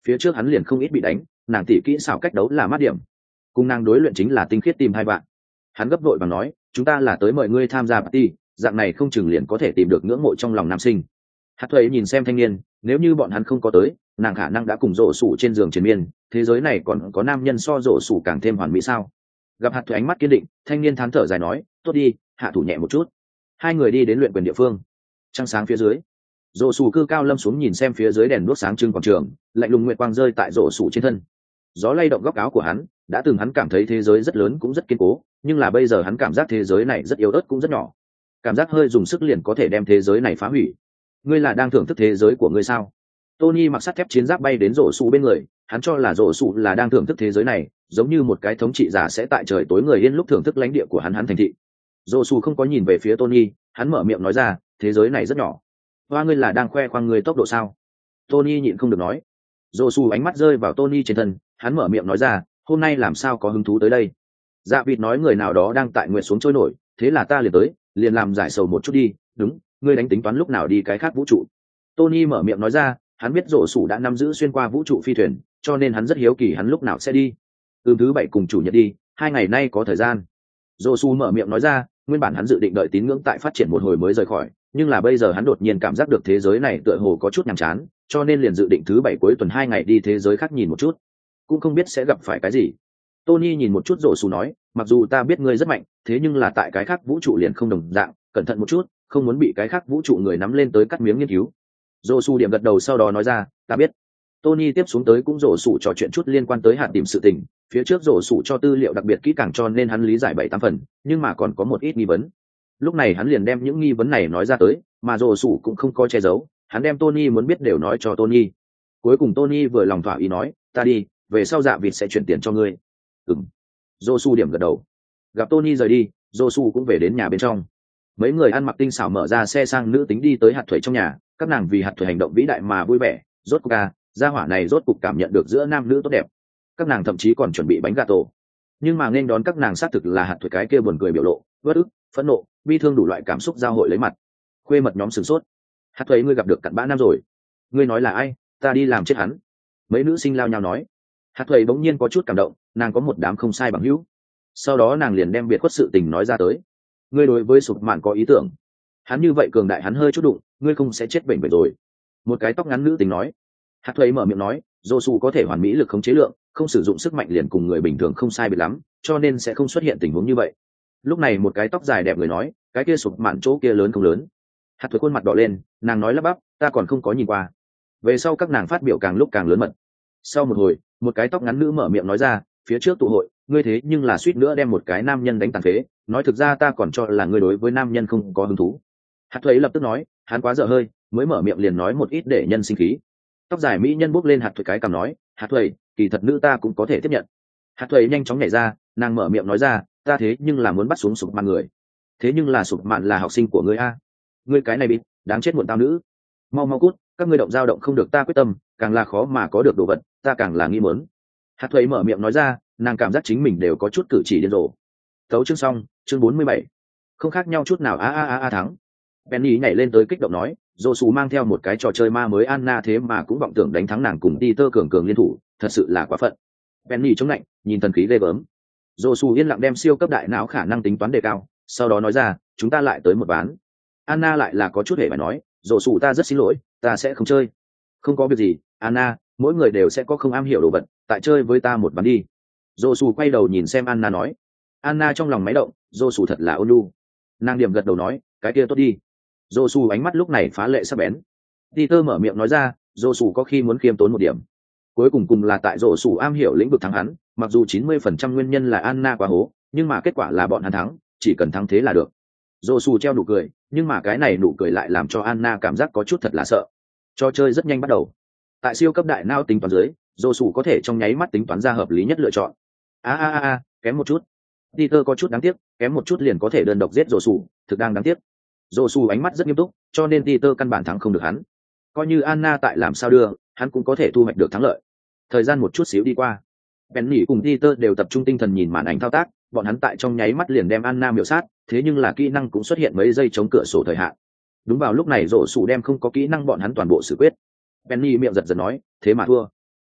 phía trước hắn liền không ít bị đánh, nàng tỉ kỹ xảo cách đấu là mát điểm, cùng nàng đối luyện chính là tinh khiết tìm hai bạn. Hắn gấp vội và nói, chúng ta là tới mời ngươi tham gia party, dạng này không chừng liền có thể tìm được ngưỡng mộ trong lòng nam sinh. Hạt thuế nhìn xem thanh niên, nếu như bọn hắn không có tới, nàng khả năng đã cùng rổ sủ trên giường triền miên, thế giới này còn có nam nhân so rổ sủ càng thêm hoàn mỹ sao? Gặp hạt thuế ánh mắt kiên định, thanh niên thán thở dài nói, tốt đi, hạ thủ nhẹ một chút. Hai người đi đến luyện quyền địa phương. Trăng sáng phía dưới, rổ sủ cư cao lâm xuống nhìn xem phía dưới đèn đuốc sáng trưng quảng trường, lạnh lùng nguyệt quang rơi tại rổ sủ trên thân. Gió lay động góc áo của hắn, đã từng hắn cảm thấy thế giới rất lớn cũng rất kiên cố, nhưng là bây giờ hắn cảm giác thế giới này rất yếu ớt cũng rất nhỏ, cảm giác hơi dùng sức liền có thể đem thế giới này phá hủy. Ngươi là đang thưởng thức thế giới của ngươi sao? Tony mặc sắt thép chiến giáp bay đến rổ sủ bên người, hắn cho là rổ sủ là đang thưởng thức thế giới này, giống như một cái thống trị giả sẽ tại trời tối người yên lúc thưởng thức lãnh địa của hắn hắn thành thị. Rổ sủ không có nhìn về phía Tony, hắn mở miệng nói ra, thế giới này rất nhỏ. Hoa, ngươi là đang khoe khoang người tốc độ sao? Tony nhịn không được nói. Rổ sủ ánh mắt rơi vào Tony trên thân, hắn mở miệng nói ra, hôm nay làm sao có hứng thú tới đây? Dạ vịt nói người nào đó đang tại nguyện xuống trôi nổi, thế là ta liền tới, liền làm giải sầu một chút đi. Đúng, ngươi đánh tính toán lúc nào đi cái khác vũ trụ? Tony mở miệng nói ra, hắn biết rổ sủ đã nắm giữ xuyên qua vũ trụ phi thuyền, cho nên hắn rất hiếu kỳ hắn lúc nào sẽ đi. Ừm, thứ bảy cùng chủ nhật đi, hai ngày nay có thời gian. Rổ sủ mở miệng nói ra, nguyên bản hắn dự định đợi tín ngưỡng tại phát triển một hồi mới rời khỏi, nhưng là bây giờ hắn đột nhiên cảm giác được thế giới này tựa hồ có chút nhàm chán, cho nên liền dự định thứ bảy cuối tuần hai ngày đi thế giới khác nhìn một chút, cũng không biết sẽ gặp phải cái gì. Tony nhìn một chút rổ sủ nói, mặc dù ta biết ngươi rất mạnh, thế nhưng là tại cái khác vũ trụ liền không đồng dạng, cẩn thận một chút, không muốn bị cái khác vũ trụ người nắm lên tới cắt miếng nghiên cứu. Rổ sủ điểm gật đầu sau đó nói ra, ta biết. Tony tiếp xuống tới cũng rổ sủ trò chuyện chút liên quan tới hạt tìm sự tình, phía trước rổ sủ cho tư liệu đặc biệt kỹ càng cho nên hắn lý giải bảy tám phần, nhưng mà còn có một ít nghi vấn. Lúc này hắn liền đem những nghi vấn này nói ra tới, mà rổ sủ cũng không có che giấu, hắn đem Tony muốn biết đều nói cho Tony. Cuối cùng Tony vừa lòng thỏa ý nói, ta đi, về sau dạ vịt sẽ chuyển tiền cho ngươi. Ừm. Rổ sủ điểm gật đầu. Gặp Tony rời đi, rổ sủ cũng về đến nhà bên trong. Mấy người ăn mặc tinh xảo mở ra xe sang nữ tính đi tới hạt thuế trong nhà, các nàng vì hạt thuế hành động vĩ đại mà vui vẻ. Rốt cuộc à, gia hỏa này rốt cuộc cảm nhận được giữa nam nữ tốt đẹp. Các nàng thậm chí còn chuẩn bị bánh gato, nhưng mà nên đón các nàng xác thực là hạt thuế cái kia buồn cười biểu lộ, bất ức, phẫn nộ, bi thương đủ loại cảm xúc giao hội lấy mặt. Khuê mật nhóm sửng sốt. Hạt thuế, ngươi gặp được cặn bã nam rồi? Ngươi nói là ai? Ta đi làm chết hắn. Mấy nữ sinh lao nhau nói. Hạt thuế bỗng nhiên có chút cảm động, nàng có một đám không sai bằng hữu. Sau đó nàng liền đem biệt khuất sự tình nói ra tới. Ngươi đối với sụp mạn có ý tưởng, hắn như vậy cường đại hắn hơi chút đụng, ngươi không sẽ chết bệnh bệnh rồi. Một cái tóc ngắn nữ tính nói. Hạt thuế mở miệng nói, dô su có thể hoàn mỹ lực khống chế lượng, không sử dụng sức mạnh liền cùng người bình thường không sai biệt lắm, cho nên sẽ không xuất hiện tình huống như vậy. Lúc này một cái tóc dài đẹp người nói, cái kia sụp mạn chỗ kia lớn không lớn? Hạt thuế khuôn mặt đỏ lên, nàng nói lắp bắp, ta còn không có nhìn qua. Về sau các nàng phát biểu càng lúc càng lớn mật. Sau một hồi, một cái tóc ngắn nữ mở miệng nói ra, phía trước tụ hội, ngươi thế nhưng là suýt nữa đem một cái nam nhân đánh tàn phế, nói thực ra ta còn cho là ngươi đối với nam nhân không có hứng thú. Hạt thuế lập tức nói, hắn quá dở hơi, mới mở miệng liền nói một ít để nhân sinh khí. Tóc dài mỹ nhân bốc lên hạt thuế cái cằm nói, hạt thuế, kỳ thật nữ ta cũng có thể tiếp nhận. Hạt thuế nhanh chóng nhảy ra, nàng mở miệng nói ra, ta thế nhưng là muốn bắt xuống sụp mạn người. Thế nhưng là sụp mạn là học sinh của ngươi a, ngươi cái này bị đáng chết muộn tao nữ. Mau mau cút, các ngươi động dao động không được ta quyết tâm, càng là khó mà có được đồ vật, ta càng là nghi muốn. Hạt thuế mở miệng nói ra, nàng cảm giác chính mình đều có chút cử chỉ điên rồ. Tấu chương xong, chương bốn mươi bảy. Không khác nhau chút nào a a a a thắng. Penny nhảy lên tới kích động nói, Josu mang theo một cái trò chơi ma mới Anna thế mà cũng vọng tưởng đánh thắng nàng cùng Peter cường cường liên thủ, thật sự là quá phận. Penny chống lạnh, nhìn thần khí ghê gớm. Josu yên lặng đem siêu cấp đại não khả năng tính toán đề cao, sau đó nói ra, chúng ta lại tới một ván. Anna lại là có chút hề phải nói, Josu ta rất xin lỗi, ta sẽ không chơi. Không có việc gì, Anna, mỗi người đều sẽ có không am hiểu đồ vật, tại chơi với ta một ván đi. Josu quay đầu nhìn xem Anna nói. Anna trong lòng máy động, Josu thật là ôn nhu. Nàng điểm gật đầu nói, cái kia tốt đi. Josu ánh mắt lúc này phá lệ sắc bén. Peter mở miệng nói ra, Josu có khi muốn khiêm tốn một điểm. Cuối cùng cùng là tại Josu am hiểu lĩnh vực thắng hắn, mặc dù chín mươi phần trăm nguyên nhân là Anna quá hố, nhưng mà kết quả là bọn hắn thắng, chỉ cần thắng thế là được. Josu treo nụ cười, nhưng mà cái này nụ cười lại làm cho Anna cảm giác có chút thật là sợ. Trò chơi rất nhanh bắt đầu. Tại siêu cấp đại não tính toán dưới, Josu có thể trong nháy mắt tính toán ra hợp lý nhất lựa chọn. A a a a, kém một chút. Peter có chút đáng tiếc, kém một chút liền có thể đơn độc giết Josu, thực đang đáng tiếc. Josu ánh mắt rất nghiêm túc, cho nên Peter căn bản thắng không được hắn. Coi như Anna tại làm sao đưa, hắn cũng có thể thu hoạch được thắng lợi. Thời gian một chút xíu đi qua. Penny cùng Peter đều tập trung tinh thần nhìn màn ảnh thao tác, bọn hắn tại trong nháy mắt liền đem Anna miểu sát, thế nhưng là kỹ năng cũng xuất hiện mấy giây chống cửa sổ thời hạn. Đúng vào lúc này Josu đem không có kỹ năng bọn hắn toàn bộ xử quyết. Penny miệng giật giật nói, thế mà thua.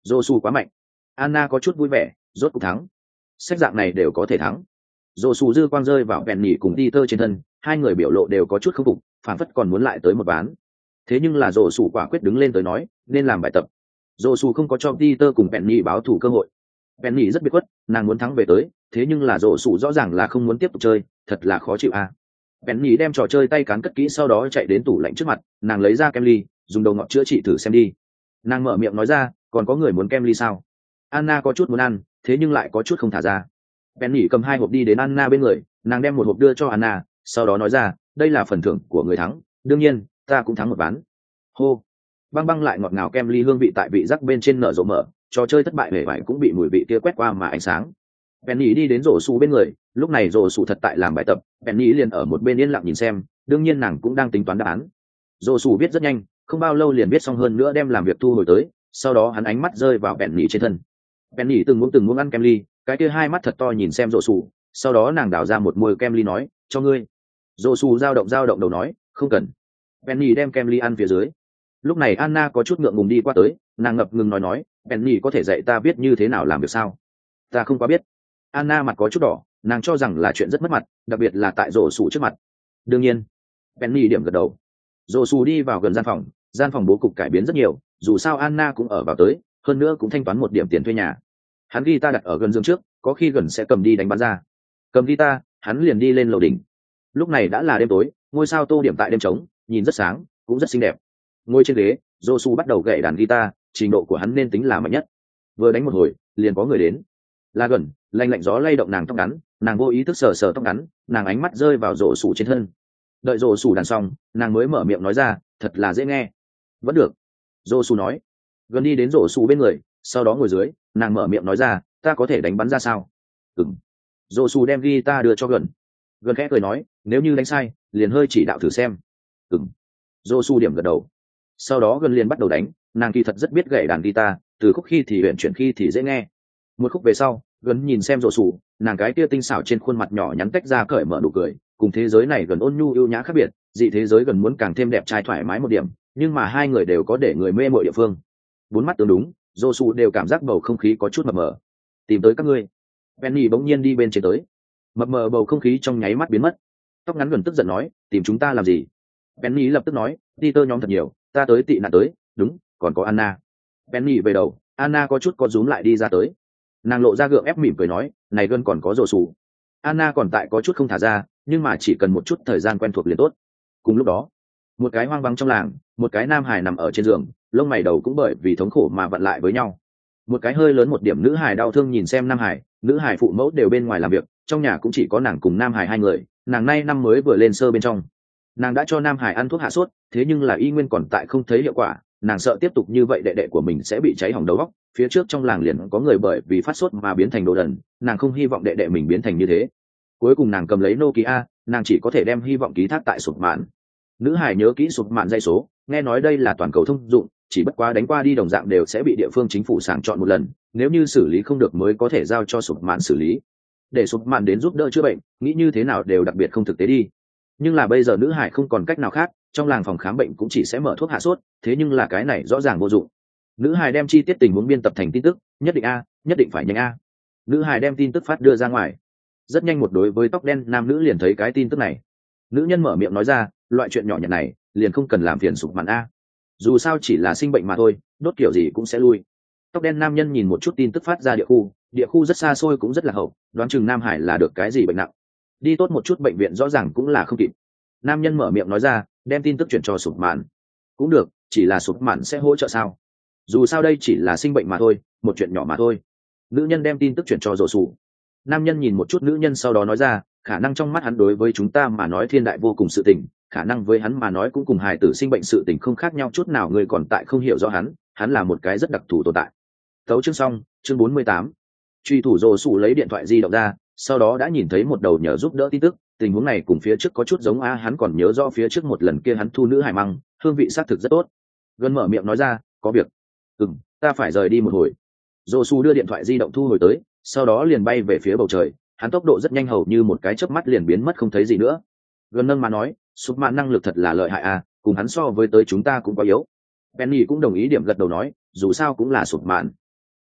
Josu quá mạnh. Anna có chút vui vẻ, rốt cuộc thắng. Sách dạng này đều có thể thắng. Josu dư quang rơi vào Penny cùng Peter trên thân, hai người biểu lộ đều có chút không phục, phản phất còn muốn lại tới một ván. Thế nhưng là Josu quả quyết đứng lên tới nói, nên làm bài tập. Josu không có cho Peter cùng Penny báo thủ cơ hội. Penny rất biết quất, nàng muốn thắng về tới, thế nhưng là Josu rõ ràng là không muốn tiếp tục chơi, thật là khó chịu à. Penny đem trò chơi tay cán cất kỹ, sau đó chạy đến tủ lạnh trước mặt, nàng lấy ra kem ly, dùng đầu ngọt chữa trị thử xem đi. Nàng mở miệng nói ra, còn có người muốn kem ly sao? Anna có chút muốn ăn, thế nhưng lại có chút không thả ra. Penny cầm hai hộp đi đến Anna bên người, nàng đem một hộp đưa cho Anna, sau đó nói ra, đây là phần thưởng của người thắng, đương nhiên, ta cũng thắng một ván. Hô, băng băng lại ngọt ngào kem ly hương vị tại vị rắc bên trên nở rộ mở, trò chơi thất bại hề vải cũng bị mùi vị kia quét qua mà ánh sáng. Penny đi đến rổ sụ bên người, lúc này rổ sụ thật tại làm bài tập, Penny liền ở một bên yên lặng nhìn xem, đương nhiên nàng cũng đang tính toán đáp án. Rổ sụ viết rất nhanh, không bao lâu liền viết xong, hơn nữa đem làm việc thu hồi tới, sau đó hắn ánh mắt rơi vào Penny trên thân. Penny từng muốn từng muốn ăn kem ly, cái kia hai mắt thật to nhìn xem rổ sụ, sau đó nàng đảo ra một môi kem ly nói, cho ngươi. Rổ sụ dao động dao động đầu nói, không cần. Penny đem kem ly ăn phía dưới. Lúc này Anna có chút ngượng ngùng đi qua tới, nàng ngập ngừng nói nói, Penny có thể dạy ta biết như thế nào làm việc sao? Ta không quá biết. Anna mặt có chút đỏ, nàng cho rằng là chuyện rất mất mặt, đặc biệt là tại rổ sủ trước mặt. Đương nhiên. Penny điểm gật đầu. Rổ sủ đi vào gần gian phòng, gian phòng bố cục cải biến rất nhiều, dù sao Anna cũng ở vào tới, hơn nữa cũng thanh toán một điểm tiền thuê nhà. Hắn guitar đặt ở gần giường trước, có khi gần sẽ cầm đi đánh bắn ra. Cầm guitar, hắn liền đi lên lầu đỉnh. Lúc này đã là đêm tối, ngôi sao tô điểm tại đêm trống, nhìn rất sáng, cũng rất xinh đẹp. Ngồi trên ghế, Josu bắt đầu gậy đàn guitar, trình độ của hắn nên tính là mạnh nhất. Vừa đánh một hồi, liền có người đến. Là gần, lạnh lạnh gió lay động nàng tóc ngắn, nàng vô ý thức sờ sờ tóc ngắn, nàng ánh mắt rơi vào Josu trên thân. Đợi Josu đàn xong, nàng mới mở miệng nói ra, thật là dễ nghe. Vẫn được. Josu nói. Gần đi đến Josu bên người, sau đó ngồi dưới, nàng mở miệng nói ra, ta có thể đánh bắn ra sao? Ừm. Josu đem guitar đưa cho gần. Gần khẽ cười nói, nếu như đánh sai, liền hơi chỉ đạo thử xem. Ừm. Josu điểm gật đầu. Sau đó gần liền bắt đầu đánh, nàng kỳ thật rất biết gảy đàn guitar, từ khúc khi thì huyền chuyển khi thì dễ nghe. Một khúc về sau, gần nhìn xem rổ sủ, nàng cái kia tinh xảo trên khuôn mặt nhỏ nhắn tách ra cởi mở nụ cười, cùng thế giới này gần ôn nhu yêu nhã khác biệt, dị thế giới gần muốn càng thêm đẹp trai thoải mái một điểm, nhưng mà hai người đều có để người mê mội địa phương. Bốn mắt tương đúng, rổ sủ đều cảm giác bầu không khí có chút mập mờ. Tìm tới các ngươi. Penny bỗng nhiên đi bên trên tới. Mập mờ bầu không khí trong nháy mắt biến mất. Tóc ngắn gần tức giận nói, tìm chúng ta làm gì? Penny lập tức nói, Peter nhóm thật nhiều, ta tới tị nạn tới, đúng, còn có Anna. Penny về đầu, Anna có chút có rúm lại đi ra tới. Nàng lộ ra gượng ép mỉm cười nói, này gần còn có rổ sủ. Anna còn tại có chút không thả ra, nhưng mà chỉ cần một chút thời gian quen thuộc liền tốt. Cùng lúc đó, một cái hoang vắng trong làng, một cái nam hải nằm ở trên giường, lông mày đầu cũng bởi vì thống khổ mà vặn lại với nhau. Một cái hơi lớn một điểm nữ hải đau thương nhìn xem nam hải, nữ hải phụ mẫu đều bên ngoài làm việc, trong nhà cũng chỉ có nàng cùng nam hải hai người, nàng nay năm mới vừa lên sơ bên trong. Nàng đã cho nam hải ăn thuốc hạ sốt, thế nhưng là y nguyên còn tại không thấy hiệu quả, nàng sợ tiếp tục như vậy đệ đệ của mình sẽ bị cháy hỏng đầu óc. Phía trước trong làng liền có người bởi vì phát sốt mà biến thành đồ đần, nàng không hy vọng đệ đệ mình biến thành như thế. Cuối cùng nàng cầm lấy Nokia, nàng chỉ có thể đem hy vọng ký thác tại sụp mạn. Nữ hải nhớ kỹ sụp mạn dây số, nghe nói đây là toàn cầu thông dụng, chỉ bất quá đánh qua đi đồng dạng đều sẽ bị địa phương chính phủ sàng chọn một lần, nếu như xử lý không được mới có thể giao cho sụp mạn xử lý. Để sụp mạn đến giúp đỡ chữa bệnh, nghĩ như thế nào đều đặc biệt không thực tế đi. Nhưng là bây giờ nữ hải không còn cách nào khác, trong làng phòng khám bệnh cũng chỉ sẽ mở thuốc hạ sốt, thế nhưng là cái này rõ ràng vô dụng. Nữ hải đem chi tiết tình huống biên tập thành tin tức, nhất định a, nhất định phải nhanh a. Nữ hải đem tin tức phát đưa ra ngoài. Rất nhanh một đối với tóc đen nam nữ liền thấy cái tin tức này. Nữ nhân mở miệng nói ra, loại chuyện nhỏ nhặt này liền không cần làm phiền sụp mạn a. Dù sao chỉ là sinh bệnh mà thôi, đốt kiểu gì cũng sẽ lui. Tóc đen nam nhân nhìn một chút tin tức phát ra địa khu, địa khu rất xa xôi cũng rất là hậu, đoán chừng Nam Hải là được cái gì bệnh nặng. Đi tốt một chút bệnh viện rõ ràng cũng là không kịp. Nam nhân mở miệng nói ra, đem tin tức chuyển cho sụp mạn. Cũng được, chỉ là sụp mạn sẽ hỗ trợ sao? Dù sao đây chỉ là sinh bệnh mà thôi, một chuyện nhỏ mà thôi. Nữ nhân đem tin tức chuyển cho rổ sủ. Nam nhân nhìn một chút nữ nhân sau đó nói ra, khả năng trong mắt hắn đối với chúng ta mà nói thiên đại vô cùng sự tình, khả năng với hắn mà nói cũng cùng hài tử sinh bệnh sự tình không khác nhau chút nào, người còn tại không hiểu rõ hắn, hắn là một cái rất đặc thù tồn tại. Tấu chương xong, chương bốn mươi tám. Truy thủ rổ sủ lấy điện thoại di động ra, sau đó đã nhìn thấy một đầu nhờ giúp đỡ tin tức, tình huống này cùng phía trước có chút giống a, hắn còn nhớ rõ phía trước một lần kia hắn thu nữ hải măng, hương vị xác thực rất tốt. Gần mở miệng nói ra, có việc. Ừm, ta phải rời đi một hồi. Josu đưa điện thoại di động thu hồi tới, sau đó liền bay về phía bầu trời, hắn tốc độ rất nhanh, hầu như một cái chớp mắt liền biến mất không thấy gì nữa. Gần nâng mà nói, sụp mạn năng lực thật là lợi hại à, cùng hắn so với tới chúng ta cũng có yếu. Penny cũng đồng ý điểm gật đầu nói, dù sao cũng là sụp mạn.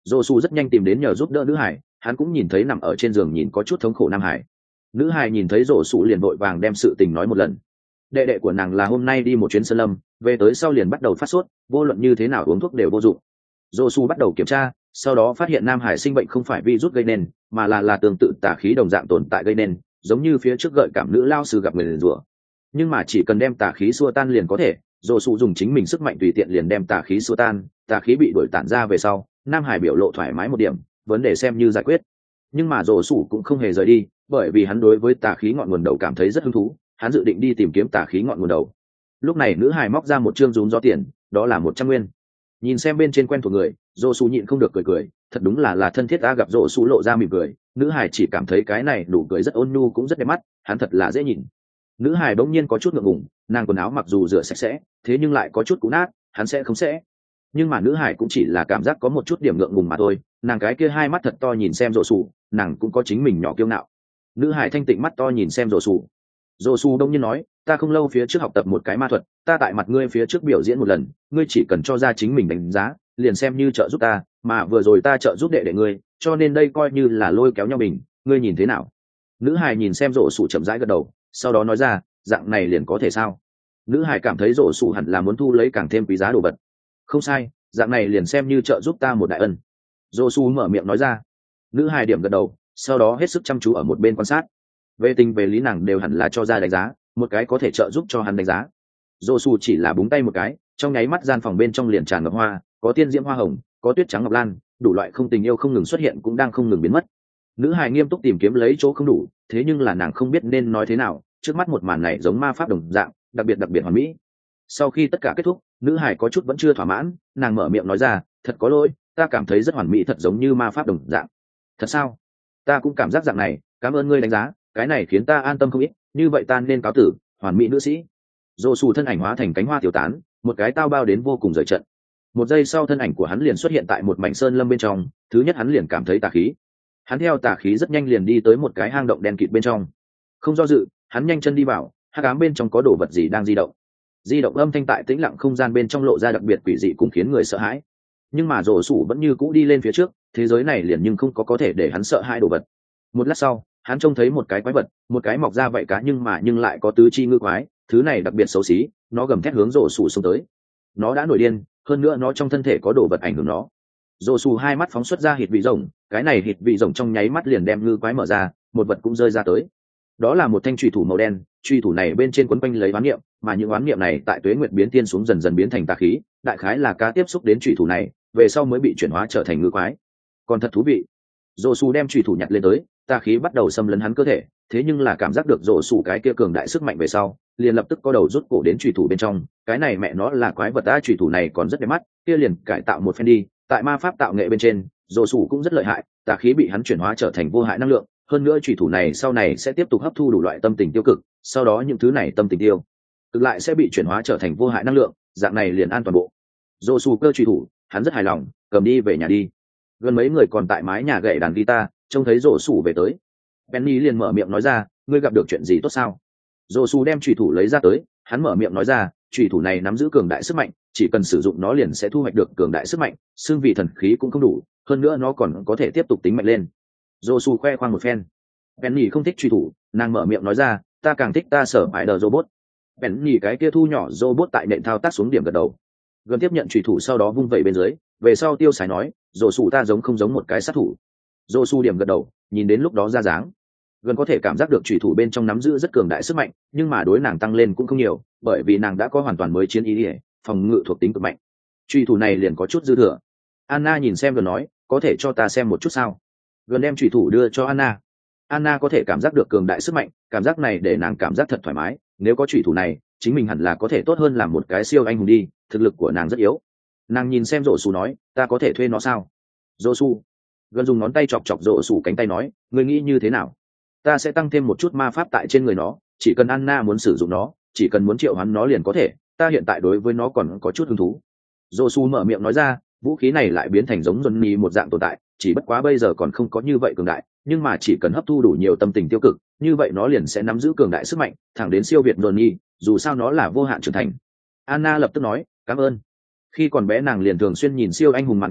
dô su rất nhanh tìm đến nhờ giúp đỡ nữ hải, hắn cũng nhìn thấy nằm ở trên giường nhìn có chút thống khổ nam hải. Nữ hải nhìn thấy dô su liền vội vàng đem sự tình nói một lần. Đệ đệ của nàng là hôm nay đi một chuyến sơn lâm, về tới sau liền bắt đầu phát sốt, vô luận như thế nào uống thuốc đều vô dụng. dô su bắt đầu kiểm tra, sau đó phát hiện nam hải sinh bệnh không phải virus gây nên, mà là là tương tự tà khí đồng dạng tồn tại gây nên, giống như phía trước gợi cảm nữ lao sư gặp người liền rủa. Nhưng mà chỉ cần đem tà khí xua tan liền có thể, dô su dùng chính mình sức mạnh tùy tiện liền đem tà khí xua tan, tà khí bị đuổi tản ra về sau, nam hải biểu lộ thoải mái một điểm, vấn đề xem như giải quyết. Nhưng mà dô su cũng không hề rời đi, bởi vì hắn đối với tà khí ngọn nguồn đầu cảm thấy rất hứng thú, hắn dự định đi tìm kiếm tà khí ngọn nguồn đầu. Lúc này nữ hải móc ra một trương rúm gió tiền, đó là một trăm nguyên. Nhìn xem bên trên quen thuộc người, dô su nhịn không được cười cười, thật đúng là là thân thiết. Ta gặp dô su lộ ra mỉm cười, nữ hải chỉ cảm thấy cái này đủ cười rất ôn nhu cũng rất đẹp mắt, hắn thật là dễ nhìn. Nữ hải bỗng nhiên có chút ngượng ngùng, nàng quần áo mặc dù rửa sạch sẽ, thế nhưng lại có chút cũ nát, hắn sẽ không sẽ. Nhưng mà nữ hải cũng chỉ là cảm giác có một chút điểm ngượng ngùng mà thôi, nàng cái kia hai mắt thật to nhìn xem dô su, nàng cũng có chính mình nhỏ kiêu ngạo. Nữ hải thanh tịnh mắt to nhìn xem dô su. Dô su đông nhiên nói, ta không lâu phía trước học tập một cái ma thuật, ta tại mặt ngươi phía trước biểu diễn một lần, ngươi chỉ cần cho ra chính mình đánh giá, liền xem như trợ giúp ta, mà vừa rồi ta trợ giúp đệ đệ ngươi, cho nên đây coi như là lôi kéo nhau mình, ngươi nhìn thế nào? Nữ hài nhìn xem Dô su chậm rãi gật đầu, sau đó nói ra, dạng này liền có thể sao? Nữ hài cảm thấy Dô su hẳn là muốn thu lấy càng thêm quý giá đồ vật. Không sai, dạng này liền xem như trợ giúp ta một đại ân. Dô su mở miệng nói ra. Nữ hài điểm gật đầu, sau đó hết sức chăm chú ở một bên quan sát. Về tình về lý nàng đều hẳn là cho ra đánh giá, một cái có thể trợ giúp cho hắn đánh giá. Dô su chỉ là búng tay một cái, trong nháy mắt gian phòng bên trong liền tràn ngập hoa, có tiên diễm hoa hồng, có tuyết trắng ngọc lan, đủ loại không tình yêu không ngừng xuất hiện cũng đang không ngừng biến mất. Nữ hài nghiêm túc tìm kiếm lấy chỗ không đủ, thế nhưng là nàng không biết nên nói thế nào, trước mắt một màn này giống ma pháp đồng dạng, đặc biệt đặc biệt hoàn mỹ. Sau khi tất cả kết thúc, nữ hài có chút vẫn chưa thỏa mãn, nàng mở miệng nói ra, thật có lỗi, ta cảm thấy rất hoàn mỹ, thật giống như ma pháp đồng dạng. Thật sao? Ta cũng cảm giác dạng này, cảm ơn ngươi đánh giá, cái này khiến ta an tâm không ít, như vậy ta nên cáo tử, hoàn mỹ nữ sĩ. Dô su thân ảnh hóa thành cánh hoa tiêu tán, một cái tao bao đến vô cùng rời trận. Một giây sau thân ảnh của hắn liền xuất hiện tại một mảnh sơn lâm bên trong, thứ nhất hắn liền cảm thấy tà khí. Hắn theo tà khí rất nhanh liền đi tới một cái hang động đen kịt bên trong. Không do dự, hắn nhanh chân đi vào, hắc ám bên trong có đồ vật gì đang di động. Di động âm thanh tại tĩnh lặng không gian bên trong lộ ra đặc biệt quỷ dị cùng khiến người sợ hãi. Nhưng mà Dô su vẫn như cũ đi lên phía trước, thế giới này liền nhưng không có có thể để hắn sợ hãi đồ vật. Một lát sau, hắn trông thấy một cái quái vật, một cái mọc ra vậy cá nhưng mà nhưng lại có tứ chi ngư quái, thứ này đặc biệt xấu xí, nó gầm thét hướng Dô su xông tới. Nó đã nổi điên, hơn nữa nó trong thân thể có đồ vật ảnh hưởng nó. Dô su hai mắt phóng xuất ra hít vị rồng, cái này hít vị rồng trong nháy mắt liền đem ngư quái mở ra, một vật cũng rơi ra tới. Đó là một thanh chùy thủ màu đen, chùy thủ này bên trên quấn quanh lấy oán niệm, mà những oán niệm này tại tuế nguyệt biến thiên xuống dần dần biến thành tà khí, đại khái là cá tiếp xúc đến chùy thủ này, về sau mới bị chuyển hóa trở thành ngư quái. Còn thật thú vị. Dô su đem chùy thủ nhặt lên tới, tà khí bắt đầu xâm lấn hắn cơ thể, thế nhưng là cảm giác được Dô su cái kia cường đại sức mạnh về sau, liền lập tức có đầu rút cổ đến chùy thủ bên trong, cái này mẹ nó là quái vật a, chùy thủ này còn rất đẹp mắt, kia liền cải tạo một phen đi, tại ma pháp tạo nghệ bên trên, Dô su cũng rất lợi hại, tà khí bị hắn chuyển hóa trở thành vô hại năng lượng, hơn nữa chùy thủ này sau này sẽ tiếp tục hấp thu đủ loại tâm tình tiêu cực, sau đó những thứ này tâm tình tiêu cực lại sẽ bị chuyển hóa trở thành vô hại năng lượng, dạng này liền an toàn bộ. Dô su cơ chùy thủ, hắn rất hài lòng, cầm đi về nhà đi. Gần mấy người còn tại mái nhà gậy đàn guitar, trông thấy Dô su về tới, Penny liền mở miệng nói ra, ngươi gặp được chuyện gì tốt sao? Dô su đem chùy thủ lấy ra tới, hắn mở miệng nói ra, chùy thủ này nắm giữ cường đại sức mạnh, chỉ cần sử dụng nó liền sẽ thu hoạch được cường đại sức mạnh, xương vị thần khí cũng không đủ, hơn nữa nó còn có thể tiếp tục tính mạnh lên. Dô su khoe khoang một phen. Penny không thích chùy thủ, nàng mở miệng nói ra, ta càng thích ta sở phải đờ robot. Penny cái kia thu nhỏ robot tại nệm thao tác xuống điểm gật đầu. Gần tiếp nhận chùy thủ sau đó vung vẩy bên dưới, về sau tiêu sái nói, Dô su ta giống không giống một cái sát thủ. Dô su điểm gật đầu, nhìn đến lúc đó ra dáng. Gần có thể cảm giác được chủy thủ bên trong nắm giữ rất cường đại sức mạnh, nhưng mà đối nàng tăng lên cũng không nhiều, bởi vì nàng đã có hoàn toàn mới chiến ý ỉa, phòng ngự thuộc tính cực mạnh. Chủy thủ này liền có chút dư thừa. Anna nhìn xem rồi nói, có thể cho ta xem một chút sao? Gần đem chủy thủ đưa cho Anna. Anna có thể cảm giác được cường đại sức mạnh, cảm giác này để nàng cảm giác thật thoải mái, nếu có chủy thủ này, chính mình hẳn là có thể tốt hơn làm một cái siêu anh hùng đi, thực lực của nàng rất yếu. Nàng nhìn xem Dỗ Sủ nói, ta có thể thuê nó sao? Dỗ Sủ gần dùng ngón tay chọc chọc Dỗ Sủ cánh tay nói, ngươi nghĩ như thế nào? Ta sẽ tăng thêm một chút ma pháp tại trên người nó, chỉ cần Anna muốn sử dụng nó, chỉ cần muốn triệu hoán nó liền có thể, ta hiện tại đối với nó còn có chút hứng thú. Dỗ Sủ mở miệng nói ra, vũ khí này lại biến thành giống Johnny một dạng tồn tại, chỉ bất quá bây giờ còn không có như vậy cường đại, nhưng mà chỉ cần hấp thu đủ nhiều tâm tình tiêu cực, như vậy nó liền sẽ nắm giữ cường đại sức mạnh, thẳng đến siêu việt Johnny, dù sao nó là vô hạn trưởng thành. Anna lập tức nói, cảm ơn. Khi còn bé nàng liền thường xuyên nhìn siêu anh hùng manga,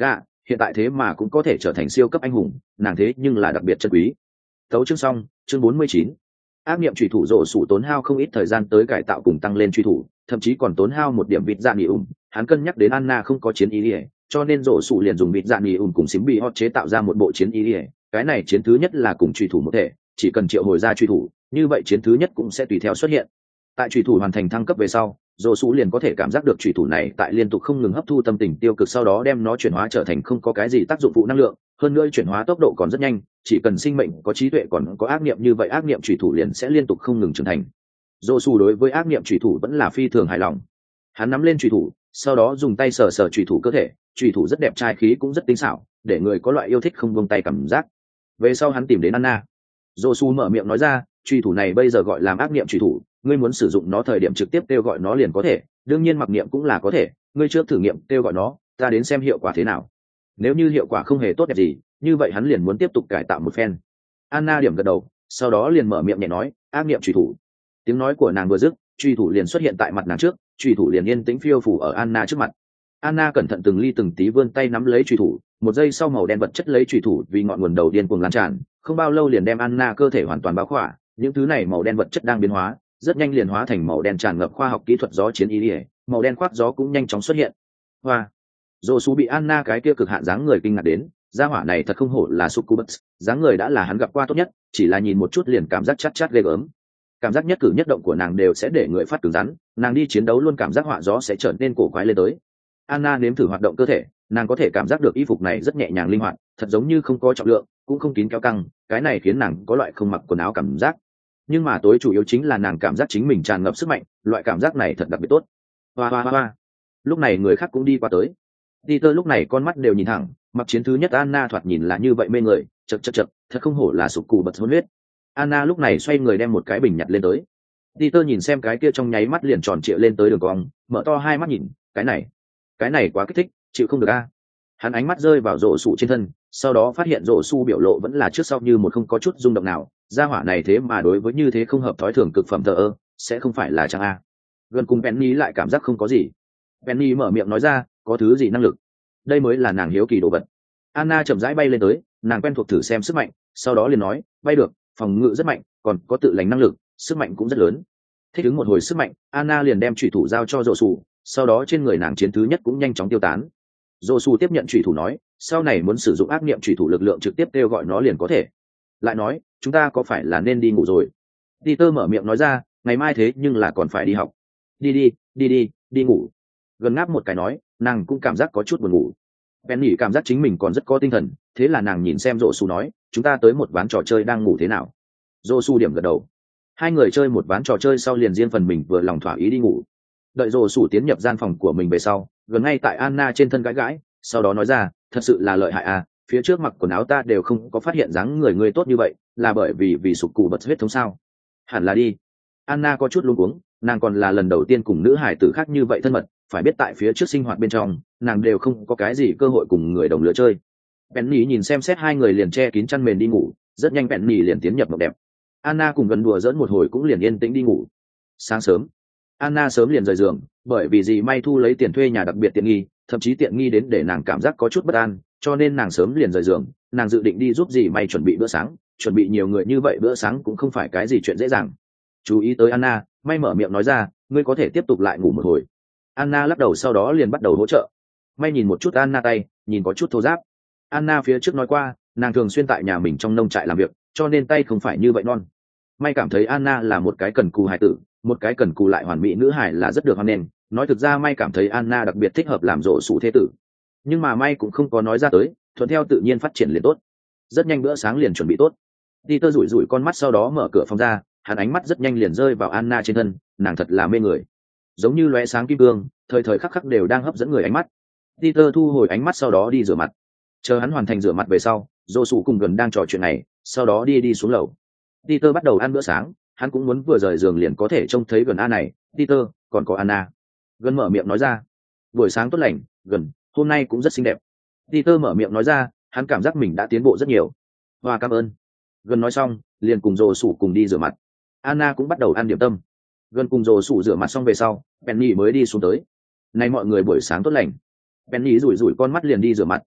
hiện tại thế mà cũng có thể trở thành siêu cấp anh hùng, nàng thế nhưng là đặc biệt chân quý. Tấu chương xong, chương bốn mươi chín. Ác niệm truy thủ rồ sủ tốn hao không ít thời gian tới cải tạo cùng tăng lên truy thủ, thậm chí còn tốn hao một điểm vịt dạ nghỉ ủng. Hắn cân nhắc đến Anna không có chiến ý ỉa, cho nên rồ sủ liền dùng vịt dạ nghỉ ủng cùng xím bị hot chế tạo ra một bộ chiến ý ỉa. Cái này chiến thứ nhất là cùng truy thủ một thể, chỉ cần triệu hồi ra truy thủ, như vậy chiến thứ nhất cũng sẽ tùy theo xuất hiện. Tại truy thủ hoàn thành thăng cấp về sau, rồ sủ liền có thể cảm giác được truy thủ này tại liên tục không ngừng hấp thu tâm tình tiêu cực, sau đó đem nó chuyển hóa trở thành không có cái gì tác dụng phụ năng lượng, hơn nữa chuyển hóa tốc độ còn rất nhanh, chỉ cần sinh mệnh có trí tuệ còn có ác niệm như vậy, ác niệm truy thủ liền sẽ liên tục không ngừng trưởng thành. Rồ sủ đối với ác niệm truy thủ vẫn là phi thường hài lòng. Hắn nắm lên truy thủ, sau đó dùng tay sờ sờ truy thủ cơ thể, truy thủ rất đẹp trai, khí cũng rất tinh xảo, để người có loại yêu thích không buông tay cảm giác. Về sau hắn tìm đến Anna. Rồ sủ mở miệng nói ra, truy thủ này bây giờ gọi là ác niệm truy thủ, ngươi muốn sử dụng nó thời điểm trực tiếp kêu gọi nó liền có thể, đương nhiên mặc niệm cũng là có thể, ngươi trước thử nghiệm kêu gọi nó, ta đến xem hiệu quả thế nào. Nếu như hiệu quả không hề tốt đẹp gì, như vậy hắn liền muốn tiếp tục cải tạo một phen. Anna điểm gật đầu, sau đó liền mở miệng nhẹ nói, ác niệm truy thủ. Tiếng nói của nàng vừa dứt, truy thủ liền xuất hiện tại mặt nàng trước, truy thủ liền yên tĩnh phiêu phù ở Anna trước mặt. Anna cẩn thận từng ly từng tí vươn tay nắm lấy truy thủ, một giây sau màu đen vật chất lấy truy thủ vì ngọn nguồn đầu điên cuồng lan tràn, không bao lâu liền đem Anna cơ thể hoàn toàn bao khỏa. Những thứ này màu đen vật chất đang biến hóa, rất nhanh liền hóa thành màu đen tràn ngập khoa học kỹ thuật gió chiến ý ỉa, màu đen khoác gió cũng nhanh chóng xuất hiện. Hoa, Dô Su bị Anna cái kia cực hạn dáng người kinh ngạc đến, gia hỏa này thật không hổ là Succubus, dáng người đã là hắn gặp qua tốt nhất, chỉ là nhìn một chút liền cảm giác chát chát ghê gớm. Cảm giác nhất cử nhất động của nàng đều sẽ để người phát cứng rắn, nàng đi chiến đấu luôn cảm giác họa gió sẽ trở nên cổ quái lên tới. Anna nếm thử hoạt động cơ thể, nàng có thể cảm giác được y phục này rất nhẹ nhàng linh hoạt, thật giống như không có trọng lượng, cũng không kín kéo căng, cái này khiến nàng có loại không mặc quần áo cảm giác. Nhưng mà tối chủ yếu chính là nàng cảm giác chính mình tràn ngập sức mạnh, loại cảm giác này thật đặc biệt tốt. Hoa hoa hoa. Lúc này người khác cũng đi qua tới. Peter lúc này con mắt đều nhìn thẳng, mặc chiến thứ nhất Anna thoạt nhìn là như vậy mê người, chậc chậc chậc, thật không hổ là sụp cù bật hôn huyết. Anna lúc này xoay người đem một cái bình nhặt lên tới. Peter nhìn xem cái kia trong nháy mắt liền tròn trịa lên tới đường cong, mở to hai mắt nhìn, cái này, cái này quá kích thích, chịu không được a. Hắn ánh mắt rơi vào rổ sụ trên thân, sau đó phát hiện rổ su biểu lộ vẫn là trước sau như một không có chút rung động nào, gia hỏa này thế mà đối với như thế không hợp thói thường cực phẩm thờ ơ, sẽ không phải là trang a. Gần cùng Penny lại cảm giác không có gì. Penny mở miệng nói ra, có thứ gì năng lực, đây mới là nàng hiếu kỳ đồ vật. Anna chậm rãi bay lên tới, nàng quen thuộc thử xem sức mạnh, sau đó liền nói, bay được, phòng ngự rất mạnh, còn có tự lành năng lực, sức mạnh cũng rất lớn. Thích ứng một hồi sức mạnh, Anna liền đem chủy thủ giao cho rổ sụ, sau đó trên người nàng chiến thứ nhất cũng nhanh chóng tiêu tán. Rổ sụ tiếp nhận chủy thủ nói, sau này muốn sử dụng ác niệm chủy thủ lực lượng trực tiếp kêu gọi nó liền có thể. Lại nói, chúng ta có phải là nên đi ngủ rồi? Peter mở miệng nói ra, ngày mai thế nhưng là còn phải đi học. Đi đi, đi đi, đi ngủ. Gần ngáp một cái nói, nàng cũng cảm giác có chút buồn ngủ. Penny cảm giác chính mình còn rất có tinh thần, thế là nàng nhìn xem Rổ Su nói, chúng ta tới một ván trò chơi đang ngủ thế nào? Rổ Su điểm gật đầu. Hai người chơi một ván trò chơi sau liền riêng phần mình vừa lòng thỏa ý đi ngủ. Đợi Rổ Su tiến nhập gian phòng của mình về sau, gần ngay tại Anna trên thân gãi gãi, sau đó nói ra, thật sự là lợi hại à, phía trước mặc quần áo ta đều không có phát hiện dáng người ngươi tốt như vậy, là bởi vì vì sụp cù bật huyết thống sao? Hẳn là đi. Anna có chút luống cuống, nàng còn là lần đầu tiên cùng nữ hải tử khác như vậy thân mật, phải biết tại phía trước sinh hoạt bên trong, nàng đều không có cái gì cơ hội cùng người đồng lứa chơi. Penny nhìn xem xét hai người liền che kín chăn mền đi ngủ, rất nhanh Penny liền tiến nhập mộng đẹp. Anna cùng gần đùa giỡn một hồi cũng liền yên tĩnh đi ngủ. Sáng sớm, Anna sớm liền rời giường, bởi vì dì May thu lấy tiền thuê nhà đặc biệt tiện nghi, thậm chí tiện nghi đến để nàng cảm giác có chút bất an, cho nên nàng sớm liền rời giường, nàng dự định đi giúp dì May chuẩn bị bữa sáng, chuẩn bị nhiều người như vậy bữa sáng cũng không phải cái gì chuyện dễ dàng. Chú ý tới Anna, May mở miệng nói ra, ngươi có thể tiếp tục lại ngủ một hồi. Anna lắc đầu sau đó liền bắt đầu hỗ trợ. May nhìn một chút Anna tay, nhìn có chút thô ráp. Anna phía trước nói qua, nàng thường xuyên tại nhà mình trong nông trại làm việc, cho nên tay không phải như vậy non. May cảm thấy Anna là một cái cần cù hài tử, một cái cần cù lại hoàn mỹ nữ hài là rất được hoan nghênh. Nói thực ra May cảm thấy Anna đặc biệt thích hợp làm Rổ Sủ thế tử. Nhưng mà May cũng không có nói ra tới, thuận theo tự nhiên phát triển liền tốt. Rất nhanh bữa sáng liền chuẩn bị tốt. Peter rủi rủi con mắt sau đó mở cửa phòng ra, hắn ánh mắt rất nhanh liền rơi vào Anna trên thân, nàng thật là mê người. Giống như lóe sáng kim cương, thời thời khắc khắc đều đang hấp dẫn người ánh mắt. Peter thu hồi ánh mắt sau đó đi rửa mặt. Chờ hắn hoàn thành rửa mặt về sau, Rổ Sủ cùng gần đang trò chuyện này, sau đó đi đi xuống lầu. Peter bắt đầu ăn bữa sáng, hắn cũng muốn vừa rời giường liền có thể trông thấy gần A này. Peter, còn có Anna. Gần mở miệng nói ra, buổi sáng tốt lành, gần, hôm nay cũng rất xinh đẹp. Peter mở miệng nói ra, hắn cảm giác mình đã tiến bộ rất nhiều. Và cảm ơn. Gần nói xong, liền cùng Rổ Sủ cùng đi rửa mặt. Anna cũng bắt đầu ăn điểm tâm. Gần cùng Rổ Sủ rửa mặt xong về sau, Penny mới đi xuống tới. Này mọi người buổi sáng tốt lành. Penny rủi rủi con mắt liền đi rửa mặt,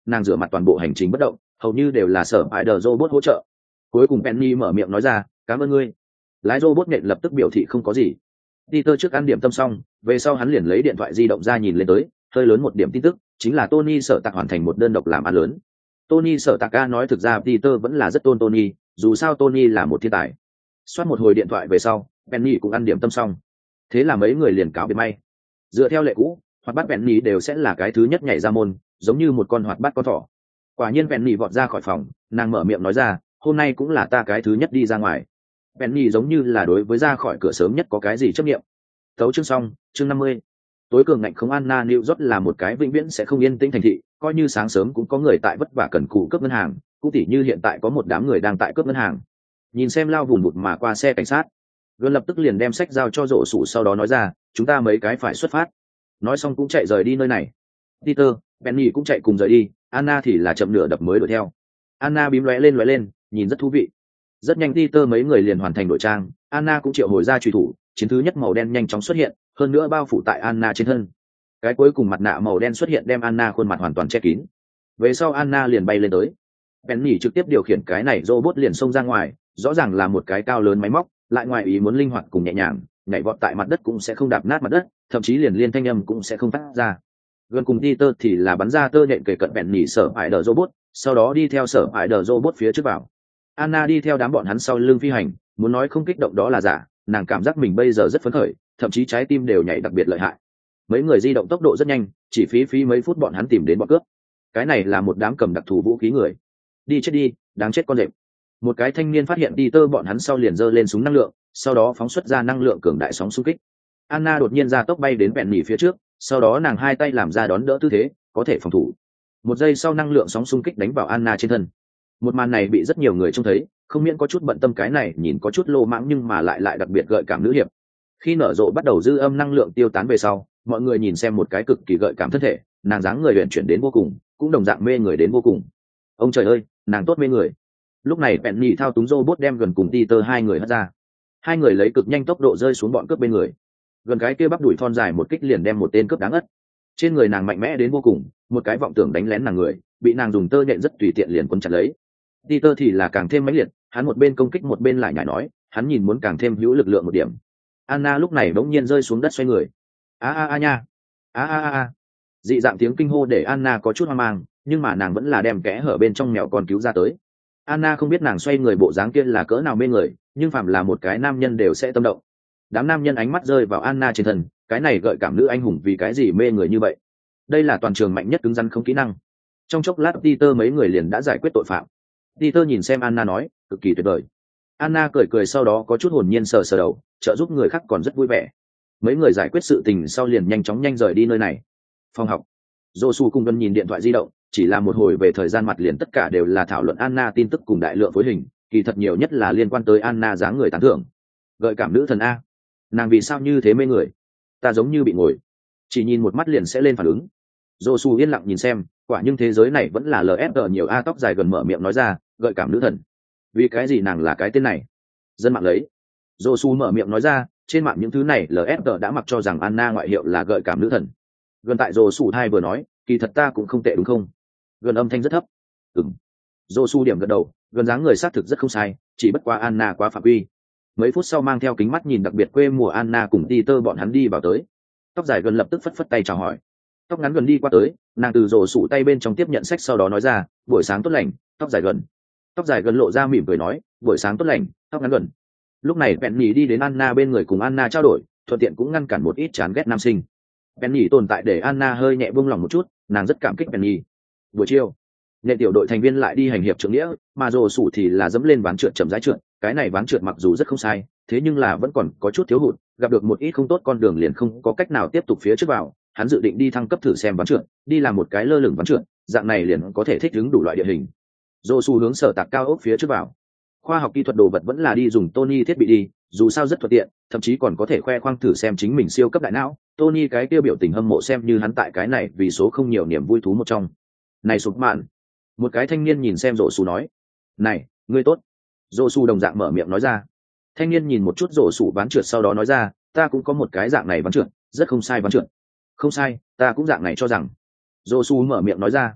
nàng rửa mặt toàn bộ hành trình bất động, hầu như đều là sở hại đờ robot hỗ trợ. Cuối cùng Penny mở miệng nói ra, cảm ơn ngươi. Lái robot nện lập tức biểu thị không có gì. Peter trước ăn điểm tâm xong, về sau hắn liền lấy điện thoại di động ra nhìn lên tới, hơi lớn một điểm tin tức, chính là Tony Sở Tạc hoàn thành một đơn độc làm ăn lớn. Tony Sở Tạc nói thực ra Peter vẫn là rất tôn Tony, dù sao Tony là một thiên tài. Xoát một hồi điện thoại về sau, Penny cũng ăn điểm tâm xong. Thế là mấy người liền cáo biệt may. Dựa theo lệ cũ, hoạt bát Penny đều sẽ là cái thứ nhất nhảy ra môn, giống như một con hoạt bát con thỏ. Quả nhiên Penny vọt ra khỏi phòng, nàng mở miệng nói ra, hôm nay cũng là ta cái thứ nhất đi ra ngoài. Penny giống như là đối với ra khỏi cửa sớm nhất có cái gì chấp nghiệm. Thấu chương xong, chương năm mươi. Tối cường ngạnh không Anna New York là một cái vĩnh viễn sẽ không yên tĩnh thành thị, coi như sáng sớm cũng có người tại vất vả cần cù cướp ngân hàng, cũng tỉ như hiện tại có một đám người đang tại cướp ngân hàng. Nhìn xem lao vùng vụt mà qua xe cảnh sát, Gần lập tức liền đem sách giao cho rổ sủ, sau đó nói ra, chúng ta mấy cái phải xuất phát. Nói xong cũng chạy rời đi nơi này. Peter, Penny cũng chạy cùng rời đi, Anna thì là chậm nửa đập mới đuổi theo. Anna bím lóe lên lóe lên, nhìn rất thú vị. Rất nhanh Peter mấy người liền hoàn thành đội trang, Anna cũng triệu hồi ra truy thủ, chiến thứ nhất màu đen nhanh chóng xuất hiện, hơn nữa bao phủ tại Anna trên thân. Cái cuối cùng mặt nạ màu đen xuất hiện đem Anna khuôn mặt hoàn toàn che kín. Về sau Anna liền bay lên tới. Penny trực tiếp điều khiển cái này robot liền xông ra ngoài, rõ ràng là một cái cao lớn máy móc, lại ngoài ý muốn linh hoạt cùng nhẹ nhàng, nhảy vọt tại mặt đất cũng sẽ không đạp nát mặt đất, thậm chí liền liên thanh âm cũng sẽ không phát ra. Gần cùng Peter thì là bắn ra tơ nhện kề cận Penny sở hại đờ robot, sau đó đi theo sở hại đờ robot phía trước vào. Anna đi theo đám bọn hắn sau lưng phi hành, muốn nói không kích động đó là giả, nàng cảm giác mình bây giờ rất phấn khởi, thậm chí trái tim đều nhảy đặc biệt lợi hại. Mấy người di động tốc độ rất nhanh, chỉ phí phí mấy phút bọn hắn tìm đến bọn cướp. Cái này là một đám cầm đặc thù vũ khí người. Đi chết đi, đáng chết con rệp. Một cái thanh niên phát hiện Peter bọn hắn sau liền giơ lên súng năng lượng, sau đó phóng xuất ra năng lượng cường đại sóng xung kích. Anna đột nhiên ra tốc bay đến Penny phía trước, sau đó nàng hai tay làm ra đón đỡ tư thế, có thể phòng thủ. Một giây sau năng lượng sóng xung kích đánh vào Anna trên thân. Một màn này bị rất nhiều người trông thấy, không miễn có chút bận tâm cái này nhìn có chút lô mãng nhưng mà lại lại đặc biệt gợi cảm nữ hiệp. Khi nở rộ bắt đầu dư âm năng lượng tiêu tán về sau, mọi người nhìn xem một cái cực kỳ gợi cảm thân thể, nàng dáng người luyện chuyển đến vô cùng, cũng đồng dạng mê người đến vô cùng. Ông trời ơi, nàng tốt mê người. Lúc này Penny thao túng robot đem Gần cùng Peter hai người hất ra. Hai người lấy cực nhanh tốc độ rơi xuống bọn cướp bên người. Gần cái kia bắp đuổi thon dài một kích liền đem một tên cướp đáng ất. Trên người nàng mạnh mẽ đến vô cùng, một cái vọng tưởng đánh lén nàng người, bị nàng dùng tơ nhện rất tùy tiện liền quấn chặt lấy. Peter thì là càng thêm mãnh liệt, hắn một bên công kích một bên lại nhảy nói, hắn nhìn muốn càng thêm hữu lực lượng một điểm. Anna lúc này bỗng nhiên rơi xuống đất xoay người. A a a nha, a a a a. Dị dạng tiếng kinh hô để Anna có chút hoang mang, nhưng mà nàng vẫn là đem kẽ hở bên trong mèo con cứu ra tới. Anna không biết nàng xoay người bộ dáng kia là cỡ nào mê người, nhưng phàm là một cái nam nhân đều sẽ tâm động. Đám nam nhân ánh mắt rơi vào Anna trên thân, cái này gợi cảm nữ anh hùng vì cái gì mê người như vậy? Đây là toàn trường mạnh nhất cứng rắn không kỹ năng. Trong chốc lát Peter mấy người liền đã giải quyết tội phạm. Peter nhìn xem Anna nói, cực kỳ tuyệt vời. Anna cười cười sau đó có chút hồn nhiên sờ sờ đầu, trợ giúp người khác còn rất vui vẻ. Mấy người giải quyết sự tình sau liền nhanh chóng nhanh rời đi nơi này. Phòng học. Josu cùng Vân nhìn điện thoại di động, chỉ là một hồi về thời gian mặt liền tất cả đều là thảo luận Anna tin tức cùng đại lượng phối hình, kỳ thật nhiều nhất là liên quan tới Anna dáng người tán thưởng. Gợi cảm nữ thần a, nàng vì sao như thế mê người? Ta giống như bị ngồi, chỉ nhìn một mắt liền sẽ lên phản ứng. Josu yên lặng nhìn xem, quả nhưng thế giới này vẫn là lờ ép đờ nhiều a. Tóc dài Gần mở miệng nói ra, gợi cảm nữ thần. Vì cái gì nàng là cái tên này? Dân mạng lấy. Josu mở miệng nói ra, trên mạng những thứ này lờ ép đờ đã mặc cho rằng Anna ngoại hiệu là gợi cảm nữ thần. Gần tại Josu hai vừa nói, kỳ thật ta cũng không tệ đúng không? Gần âm thanh rất thấp. Ừm. Josu điểm gật đầu, Gần dáng người xác thực rất không sai, chỉ bất quá Anna quá phạm quy. Mấy phút sau mang theo kính mắt nhìn đặc biệt quê mùa Anna cùng Peter bọn hắn đi vào tới. Tóc dài Gần lập tức phất phất tay chào hỏi. Tóc ngắn Gần đi qua tới, nàng từ rổ sủ tay bên trong tiếp nhận sách sau đó nói ra, buổi sáng tốt lành. Tóc dài Gần. Tóc dài Gần lộ ra mỉm cười nói, buổi sáng tốt lành. Tóc ngắn Gần. Lúc này Penny đi đến Anna bên người cùng Anna trao đổi, thuận tiện cũng ngăn cản một ít chán ghét nam sinh. Penny tồn tại để Anna hơi nhẹ buông lòng một chút, nàng rất cảm kích Penny. Buổi chiều, nhẹ tiểu đội thành viên lại đi hành hiệp trưởng nghĩa, mà rổ sủ thì là dẫm lên ván trượt chậm rãi trượt. Cái này ván trượt mặc dù rất không sai, thế nhưng là vẫn còn có chút thiếu hụt, gặp được một ít không tốt con đường liền không có cách nào tiếp tục phía trước vào. Hắn dự định đi thăng cấp thử xem ván trượt, đi làm một cái lơ lửng ván trượt, dạng này liền có thể thích ứng đủ loại địa hình. Josu hướng sở tạc cao ốc phía trước vào. Khoa học kỹ thuật đồ vật vẫn là đi dùng Tony thiết bị đi, dù sao rất thuận tiện, thậm chí còn có thể khoe khoang thử xem chính mình siêu cấp đại não. Tony cái kia biểu tình hâm mộ xem như hắn tại cái này vì số không nhiều niềm vui thú một trong. Này sụp mạn. Một cái thanh niên nhìn xem Josu nói. Này, ngươi tốt. Josu đồng dạng mở miệng nói ra. Thanh niên nhìn một chút Josu ván trượt sau đó nói ra, ta cũng có một cái dạng này ván trượt, rất không sai ván trượt. Không sai, ta cũng dạng này cho rằng. Josu mở miệng nói ra.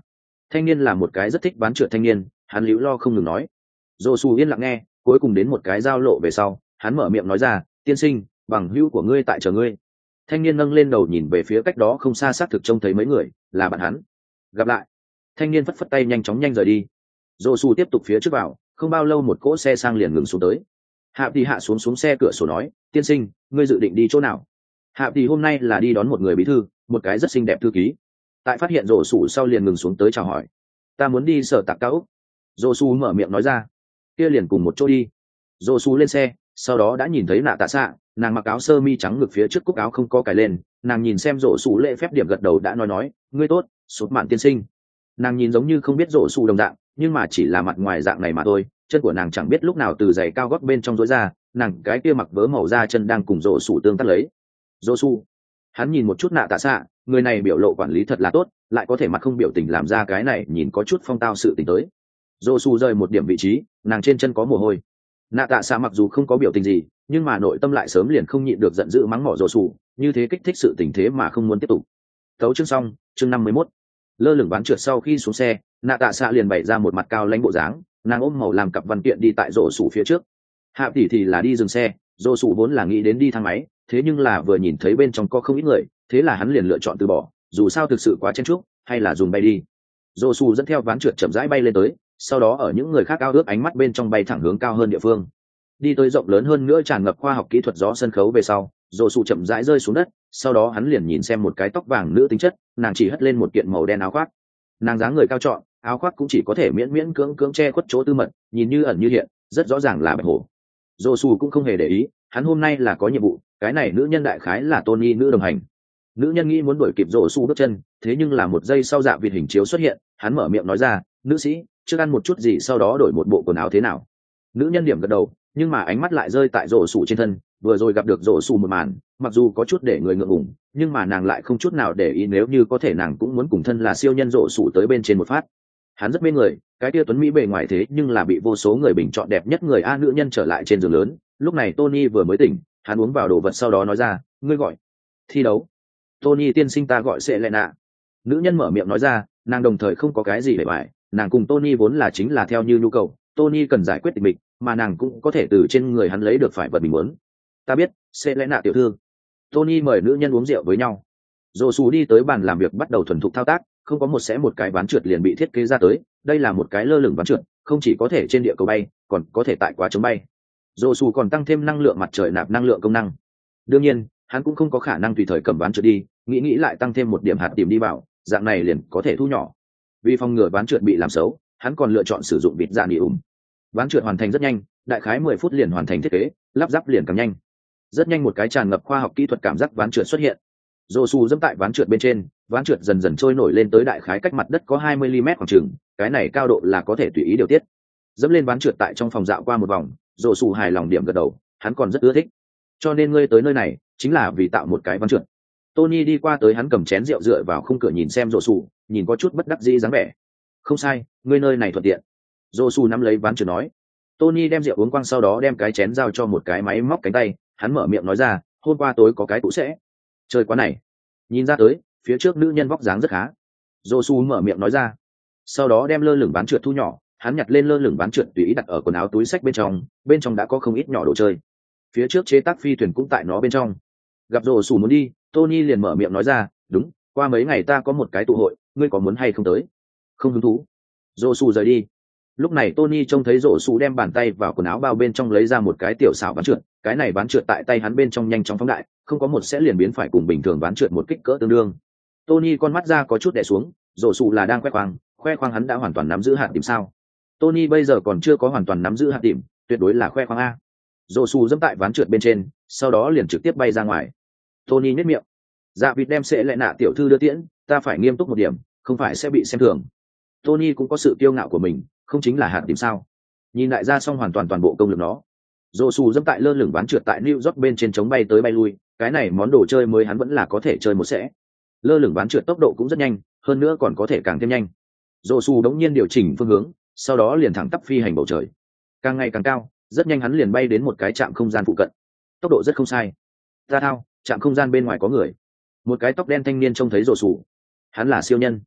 Thanh niên là một cái rất thích ván trượt thanh niên, hắn liễu lo không ngừng nói. Dô su yên lặng nghe, cuối cùng đến một cái giao lộ về sau, hắn mở miệng nói ra, tiên sinh, bằng hữu của ngươi tại chờ ngươi. Thanh niên nâng lên đầu nhìn về phía cách đó không xa, xác thực trông thấy mấy người, là bạn hắn. Gặp lại. Thanh niên phất phất tay nhanh chóng nhanh rời đi. Dô su tiếp tục phía trước vào, không bao lâu một cỗ xe sang liền ngừng xuống tới. Hạ thì hạ xuống xuống xe cửa sổ nói, tiên sinh, ngươi dự định đi chỗ nào? Hạ thì hôm nay là đi đón một người bí thư, một cái rất xinh đẹp thư ký. Tại phát hiện rổ sủ sau liền ngừng xuống tới chào hỏi. Ta muốn đi sở tạc cao úc. Rổ sủ mở miệng nói ra. Kia liền cùng một chỗ đi. Rổ sủ lên xe, sau đó đã nhìn thấy nạ tạ xạ, nàng mặc áo sơ mi trắng ngực phía trước cúc áo không có cài lên, nàng nhìn xem rổ sủ lễ phép điểm gật đầu đã nói nói, ngươi tốt, sụt mạn tiên sinh. Nàng nhìn giống như không biết rổ sủ đồng dạng, nhưng mà chỉ là mặt ngoài dạng này mà thôi, chân của nàng chẳng biết lúc nào từ giày cao gót bên trong rối ra, nàng cái kia mặc vớ màu da chân đang cùng rổ sủ tương tác lấy. Rổ sủ. Hắn nhìn một chút nạ tạ xạ, người này biểu lộ quản lý thật là tốt, lại có thể mặt không biểu tình làm ra cái này nhìn có chút phong tao sự tình tới. Rổ sủ rời một điểm vị trí, nàng trên chân có mồ hôi. Nạ tạ xạ mặc dù không có biểu tình gì, nhưng mà nội tâm lại sớm liền không nhịn được giận dữ mắng mỏ rổ sủ, như thế kích thích sự tình thế mà không muốn tiếp tục. Tấu chương xong, chương năm mươi mốt. Lơ lửng ván trượt sau khi xuống xe, nạ tạ xạ liền bày ra một mặt cao lãnh bộ dáng, nàng ôm màu làm cặp văn kiện đi tại rổ sủ phía trước. Hạ tỷ thì là đi dừng xe, rổ sủ vốn là nghĩ đến đi thang máy, thế nhưng là vừa nhìn thấy bên trong có không ít người, thế là hắn liền lựa chọn từ bỏ, dù sao thực sự quá chen chúc, hay là dùng bay đi. Rổ sủ dẫn theo ván trượt chậm rãi bay lên tới, sau đó ở những người khác ao ước ánh mắt bên trong bay thẳng hướng cao hơn địa phương. Đi tới rộng lớn hơn nữa tràn ngập khoa học kỹ thuật gió sân khấu về sau, rổ sủ chậm rãi rơi xuống đất, sau đó hắn liền nhìn xem một cái tóc vàng nữ tính chất, nàng chỉ hất lên một kiện màu đen áo khoác. Nàng dáng người cao trọn, áo khoác cũng chỉ có thể miễn miễn cưỡng cưỡng che khuất chỗ tư mật, nhìn như ẩn như hiện, rất rõ ràng là bạch hổ. Rổ sủ cũng không hề để ý, hắn hôm nay là có nhiệm vụ, cái này nữ nhân đại khái là Tony nữ đồng hành. Nữ nhân nghĩ muốn đuổi kịp rổ sủ bước chân, thế nhưng là một giây sau dạ vịt hình chiếu xuất hiện, hắn mở miệng nói ra, nữ sĩ, trước ăn một chút gì sau đó đổi một bộ quần áo thế nào? Nữ nhân điểm gật đầu, nhưng mà ánh mắt lại rơi tại rổ sủ trên thân, vừa rồi gặp được rổ sủ một màn, mặc dù có chút để người ngượng ngùng, nhưng mà nàng lại không chút nào để ý, nếu như có thể nàng cũng muốn cùng thân là siêu nhân rổ sủ tới bên trên một phát. Hắn rất mê người, cái tia tuấn mỹ bề ngoài thế nhưng là bị vô số người bình chọn đẹp nhất người a. Nữ nhân trở lại trên giường lớn, lúc này Tony vừa mới tỉnh, hắn uống vào đồ vật sau đó nói ra, ngươi gọi thi đấu. Tony tiên sinh, ta gọi Selena. Nữ nhân mở miệng nói ra, nàng đồng thời không có cái gì để bại, nàng cùng Tony vốn là chính là theo như nhu cầu, Tony cần giải quyết tình mình, mà nàng cũng có thể từ trên người hắn lấy được phải vật mình muốn. Ta biết, Selena tiểu thư. Tony mời nữ nhân uống rượu với nhau. Rổ sủ đi tới bàn làm việc bắt đầu thuần thục thao tác, không có một sẽ một cái ván trượt liền bị thiết kế ra tới, đây là một cái lơ lửng ván trượt, không chỉ có thể trên địa cầu bay, còn có thể tại quá chống bay. Rổ sủ còn tăng thêm năng lượng mặt trời nạp năng lượng công năng. Đương nhiên, hắn cũng không có khả năng tùy thời cầm ván trượt đi, nghĩ nghĩ lại tăng thêm một điểm hạt tìm đi vào, dạng này liền có thể thu nhỏ. Vì phòng ngừa ván trượt bị làm xấu, hắn còn lựa chọn sử dụng vịt dạ nỉ ủng. Ván trượt hoàn thành rất nhanh, đại khái mười phút liền hoàn thành thiết kế, lắp ráp liền càng nhanh. Rất nhanh một cái tràn ngập khoa học kỹ thuật cảm giác ván trượt xuất hiện. Rổ sủ dẫm tại ván trượt bên trên, ván trượt dần dần trôi nổi lên tới đại khái cách mặt đất có hai mươi mi-li-mét khoảng chừng, cái này cao độ là có thể tùy ý điều tiết. Dẫm lên ván trượt tại trong phòng dạo qua một vòng, Rổ sủ hài lòng điểm gật đầu, hắn còn rất ưa thích. Cho nên ngươi tới nơi này chính là vì tạo một cái ván trượt. Tony đi qua tới, hắn cầm chén rượu dựa vào khung cửa nhìn xem Rổ sủ, nhìn có chút bất đắc dĩ dáng vẻ. Không sai, ngươi nơi này thuận tiện. Rổ sủ nắm lấy ván trượt nói. Tony đem rượu uống quăng, sau đó đem cái chén giao cho một cái máy móc cánh tay, hắn mở miệng nói ra, hôm qua tối có cái tụ sẽ chơi quá này. Nhìn ra tới, phía trước nữ nhân vóc dáng rất khá. Rổ sủ mở miệng nói ra, sau đó đem lơ lửng ván trượt thu nhỏ, hắn nhặt lên lơ lửng ván trượt tùy ý đặt ở quần áo túi sách bên trong, bên trong đã có không ít nhỏ đồ chơi. Phía trước chế tác phi thuyền cũng tại nó bên trong. Gặp Rổ sủ muốn đi, Tony liền mở miệng nói ra, đúng, qua mấy ngày ta có một cái tụ hội, ngươi có muốn hay không tới? Không hứng thú. Rổ sủ rời đi. Lúc này Tony trông thấy Rổ sủ đem bàn tay vào quần áo bao bên trong lấy ra một cái tiểu xảo ván trượt, cái này ván trượt tại tay hắn bên trong nhanh chóng phóng đại, không có một sẽ liền biến phải cùng bình thường ván trượt một kích cỡ tương đương. Tony con mắt ra có chút đè xuống, Rổ sủ là đang khoe khoang, khoe khoang hắn đã hoàn toàn nắm giữ hạt điểm sao? Tony bây giờ còn chưa có hoàn toàn nắm giữ hạt điểm, tuyệt đối là khoe khoang a. Rổ sủ dẫm tại ván trượt bên trên, sau đó liền trực tiếp bay ra ngoài. Tony nhếch miệng, dạ vịt đem sẽ lại nạ tiểu thư đưa tiễn, ta phải nghiêm túc một điểm, không phải sẽ bị xem thường. Tony cũng có sự kiêu ngạo của mình, không chính là hạt điểm sao? Nhìn lại ra xong hoàn toàn toàn bộ công lực nó. Rổ sủ dẫm tại lơ lửng ván trượt tại New York bên trên chống bay tới bay lui, cái này món đồ chơi mới hắn vẫn là có thể chơi một sẽ. Lơ lửng ván trượt tốc độ cũng rất nhanh, hơn nữa còn có thể càng thêm nhanh. Rổ sủ đống nhiên điều chỉnh phương hướng, sau đó liền thẳng tắp phi hành bầu trời. Càng ngày càng cao, rất nhanh hắn liền bay đến một cái trạm không gian phụ cận. Tốc độ rất không sai. Ta thao, trạm không gian bên ngoài có người. Một cái tóc đen thanh niên trông thấy Rổ sủ. Hắn là siêu nhân.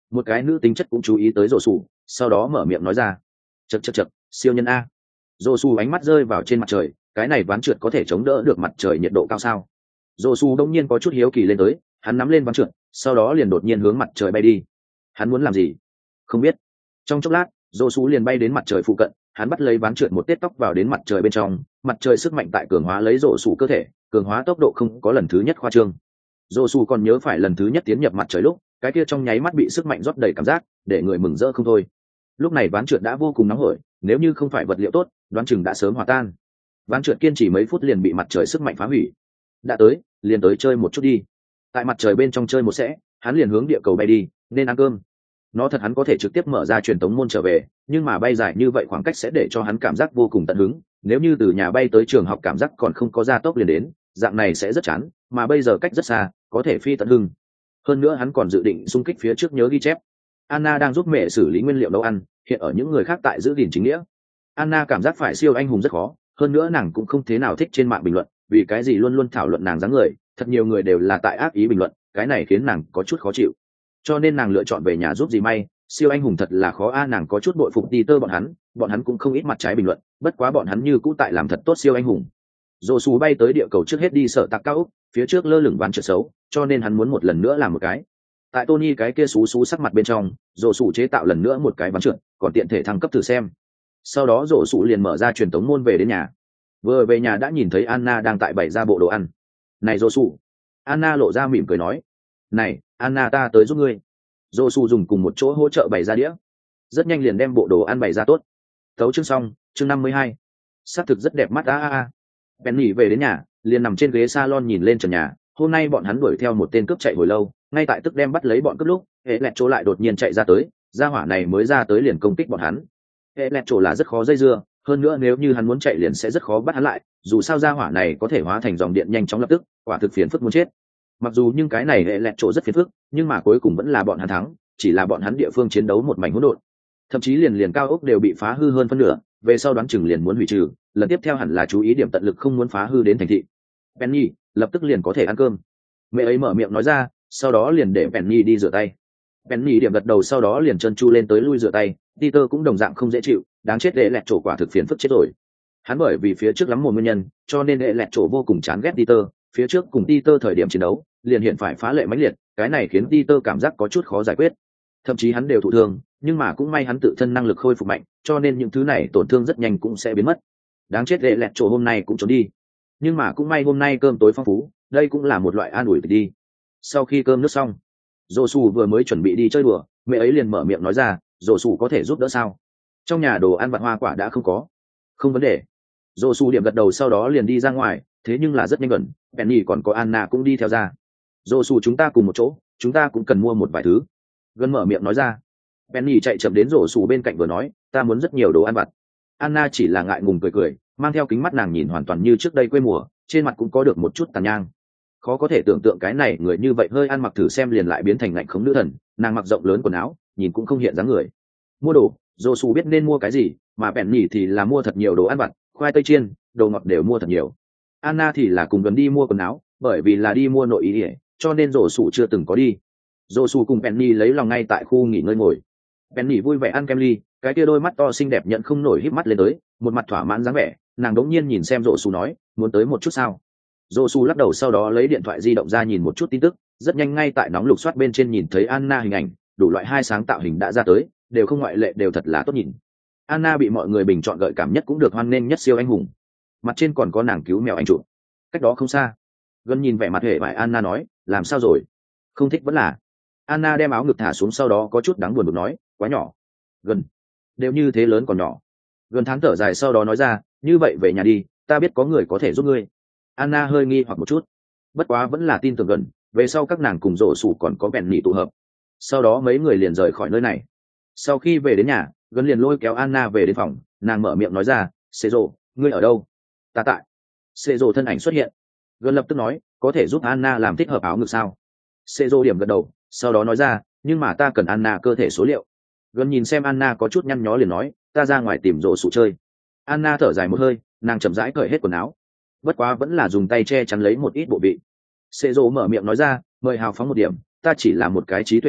một cái nữ tính chất cũng chú ý tới rổ sủ, sau đó mở miệng nói ra: chật chật chật, siêu nhân a. Rổ sủ ánh mắt rơi vào trên mặt trời, cái này ván trượt có thể chống đỡ được mặt trời nhiệt độ cao sao? Rổ sủ đông nhiên có chút hiếu kỳ lên tới, hắn nắm lên ván trượt, sau đó liền đột nhiên hướng mặt trời bay đi. Hắn muốn làm gì? Không biết. Trong chốc lát, rổ sủ liền bay đến mặt trời phụ cận, hắn bắt lấy ván trượt một tết tóc vào đến mặt trời bên trong, mặt trời sức mạnh tại cường hóa lấy rổ sủ cơ thể, cường hóa tốc độ không có lần thứ nhất khoa trương. Rổ sủ còn nhớ phải lần thứ nhất tiến nhập mặt trời lúc, cái kia trong nháy mắt bị sức mạnh rót đầy cảm giác, để người mừng rỡ không thôi. Lúc này ván trượt đã vô cùng nóng hổi, nếu như không phải vật liệu tốt, đoán chừng đã sớm hòa tan. Ván trượt kiên trì mấy phút liền bị mặt trời sức mạnh phá hủy. Đã tới, liền tới chơi một chút đi. Tại mặt trời bên trong chơi một sẽ, hắn liền hướng địa cầu bay đi, nên ăn cơm. Nó thật hắn có thể trực tiếp mở ra truyền tống môn trở về, nhưng mà bay dài như vậy khoảng cách sẽ để cho hắn cảm giác vô cùng tận hứng. Nếu như từ nhà bay tới trường học cảm giác còn không có gia tốc liền đến, dạng này sẽ rất chán, mà bây giờ cách rất xa, có thể phi tận hưng. Hơn nữa hắn còn dự định xung kích phía trước nhớ ghi chép. Anna đang giúp mẹ xử lý nguyên liệu nấu ăn, hiện ở những người khác tại giữ gìn chính nghĩa. Anna cảm giác phải siêu anh hùng rất khó, hơn nữa nàng cũng không thế nào thích trên mạng bình luận, vì cái gì luôn luôn thảo luận nàng dáng người, thật nhiều người đều là tại ác ý bình luận, cái này khiến nàng có chút khó chịu. Cho nên nàng lựa chọn về nhà giúp dì may, siêu anh hùng thật là khó a, nàng có chút bội phục Peter bọn hắn, bọn hắn cũng không ít mặt trái bình luận, bất quá bọn hắn như cũ tại làm thật tốt siêu anh hùng. Rồ Sủ bay tới địa cầu trước hết đi sở tạc cao ốc, phía trước lơ lửng ván trượt xấu, cho nên hắn muốn một lần nữa làm một cái. Tại Tony cái kia xú xú sắc mặt bên trong, Rồ Sủ chế tạo lần nữa một cái ván trượt, còn tiện thể thăng cấp thử xem. Sau đó Rồ Sủ liền mở ra truyền tống môn về đến nhà. Vừa về nhà đã nhìn thấy Anna đang tại bày ra bộ đồ ăn. "Này Rồ Sủ." Anna lộ ra mỉm cười nói. "Này, Anna ta tới giúp ngươi." Rồ Sủ dùng cùng một chỗ hỗ trợ bày ra đĩa. Rất nhanh liền đem bộ đồ ăn bày ra tốt. Tấu chương xong, chương năm mươi hai. Sắc thực rất đẹp mắt a a a. Penny về đến nhà, liền nằm trên ghế salon nhìn lên trần nhà. Hôm nay bọn hắn đuổi theo một tên cướp chạy hồi lâu, ngay tại tức đem bắt lấy bọn cướp lúc, hệ lẹt chỗ lại đột nhiên chạy ra tới, gia hỏa này mới ra tới liền công kích bọn hắn. Hệ lẹt chỗ là rất khó dây dưa, hơn nữa nếu như hắn muốn chạy liền sẽ rất khó bắt hắn lại, dù sao gia hỏa này có thể hóa thành dòng điện nhanh chóng lập tức, quả thực phiền phức muốn chết. Mặc dù nhưng cái này hệ lẹt chỗ rất phiền phức, nhưng mà cuối cùng vẫn là bọn hắn thắng, chỉ là bọn hắn địa phương chiến đấu một mảnh hỗn độn, thậm chí liền liền cao ốc đều bị phá hư hơn phân nửa, về sau đoán chừng liền muốn hủy trừ, lần tiếp theo hẳn là chú ý điểm tận lực không muốn phá hư đến thành thị. Penny lập tức liền có thể ăn cơm. Mẹ ấy mở miệng nói ra, sau đó liền để Penny đi rửa tay. Penny điểm gật đầu, sau đó liền chân chu lên tới lui rửa tay. Peter cũng đồng dạng không dễ chịu, đáng chết, hệ lẹt chỗ quả thực phiền phức chết rồi. Hắn bởi vì phía trước lắm một nguyên nhân, cho nên hệ lẹt chỗ vô cùng chán ghét Peter, phía trước cùng Peter thời điểm chiến đấu, liền hiện phải phá lệ mãnh liệt, cái này khiến Peter cảm giác có chút khó giải quyết. Thậm chí hắn đều thụ thương, nhưng mà cũng may hắn tự thân năng lực khôi phục mạnh, cho nên những thứ này tổn thương rất nhanh cũng sẽ biến mất. Đáng chết, hệ lẹt chỗ hôm nay cũng trốn đi. Nhưng mà cũng may hôm nay cơm tối phong phú, đây cũng là một loại an ủi đi. Sau khi cơm nước xong, Dô Sù vừa mới chuẩn bị đi chơi đùa, mẹ ấy liền mở miệng nói ra, Dô Sù có thể giúp đỡ sao? Trong nhà đồ ăn vặt hoa quả đã không có. Không vấn đề. Dô Sù điểm gật đầu, sau đó liền đi ra ngoài, thế nhưng là rất nhanh gần, Penny còn có Anna cũng đi theo ra. Dô Sù, chúng ta cùng một chỗ, chúng ta cũng cần mua một vài thứ. Gần mở miệng nói ra. Penny chạy chậm đến Dô Sù bên cạnh vừa nói, ta muốn rất nhiều đồ ăn vặt. Anna chỉ là ngại ngùng cười cười, mang theo kính mắt nàng nhìn hoàn toàn như trước đây quê mùa, trên mặt cũng có được một chút tàn nhang. Khó có thể tưởng tượng cái này người như vậy hơi ăn mặc thử xem liền lại biến thành ngạnh khống nữ thần, nàng mặc rộng lớn quần áo, nhìn cũng không hiện dáng người. Mua đồ, Josu biết nên mua cái gì, mà Penny thì là mua thật nhiều đồ ăn vặt, khoai tây chiên, đồ ngọt đều mua thật nhiều. Anna thì là cùng gần đi mua quần áo, bởi vì là đi mua nội y, cho nên Josu chưa từng có đi. Josu cùng Penny lấy lòng ngay tại khu nghỉ ngơi ngồi. Penny vui vẻ ăn kem ly, cái kia đôi mắt to xinh đẹp nhận không nổi híp mắt lên tới, một mặt thỏa mãn dáng vẻ, nàng đống nhiên nhìn xem Josu nói, muốn tới một chút sao? Josu lắc đầu, sau đó lấy điện thoại di động ra nhìn một chút tin tức, rất nhanh ngay tại nóng lục soát bên trên nhìn thấy Anna hình ảnh, đủ loại hai sáng tạo hình đã ra tới, đều không ngoại lệ đều thật là tốt nhìn. Anna bị mọi người bình chọn gợi cảm nhất cũng được hoan nghênh nhất siêu anh hùng. Mặt trên còn có nàng cứu mèo anh chụp. Cách đó không xa, Gần nhìn vẻ mặt hề bại Anna nói, làm sao rồi? Không thích vẫn là. Anna đem áo ngực thả xuống, sau đó có chút đáng buồn bực nói, quá nhỏ. Gần, đều như thế lớn còn nhỏ. Gần tháng thở dài, sau đó nói ra, như vậy về nhà đi, ta biết có người có thể giúp ngươi. Anna hơi nghi hoặc một chút, bất quá vẫn là tin tưởng Gần, về sau các nàng cùng rổ sủ còn có bèn nhị tụ hợp. Sau đó mấy người liền rời khỏi nơi này. Sau khi về đến nhà, Gần liền lôi kéo Anna về đến phòng, nàng mở miệng nói ra, Sê Rồ, ngươi ở đâu? Ta tại. Sê Rồ thân ảnh xuất hiện. Gần lập tức nói, có thể giúp Anna làm thích hợp áo ngực sao? Sê Rồ điểm gật đầu, sau đó nói ra, nhưng mà ta cần Anna cơ thể số liệu. Gần nhìn xem Anna có chút nhăn nhó liền nói, ta ra ngoài tìm rổ sủ chơi. Anna thở dài một hơi, nàng chậm rãi cởi hết quần áo, bất quá vẫn là dùng tay che chắn lấy một ít bộ vị. Sê Rồ mở miệng nói ra, mời hào phóng một điểm, ta chỉ là một cái trí tuệ nhân tạo,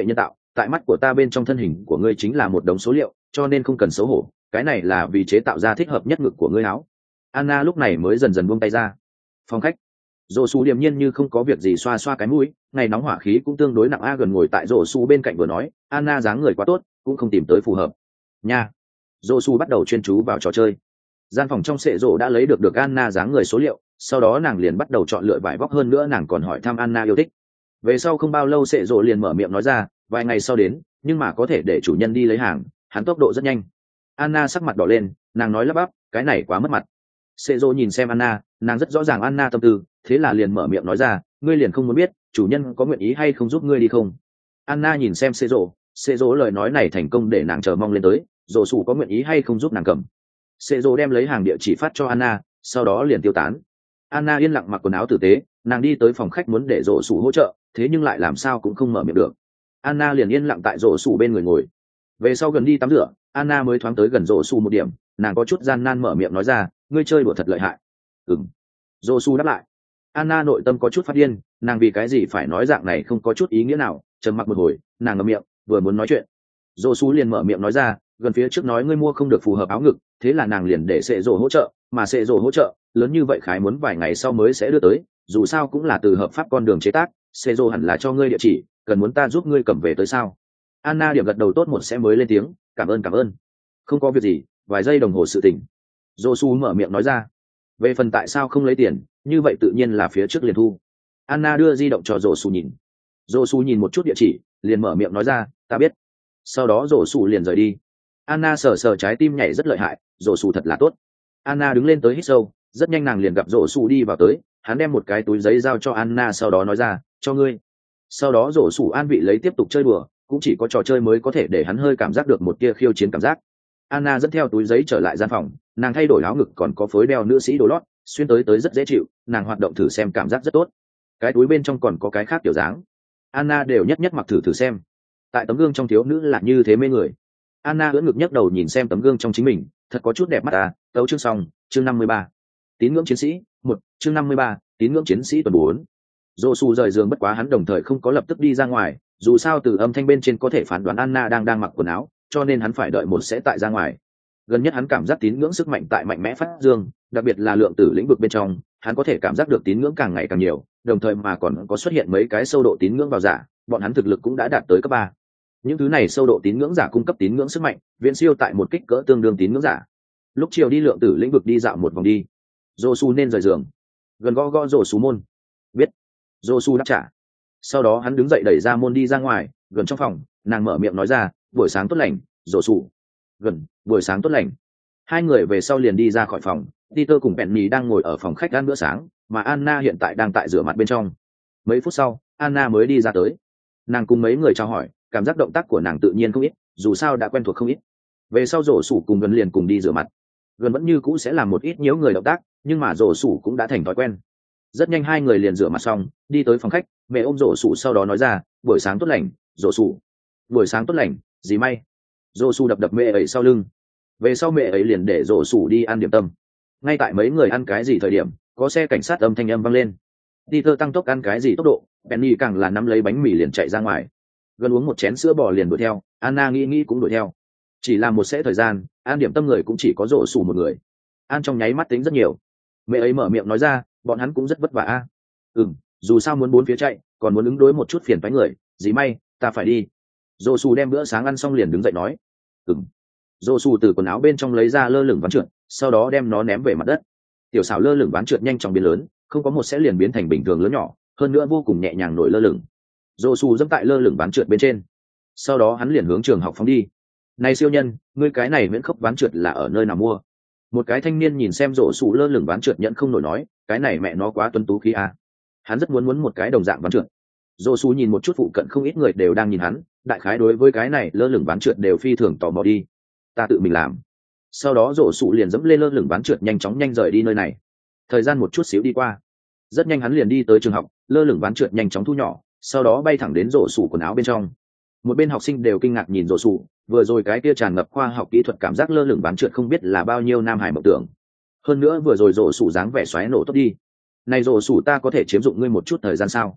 tại mắt của ta bên trong thân hình của ngươi chính là một đống số liệu, cho nên không cần xấu hổ, cái này là vì chế tạo ra thích hợp nhất ngực của ngươi áo. Anna lúc này mới dần dần buông tay ra. Phòng khách, rổ xù điềm nhiên như không có việc gì xoa xoa cái mũi, ngày nóng hỏa khí cũng tương đối nặng. A gần ngồi tại rổ xù bên cạnh vừa nói, Anna dáng người quá tốt, cũng không tìm tới phù hợp nha. Rổ xù bắt đầu chuyên chú vào trò chơi. Gian phòng trong sệ rổ đã lấy được được Anna dáng người số liệu, sau đó nàng liền bắt đầu chọn lựa vải vóc, hơn nữa nàng còn hỏi thăm Anna yêu thích. Về sau không bao lâu sệ rổ liền mở miệng nói ra, vài ngày sau đến, nhưng mà có thể để chủ nhân đi lấy hàng, hắn tốc độ rất nhanh. Anna sắc mặt đỏ lên, nàng nói lắp bắp, cái này quá mất mặt. Sệ rổ nhìn xem Anna, nàng rất rõ ràng Anna tâm tư, thế là liền mở miệng nói ra, ngươi liền không muốn biết chủ nhân có nguyện ý hay không giúp ngươi đi không? Anna nhìn xem sệ rổ, sệ rổ lời nói này thành công để nàng chờ mong lên tới, rổ xù có nguyện ý hay không giúp nàng cầm. Sệ rổ đem lấy hàng địa chỉ phát cho Anna, sau đó liền tiêu tán. Anna yên lặng mặc quần áo tử tế, nàng đi tới phòng khách muốn để rổ xù hỗ trợ, thế nhưng lại làm sao cũng không mở miệng được. Anna liền yên lặng tại rổ xù bên người ngồi. Về sau gần đi tắm rửa, Anna mới thoáng tới gần rổ xù một điểm, nàng có chút gian nan mở miệng nói ra, ngươi chơi đùa thật lợi hại. Ừm. Rổ xù đáp lại. Anna nội tâm có chút phát điên, nàng vì cái gì phải nói dạng này không có chút ý nghĩa nào. Trầm mặc một hồi, nàng ngậm miệng, vừa muốn nói chuyện, rổ xù liền mở miệng nói ra, gần phía trước nói ngươi mua không được phù hợp áo ngực, thế là nàng liền để sệ rổ hỗ trợ, mà sệ rổ hỗ trợ lớn như vậy khái muốn vài ngày sau mới sẽ đưa tới, dù sao cũng là từ hợp pháp con đường chế tác, sệ rổ hẳn là cho ngươi địa chỉ, cần muốn ta giúp ngươi cầm về tới sao? Anna điểm gật đầu tốt một sẽ mới lên tiếng, cảm ơn cảm ơn. Không có việc gì, vài giây đồng hồ sự tình. Josu mở miệng nói ra. Về phần tại sao không lấy tiền, như vậy tự nhiên là phía trước liền thu. Anna đưa di động cho Josu nhìn. Josu nhìn một chút địa chỉ, liền mở miệng nói ra, ta biết. Sau đó Josu liền rời đi. Anna sờ sờ trái tim nhảy rất lợi hại, Josu thật là tốt. Anna đứng lên tới hít sâu, rất nhanh nàng liền gặp Josu đi vào tới, hắn đem một cái túi giấy giao cho Anna, sau đó nói ra, cho ngươi. Sau đó Josu an vị lấy tiếp tục chơi đùa, cũng chỉ có trò chơi mới có thể để hắn hơi cảm giác được một tia khiêu chiến cảm giác. Anna dẫn theo túi giấy trở lại gian phòng, nàng thay đổi áo ngực còn có phối đeo nữ sĩ đồ lót, xuyên tới tới rất dễ chịu, nàng hoạt động thử xem cảm giác rất tốt. Cái túi bên trong còn có cái khác kiểu dáng, Anna đều nhất nhất mặc thử thử xem. Tại tấm gương trong thiếu nữ là như thế mê người. Anna ưỡn ngực nhấc đầu nhìn xem tấm gương trong chính mình, thật có chút đẹp mắt à. Tấu chương xong, chương năm mươi ba. Tín ngưỡng chiến sĩ, một, chương năm mươi ba, tín ngưỡng chiến sĩ tuần bốn. Josu rời giường, bất quá hắn đồng thời không có lập tức đi ra ngoài, dù sao từ âm thanh bên trên có thể phán đoán Anna đang đang mặc quần áo, cho nên hắn phải đợi một sẽ tại ra ngoài. Gần nhất hắn cảm giác tín ngưỡng sức mạnh tại mạnh mẽ phát dương, đặc biệt là lượng tử lĩnh vực bên trong, hắn có thể cảm giác được tín ngưỡng càng ngày càng nhiều, đồng thời mà còn có xuất hiện mấy cái sâu độ tín ngưỡng vào giả, bọn hắn thực lực cũng đã đạt tới cấp ba. Những thứ này sâu độ tín ngưỡng giả cung cấp tín ngưỡng sức mạnh, viễn siêu tại một kích cỡ tương đương tín ngưỡng giả. Lúc chiều đi lượng tử lĩnh vực đi dạo một vòng đi. Josu nên rời giường. Gần gõ gõ Josu môn. Biết. Josu đáp trả. Sau đó hắn đứng dậy đẩy ra môn đi ra ngoài, gần trong phòng, nàng mở miệng nói ra, buổi sáng tốt lành, Josu. Gần, buổi sáng tốt lành. Hai người về sau liền đi ra khỏi phòng, Peter cùng Penny đang ngồi ở phòng khách ăn bữa sáng, mà Anna hiện tại đang tại rửa mặt bên trong. Mấy phút sau, Anna mới đi ra tới. Nàng cùng mấy người chào hỏi, cảm giác động tác của nàng tự nhiên không ít, dù sao đã quen thuộc không ít. Về sau rổ sủ cùng gần liền cùng đi rửa mặt. Gần vẫn như cũ sẽ làm một ít nhiễu người động tác, nhưng mà rổ sủ cũng đã thành thói quen. Rất nhanh hai người liền rửa mặt xong, đi tới phòng khách, mẹ ôm rổ sủ sau đó nói ra, buổi sáng tốt lành, rổ sủ. Buổi sáng tốt lành, gì may. Rổ sủ đập đập mẹ ấy sau lưng. Về sau mẹ ấy liền để rổ sủ đi ăn điểm tâm. Ngay tại mấy người ăn cái gì thời điểm, có xe cảnh sát âm thanh âm vang lên. Peter tăng tốc ăn cái gì tốc độ, Penny càng là nắm lấy bánh mì liền chạy ra ngoài. Gần uống một chén sữa bò liền đuổi theo, Anna nghĩ nghĩ cũng đuổi theo. Chỉ là một sẽ thời gian, ăn điểm tâm người cũng chỉ có rổ sủ một người. Ăn trong nháy mắt tính rất nhiều. Mẹ ấy mở miệng nói ra, bọn hắn cũng rất vất vả a. À? Ừm, dù sao muốn bốn phía chạy, còn muốn ứng đối một chút phiền phái người, dĩ may, ta phải đi. Rổ sủ đem bữa sáng ăn xong liền đứng dậy nói. Ừm. Rổ sủ từ quần áo bên trong lấy ra lơ lửng ván trượt, sau đó đem nó ném về mặt đất. Tiểu xảo lơ lửng ván trượt nhanh chóng biến lớn, không có một sẽ liền biến thành bình thường lớn nhỏ, hơn nữa vô cùng nhẹ nhàng nổi lơ lửng. Josu dẫm tại lơ lửng ván trượt bên trên, sau đó hắn liền hướng trường học phóng đi. Này siêu nhân, ngươi cái này miễn khốc ván trượt là ở nơi nào mua? Một cái thanh niên nhìn xem Josu lơ lửng ván trượt nhận không nổi nói, cái này mẹ nó quá tuấn tú khí a. Hắn rất muốn muốn một cái đồng dạng ván trượt. Josu nhìn một chút phụ cận không ít người đều đang nhìn hắn, đại khái đối với cái này lơ lửng ván trượt đều phi thường tò mò đi. Ta tự mình làm. Sau đó Josu liền dẫm lên lơ lửng ván trượt nhanh chóng nhanh rời đi nơi này. Thời gian một chút xíu đi qua, rất nhanh hắn liền đi tới trường học, lơ lửng ván trượt nhanh chóng thu nhỏ, sau đó bay thẳng đến rổ sủ quần áo bên trong. Một bên học sinh đều kinh ngạc nhìn rổ sủ, vừa rồi cái kia tràn ngập khoa học kỹ thuật cảm giác lơ lửng ván trượt không biết là bao nhiêu nam hải mộng tưởng. Hơn nữa vừa rồi rổ sủ dáng vẻ xoáy nổ tốt đi. Này rổ sủ, ta có thể chiếm dụng ngươi một chút thời gian sao?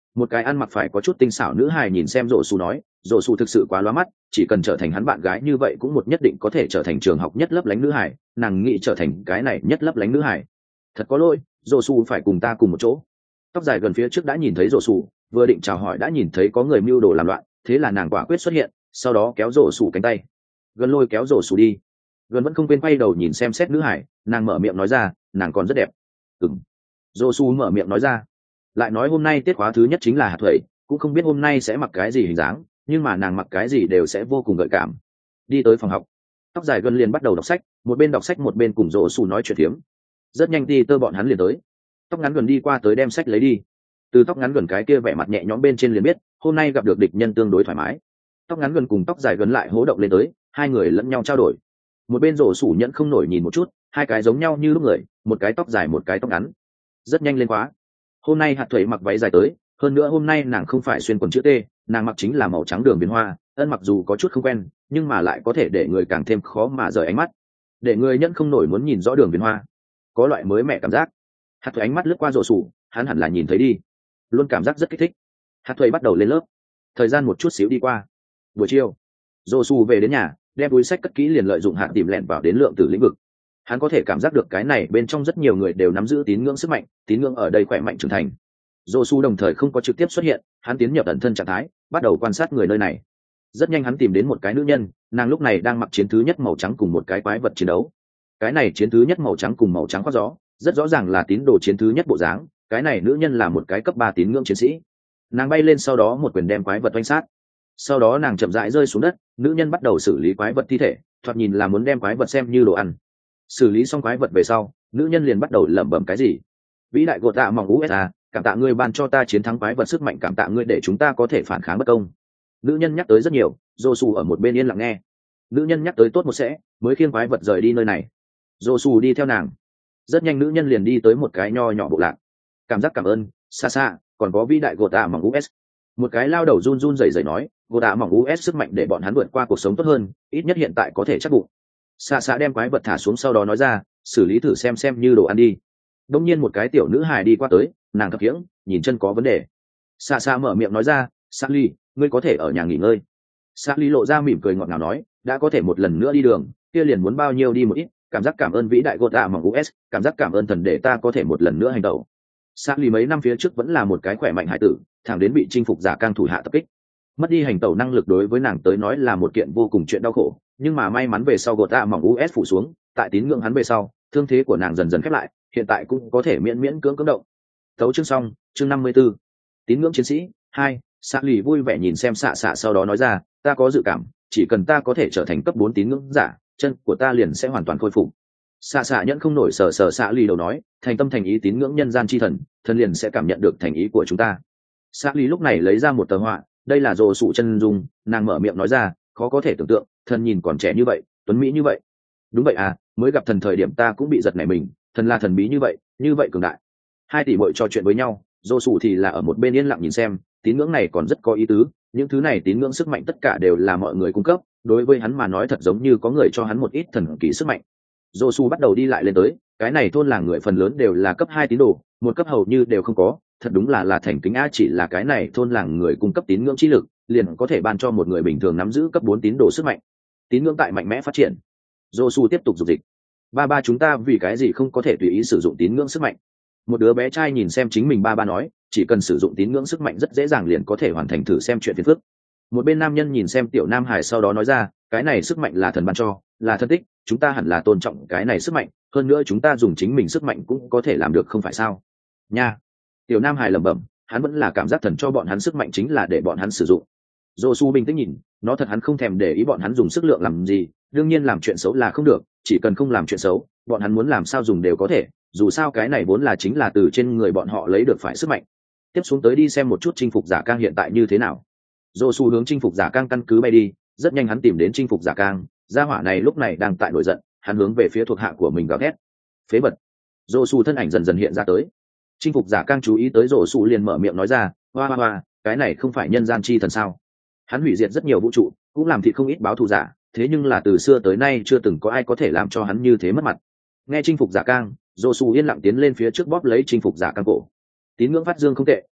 Một cái ăn mặc phải có chút tinh xảo nữ hài nhìn xem rổ xù nói, rổ xù thực sự quá lóa mắt, chỉ cần trở thành hắn bạn gái như vậy cũng một nhất định có thể trở thành trường học nhất lấp lánh nữ hài, nàng nghĩ trở thành cái này nhất lấp lánh nữ hài. Thật có lỗi, rổ xù phải cùng ta cùng một chỗ. Tóc dài gần phía trước đã nhìn thấy rổ xù, vừa định chào hỏi đã nhìn thấy có người mưu đồ làm loạn, thế là nàng quả quyết xuất hiện, sau đó kéo rổ xù cánh tay, gần lôi kéo rổ xù đi. Gần vẫn không quên quay đầu nhìn xem xét nữ hải, nàng mở miệng nói ra, nàng còn rất đẹp. Ừm. Rổ xù mở miệng nói ra, lại nói hôm nay tiết khóa thứ nhất chính là hạt thuẩy, cũng không biết hôm nay sẽ mặc cái gì hình dáng, nhưng mà nàng mặc cái gì đều sẽ vô cùng gợi cảm. Đi tới phòng học, tóc dài gần liền bắt đầu đọc sách, một bên đọc sách một bên cùng rổ xù nói chuyện phiếm. Rất nhanh đi tơ bọn hắn liền tới, tóc ngắn gần đi qua tới đem sách lấy đi. Từ tóc ngắn gần cái kia vẻ mặt nhẹ nhõm bên trên liền biết hôm nay gặp được địch nhân tương đối thoải mái. Tóc ngắn gần cùng tóc dài gần lại hố động lên tới, hai người lẫn nhau trao đổi. Một bên rổ sủ nhẫn không nổi nhìn một chút, hai cái giống nhau như lúc người, một cái tóc dài một cái tóc ngắn. Rất nhanh lên khóa. Hôm nay hạt thuẩy mặc váy dài tới, hơn nữa hôm nay nàng không phải xuyên quần chữ T, nàng mặc chính là màu trắng đường viền hoa, ân mặc dù có chút không quen, nhưng mà lại có thể để người càng thêm khó mà rời ánh mắt, để người nhẫn không nổi muốn nhìn rõ đường viền hoa, có loại mới mẻ cảm giác. Hạt thuẩy ánh mắt lướt qua rổ sủ, hắn hẳn là nhìn thấy đi, luôn cảm giác rất kích thích. Hạt thuẩy bắt đầu lên lớp, thời gian một chút xíu đi qua. Buổi chiều, rổ sủ về đến nhà, đem túi sách cất kỹ liền lợi dụng hạt tìm lẹn vào đến lượng tử lĩnh vực. Hắn có thể cảm giác được cái này bên trong rất nhiều người đều nắm giữ tín ngưỡng sức mạnh, tín ngưỡng ở đây khỏe mạnh trưởng thành. rổ sủ đồng thời không có trực tiếp xuất hiện, hắn tiến nhập ẩn thân trạng thái, bắt đầu quan sát người nơi này. Rất nhanh hắn tìm đến một cái nữ nhân, nàng lúc này đang mặc chiến thứ nhất màu trắng cùng một cái quái vật chiến đấu. Cái này chiến thứ nhất màu trắng cùng màu trắng khoác gió, rất rõ ràng là tín đồ chiến thứ nhất bộ dáng. Cái này nữ nhân là một cái cấp ba tín ngưỡng chiến sĩ. Nàng bay lên sau đó một quyền đem quái vật oanh sát. Sau đó nàng chậm rãi rơi xuống đất, nữ nhân bắt đầu xử lý quái vật thi thể, thoạt nhìn là muốn đem quái vật xem như đồ ăn. Xử lý xong quái vật về sau, nữ nhân liền bắt đầu lẩm bẩm cái gì. Vĩ đại gột tạ mỏng u ét a, cảm tạ ngươi ban cho ta chiến thắng quái vật sức mạnh, cảm tạ ngươi để chúng ta có thể phản kháng bất công. Nữ nhân nhắc tới rất nhiều, Josu ở một bên yên lặng nghe. Nữ nhân nhắc tới tốt một sẽ, mới khiêng quái vật rời đi nơi này. Josu đi theo nàng. Rất nhanh nữ nhân liền đi tới một cái nho nhỏ bộ lạc. Cảm giác cảm ơn, xa xa, còn có vĩ đại gột tạ mỏng u ét. Một cái lao đầu run run rẩy rẩy nói, gột tạ mỏng u ét sức mạnh để bọn hắn vượt qua cuộc sống tốt hơn, ít nhất hiện tại có thể chắc bụng. Xa xa đem quái vật thả xuống sau đó nói ra, xử lý thử xem xem như đồ ăn đi. Đông nhiên một cái tiểu nữ hài đi qua tới, nàng thập hiễng, nhìn chân có vấn đề. Xa xa mở miệng nói ra, Sally, ngươi có thể ở nhà nghỉ ngơi. Sally lộ ra mỉm cười ngọt ngào nói, đã có thể một lần nữa đi đường, kia liền muốn bao nhiêu đi một ít, cảm giác cảm ơn vĩ đại gột tạ mỏng u ét, cảm giác cảm ơn thần để ta có thể một lần nữa hành động. Sally mấy năm phía trước vẫn là một cái khỏe mạnh hải tử, thẳng đến bị chinh phục giả cang thủ hạ tập kích. Mất đi hành tẩu năng lực đối với nàng tới nói là một kiện vô cùng chuyện đau khổ, nhưng mà may mắn về sau gột tạ mỏng u ét phủ xuống, tại tín ngưỡng hắn về sau, thương thế của nàng dần dần khép lại, hiện tại cũng có thể miễn miễn cưỡng cưỡng động. Tấu chương xong, chương năm mươi 54. Tín ngưỡng chiến sĩ hai. Sally vui vẻ nhìn xem xạ xạ sau đó nói ra, ta có dự cảm, chỉ cần ta có thể trở thành cấp bốn tín ngưỡng giả, chân của ta liền sẽ hoàn toàn khôi phục. Xạ xạ nhẫn không nổi sờ sờ Sally đầu nói, thành tâm thành ý tín ngưỡng nhân gian chi thần, thần liền sẽ cảm nhận được thành ý của chúng ta. Sally lúc này lấy ra một tờ họa, đây là rồ sụ chân dung, nàng mở miệng nói ra, khó có thể tưởng tượng, thần nhìn còn trẻ như vậy, tuấn mỹ như vậy. Đúng vậy à, mới gặp thần thời điểm ta cũng bị giật nảy mình, thần là thần bí như vậy, như vậy cường đại. Hai tỷ muội trò chuyện với nhau, rồ sụ thì là ở một bên yên lặng nhìn xem, tín ngưỡng này còn rất có ý tứ, những thứ này tín ngưỡng sức mạnh tất cả đều là mọi người cung cấp, đối với hắn mà nói thật giống như có người cho hắn một ít thần kỳ sức mạnh. Rồ sụ bắt đầu đi lại lên tới, cái này thôn làng người phần lớn đều là cấp hai tín đồ, một cấp hầu như đều không có, thật đúng là là thành kính a, chỉ là cái này thôn làng người cung cấp tín ngưỡng chi lực, liền có thể ban cho một người bình thường nắm giữ cấp bốn tín đồ sức mạnh. Tín ngưỡng tại mạnh mẽ phát triển. Josu tiếp tục dục dịch. Ba ba chúng ta vì cái gì không có thể tùy ý sử dụng tín ngưỡng sức mạnh? Một đứa bé trai nhìn xem chính mình ba ba nói, chỉ cần sử dụng tín ngưỡng sức mạnh rất dễ dàng liền có thể hoàn thành thử xem chuyện phiền phức. Một bên nam nhân nhìn xem tiểu nam hải sau đó nói ra, cái này sức mạnh là thần ban cho, là thân tích, chúng ta hẳn là tôn trọng cái này sức mạnh, hơn nữa chúng ta dùng chính mình sức mạnh cũng có thể làm được không phải sao? Nha. Tiểu nam hải lẩm bẩm, hắn vẫn là cảm giác thần cho bọn hắn sức mạnh chính là để bọn hắn sử dụng. Josu bình tĩnh nhìn, nó thật hắn không thèm để ý bọn hắn dùng sức lượng làm gì, đương nhiên làm chuyện xấu là không được, chỉ cần không làm chuyện xấu, bọn hắn muốn làm sao dùng đều có thể, dù sao cái này vốn là chính là từ trên người bọn họ lấy được phải sức mạnh. Tiếp xuống tới đi xem một chút chinh phục giả cang hiện tại như thế nào. Josu hướng chinh phục giả cang căn cứ bay đi, rất nhanh hắn tìm đến chinh phục giả cang, gia hỏa này lúc này đang tại nổi giận, hắn hướng về phía thuộc hạ của mình gào thét. Phế vật. Josu thân ảnh dần dần hiện ra tới. Chinh phục giả cang chú ý tới Josu liền mở miệng nói ra, hoa hoa hoa, cái này không phải nhân gian chi thần sao? Hắn hủy diệt rất nhiều vũ trụ, cũng làm thịt không ít báo thù giả, thế nhưng là từ xưa tới nay chưa từng có ai có thể làm cho hắn như thế mất mặt. Nghe chinh phục giả cang, Josu yên lặng tiến lên phía trước bóp lấy chinh phục giả cang cổ. Tín ngưỡng phát dương không tệ,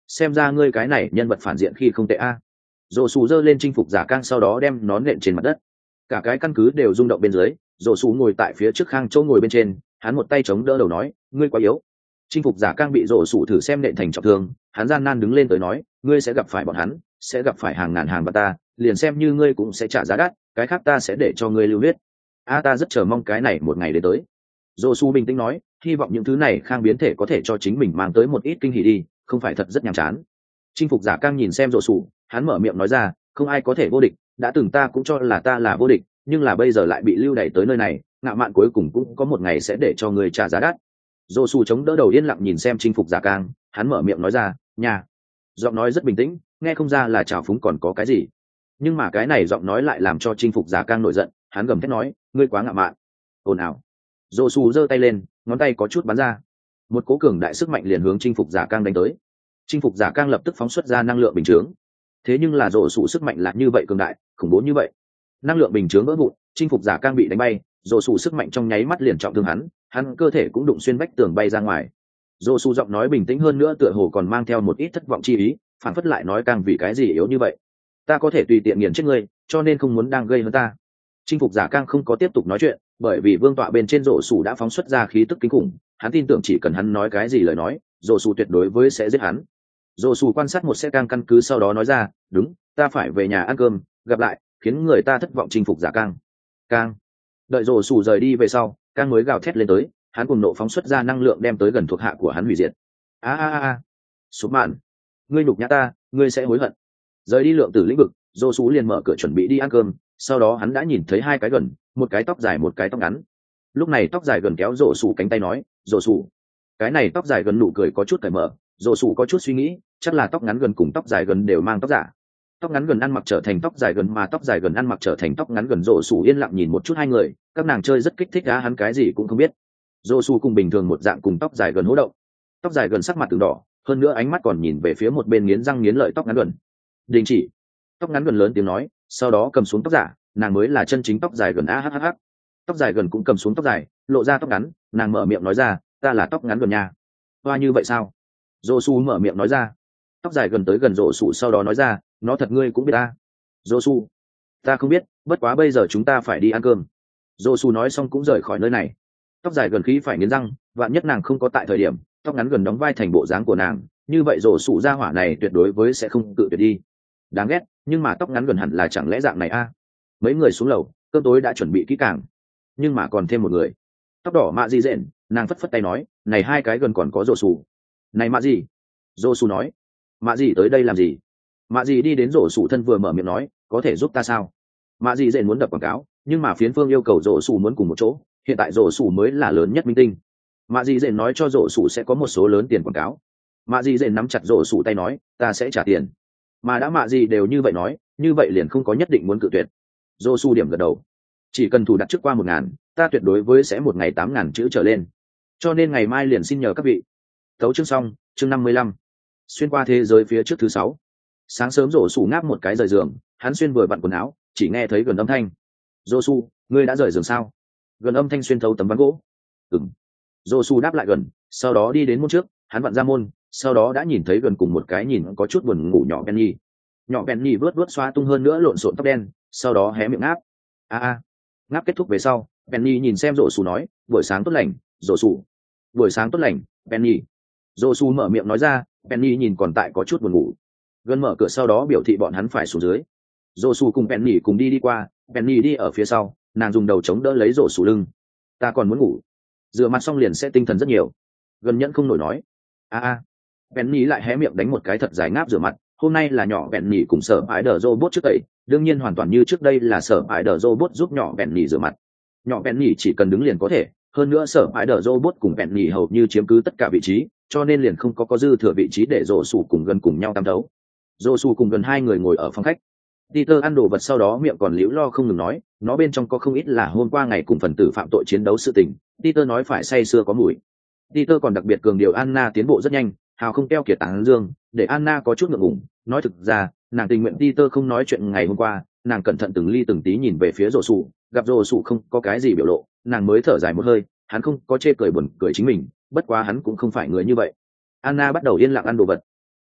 xem ra ngươi cái này nhân vật phản diện khi không tệ a. Rổ xù giơ lên chinh phục giả cang, sau đó đem nó nện trên mặt đất. Cả cái căn cứ đều rung động bên dưới. Rổ xù ngồi tại phía trước khang châu ngồi bên trên, hắn một tay chống đỡ đầu nói, ngươi quá yếu. Chinh phục giả cang bị rổ xù thử xem nện thành trọng thương, hắn gian nan đứng lên tới nói, ngươi sẽ gặp phải bọn hắn, sẽ gặp phải hàng ngàn hàng vạn ta, liền xem như ngươi cũng sẽ trả giá đắt, cái khác ta sẽ để cho ngươi lưu huyết. A ta rất chờ mong cái này một ngày đến tới. Rổ xù bình tĩnh nói, hy vọng những thứ này khang biến thể có thể cho chính mình mang tới một ít kinh hỉ đi, không phải thật rất nhàm chán. Chinh phục giả cang nhìn xem rổ xù, hắn mở miệng nói ra, không ai có thể vô địch, đã từng ta cũng cho là ta là vô địch, nhưng là bây giờ lại bị lưu đày tới nơi này, ngạo mạn cuối cùng cũng có một ngày sẽ để cho người trả giá đắt. Rổ xù chống đỡ đầu yên lặng nhìn xem chinh phục giả cang, hắn mở miệng nói ra, nhà. Giọng nói rất bình tĩnh, nghe không ra là trào phúng còn có cái gì, nhưng mà cái này giọng nói lại làm cho chinh phục giả cang nổi giận, hắn gầm thét nói, ngươi quá ngạo mạn. Ồn ào. Rổ xù giơ tay lên, ngón tay có chút bắn ra, một cố cường đại sức mạnh liền hướng chinh phục giả cang đánh tới. Chinh phục giả cang lập tức phóng xuất ra năng lượng bình chướng, thế nhưng là rổ xù sức mạnh là như vậy cường đại, khủng bố như vậy, năng lượng bình chướng vỡ vụn, chinh phục giả cang bị đánh bay, rổ xù sức mạnh trong nháy mắt liền trọng thương hắn, hắn cơ thể cũng đụng xuyên vách tường bay ra ngoài. Rổ xù giọng nói bình tĩnh hơn nữa, tựa hồ còn mang theo một ít thất vọng chi ý, phản phất lại nói càng vì cái gì yếu như vậy, ta có thể tùy tiện nghiền chết ngươi, cho nên không muốn đang gây hơn ta. Chinh phục giả cang không có tiếp tục nói chuyện, bởi vì vương tọa bên trên rổ xù đã phóng xuất ra khí tức kinh khủng, hắn tin tưởng chỉ cần hắn nói cái gì lời nói, rổ xù tuyệt đối với sẽ giết hắn. Rổ xù quan sát một xe cang căn cứ, sau đó nói ra, đúng, ta phải về nhà ăn cơm, gặp lại, khiến người ta thất vọng. Chinh phục giả cang. Cang. Đợi rổ xù rời đi về sau, cang mới gào thét lên tới, hắn cùng nộ phóng xuất ra năng lượng đem tới gần thuộc hạ của hắn hủy diệt. A a a. Sụp mạn, ngươi nhục nhã ta, ngươi sẽ hối hận. Rời đi lượng tử lĩnh vực, rổ xù liền mở cửa chuẩn bị đi ăn cơm, sau đó hắn đã nhìn thấy hai cái gần, một cái tóc dài một cái tóc ngắn. Lúc này tóc dài gần kéo rổ xù cánh tay nói, rổ xù. Cái này tóc dài gần nụ cười có chút cởi mở, rổ xù có chút suy nghĩ, chắc là tóc ngắn gần cùng tóc dài gần đều mang tóc giả. Tóc ngắn gần ăn mặc trở thành tóc dài gần, mà tóc dài gần ăn mặc trở thành tóc ngắn gần. Rổ xù yên lặng nhìn một chút hai người, các nàng chơi rất kích thích á, hắn cái gì cũng không biết. Rổ xù cùng bình thường một dạng cùng tóc dài gần hỗ động. Tóc dài gần sắc mặt từng đỏ, hơn nữa ánh mắt còn nhìn về phía một bên nghiến răng nghiến lợi tóc ngắn gần. Đình chỉ. Tóc ngắn gần lớn tiếng nói, sau đó cầm xuống tóc giả, nàng mới là chân chính tóc dài gần. A h h h. Tóc dài gần cũng cầm xuống tóc dài, lộ ra tóc ngắn, nàng mở miệng nói ra, ta là tóc ngắn gần nha. Hoa như vậy sao? Rổ xù mở miệng nói ra. Tóc dài gần tới gần rổ xù, sau đó nói ra, nó thật ngươi cũng biết ta. Rổ xù, ta không biết, bất quá bây giờ chúng ta phải đi ăn cơm. Rổ xù nói xong cũng rời khỏi nơi này. Tóc dài gần khí phải nghiến răng, vạn nhất nàng không có tại thời điểm, tóc ngắn gần đóng vai thành bộ dáng của nàng, như vậy rổ xù ra hỏa này tuyệt đối với sẽ không tự tuyệt đi. Đáng ghét, nhưng mà tóc ngắn gần hẳn là chẳng lẽ dạng này a? Mấy người xuống lầu, cơm tối đã chuẩn bị kỹ càng, nhưng mà còn thêm một người. Tóc đỏ mạ gì rện, nàng phất phất tay nói, này hai cái gần còn có rổ xù. Này mạ gì? Rổ xù nói, mạ gì tới đây làm gì? Mạ gì đi đến rổ xù thân vừa mở miệng nói, có thể giúp ta sao? Mạ gì rện muốn đập quảng cáo, nhưng mà phiến phương yêu cầu rổ xù muốn cùng một chỗ, hiện tại rổ xù mới là lớn nhất minh tinh. Mạ gì rện nói cho rổ xù sẽ có một số lớn tiền quảng cáo. Mạ gì rện nắm chặt rổ xù tay nói, ta sẽ trả tiền. Mà đã mạ gì đều như vậy nói, như vậy liền không có nhất định muốn cự tuyệt. Rổ xù điểm gật đầu, chỉ cần thủ đặt trước qua một ngàn, ta tuyệt đối với sẽ một ngày tám ngàn chữ trở lên, cho nên ngày mai liền xin nhờ các vị. Tấu chương xong, chương năm mươi lăm. Xuyên qua thế giới phía trước thứ sáu. Sáng sớm rổ xù ngáp một cái rời giường, hắn xuyên vừa vặn quần áo, chỉ nghe thấy gần âm thanh. Rổ xù, ngươi đã rời giường sao? Gần âm thanh xuyên thấu tấm ván gỗ. Ừm. Rổ xù đáp lại gần, sau đó đi đến môn trước, hắn vặn ra môn, sau đó đã nhìn thấy gần cùng một cái nhìn có chút buồn ngủ nhỏ Penny. Nhỏ Penny vớt vớt xoa tung hơn nữa lộn xộn tóc đen, sau đó hé miệng ngáp. A a. Ngáp kết thúc về sau, Penny nhìn xem rổ xù nói, buổi sáng tốt lành, rổ xù. Buổi sáng tốt lành, Penny. Rổ xù mở miệng nói ra, Penny nhìn còn tại có chút buồn ngủ. Gần mở cửa sau đó biểu thị bọn hắn phải xuống dưới. Rổ xù cùng Penny cùng đi đi qua, Penny đi ở phía sau, nàng dùng đầu chống đỡ lấy rổ xù lưng. Ta còn muốn ngủ, rửa mặt xong liền sẽ tinh thần rất nhiều. Gần nhẫn không nổi nói. A a. Penny lại hé miệng đánh một cái thật dài ngáp rửa mặt. Hôm nay là nhỏ Penny cùng sở ái đờ robot trước tẩy, đương nhiên hoàn toàn như trước đây là sở ái đờ robot giúp nhỏ Penny rửa mặt. Nhỏ Penny chỉ cần đứng liền có thể, hơn nữa sở ái đờ robot cùng Penny hầu như chiếm cứ tất cả vị trí, cho nên liền không có có dư thừa vị trí để rổ xù cùng gần cùng nhau tam đấu. Rổ xù cùng gần hai người ngồi ở phòng khách. Peter ăn đồ vật sau đó miệng còn liễu lo không ngừng nói, nó bên trong có không ít là hôm qua ngày cùng phần tử phạm tội chiến đấu sự tình. Peter nói phải say sưa có mùi. Peter còn đặc biệt cường điều Anna tiến bộ rất nhanh, hào không keo kiệt tán dương, để Anna có chút ngượng ngùng. Nói thực ra, nàng tình nguyện Peter không nói chuyện ngày hôm qua, nàng cẩn thận từng ly từng tí nhìn về phía rổ xù, gặp rổ xù không có cái gì biểu lộ, nàng mới thở dài một hơi. Hắn không có chê cười buồn cười chính mình, bất quá hắn cũng không phải người như vậy. Anna bắt đầu yên lặng ăn đồ vật.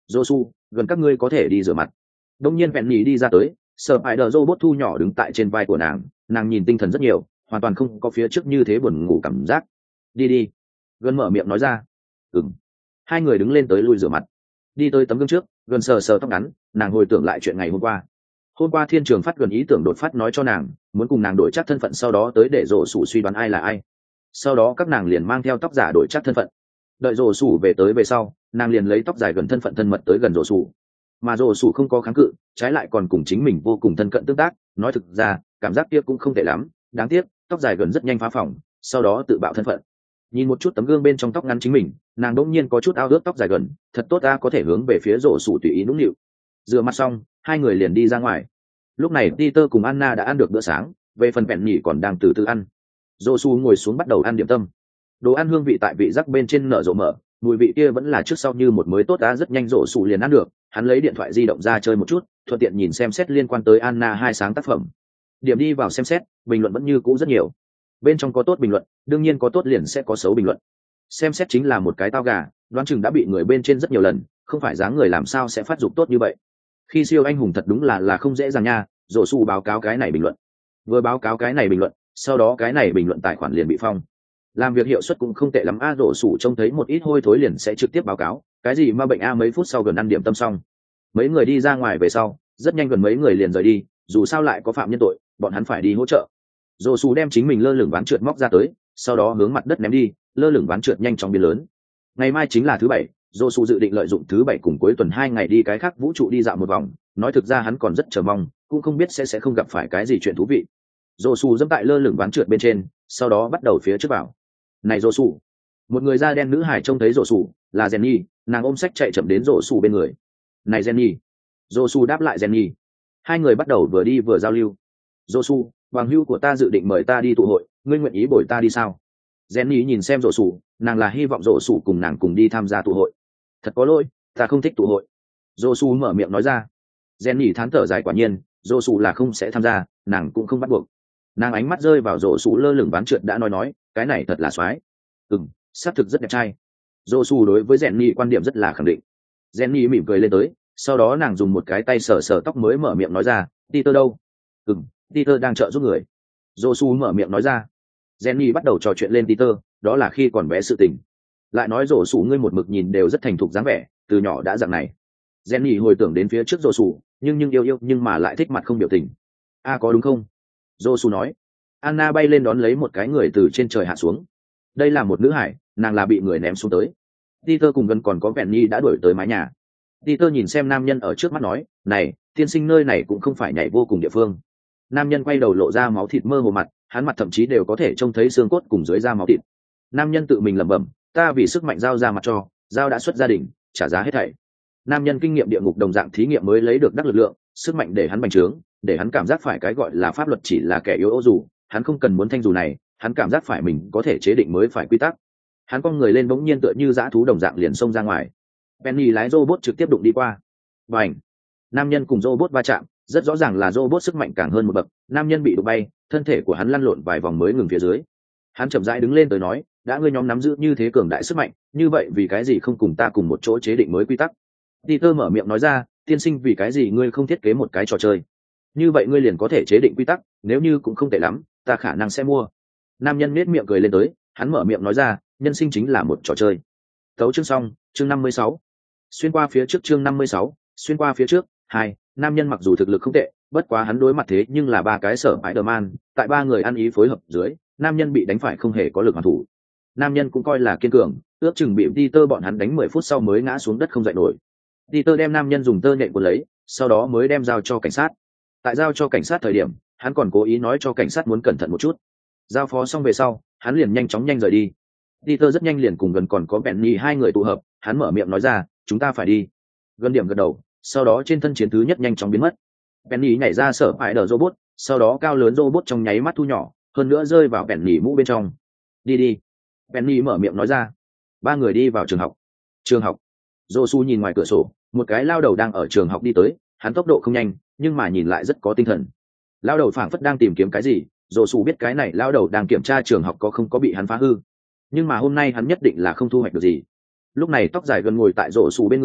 Josu, gần các ngươi có thể đi rửa mặt. Đông nhiên vẹn nhì đi ra tới, Spider Robot thu nhỏ đứng tại trên vai của nàng, nàng nhìn tinh thần rất nhiều, hoàn toàn không có phía trước như thế buồn ngủ cảm giác. Đi đi. Gần mở miệng nói ra. Ừm. Hai người đứng lên tới lui rửa mặt. Đi tới tấm gương trước, Gần sờ sờ tóc ngắn, nàng hồi tưởng lại chuyện ngày hôm qua. Hôm qua Thiên Trường phát Gần ý tưởng đột phát nói cho nàng, muốn cùng nàng đổi chắc thân phận sau đó tới để rổ sủ suy đoán ai là ai. Sau đó các nàng liền mang theo tóc giả đổi chắc thân phận. Đợi rổ sủ về tới về sau, nàng liền lấy tóc dài gần thân phận thân mật tới gần rổ sủ. Mà rổ sủ không có kháng cự, trái lại còn cùng chính mình vô cùng thân cận tương tác. Nói thực ra, cảm giác kia cũng không tệ lắm. Đáng tiếc, tóc dài Gần rất nhanh phá phòng, sau đó tự bạo thân phận. Nhìn một chút tấm gương bên trong tóc ngắn chính mình, nàng đỗng nhiên có chút ao ước tóc dài Gần, thật tốt ta có thể hướng về phía rổ sủ tùy ý nũng nịu. Rửa mặt xong, hai người liền đi ra ngoài. Lúc này Peter cùng Anna đã ăn được bữa sáng, về phần vẹn nhỉ còn đang từ từ ăn. Josu ngồi xuống bắt đầu ăn điểm tâm. Đồ ăn hương vị tại vị giác bên trên nở rộ mở, mùi vị kia vẫn là trước sau như một mới tốt đã rất nhanh Josu liền ăn được. Hắn lấy điện thoại di động ra chơi một chút, thuận tiện nhìn xem xét liên quan tới Anna hai sáng tác phẩm. Điểm đi vào xem xét, bình luận vẫn như cũ rất nhiều. Bên trong có tốt bình luận, đương nhiên có tốt liền sẽ có xấu bình luận. Xem xét chính là một cái tao gà, đoán chừng đã bị người bên trên rất nhiều lần, không phải dáng người làm sao sẽ phát dục tốt như vậy. Khi siêu anh hùng thật đúng là là không dễ dàng nha. Josu báo cáo cái này bình luận, vừa báo cáo cái này bình luận, sau đó cái này bình luận tài khoản liền bị phong. Làm việc hiệu suất cũng không tệ lắm a. Josu trông thấy một ít hôi thối liền sẽ trực tiếp báo cáo, cái gì mà bệnh a. Mấy phút sau Gần ăn điểm tâm xong, mấy người đi ra ngoài về sau, rất nhanh Gần mấy người liền rời đi, dù sao lại có phạm nhân tội, bọn hắn phải đi hỗ trợ. Josu đem chính mình lơ lửng ván trượt móc ra tới, sau đó hướng mặt đất ném đi, lơ lửng ván trượt nhanh chóng biến lớn. Ngày mai chính là thứ bảy, Josu dự định lợi dụng thứ bảy cùng cuối tuần hai ngày đi cái khác vũ trụ đi dạo một vòng. Nói thực ra hắn còn rất chờ mong, cũng không biết sẽ sẽ không gặp phải cái gì chuyện thú vị. Josu dẫm tại lơ lửng ván trượt bên trên, sau đó bắt đầu phía trước vào. Này Josu, một người da đen nữ hải trông thấy Josu, là Jenny, nàng ôm sách chạy chậm đến Josu bên người. Này Jenny. Josu đáp lại Jenny. Hai người bắt đầu vừa đi vừa giao lưu. Josu, bằng hữu của ta dự định mời ta đi tụ hội, ngươi nguyện ý bồi ta đi sao? Jenny nhìn xem Josu, nàng là hy vọng Josu cùng nàng cùng đi tham gia tụ hội. Thật có lỗi, ta không thích tụ hội. Josu mở miệng nói ra. Jenny thán thở dài, quả nhiên, Josu là không sẽ tham gia, nàng cũng không bắt buộc. Nàng ánh mắt rơi vào Josu lơ lửng ván trượt đã nói nói, cái này thật là xoái. Ừm, xác thực rất đẹp trai. Josu đối với Jenny quan điểm rất là khẳng định. Jenny mỉm cười lên tới, sau đó nàng dùng một cái tay sờ sờ tóc mới mở miệng nói ra, Peter đâu? Ừm, Peter đang trợ giúp người. Josu mở miệng nói ra. Jenny bắt đầu trò chuyện lên Peter, đó là khi còn bé sự tình. Lại nói Josu ngươi một mực nhìn đều rất thành thục dáng vẻ, từ nhỏ đã dạng này. Jenny hồi tưởng đến phía trước Josu, nhưng nhưng yêu yêu nhưng mà lại thích mặt không biểu tình. A à, có đúng không? Josu nói. Anna bay lên đón lấy một cái người từ trên trời hạ xuống. Đây là một nữ hải, nàng là bị người ném xuống tới. Peter cùng Gần còn có Vẹn Nhi đã đuổi tới mái nhà. Peter nhìn xem nam nhân ở trước mắt nói, này, tiên sinh nơi này cũng không phải nhảy vô cùng địa phương. Nam nhân quay đầu lộ ra máu thịt mơ hồ mặt, hắn mặt thậm chí đều có thể trông thấy xương cốt cùng dưới da máu thịt. Nam nhân tự mình lẩm bẩm, ta vì sức mạnh giao ra mặt cho, giao đã xuất gia đình, trả giá hết thảy. Nam nhân kinh nghiệm địa ngục đồng dạng thí nghiệm mới lấy được đắc lực lượng, sức mạnh để hắn bành trướng, để hắn cảm giác phải cái gọi là pháp luật chỉ là kẻ yếu ô dù, hắn không cần muốn thanh dù này, hắn cảm giác phải mình có thể chế định mới phải quy tắc. Hắn cong người lên bỗng nhiên tựa như dã thú đồng dạng liền xông ra ngoài. Penny lái robot trực tiếp đụng đi qua. Bành! Nam nhân cùng robot va chạm, rất rõ ràng là robot sức mạnh càng hơn một bậc, nam nhân bị đụng bay, thân thể của hắn lăn lộn vài vòng mới ngừng phía dưới. Hắn chậm rãi đứng lên tới nói, đã ngươi nhóm nắm giữ như thế cường đại sức mạnh, như vậy vì cái gì không cùng ta cùng một chỗ chế định mới quy tắc? Peter mở miệng nói ra, tiên sinh vì cái gì ngươi không thiết kế một cái trò chơi? Như vậy ngươi liền có thể chế định quy tắc, nếu như cũng không tệ lắm, ta khả năng sẽ mua. Nam nhân nét miệng cười lên tới, hắn mở miệng nói ra, nhân sinh chính là một trò chơi. Tấu chương xong, chương năm mươi sáu. Xuyên qua phía trước chương năm mươi sáu, xuyên qua phía trước, hai, nam nhân mặc dù thực lực không tệ, bất quá hắn đối mặt thế nhưng là ba cái sở Spider-Man, tại ba người ăn ý phối hợp dưới, nam nhân bị đánh phải không hề có lực hoàn thủ. Nam nhân cũng coi là kiên cường, ước chừng bị Peter bọn hắn đánh mười phút sau mới ngã xuống đất không dậy nổi. Peter đem nam nhân dùng tơ nhện cuốn lấy, sau đó mới đem giao cho cảnh sát. Tại giao cho cảnh sát thời điểm, hắn còn cố ý nói cho cảnh sát muốn cẩn thận một chút. Giao phó xong về sau, hắn liền nhanh chóng nhanh rời đi. Peter rất nhanh liền cùng Gần còn có Benny hai người tụ hợp, hắn mở miệng nói ra, chúng ta phải đi. Gần điểm gật đầu, sau đó trên thân chiến thứ nhất nhanh chóng biến mất. Benny nhảy ra sở phải đờ robot, sau đó cao lớn robot trong nháy mắt thu nhỏ, hơn nữa rơi vào Benny mũ bên trong. Đi đi. Benny mở miệng nói ra. Ba người đi vào trường học. Trường học. Josu nhìn ngoài cửa sổ, một cái lao đầu đang ở trường học đi tới, hắn tốc độ không nhanh, nhưng mà nhìn lại rất có tinh thần. Lao đầu phảng phất đang tìm kiếm cái gì, Josu biết cái này lao đầu đang kiểm tra trường học có không có bị hắn phá hư. Nhưng mà hôm nay hắn nhất định là không thu hoạch được gì. Lúc này tóc dài Gần ngồi tại Josu bên người,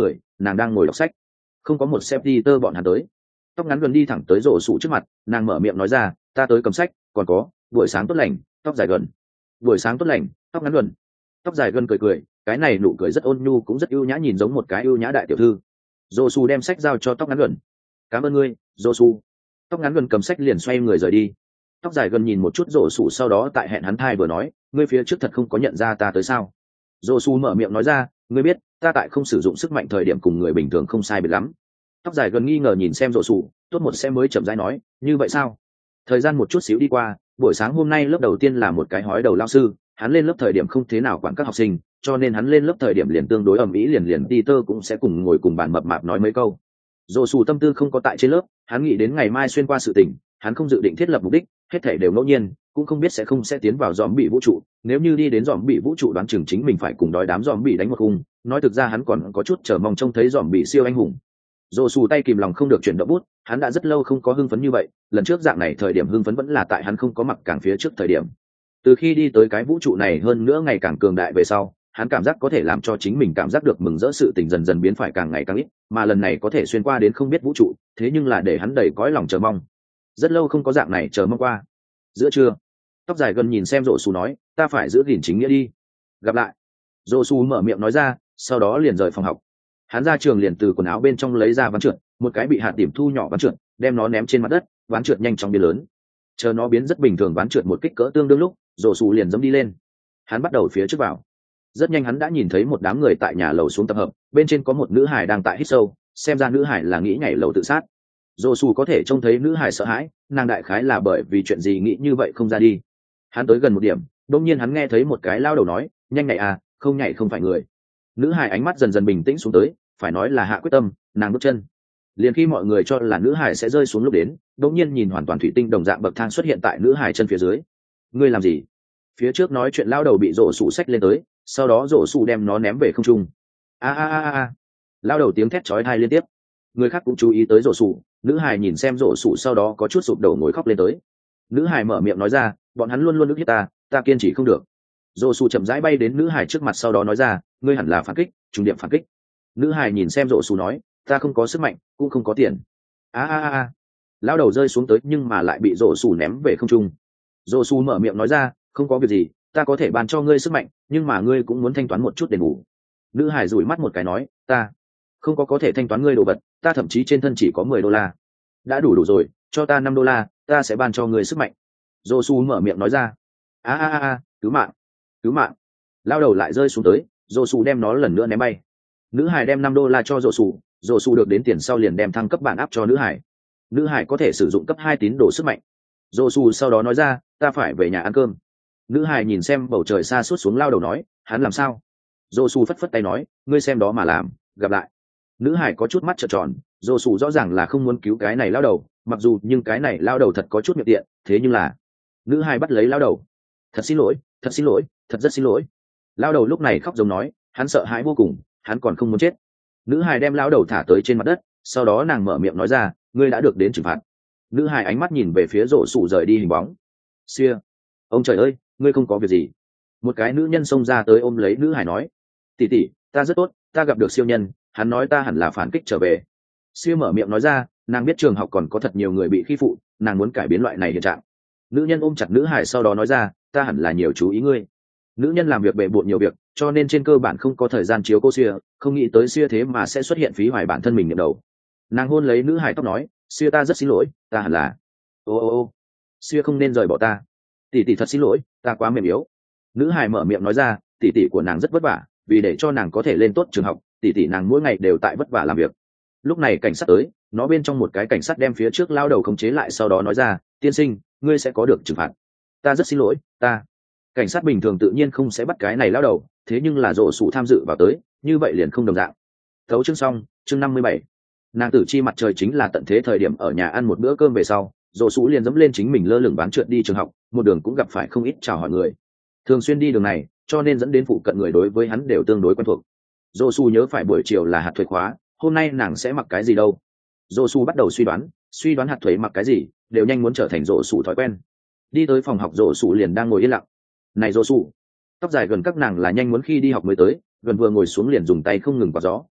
nàng đang ngồi đọc sách, không có một xếp đi tơ bọn hắn tới. Tóc ngắn gần đi thẳng tới rổ sủ trước mặt, nàng mở miệng nói ra, ta tới cầm sách, còn có buổi sáng tốt lành, tóc dài gần. Buổi sáng tốt lành, tóc ngắn gần. Tóc dài gần cười cười, cái này nụ cười rất ôn nhu cũng rất ưu nhã, nhìn giống một cái ưu nhã đại tiểu thư. Rổ sủ đem sách giao cho tóc ngắn gần. Cảm ơn ngươi, rổ sủ. Tóc ngắn gần cầm sách liền xoay người rời đi. Tóc dài gần nhìn một chút rổ sủ, sau đó tại hẹn hắn thai vừa nói, ngươi phía trước thật không có nhận ra ta tới sao? Rổ sủ mở miệng nói ra, ngươi biết ta tại không sử dụng sức mạnh thời điểm cùng người bình thường không sai biệt lắm. Tóc dài gần nghi ngờ nhìn xem rổ sủ, tốt một xe mới chậm rãi nói, như vậy sao? Thời gian một chút xíu đi qua, buổi sáng hôm nay lớp đầu tiên là một cái hói đầu lao sư, hắn lên lớp thời điểm không thế nào quản các học sinh, cho nên hắn lên lớp thời điểm liền tương đối ầm ĩ, liền liền đi tơ cũng sẽ cùng ngồi cùng bàn mập mạp nói mấy câu. Rổ sủ tâm tư không có tại trên lớp, hắn nghĩ đến ngày mai xuyên qua sự tình, hắn không dự định thiết lập mục đích, hết thảy đều ngẫu nhiên, cũng không biết sẽ không sẽ tiến vào dòm bị vũ trụ, nếu như đi đến dòm bị vũ trụ đoán chừng chính mình phải cùng đói đám dòm bị đánh một khung. Nói thực ra hắn còn có chút chờ mong trông thấy dòm bị siêu anh hùng. Rổ sủ tay kìm lòng không được chuyển động bút, hắn đã rất lâu không có hưng phấn như vậy, lần trước dạng này thời điểm hưng phấn vẫn là tại hắn không có mặc càng phía trước thời điểm. Từ khi đi tới cái vũ trụ này hơn nữa ngày càng cường đại về sau, hắn cảm giác có thể làm cho chính mình cảm giác được mừng rỡ sự tình dần dần biến phải càng ngày càng ít, mà lần này có thể xuyên qua đến không biết vũ trụ, thế nhưng là để hắn đầy cõi lòng chờ mong. Rất lâu không có dạng này chờ mong qua. Giữa trưa, tóc dài gần nhìn xem rổ sủ nói, ta phải giữ gìn chính nghĩa đi. Gặp lại. Rổ sủ mở miệng nói ra, sau đó liền rời phòng học. Hắn ra trường liền từ quần áo bên trong lấy ra ván trượt, một cái bị hạt điểm thu nhỏ ván trượt, đem nó ném trên mặt đất, ván trượt nhanh chóng biến lớn. Chờ nó biến rất bình thường ván trượt một kích cỡ tương đương lúc, rổ sủ liền dẫm đi lên. Hắn bắt đầu phía trước vào. Rất nhanh hắn đã nhìn thấy một đám người tại nhà lầu xuống tập hợp, bên trên có một nữ hải đang tại hít sâu, xem ra nữ hải là nghĩ nhảy lầu tự sát. Rổ sủ có thể trông thấy nữ hải sợ hãi, nàng đại khái là bởi vì chuyện gì nghĩ như vậy không ra đi. Hắn tới gần một điểm, đột nhiên hắn nghe thấy một cái lao đầu nói, nhanh nhảy à, không nhảy không phải người. Nữ hải ánh mắt dần dần bình tĩnh xuống tới, phải nói là hạ quyết tâm, nàng bước chân. Liền khi mọi người cho là nữ hải sẽ rơi xuống lúc đến, đột nhiên nhìn hoàn toàn thủy tinh đồng dạng bậc thang xuất hiện tại nữ hải chân phía dưới. Ngươi làm gì? Phía trước nói chuyện lao đầu bị rổ sủ xách lên tới, sau đó rổ sủ đem nó ném về không trung. A a a a. Lao đầu tiếng thét chói tai liên tiếp. Người khác cũng chú ý tới rổ sủ, nữ hải nhìn xem rổ sủ sau đó có chút sụp đầu ngồi khóc lên tới. Nữ hải mở miệng nói ra, bọn hắn luôn luôn ức hiếp ta, ta kiên trì không được. Rổ sủ chậm rãi bay đến nữ hải trước mặt sau đó nói ra, ngươi hẳn là phản kích, trùng điểm phản kích. Nữ hải nhìn xem rổ sủ nói, ta không có sức mạnh, cũng không có tiền. A a a a. Lao đầu rơi xuống tới nhưng mà lại bị rổ sủ ném về không trung. Rổ sủ mở miệng nói ra, không có việc gì, ta có thể ban cho ngươi sức mạnh, nhưng mà ngươi cũng muốn thanh toán một chút đền bù. Nữ hải dụi mắt một cái nói, ta không có có thể thanh toán ngươi đồ vật, ta thậm chí trên thân chỉ có mười đô la. Đã đủ đủ rồi, cho ta năm đô la, ta sẽ ban cho ngươi sức mạnh. Josu mở miệng nói ra. A a a, cứu mạng, cứu mạng. Lao đầu lại rơi xuống tới, Josu đem nó lần nữa ném bay. Nữ hải đem năm đô la cho Josu, Josu được đến tiền sau liền đem thăng cấp bản áp cho nữ hải. Nữ hải có thể sử dụng cấp hai tín đồ sức mạnh. Josu sau đó nói ra, ta phải về nhà ăn cơm. Nữ hải nhìn xem bầu trời xa suốt xuống lao đầu nói, hắn làm sao? Josu phất phất tay nói, ngươi xem đó mà làm, gặp lại. Nữ hải có chút mắt trợn tròn, Josu rõ ràng là không muốn cứu cái này lao đầu, mặc dù nhưng cái này lao đầu thật có chút miệng tiện, thế nhưng là nữ hải bắt lấy lao đầu. Thật xin lỗi, thật xin lỗi, thật rất xin lỗi. Lao đầu lúc này khóc giống nói, hắn sợ hãi vô cùng, hắn còn không muốn chết. Nữ hải đem lao đầu thả tới trên mặt đất, sau đó nàng mở miệng nói ra, ngươi đã được đến trừng phạt. Nữ hải ánh mắt nhìn về phía Josu rời đi hình bóng. Xia, ông trời ơi, ngươi không có việc gì. Một cái nữ nhân xông ra tới ôm lấy nữ hải nói, tỷ tỷ, ta rất tốt, ta gặp được siêu nhân, hắn nói ta hẳn là phản kích trở về. Siêu mở miệng nói ra, nàng biết trường học còn có thật nhiều người bị khi phụ, nàng muốn cải biến loại này hiện trạng. Nữ nhân ôm chặt nữ hải sau đó nói ra, ta hẳn là nhiều chú ý ngươi. Nữ nhân làm việc bề bộn nhiều việc, cho nên trên cơ bản không có thời gian chiếu cô Siêu, không nghĩ tới Siêu thế mà sẽ xuất hiện phí hoài bản thân mình nhậm đầu. Nàng hôn lấy nữ hải tóc nói, Siêu ta rất xin lỗi, ta hẳn là. Ô ô ô, Siêu không nên rời bỏ ta. Tỷ tỷ thật xin lỗi, ta quá mềm yếu. Nữ hải mở miệng nói ra, tỷ tỷ của nàng rất vất vả, vì để cho nàng có thể lên tốt trường học, tỷ tỷ nàng mỗi ngày đều tại vất vả làm việc. Lúc này cảnh sát tới, nó bên trong một cái cảnh sát đem phía trước lao đầu khống chế lại sau đó nói ra, tiên sinh, ngươi sẽ có được trừng phạt. Ta rất xin lỗi, ta. Cảnh sát bình thường tự nhiên không sẽ bắt cái này lao đầu, thế nhưng là rổ sủ tham dự vào tới, như vậy liền không đồng dạng. Thấu chương xong, chương năm mươi bảy. Nàng tử chi mặt trời chính là tận thế thời điểm ở nhà ăn một bữa cơm về sau, rổ sủ liền dẫm lên chính mình lơ lửng bán trượt đi trường học, một đường cũng gặp phải không ít chào hỏi người. Thường xuyên đi đường này, cho nên dẫn đến phụ cận người đối với hắn đều tương đối quen thuộc. Josu nhớ phải buổi chiều là hạt thuế khóa, hôm nay nàng sẽ mặc cái gì đâu. Josu bắt đầu suy đoán, suy đoán hạt thuế mặc cái gì, đều nhanh muốn trở thành Josu thói quen. Đi tới phòng học Josu liền đang ngồi yên lặng. Này Josu, tóc dài gần các nàng là nhanh muốn khi đi học mới tới, gần vừa ngồi xuống liền dùng tay không ngừng quạt gió,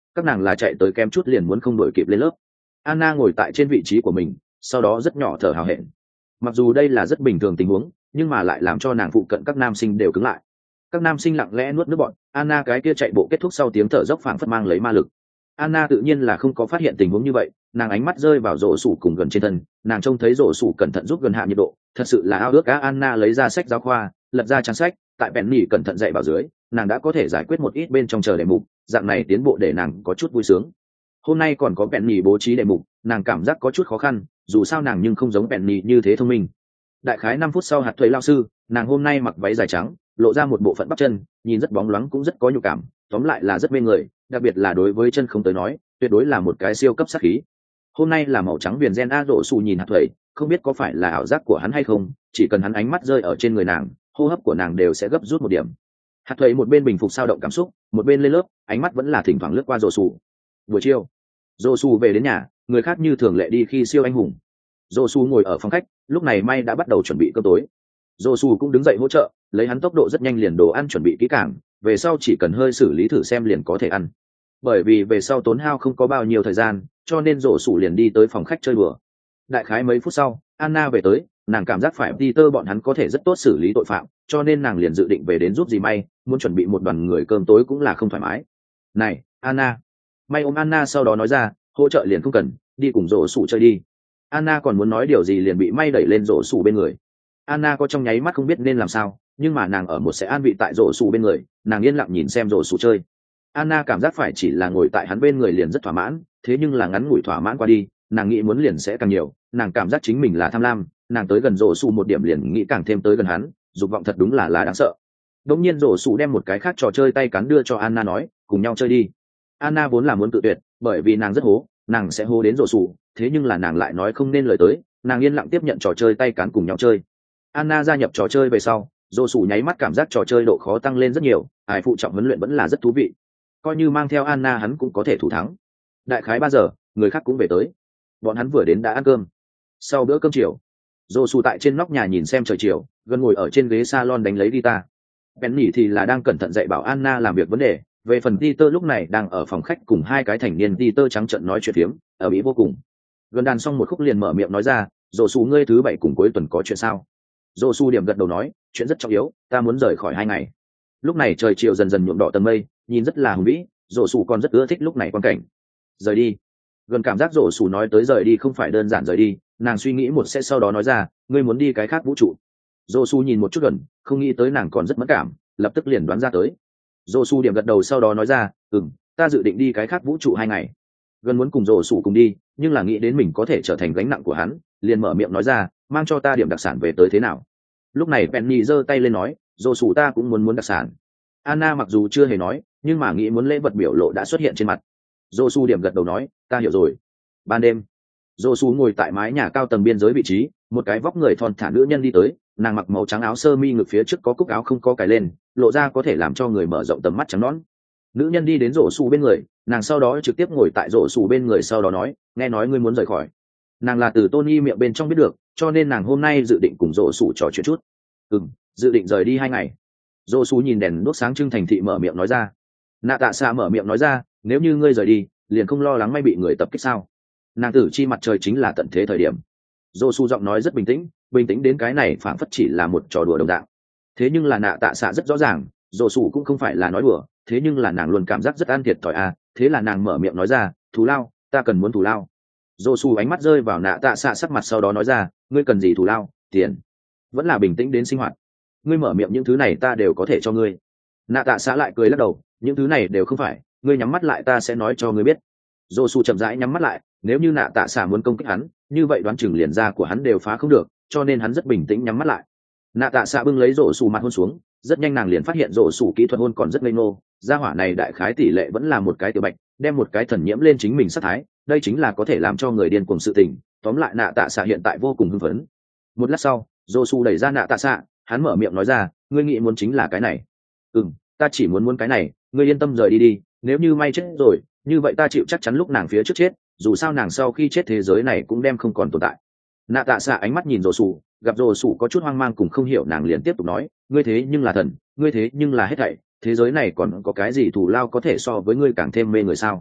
các nàng là chạy tới kém chút liền muốn không đổi kịp lên lớp. Anna ngồi tại trên vị trí của mình, sau đó rất nhỏ thở hào hẹn. Mặc dù đây là rất bình thường tình huống, nhưng mà lại làm cho nàng phụ cận các nam sinh đều cứng lại. Các nam sinh lặng lẽ nuốt nước bọt. Anna cái kia chạy bộ kết thúc sau tiếng thở dốc phảng phất mang lấy ma lực. Anna tự nhiên là không có phát hiện tình huống như vậy, nàng ánh mắt rơi vào rổ sủ cùng gần trên thân, nàng trông thấy rổ sủ cẩn thận giúp gần hạ nhiệt độ, thật sự là ao ước cá. Anna lấy ra sách giáo khoa, lật ra trang sách, tại Penny cẩn thận dạy bảo dưới, nàng đã có thể giải quyết một ít bên trong chờ đề mục, dạng này tiến bộ để nàng có chút vui sướng. Hôm nay còn có Penny bố trí đề mục, nàng cảm giác có chút khó khăn, dù sao nàng nhưng không giống Penny như thế thông minh. Đại khái năm phút sau hạt thuế lao sư, nàng hôm nay mặc váy dài trắng, lộ ra một bộ phận bắp chân, nhìn rất bóng loáng cũng rất có nhu cảm, tóm lại là rất mê người, đặc biệt là đối với chân không tới nói, tuyệt đối là một cái siêu cấp sát khí. Hôm nay là màu trắng viền gen a rộ xù nhìn hạt thuế, không biết có phải là ảo giác của hắn hay không, chỉ cần hắn ánh mắt rơi ở trên người nàng, hô hấp của nàng đều sẽ gấp rút một điểm. Hạt thuế một bên bình phục sao động cảm xúc, một bên lên lớp, ánh mắt vẫn là thỉnh thoảng lướt qua rộ xù. Buổi chiều, rộ xù về đến nhà, người khác như thường lệ đi khi siêu anh hùng. Rộ xù ngồi ở phòng khách, lúc này may đã bắt đầu chuẩn bị cơm tối. Rộ xù cũng đứng dậy hỗ trợ, lấy hắn tốc độ rất nhanh liền đồ ăn chuẩn bị kỹ càng, về sau chỉ cần hơi xử lý thử xem liền có thể ăn. Bởi vì về sau tốn hao không có bao nhiêu thời gian, cho nên rộ xù liền đi tới phòng khách chơi bừa. Đại khái mấy phút sau, Anna về tới, nàng cảm giác phải Peter bọn hắn có thể rất tốt xử lý tội phạm, cho nên nàng liền dự định về đến giúp gì may, muốn chuẩn bị một đoàn người cơm tối cũng là không thoải mái. Này, Anna. May ôm Anna sau đó nói ra, hỗ trợ liền không cần, đi cùng rộ xù chơi đi. Anna còn muốn nói điều gì liền bị may đẩy lên rộ xù bên người. Anna có trong nháy mắt không biết nên làm sao, nhưng mà nàng ở một sẽ an vị tại rộ xù bên người, nàng yên lặng nhìn xem rộ xù chơi. Anna cảm giác phải chỉ là ngồi tại hắn bên người liền rất thỏa mãn, thế nhưng là ngắn ngủi thỏa mãn qua đi, nàng nghĩ muốn liền sẽ càng nhiều, nàng cảm giác chính mình là tham lam, nàng tới gần rộ xù một điểm liền nghĩ càng thêm tới gần hắn, dục vọng thật đúng là là đáng sợ. Đống nhiên rộ xù đem một cái khác trò chơi tay cắn đưa cho Anna nói, cùng nhau chơi đi. Anna vốn là muốn tự tuyệt, bởi vì nàng rất hố, nàng sẽ hố đến rộ xù, thế nhưng là nàng lại nói không nên lời tới, nàng yên lặng tiếp nhận trò chơi tay cắn cùng nhau chơi. Anna gia nhập trò chơi về sau, rộ xù nháy mắt cảm giác trò chơi độ khó tăng lên rất nhiều, ai phụ trọng huấn luyện vẫn là rất thú vị. Coi như mang theo Anna hắn cũng có thể thủ thắng. Đại khái ba giờ, người khác cũng về tới. Bọn hắn vừa đến đã ăn cơm. Sau bữa cơm chiều, rộ xù tại trên nóc nhà nhìn xem trời chiều, gần ngồi ở trên ghế salon đánh lấy guitar. Penny thì là đang cẩn thận dạy bảo Anna làm việc vấn đề. Về phần Peter lúc này đang ở phòng khách cùng hai cái thành niên Peter trắng trợn nói chuyện phiếm, ở mỹ vô cùng. Gần đàn xong một khúc liền mở miệng nói ra, rộ xù ngươi thứ bảy cùng cuối tuần có chuyện sao? Rộ xù điểm gật đầu nói, chuyện rất trọng yếu, ta muốn rời khỏi hai ngày. Lúc này trời chiều dần dần nhuộm đỏ tầng mây, nhìn rất là hùng vĩ, rộ xù còn rất ưa thích lúc này quan cảnh. Rời đi. Gần cảm giác rộ xù nói tới rời đi không phải đơn giản rời đi, nàng suy nghĩ một sẽ sau đó nói ra, ngươi muốn đi cái khác vũ trụ. Rộ xù nhìn một chút gần, không nghĩ tới nàng còn rất mất cảm, lập tức liền đoán ra tới. Rộ xù điểm gật đầu sau đó nói ra, ừm, ta dự định đi cái khác vũ trụ hai ngày. Gần muốn cùng rộ xù cùng đi, nhưng là nghĩ đến mình có thể trở thành gánh nặng của hắn, liền mở miệng nói ra, mang cho ta điểm đặc sản về tới thế nào. Lúc này Penny giơ tay lên nói, rộ xù ta cũng muốn muốn đặc sản. Anna mặc dù chưa hề nói, nhưng mà nghĩ muốn lễ vật biểu lộ đã xuất hiện trên mặt. Rộ xù điểm gật đầu nói, ta hiểu rồi. Ban đêm, rộ xù ngồi tại mái nhà cao tầng biên giới vị trí, một cái vóc người thon thả nữ nhân đi tới, nàng mặc màu trắng áo sơ mi ngực phía trước có cúc áo không có cài lên, lộ ra có thể làm cho người mở rộng tầm mắt trắng nõn. Nữ nhân đi đến rộ xù bên người, nàng sau đó trực tiếp ngồi tại rộ xù bên người sau đó nói, nghe nói ngươi muốn rời khỏi. Nàng là từ Tony miệng bên trong biết được, cho nên nàng hôm nay dự định cùng rộ xù trò chuyện chút. Ừm, dự định rời đi hai ngày. Rộ xù nhìn đèn đuốc sáng trưng thành thị mở miệng nói ra. Nạ tạ xạ mở miệng nói ra, nếu như ngươi rời đi, liền không lo lắng may bị người tập kích sao? Nàng tử chi mặt trời chính là tận thế thời điểm. Rộ xù giọng nói rất bình tĩnh, bình tĩnh đến cái này phảng phất chỉ là một trò đùa đồng dạng. Thế nhưng là nạ tạ xạ rất rõ ràng, rộ xù cũng không phải là nói đùa, thế nhưng là nàng luôn cảm giác rất an thiệt thòi à, thế là nàng mở miệng nói ra, thù lao, ta cần muốn thù lao. Rộ xù ánh mắt rơi vào nạ tạ xạ sắc mặt sau đó nói ra, ngươi cần gì thù lao? Tiền. Vẫn là bình tĩnh đến sinh hoạt. Ngươi mở miệng những thứ này ta đều có thể cho ngươi. Nạ tạ xạ lại cười lắc đầu, những thứ này đều không phải, ngươi nhắm mắt lại ta sẽ nói cho ngươi biết. Rộ xù chậm rãi nhắm mắt lại, nếu như nạ tạ xạ muốn công kích hắn, như vậy đoán chừng liền ra của hắn đều phá không được, cho nên hắn rất bình tĩnh nhắm mắt lại. Nạ tạ xạ bưng lấy rộ xù mặt hôn xuống, rất nhanh nàng liền phát hiện rộ xù kỹ thuật hôn còn rất ngây ngô, gia hỏa này đại khái tỷ lệ vẫn là một cái tiểu bạch, đem một cái thần nhiễm lên chính mình sát thái, đây chính là có thể làm cho người điên cuồng sự tình. Tóm lại nạ tạ xạ hiện tại vô cùng hưng phấn. Một lát sau, rộ xù đẩy ra nạ tạ xạ, hắn mở miệng nói ra, ngươi nghĩ muốn chính là cái này. Ừm, ta chỉ muốn muốn cái này, ngươi yên tâm rời đi đi, nếu như may chết rồi, như vậy ta chịu chắc chắn lúc nàng phía trước chết, dù sao nàng sau khi chết thế giới này cũng đem không còn tồn tại. Nạ tạ xạ ánh mắt nhìn rồ sủ, gặp rồ sủ có chút hoang mang cùng không hiểu, nàng liền tiếp tục nói, ngươi thế nhưng là thần, ngươi thế nhưng là hết thảy, thế giới này còn có cái gì thù lao có thể so với ngươi càng thêm mê người sao?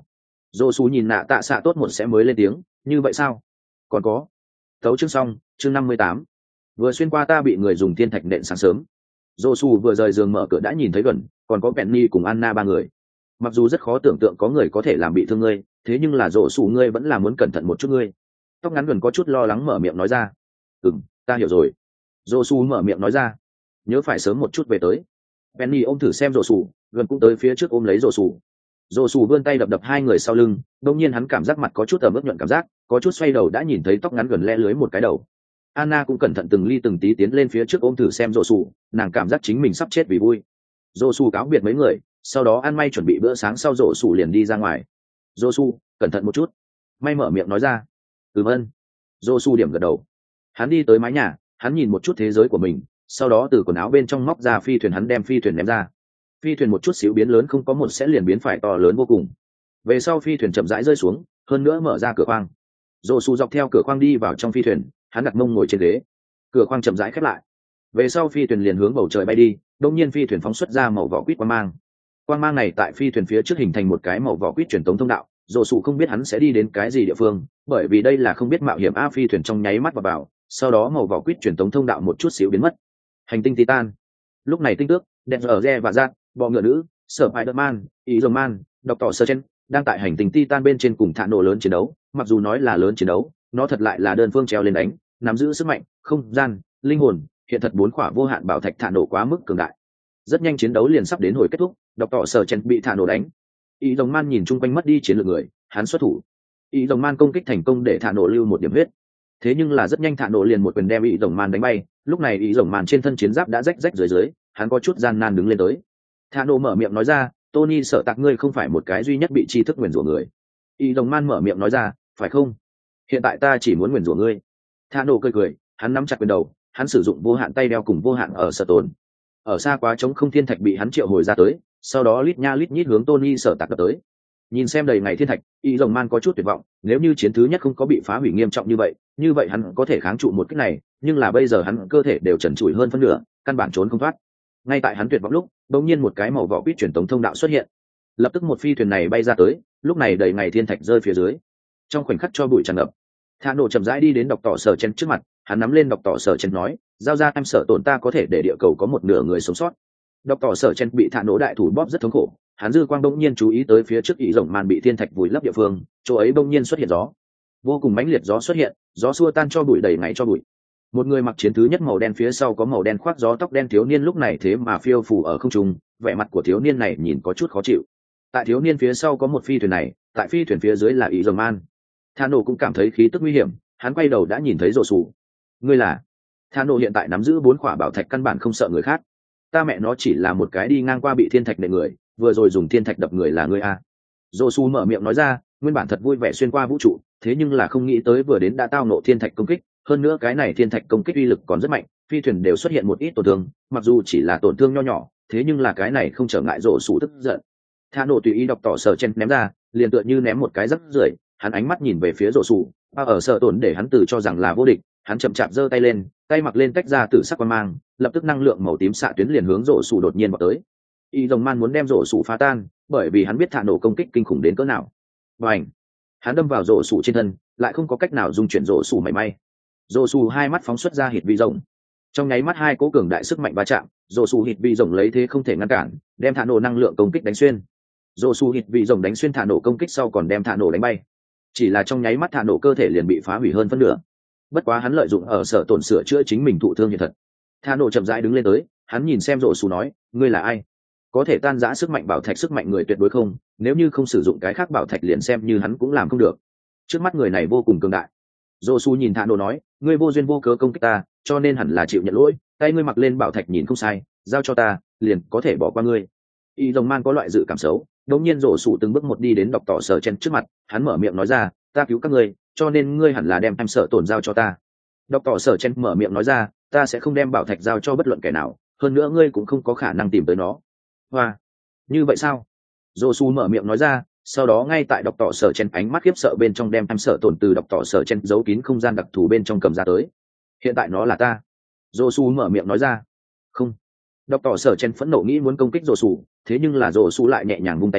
Dô su nhìn nạ tạ xạ tốt một sẽ mới lên tiếng, như vậy sao? Còn có. Tấu chương xong, chương năm mươi tám. Vừa xuyên qua ta bị người dùng thiên thạch nện sáng sớm. Dô su vừa rời giường mở cửa đã nhìn thấy gần, còn có Penny cùng Anna ba người. Mặc dù rất khó tưởng tượng có người có thể làm bị thương ngươi, thế nhưng là Dô su ngươi vẫn là muốn cẩn thận một chút ngươi. Tóc ngắn gần có chút lo lắng mở miệng nói ra. Ừm, ta hiểu rồi. Dô su mở miệng nói ra. Nhớ phải sớm một chút về tới. Penny ôm thử xem Dô su, gần cũng tới phía trước ôm lấy Dô su. Dô su vươn tay đập đập hai người sau lưng, đột nhiên hắn cảm giác mặt có chút ẩm ướt nhuận cảm giác, có chút xoay đầu đã nhìn thấy tóc ngắn gần le lưới một cái đầu. Anna cũng cẩn thận từng ly từng tí tiến lên phía trước ôm thử xem Dô su, nàng cảm giác chính mình sắp chết vì vui. Dô su cáo biệt mấy người, sau đó ăn may chuẩn bị bữa sáng sau Dô su liền đi ra ngoài. Dô su, cẩn thận một chút. May mở miệng nói ra. Ừm ân. Dô su điểm gật đầu. Hắn đi tới mái nhà, hắn nhìn một chút thế giới của mình, sau đó từ quần áo bên trong móc ra phi thuyền, hắn đem phi thuyền ném ra. Phi thuyền một chút xíu biến lớn không có một sẽ liền biến phải to lớn vô cùng. Về sau phi thuyền chậm rãi rơi xuống, hơn nữa mở ra cửa khoang. Dô su dọc theo cửa khoang đi vào trong phi thuyền, hắn đặt mông ngồi trên ghế. Cửa khoang chậm rãi khép lại. Về sau phi thuyền liền hướng bầu trời bay đi, đột nhiên phi thuyền phóng xuất ra màu vỏ quýt quang mang. Quang mang này tại phi thuyền phía trước hình thành một cái màu vỏ quýt truyền tống thông đạo. Dô su không biết hắn sẽ đi đến cái gì địa phương, bởi vì đây là không biết mạo hiểm a. Phi thuyền trong nháy mắt vào vào, sau đó màu vỏ quýt truyền tống thông đạo một chút xíu biến mất. Hành tinh Titan. Lúc này tinh tước, đèn ở re và rác, bọ ngựa nữ, sở Spider-Man, ý rồng man, đọc tỏ sơ chen đang tại hành tinh Titan bên trên cùng thả nổ lớn chiến đấu. Mặc dù nói là lớn chiến đấu, nó thật lại là đơn phương treo lên đánh, nắm giữ sức mạnh, không gian, linh hồn, hiện thật bốn khỏa vô hạn bảo thạch thả nổ quá mức cường đại. Rất nhanh chiến đấu liền sắp đến hồi kết thúc, đọc tỏ sơ chen bị thả nổ đánh. Ý rồng man nhìn chung quanh mất đi chiến lược người, hắn xuất thủ. Ý rồng man công kích thành công để thả nổ lưu một điểm huyết. Thế nhưng là rất nhanh thả nổ liền một quyền đem ý rồng man đánh bay. Lúc này ý rồng man trên thân chiến giáp đã rách rách dưới dưới, hắn có chút gian nan đứng lên tới. Thả nổ mở miệng nói ra, Tony sợ tạc ngươi không phải một cái duy nhất bị tri thức nguyền rủa người. Y đồng man mở miệng nói ra, phải không? Hiện tại ta chỉ muốn nguyền rủa ngươi. Thả nổ cười cười, hắn nắm chặt quyền đầu, hắn sử dụng vô hạn tay đeo cùng vô hạn ở sở tồn. Ở xa quá trống không thiên thạch bị hắn triệu hồi ra tới, sau đó lít nha lít nhít hướng Tony sợ tạc đập tới. Nhìn xem đầy ngày thiên thạch, Y đồng man có chút tuyệt vọng, nếu như chiến thứ nhất không có bị phá hủy nghiêm trọng như vậy, như vậy hắn có thể kháng trụ một cái này, nhưng là bây giờ hắn cơ thể đều trần trụi hơn phân nửa, căn bản trốn không thoát. Ngay tại hắn tuyệt vọng lúc, đột nhiên một cái màu vỏ quýt truyền tống thông đạo xuất hiện. Lập tức một phi thuyền này bay ra tới, lúc này đầy ngày thiên thạch rơi phía dưới. Trong khoảnh khắc cho bụi tràn ngập. Thả nổ chậm rãi đi đến đọc tỏ sở chen trước mặt, hắn nắm lên đọc tỏ sở chen nói, giao ra em sợ tổn ta có thể để địa cầu có một nửa người sống sót. Đọc tỏ sở chen bị thả nổ đại thủ bóp rất thống khổ, hắn dư quang bỗng nhiên chú ý tới phía trước ý rồng màn bị thiên thạch vùi lấp địa phương, chỗ ấy bỗng nhiên xuất hiện gió. Vô cùng mãnh liệt gió xuất hiện, gió xua tan cho bụi đầy ngày cho bụi. Một người mặc chiến thứ nhất màu đen phía sau có màu đen khoác gió tóc đen thiếu niên lúc này thế mà phiêu phù ở không trung, vẻ mặt của thiếu niên này nhìn có chút khó chịu. Tại thiếu niên phía sau có một phi thuyền này, tại phi thuyền phía dưới là ý rồng man. Thả nổ cũng cảm thấy khí tức nguy hiểm, hắn quay đầu đã nhìn thấy rồ sủ. Ngươi là? Thả nổ hiện tại nắm giữ bốn khỏa bảo thạch căn bản không sợ người khác. Ta mẹ nó chỉ là một cái đi ngang qua bị thiên thạch nện người, vừa rồi dùng thiên thạch đập người là ngươi a. Rồ sủ mở miệng nói ra, nguyên bản thật vui vẻ xuyên qua vũ trụ, thế nhưng là không nghĩ tới vừa đến đã tao nộ thiên thạch công kích. Hơn nữa cái này thiên thạch công kích uy lực còn rất mạnh, phi thuyền đều xuất hiện một ít tổn thương, mặc dù chỉ là tổn thương nho nhỏ, thế nhưng là cái này không trở ngại rồ sủ tức giận. Thả nổ tùy ý đọc tỏ sở chen ném ra, liền tựa như ném một cái rắc rưởi, hắn ánh mắt nhìn về phía rồ sủ, ba ở sở tổn để hắn tự cho rằng là vô địch, hắn chậm chạp giơ tay lên, tay mặc lên tách ra tử sắc quang mang, lập tức năng lượng màu tím xạ tuyến liền hướng rồ sủ đột nhiên vào tới. Y rồng man muốn đem rồ sủ phá tan, bởi vì hắn biết thả nổ công kích kinh khủng đến cỡ nào. Bành! Hắn đâm vào rồ sủ trên thân, lại không có cách nào dung chuyển rồ sủ mảy may. Rồ sủ hai mắt phóng xuất ra hít vi rồng, trong nháy mắt hai cố cường đại sức mạnh va chạm, rồ sủ hít vi rồng lấy thế không thể ngăn cản, đem thả nổ năng lượng công kích đánh xuyên. Rồ sủ hít vi rồng đánh xuyên thả nổ công kích sau còn đem thả nổ đánh bay, chỉ là trong nháy mắt thả nổ cơ thể liền bị phá hủy hơn phân nửa. Bất quá hắn lợi dụng ở sở tổn sửa chữa chính mình thụ thương hiện thật. Thả nổ chậm rãi đứng lên tới, hắn nhìn xem rồ sủ nói, ngươi là ai? Có thể tan rã sức mạnh bảo thạch sức mạnh người tuyệt đối không, nếu như không sử dụng cái khác bảo thạch liền xem như hắn cũng làm không được. Trước mắt người này vô cùng cường đại. Rồ sủ nhìn thả nổ nói, ngươi vô duyên vô cớ công kích ta, cho nên hẳn là chịu nhận lỗi, tay ngươi mặc lên bảo thạch nhìn không sai, giao cho ta, liền có thể bỏ qua ngươi. Y rồng man có loại dự cảm xấu, đột nhiên rồ sủ từng bước một đi đến đọc tỏ sở chen trước mặt, hắn mở miệng nói ra, ta cứu các ngươi, cho nên ngươi hẳn là đem em sở tổn giao cho ta. Đọc tỏ sở chen mở miệng nói ra, ta sẽ không đem bảo thạch giao cho bất luận kẻ nào, hơn nữa ngươi cũng không có khả năng tìm tới nó. Hoa, như vậy sao? Rồ sủ mở miệng nói ra, sau đó ngay tại đọc tỏ sở chen ánh mắt khiếp sợ bên trong đem em sở tổn từ đọc tỏ sở chen giấu kín không gian đặc thù bên trong cầm ra tới. Hiện tại nó là ta. Rồ sủ mở miệng nói ra. Không. Đọc tỏ sở chen phẫn nộ nghĩ muốn công kích rồ sủ, thế nhưng là rồ sủ lại nhẹ nhàng vung tay lên,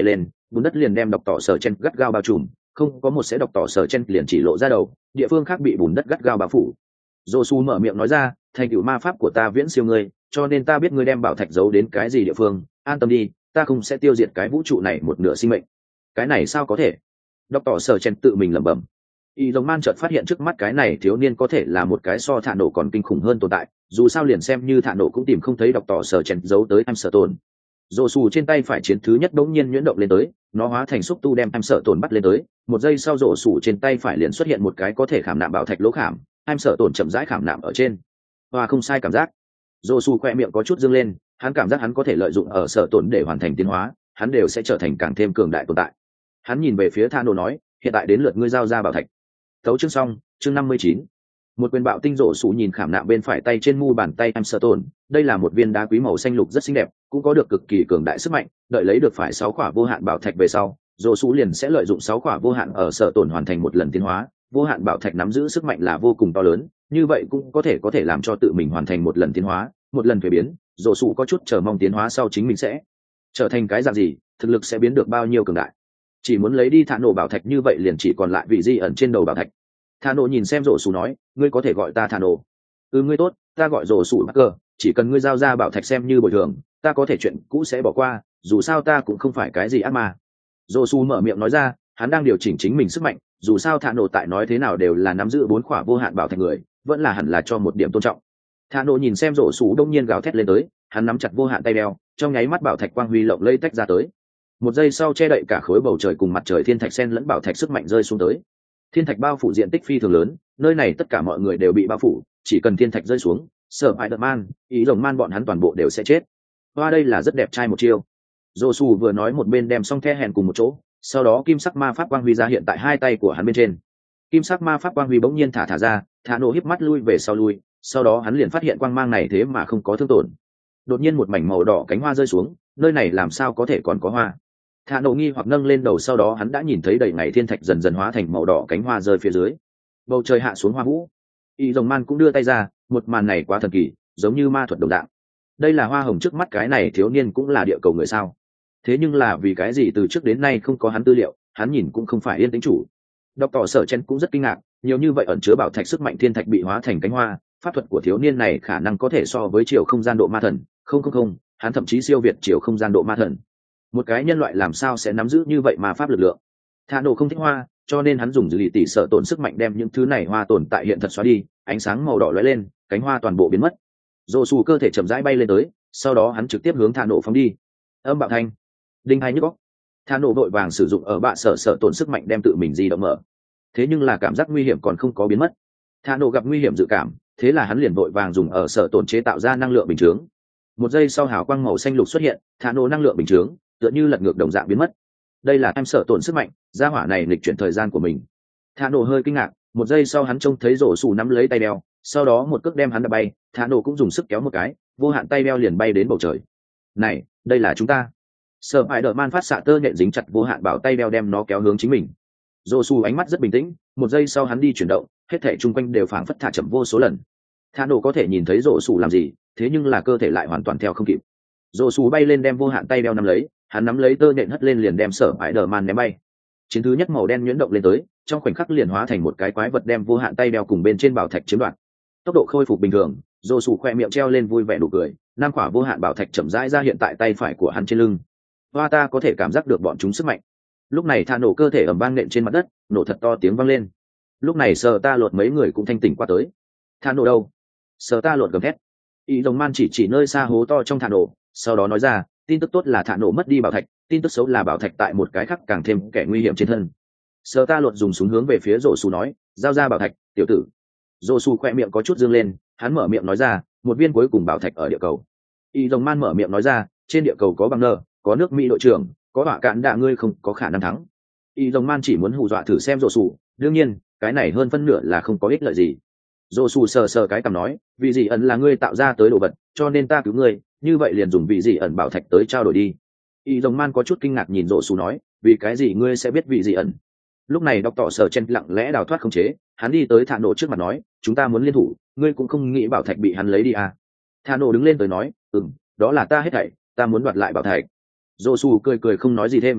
bùn đất liền đem đọc tỏ sở chen gắt gao bao trùm, không có một sẽ đọc tỏ sở chen liền chỉ lộ ra đầu, địa phương khác bị bùn đất gắt gao bao phủ. Dô su mở miệng nói ra, thành tựu ma pháp của ta viễn siêu ngươi, cho nên ta biết ngươi đem bảo thạch giấu đến cái gì địa phương, an tâm đi, ta không sẽ tiêu diệt cái vũ trụ này một nửa sinh mệnh. Cái này sao có thể? Đọc tỏ sở chen tự mình lẩm bẩm. Y Dòng Man chợt phát hiện trước mắt cái này thiếu niên có thể là một cái so thả nổ còn kinh khủng hơn tồn tại, dù sao liền xem như thả nổ cũng tìm không thấy đọc tỏ sở chen giấu tới em sở tồn. Rồ sù trên tay phải chiến thứ nhất bỗng nhiên nhuyễn động lên tới, nó hóa thành xúc tu đem em sở tồn bắt lên tới, một giây sau rồ sù trên tay phải liền xuất hiện một cái có thể khảm nạm bảo thạch lỗ khảm, em sở tồn chậm rãi khảm nạm ở trên. Và không sai cảm giác. Rồ sù khoe miệng có chút dương lên, hắn cảm giác hắn có thể lợi dụng ở sở tồn để hoàn thành tiến hóa, hắn đều sẽ trở thành càng thêm cường đại tồn tại. Hắn nhìn về phía Thà Nổ nói, hiện tại đến lượt ngươi giao ra bảo thạch. Tấu chương xong, chương năm mươi chín. Một quyền bạo tinh rổ sủ nhìn khảm nạm bên phải tay trên mu bàn tay em sở tồn, đây là một viên đá quý màu xanh lục rất xinh đẹp, cũng có được cực kỳ cường đại sức mạnh, đợi lấy được phải sáu quả vô hạn bảo thạch về sau, rổ sủ liền sẽ lợi dụng sáu quả vô hạn ở sở tồn hoàn thành một lần tiến hóa, vô hạn bảo thạch nắm giữ sức mạnh là vô cùng to lớn, như vậy cũng có thể có thể làm cho tự mình hoàn thành một lần tiến hóa, một lần thuế biến, rổ sủ có chút chờ mong tiến hóa sau chính mình sẽ trở thành cái dạng gì, thực lực sẽ biến được bao nhiêu cường đại. Chỉ muốn lấy đi Thà Nổ bảo thạch như vậy liền chỉ còn lại vị di ẩn trên đầu bảo thạch. Thà Nổ nhìn xem rổ sủ nói, ngươi có thể gọi ta Thà Nổ. Ừ ngươi tốt, ta gọi rổ sủ mắc cờ, chỉ cần ngươi giao ra bảo thạch xem như bồi thường, ta có thể chuyện cũ sẽ bỏ qua, dù sao ta cũng không phải cái gì ác ma. Rổ sủ mở miệng nói ra, hắn đang điều chỉnh chính mình sức mạnh, dù sao Thà Nổ tại nói thế nào đều là nắm giữ bốn khỏa vô hạn bảo thạch người, vẫn là hẳn là cho một điểm tôn trọng. Thà Nổ nhìn xem rổ sủ đông nhiên gào thét lên tới, hắn nắm chặt vô hạn tay đeo, trong nháy mắt bảo thạch quang huy lộng lẫy tách ra tới. Một giây sau che đậy cả khối bầu trời cùng mặt trời thiên thạch sen lẫn bảo thạch sức mạnh rơi xuống tới. Thiên thạch bao phủ diện tích phi thường lớn, nơi này tất cả mọi người đều bị bao phủ, chỉ cần thiên thạch rơi xuống, Sở Hại Đợt Man, Ý Rồng Man bọn hắn toàn bộ đều sẽ chết. Hoa đây là rất đẹp trai một chiêu. Josu vừa nói một bên đem song the hèn cùng một chỗ, sau đó kim sắc ma pháp quang huy ra hiện tại hai tay của hắn bên trên. Kim sắc ma pháp quang huy bỗng nhiên thả thả ra, Thà Nổ híp mắt lui về sau lui, sau đó hắn liền phát hiện quang mang này thế mà không có thương tổn. Đột nhiên một mảnh màu đỏ cánh hoa rơi xuống, nơi này làm sao có thể còn có hoa? Thà Nổ nghi hoặc nâng lên đầu, sau đó hắn đã nhìn thấy đầy ngày thiên thạch dần dần hóa thành màu đỏ cánh hoa rơi phía dưới. Bầu trời hạ xuống hoa vũ. Y Rồng Man cũng đưa tay ra, một màn này quá thần kỳ, giống như ma thuật đồng dạng. Đây là hoa hồng trước mắt cái này thiếu niên cũng là địa cầu người sao? Thế nhưng là vì cái gì từ trước đến nay không có hắn tư liệu, hắn nhìn cũng không phải yên tĩnh chủ. Đọc tỏ sở chen cũng rất kinh ngạc, nhiều như vậy ẩn chứa bảo thạch sức mạnh thiên thạch bị hóa thành cánh hoa, pháp thuật của thiếu niên này khả năng có thể so với chiều không gian độ ma thần, không không không, hắn thậm chí siêu việt chiều không gian độ ma thần. Một cái nhân loại làm sao sẽ nắm giữ như vậy mà pháp lực lượng? Thà Nổ không thích hoa, cho nên hắn dùng dư lì tỷ sợ tổn sức mạnh đem những thứ này hoa tồn tại hiện thật xóa đi, ánh sáng màu đỏ lóe lên, cánh hoa toàn bộ biến mất. Rồ sù cơ thể chậm rãi bay lên tới, sau đó hắn trực tiếp hướng Thà Nổ phóng đi. Âm bạo thanh, đinh hai nhức óc. Thà Nổ vội vàng sử dụng ở bạ sở sợ tổn sức mạnh đem tự mình di động mở. Thế nhưng là cảm giác nguy hiểm còn không có biến mất. Thà Nổ gặp nguy hiểm dự cảm, thế là hắn liền vội vàng dùng ở sở tổn chế tạo ra năng lượng bình chướng. Một giây sau hào quang màu xanh lục xuất hiện, Thà Nổ năng lượng bình chướng tựa như lật ngược đồng dạng biến mất. Đây là em sở tổn sức mạnh, gia hỏa này nghịch chuyển thời gian của mình. Thà Nổ hơi kinh ngạc, một giây sau hắn trông thấy rổ sủ nắm lấy tay đeo, sau đó một cước đem hắn đập bay, Thà Nổ cũng dùng sức kéo một cái, vô hạn tay đeo liền bay đến bầu trời. Này, đây là chúng ta. Sở Hại Đợt Man phát xạ tơ nhện dính chặt vô hạn bảo tay đeo đem nó kéo hướng chính mình. Rổ sủ ánh mắt rất bình tĩnh, một giây sau hắn đi chuyển động, hết thảy chung quanh đều phảng phất thả chậm vô số lần. Thà Nổ có thể nhìn thấy rổ sủ làm gì, thế nhưng là cơ thể lại hoàn toàn theo không kịp. Rổ sủ bay lên đem vô hạn tay đeo nắm lấy, hắn nắm lấy tơ nện hất lên liền đem Sở Hại Đợt Man ném bay. Chiến thứ nhất màu đen nhuyễn động lên tới, trong khoảnh khắc liền hóa thành một cái quái vật đem vô hạn tay đeo cùng bên trên bảo thạch chiếm đoạt. Tốc độ khôi phục bình thường, Rồ Sủ khoe miệng treo lên vui vẻ đủ cười, năm quả vô hạn bảo thạch chậm rãi ra hiện tại tay phải của hắn trên lưng. Hoa ta có thể cảm giác được bọn chúng sức mạnh. Lúc này Thà Nổ cơ thể ầm vang nện trên mặt đất, nổ thật to tiếng vang lên. Lúc này Sở Ta Lột mấy người cũng thanh tỉnh qua tới. Thà Nổ đâu? Sở Ta Lột gầm thét. Y Rồng Man chỉ chỉ nơi xa hố to trong Thà Nổ, sau đó nói ra, tin tức tốt là Thà Nổ mất đi bảo thạch, tin tức xấu là bảo thạch tại một cái khác càng thêm kẻ nguy hiểm trên thân. Sở Ta Lột dùng súng hướng về phía Rồ Sủ nói, giao ra bảo thạch, tiểu tử. Rồ Sủ khoe miệng có chút dương lên, hắn mở miệng nói ra, một viên cuối cùng bảo thạch ở địa cầu. Y Rồng Man mở miệng nói ra, trên địa cầu có băng nơ, có nước Mỹ đội trưởng, có hỏa cạn đạ ngươi không có khả năng thắng. Y Rồng Man chỉ muốn hù dọa thử xem Rồ Sủ, đương nhiên, cái này hơn phân nửa là không có ích lợi gì. Rồ Sủ sờ sờ cái cằm nói, vì gì ẩn là ngươi tạo ra tới đồ vật, cho nên ta cứu ngươi, như vậy liền dùng vị gì ẩn bảo thạch tới trao đổi đi. Y Rồng Man có chút kinh ngạc nhìn Rồ Sủ nói, vì cái gì ngươi sẽ biết vị gì ẩn? Lúc này đọc tỏ sở chen lặng lẽ đào thoát không chế, hắn đi tới Thà Nổ trước mặt nói, chúng ta muốn liên thủ, ngươi cũng không nghĩ bảo thạch bị hắn lấy đi à? Thà Nổ đứng lên tới nói, ừm, đó là ta hết thảy, ta muốn đoạt lại bảo thạch. Rồ Sủ cười cười không nói gì thêm.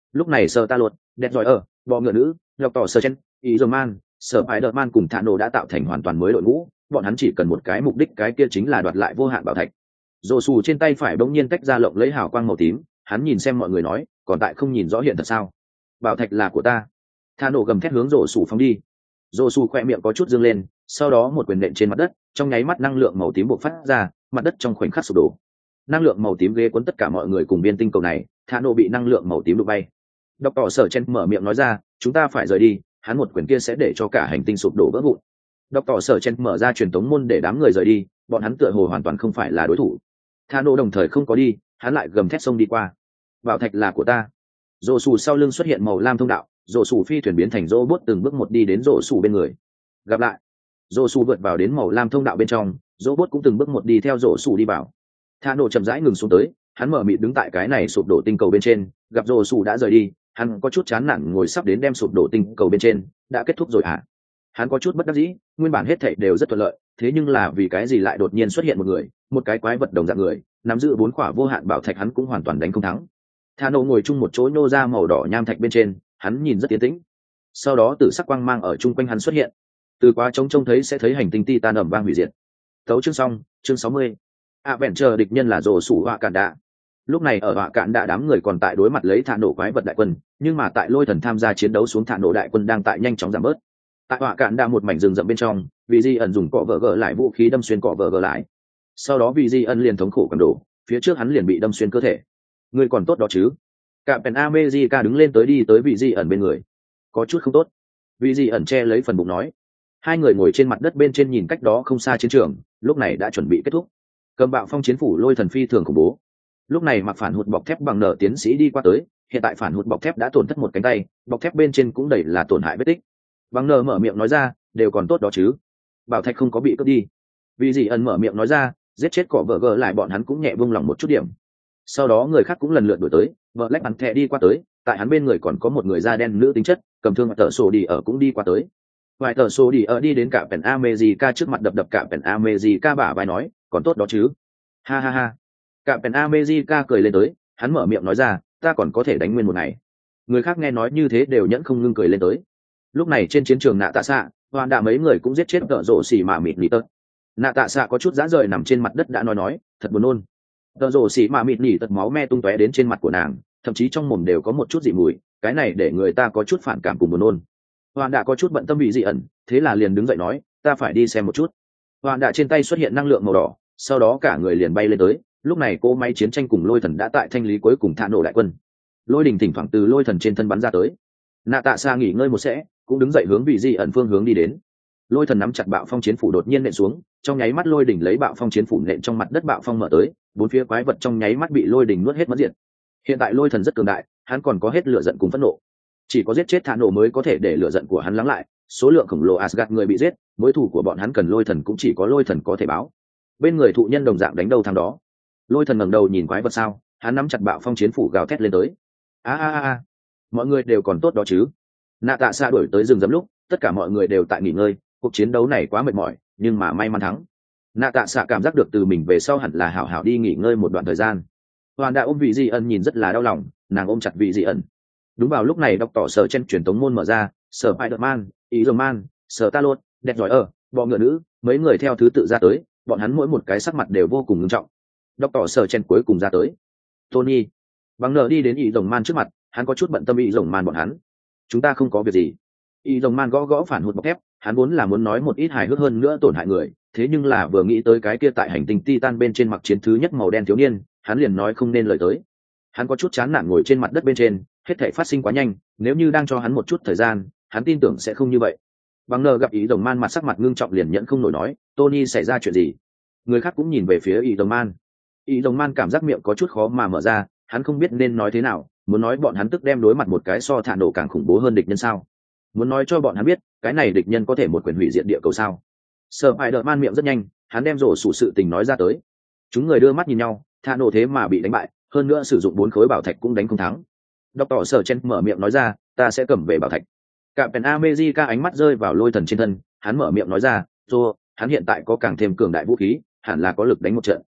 Lúc này sơ ta luật đẹp giỏi ở bọ ngựa nữ đọc tỏ sơ chen ý dầu man sở phải đợt man cùng thả nổ đã tạo thành hoàn toàn mới đội ngũ, bọn hắn chỉ cần một cái mục đích, cái kia chính là đoạt lại vô hạn bảo thạch. Rồ Sủ trên tay phải bỗng nhiên tách ra lộng lấy hào quang màu tím, hắn nhìn xem mọi người nói, còn tại không nhìn rõ hiện thật sao? Bảo thạch là của ta. Thả nổ gầm thét hướng Rồ Sủ phóng đi. Rồ Sủ khỏe miệng có chút dương lên, sau đó một quyền nện trên mặt đất, trong nháy mắt năng lượng màu tím bộc phát ra, mặt đất trong khoảnh khắc sụp đổ. Năng lượng màu tím ghế cuốn tất cả mọi người cùng viên tinh cầu này, Thả nổ bị năng lượng màu tím đụng bay. Độc tỏ sở chen mở miệng nói ra, chúng ta phải rời đi, hắn một quyền kia sẽ để cho cả hành tinh sụp đổ vỡ vụn. Độc tỏ sở chen mở ra truyền tống môn để đám người rời đi, bọn hắn tựa hồ hoàn toàn không phải là đối thủ. Thả nổ đồng thời không có đi, hắn lại gầm thét xông đi qua. Bảo thạch là của ta. Rồ Sủ sau lưng xuất hiện màu lam thông đạo, Rồ Sủ phi thuyền biến thành robot từng bước một đi đến Rồ Sủ bên người. Gặp lại. Rồ Sủ vượt vào đến màu lam thông đạo bên trong, robot cũng từng bước một đi theo Rồ Sủ đi vào. Thả nổ chậm rãi ngừng xuống tới, hắn mở mịt đứng tại cái này sụp đổ tinh cầu bên trên, gặp Rồ Sủ đã rời đi, hắn có chút chán nản ngồi sắp đến đem sụp đổ tinh cầu bên trên, đã kết thúc rồi hả? Hắn có chút bất đắc dĩ, nguyên bản hết thảy đều rất thuận lợi, thế nhưng là vì cái gì lại đột nhiên xuất hiện một người, một cái quái vật đồng dạng người, nắm giữ bốn quả vô hạn bảo thạch hắn cũng hoàn toàn đánh không thắng. Thả nổ ngồi chung một chỗ nhô ra màu đỏ nham thạch bên trên, hắn nhìn rất tiến tĩnh. Sau đó tử sắc quang mang ở chung quanh hắn xuất hiện. Từ quá trống trông thấy sẽ thấy hành tinh Titan ầm vang hủy diệt. Tấu chương xong, chương sáu mươi. À vẹn chờ địch nhân là Rồ Sủ họa cản đạ. Lúc này ở họa cản đạ đám người còn tại đối mặt lấy thả nổ quái vật đại quân, nhưng mà tại lôi thần tham gia chiến đấu xuống thả nổ đại quân đang tại nhanh chóng giảm bớt. Tại họa cản đạ một mảnh rừng rậm bên trong, vì di ẩn dùng cọ vợ gờ lại vũ khí đâm xuyên cọ vợ gờ lại. Sau đó vì di ẩn liền thống khổ cầm đổ, phía trước hắn liền bị đâm xuyên cơ thể. Người còn tốt đó chứ? Cả Pen America đứng lên tới đi tới vị di ẩn bên người. Có chút không tốt. Vị di ẩn che lấy phần bụng nói. Hai người ngồi trên mặt đất bên trên nhìn cách đó không xa chiến trường, lúc này đã chuẩn bị kết thúc. Cầm bạo phong chiến phủ lôi thần phi thường khủng bố. Lúc này mặc phản hụt bọc thép bằng nở tiến sĩ đi qua tới, hiện tại phản hụt bọc thép đã tổn thất một cánh tay, bọc thép bên trên cũng đầy là tổn hại vết tích. Bằng nở mở miệng nói ra, đều còn tốt đó chứ? Bảo thạch không có bị cướp đi. Vị di ẩn mở miệng nói ra, giết chết cọ vợ gờ lại bọn hắn cũng nhẹ buông lòng một chút điểm. Sau đó người khác cũng lần lượt đuổi tới, vợ lách bắn thẹ đi qua tới, tại hắn bên người còn có một người da đen nữ tính chất, cầm thương tờ sổ đi ở cũng đi qua tới. Vài tờ sổ đi ở đi đến cả Pen America trước mặt đập đập cả Pen America bả vai nói, còn tốt đó chứ? Ha ha ha. Cả Pen America cười lên tới, hắn mở miệng nói ra, ta còn có thể đánh nguyên một ngày. Người khác nghe nói như thế đều nhẫn không ngưng cười lên tới. Lúc này trên chiến trường nạ tạ xạ, hoàn đạ mấy người cũng giết chết tợ rổ xỉ mà mịt nỉ tật. Nạ tạ xạ có chút dã rời nằm trên mặt đất đã nói nói, thật buồn nôn. Tợ rổ xỉ mà mịt nỉ tật máu me tung tóe đến trên mặt của nàng, thậm chí trong mồm đều có một chút dị mùi, cái này để người ta có chút phản cảm cùng buồn nôn. Hoàn đạ có chút bận tâm bị dị ẩn, thế là liền đứng dậy nói, ta phải đi xem một chút. Hoàn đạ trên tay xuất hiện năng lượng màu đỏ, sau đó cả người liền bay lên tới. Lúc này cỗ máy chiến tranh cùng lôi thần đã tại thanh lý cuối cùng thả nổ đại quân. Lôi đình thỉnh thoảng từ lôi thần trên thân bắn ra tới. Nạ tạ xa nghỉ ngơi một sẽ, cũng đứng dậy hướng vị di ẩn phương hướng đi đến. Lôi thần nắm chặt bạo phong chiến phủ đột nhiên nện xuống, trong nháy mắt lôi đỉnh lấy bạo phong chiến phủ nện trong mặt đất bạo phong mở tới, bốn phía quái vật trong nháy mắt bị lôi đỉnh nuốt hết mất diệt. Hiện tại lôi thần rất cường đại, hắn còn có hết lửa giận cùng phẫn nộ. Chỉ có giết chết thả nổ mới có thể để lửa giận của hắn lắng lại. Số lượng khổng lồ Asgard người bị giết, mối thù của bọn hắn cần lôi thần cũng chỉ có lôi thần có thể báo. Bên người thụ nhân đồng dạng đánh đầu thằng đó. Lôi thần ngẩng đầu nhìn quái vật sao, hắn nắm chặt bạo phong chiến phủ gào thét lên tới. A a a, mọi người đều còn tốt đó chứ? Nạ tạ xa đuổi tới rừng rậm lúc, tất cả mọi người đều tại nghỉ ngơi, cuộc chiến đấu này quá mệt mỏi, nhưng mà may mắn thắng. Nạ tạ xạ cảm giác được từ mình về sau hẳn là hảo hảo đi nghỉ ngơi một đoạn thời gian. Hoàn đã ôm vị di ẩn nhìn rất là đau lòng, nàng ôm chặt vị di ẩn. Đúng vào lúc này đọc tỏ sở trên truyền tống môn mở ra, sở Spider-Man, Iron-Man, sở Talon, đẹp giỏi ở, bọ ngựa nữ, mấy người theo thứ tự ra tới, bọn hắn mỗi một cái sắc mặt đều vô cùng nghiêm trọng. Đọc tỏ sở trên cuối cùng ra tới. Tony, bằng nở đi đến Iron-Man trước mặt, hắn có chút bận tâm Iron-Man bọn hắn. Chúng ta không có việc gì. Iron-Man gõ gõ phản hụt bọc thép, hắn vốn là muốn nói một ít hài hước hơn nữa tổn hại người, thế nhưng là vừa nghĩ tới cái kia tại hành tinh Titan bên trên mặc chiến thứ nhất màu đen thiếu niên, hắn liền nói không nên lời tới. Hắn có chút chán nản ngồi trên mặt đất bên trên, hết thảy phát sinh quá nhanh, nếu như đang cho hắn một chút thời gian, hắn tin tưởng sẽ không như vậy. Bằng nờ gặp ý đồng man mặt sắc mặt ngưng trọng liền nhẫn không nổi nói, Tony xảy ra chuyện gì? Người khác cũng nhìn về phía ý đồng man. Ý đồng man cảm giác miệng có chút khó mà mở ra, hắn không biết nên nói thế nào, muốn nói bọn hắn tức đem đối mặt một cái so thả nổ càng khủng bố hơn địch nhân sao? Muốn nói cho bọn hắn biết, cái này địch nhân có thể một quyền hủy diệt địa cầu sao? Spider-Man miệng rất nhanh, hắn đem rổ sủ sự tình nói ra tới. Chúng người đưa mắt nhìn nhau, thả nổ thế mà bị đánh bại, hơn nữa sử dụng bốn khối bảo thạch cũng đánh không thắng. Đọc tỏ sở chen mở miệng nói ra, ta sẽ cầm về bảo thạch. Cả Pen America ánh mắt rơi vào lôi thần trên thân, hắn mở miệng nói ra, "Rồi, hắn hiện tại có càng thêm cường đại vũ khí, hẳn là có lực đánh một trận."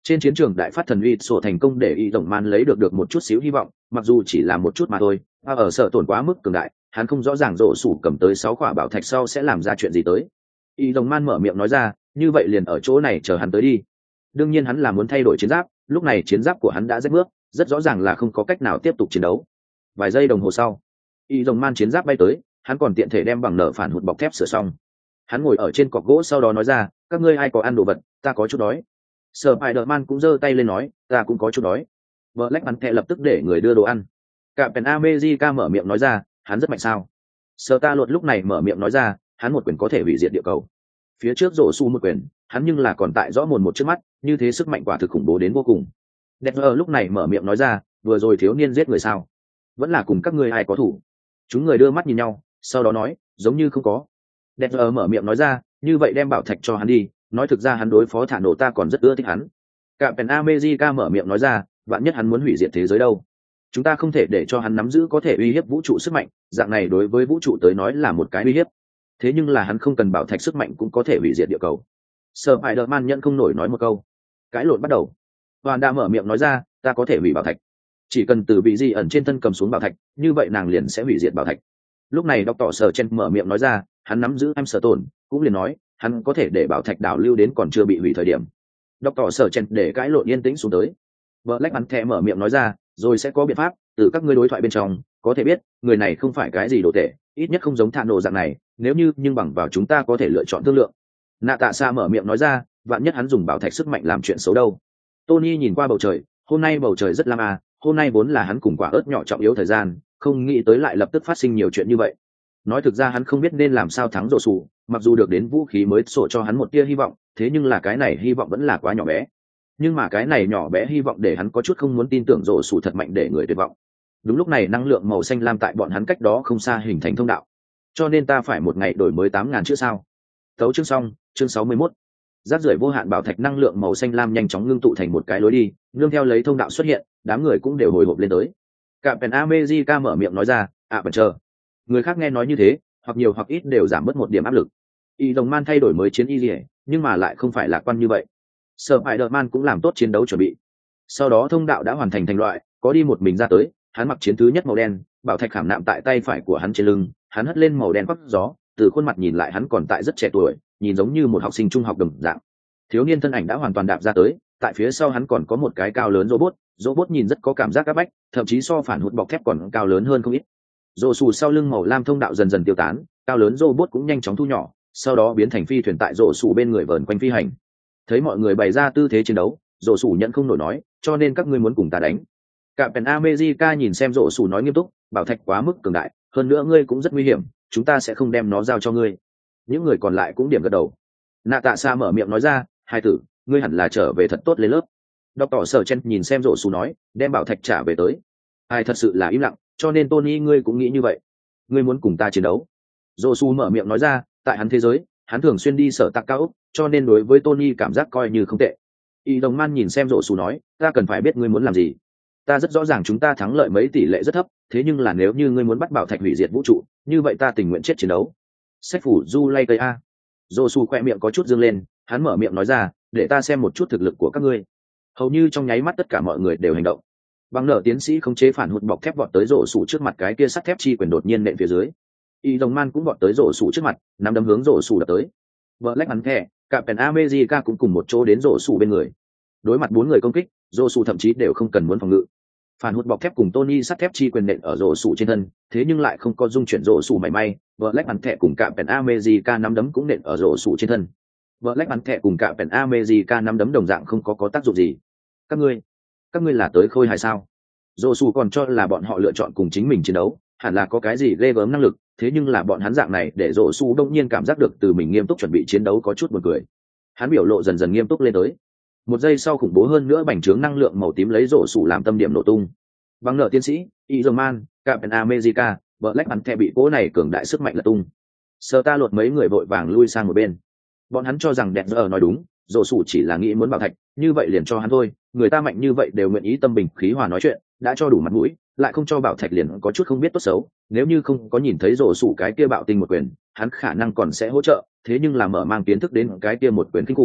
Trên chiến trường đại phát thần uy sổ thành công để y tổng man lấy được được một chút xíu hy vọng, mặc dù chỉ là một chút mà thôi, và ở sợ tổn quá mức cường đại, hắn không rõ ràng rổ sủ cầm tới sáu quả bảo thạch sau sẽ làm ra chuyện gì tới. Y tổng man mở miệng nói ra, như vậy liền ở chỗ này chờ hắn tới đi. Đương nhiên hắn là muốn thay đổi chiến giáp, lúc này chiến giáp của hắn đã rách bước, rất rõ ràng là không có cách nào tiếp tục chiến đấu. Vài giây đồng hồ sau, Y tổng man chiến giáp bay tới, hắn còn tiện thể đem bằng nở phản hụt bọc thép sửa xong. Hắn ngồi ở trên cọc gỗ sau đó nói ra, các ngươi ai có ăn đồ vật, ta có chút đói. Spider-Man cũng giơ tay lên nói, ta cũng có chút đói. Black Panther lập tức để người đưa đồ ăn. Captain America mở miệng nói ra, hắn rất mạnh sao? Star-Lord lúc này mở miệng nói ra, hắn một quyền có thể hủy diệt địa cầu. Phía trước rổ su một quyền, hắn nhưng là còn tại rõ mồn một trước mắt, như thế sức mạnh quả thực khủng bố đến vô cùng. Denver lúc này mở miệng nói ra, vừa rồi thiếu niên giết người sao? Vẫn là cùng các ngươi ai có thủ? Chúng người đưa mắt nhìn nhau, sau đó nói, giống như không có. Denver mở miệng nói ra, như vậy đem bảo thạch cho hắn đi, nói thực ra hắn đối phó thả nổ ta còn rất ưa thích hắn. Captain America mở miệng nói ra, vạn nhất hắn muốn hủy diệt thế giới đâu? Chúng ta không thể để cho hắn nắm giữ có thể uy hiếp vũ trụ sức mạnh, dạng này đối với vũ trụ tới nói là một cái uy hiếp. Thế nhưng là hắn không cần bảo thạch sức mạnh cũng có thể hủy diệt địa cầu. Spider-Man nhận không nổi nói một câu. Cãi lộn bắt đầu. Hoàn đã mở miệng nói ra, ta có thể hủy bảo thạch. Chỉ cần từ bị gì ẩn trên thân cầm xuống bảo thạch, như vậy nàng liền sẽ hủy diệt bảo thạch. Lúc này Doctor Strange mở miệng nói ra, hắn nắm giữ em sở tổn, cũng liền nói, hắn có thể để bảo thạch đảo lưu đến còn chưa bị hủy thời điểm. Doctor Strange để cãi lộn yên tĩnh xuống tới. Black Panther mở miệng nói ra, rồi sẽ có biện pháp, từ các ngươi đối thoại bên trong, có thể biết, người này không phải cái gì đồ tệ, ít nhất không giống Thạ nổ dạng này, nếu như nhưng bằng vào chúng ta có thể lựa chọn thương lượng. Nạ Tạ Sa mở miệng nói ra, vạn nhất hắn dùng bảo thạch sức mạnh làm chuyện xấu đâu. Tony nhìn qua bầu trời, hôm nay bầu trời rất lam à, hôm nay vốn là hắn cùng quả ớt nhỏ trọng yếu thời gian, không nghĩ tới lại lập tức phát sinh nhiều chuyện như vậy. Nói thực ra hắn không biết nên làm sao thắng rổ sủ, mặc dù được đến vũ khí mới sổ cho hắn một tia hy vọng, thế nhưng là cái này hy vọng vẫn là quá nhỏ bé. Nhưng mà cái này nhỏ bé hy vọng để hắn có chút không muốn tin tưởng rổ sủ thật mạnh để người tuyệt vọng. Đúng lúc này năng lượng màu xanh lam tại bọn hắn cách đó không xa hình thành thông đạo. Cho nên ta phải một ngày đổi mới tám ngàn chữ sao. Tấu chương xong, chương sáu mươi mốt. Rác rưởi vô hạn bảo thạch năng lượng màu xanh lam nhanh chóng ngưng tụ thành một cái lối đi, nương theo lấy thông đạo xuất hiện, đám người cũng đều hồi hộp lên tới. Captain America mở miệng nói ra, à bẩn chờ. Người khác nghe nói như thế, hoặc nhiều hoặc ít đều giảm bớt một điểm áp lực. Y đồng man thay đổi mới chiến y liễu, nhưng mà lại không phải lạc quan như vậy. Spider-Man cũng làm tốt chiến đấu chuẩn bị. Sau đó thông đạo đã hoàn thành thành loại, có đi một mình ra tới, hắn mặc chiến thứ nhất màu đen, bảo thạch khảm nạm tại tay phải của hắn trên lưng, hắn hất lên màu đen quắc gió, từ khuôn mặt nhìn lại hắn còn tại rất trẻ tuổi, nhìn giống như một học sinh trung học đồng dạng. Thiếu niên thân ảnh đã hoàn toàn đạp ra tới, tại phía sau hắn còn có một cái cao lớn robot, robot nhìn rất có cảm giác áp bách, thậm chí so phản hụt bọc thép còn cao lớn hơn không ít. Rồ xù sau lưng màu lam thông đạo dần dần tiêu tán, cao lớn robot cũng nhanh chóng thu nhỏ, sau đó biến thành phi thuyền tại rồ xù bên người vờn quanh phi hành. Thấy mọi người bày ra tư thế chiến đấu, rồ xù nhận không nổi nói, cho nên các ngươi muốn cùng ta đánh. Captain America nhìn xem rồ xù nói nghiêm túc, bảo thạch quá mức cường đại, hơn nữa ngươi cũng rất nguy hiểm, chúng ta sẽ không đem nó giao cho ngươi. Những người còn lại cũng điểm gật đầu. Nạ Tạ Sa mở miệng nói ra, hai tử, ngươi hẳn là trở về thật tốt lên lớp. Doctor Strange nhìn xem rồ xù nói, đem bảo thạch trả về tới. Ai thật sự là im lặng, cho nên Tony ngươi cũng nghĩ như vậy. Ngươi muốn cùng ta chiến đấu. Rồ xù mở miệng nói ra, tại hắn thế giới, hắn thường xuyên đi sở tạc cao ốc, cho nên đối với Tony cảm giác coi như không tệ. Y đồng man nhìn xem rồ xù nói, ta cần phải biết ngươi muốn làm gì. Ta rất rõ ràng chúng ta thắng lợi mấy tỷ lệ rất thấp, thế nhưng là nếu như ngươi muốn bắt bảo thạch hủy diệt vũ trụ, như vậy ta tình nguyện chết chiến đấu. Sách phủ du lay cây a. Rồ xù khoe miệng có chút dương lên, hắn mở miệng nói ra, để ta xem một chút thực lực của các ngươi. Hầu như trong nháy mắt tất cả mọi người đều hành động. Bằng nở tiến sĩ không chế phản hụt bọc thép vọt tới rổ sủ trước mặt cái kia sắt thép chi quyền đột nhiên nện phía dưới. Y đồng man cũng vọt tới rổ sủ trước mặt, nắm đấm hướng rổ sủ đập tới. Black Panther, Captain America cũng cùng một chỗ đến rổ sủ bên người. Đối mặt bốn người công kích, rổ sủ thậm chí đều không cần muốn phòng ngự. Phản hụt bọc thép cùng Tony sắt thép chi quyền nện ở rổ sủ trên thân, thế nhưng lại không có dung chuyển rổ sủ mảy may. Black Panther cùng Captain America nắm đấm cũng nện ở rổ sủ trên thân. Black Panther cùng Captain America nắm đấm đồng dạng không có có tác dụng gì. Các ngươi, các ngươi là tới khôi hài sao? Dô su còn cho là bọn họ lựa chọn cùng chính mình chiến đấu, hẳn là có cái gì ghê gớm năng lực, thế nhưng là bọn hắn dạng này để Dô su đông nhiên cảm giác được từ mình nghiêm túc chuẩn bị chiến đấu có chút buồn cười. Hắn biểu lộ dần dần nghiêm túc lên tới. Một giây sau khủng bố hơn nữa bành trướng năng lượng màu tím lấy Dô su làm tâm điểm nổ tung. Bằng nợ tiến sĩ, Iron Man, Captain America, Black Panther bị cố này cường đại sức mạnh là tung. Sơ ta lột mấy người vội vàng lui sang một bên. Bọn hắn cho rằng đẹp giờ nói đúng, Dô su chỉ là nghĩ muốn bảo thạch, như vậy liền cho hắn thôi, người ta mạnh như vậy đều nguyện ý tâm bình khí hòa nói chuyện, đã cho đủ mặt mũi, lại không cho bảo thạch liền có chút không biết tốt xấu. Nếu như không có nhìn thấy rổ sủ cái kia bạo tinh một quyền, hắn khả năng còn sẽ hỗ trợ, thế nhưng là mở mang kiến thức đến cái kia một quyền kinh khủng,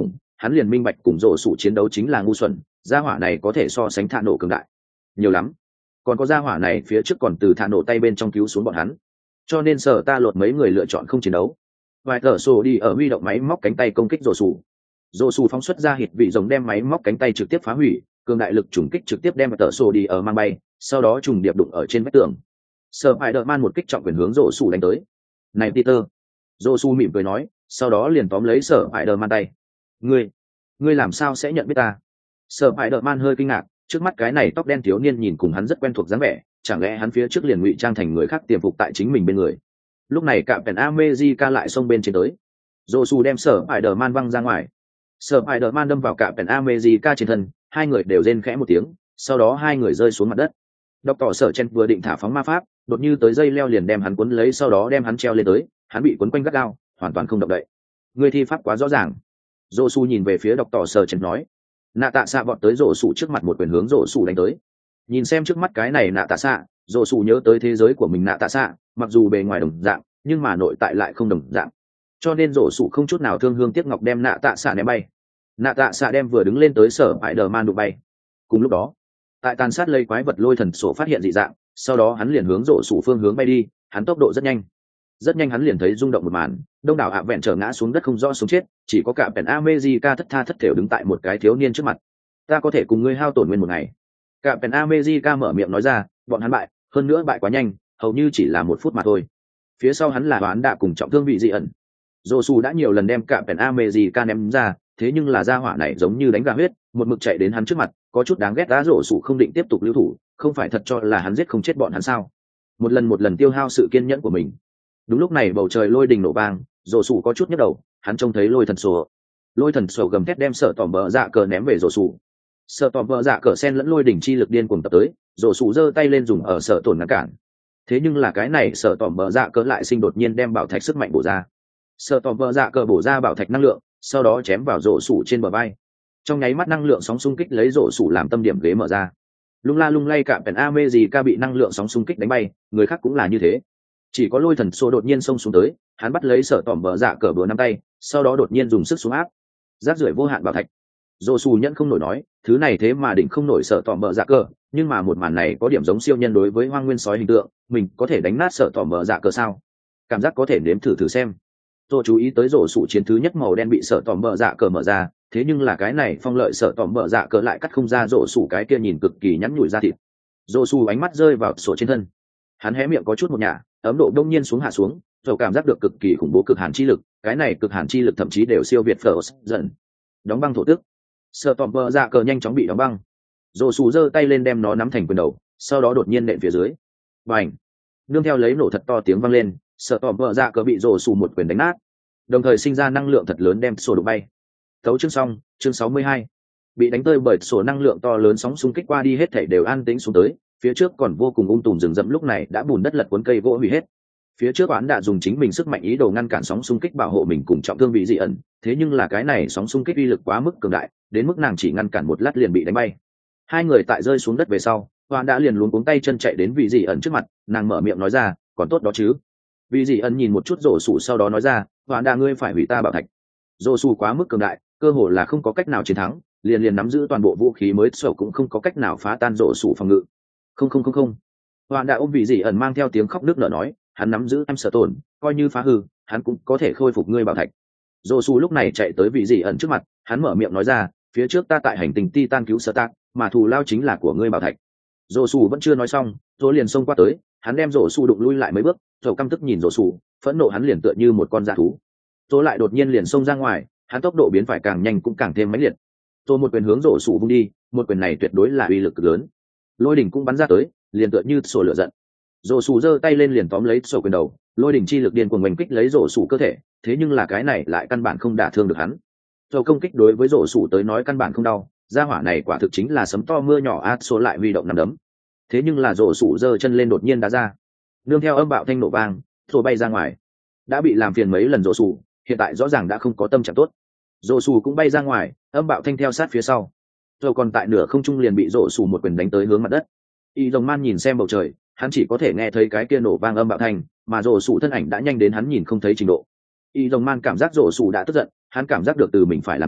hắn liền minh bạch cùng rổ sủ chiến đấu chính là ngu xuẩn, gia hỏa này có thể so sánh thạ nổ cường đại nhiều lắm, còn có gia hỏa này phía trước còn từ thạ nổ tay bên trong cứu xuống bọn hắn, cho nên sở ta lột mấy người lựa chọn không chiến đấu. Vài tờ sổ đi ở huy động máy móc cánh tay công kích rổ sủ, rổ sủ phóng xuất ra hít vị rồng đem máy móc cánh tay trực tiếp phá hủy, cường đại lực trùng kích trực tiếp đem tờ sổ đi ở mang bay, sau đó trùng điệp đụng ở trên vách tường. Sở Hải Đợt Man một kích trọng quyền hướng rổ sủ đánh tới. Này Peter, rổ sủ mỉm cười nói, sau đó liền tóm lấy Sở Hải Đợt Man tay. Ngươi, ngươi làm sao sẽ nhận biết ta? Sở Hải Đợt Man hơi kinh ngạc, trước mắt cái này tóc đen thiếu niên nhìn cùng hắn rất quen thuộc dáng vẻ, chẳng lẽ hắn phía trước liền ngụy trang thành người khác tiềm phục tại chính mình bên người? Lúc này cả Pen America lại xông bên trên tới, rổ sủ đem Sở Hải Đợt Man văng ra ngoài. Sở Hải Đợt Man đâm vào cả Pen America trên thân, hai người đều rên khẽ một tiếng, sau đó hai người rơi xuống mặt đất. Độc tỏ Sở Chen vừa định thả phóng ma pháp, đột như tới dây leo liền đem hắn cuốn lấy, sau đó đem hắn treo lên tới, hắn bị cuốn quanh gắt gao, hoàn toàn không động đậy. Người thi pháp quá rõ ràng. Dỗ Su nhìn về phía Độc tỏ Sở Chen nói. Nạ Tạ Xạ vọt tới Dỗ Su trước mặt một quyền hướng Dỗ Su đánh tới. Nhìn xem trước mắt cái này Nạ Tạ Xạ, Dỗ Su nhớ tới thế giới của mình Nạ Tạ Xạ, mặc dù bề ngoài đồng dạng, nhưng mà nội tại lại không đồng dạng. Cho nên Dỗ Su không chút nào thương hương tiếc ngọc đem Nạ Tạ Xạ ném bay. Nạ Tạ Xạ đem vừa đứng lên tới Sở Hải Đờ Man đụng bay. Cùng lúc đó, tại tàn sát lây quái vật lôi thần sổ phát hiện dị dạng, sau đó hắn liền hướng rổ sủ phương hướng bay đi, hắn tốc độ rất nhanh rất nhanh hắn liền thấy rung động một màn, đông đảo ạ vẹn trở ngã xuống đất không rõ sống chết, chỉ có cả Pen America thất tha thất thểu đứng tại một cái thiếu niên trước mặt. Ta có thể cùng ngươi hao tổn nguyên một ngày. Cả Pen America mở miệng nói ra, bọn hắn bại, hơn nữa bại quá nhanh, hầu như chỉ là một phút mà thôi. Phía sau hắn là đoán đạ cùng trọng thương vị dị ẩn. Rổ sủ đã nhiều lần đem cả Pen America ném ra, thế nhưng là gia hỏa này giống như đánh gà huyết, một mực chạy đến hắn trước mặt, có chút đáng ghét. Đá rổ sủ không định tiếp tục lưu thủ, không phải thật cho là hắn giết không chết bọn hắn sao? Một lần một lần tiêu hao sự kiên nhẫn của mình. Đúng lúc này bầu trời lôi đình nổ vang, rổ sủ có chút nhức đầu, hắn trông thấy lôi thần sổ, lôi thần sổ gầm thét đem sợ tỏm bờ dạ cờ ném về rổ sủ. Sợ tỏm bờ dạ cờ sen lẫn lôi đỉnh chi lực điên cuồng tập tới, rổ sủ giơ tay lên dùng ở sợ tổn ngăn cản. Thế nhưng là cái này sợ tỏm bờ dạ cờ lại sinh đột nhiên đem bảo thạch sức mạnh bổ ra. Sợ tỏm bờ dạ cờ bổ ra bảo thạch năng lượng, sau đó chém vào rổ sủ trên bờ vai. Trong nháy mắt năng lượng sóng xung kích lấy rổ sủ làm tâm điểm ghế mở ra, lung la lung lay cả Pen America bị năng lượng sóng xung kích đánh bay, người khác cũng là như thế. Chỉ có lôi thần xô đột nhiên xông xuống tới, hắn bắt lấy sở tỏm bờ dạ cờ bừa năm tay, sau đó đột nhiên dùng sức xuống áp, rác rưởi vô hạn bảo thạch. Rổ sủ nhẫn không nổi nói, thứ này thế mà đỉnh không nổi sở tỏm bờ dạ cờ, nhưng mà một màn này có điểm giống siêu nhân đối với hoang nguyên sói hình tượng, mình có thể đánh nát sở tỏm bờ dạ cờ sao? Cảm giác có thể nếm thử thử xem. Tôi chú ý tới rổ sủ chiến thứ nhất màu đen bị sở tỏm bờ dạ cờ mở ra, thế nhưng là cái này phong lợi sở tỏm bờ dạ cờ lại cắt không ra rổ sủ cái kia nhìn cực kỳ nhắn nhủi ra thịt. Rổ sủ ánh mắt rơi vào sổ trên thân, hắn hé miệng có chút một nhả, ấm độ đông nhiên xuống hạ xuống, rồi cảm giác được cực kỳ khủng bố cực hàn chi lực, cái này cực hàn chi lực thậm chí đều siêu việt Frost dần. Đóng băng thổ tức, sở tỏm bờ dạ cờ nhanh chóng bị đóng băng. Rổ sủ giơ tay lên đem nó nắm thành quyền đầu, sau đó đột nhiên nện phía dưới. Bành! Nương theo lấy nổ thật to tiếng vang lên, sở tỏm bờ dạ cờ bị rổ sủ một quyền đánh nát, đồng thời sinh ra năng lượng thật lớn đem sổ đụng bay. Thấu chương xong, chương sáu mươi hai. Bị đánh tơi bởi sổ năng lượng to lớn sóng xung kích qua đi hết thảy đều an tĩnh xuống tới, phía trước còn vô cùng ung tùm rừng rậm lúc này đã bùn đất lật cuốn cây gỗ hủy hết. Phía trước Oán đã dùng chính mình sức mạnh ý đồ ngăn cản sóng xung kích bảo hộ mình cùng trọng thương vị dị ẩn, thế nhưng là cái này sóng xung kích uy lực quá mức cường đại, đến mức nàng chỉ ngăn cản một lát liền bị đánh bay. Hai người tại rơi xuống đất về sau, Oán đã liền luống cuống tay chân chạy đến vị dị ẩn trước mặt, nàng mở miệng nói ra, còn tốt đó chứ? Vị dị ẩn nhìn một chút rổ sủ sau đó nói ra, Oán đã ngươi phải hủy ta bảo thạch. Rổ sủ quá mức cường đại, cơ hồ là không có cách nào chiến thắng, liền liền nắm giữ toàn bộ vũ khí mới sổ cũng không có cách nào phá tan rổ sủ phòng ngự. Không không không không. Oán đã ôm vị dị ẩn mang theo tiếng khóc nức nở nói, hắn nắm giữ em sở tổn, coi như phá hư, hắn cũng có thể khôi phục ngươi bảo thạch. Rổ sủ lúc này chạy tới vị dị ẩn trước mặt, hắn mở miệng nói ra, phía trước ta tại hành tinh Titan cứu sở tạc, mà thù lao chính là của ngươi bảo thạch. Rổ sủ vẫn chưa nói xong, rồi liền xông qua tới, hắn đem rổ sủ đụng lui lại mấy bước, rồi căm tức nhìn rổ sủ, phẫn nộ hắn liền tựa như một con dã thú. Rồi lại đột nhiên liền xông ra ngoài, hắn tốc độ biến phải càng nhanh cũng càng thêm mãnh liệt. Rồi một quyền hướng rổ sủ vung đi, một quyền này tuyệt đối là uy lực cực lớn. Lôi đỉnh cũng bắn ra tới, liền tựa như sổ lửa giận. Rổ sủ giơ tay lên liền tóm lấy sổ quyền đầu, lôi đỉnh chi lực điên cuồng oanh kích lấy rổ sủ cơ thể, thế nhưng là cái này lại căn bản không đả thương được hắn. Rồi công kích đối với rổ sủ tới nói căn bản không đau, gia hỏa này quả thực chính là sấm to mưa nhỏ át số lại huy động nằm đấm. Thế nhưng là rổ sủ giơ chân lên đột nhiên đá ra, nương theo âm bạo thanh nổ vang, rồi bay ra ngoài. Đã bị làm phiền mấy lần rổ sủ, hiện tại rõ ràng đã không có tâm trạng tốt. Rổ sủ cũng bay ra ngoài, âm bạo thanh theo sát phía sau. Rồi còn tại nửa không trung liền bị rổ sủ một quyền đánh tới hướng mặt đất. Y Rồng Man nhìn xem bầu trời, hắn chỉ có thể nghe thấy cái kia nổ vang âm bạo thanh, mà rổ sủ thân ảnh đã nhanh đến hắn nhìn không thấy trình độ. Y Rồng Man cảm giác rổ sủ đã tức giận, hắn cảm giác được từ mình phải làm gì,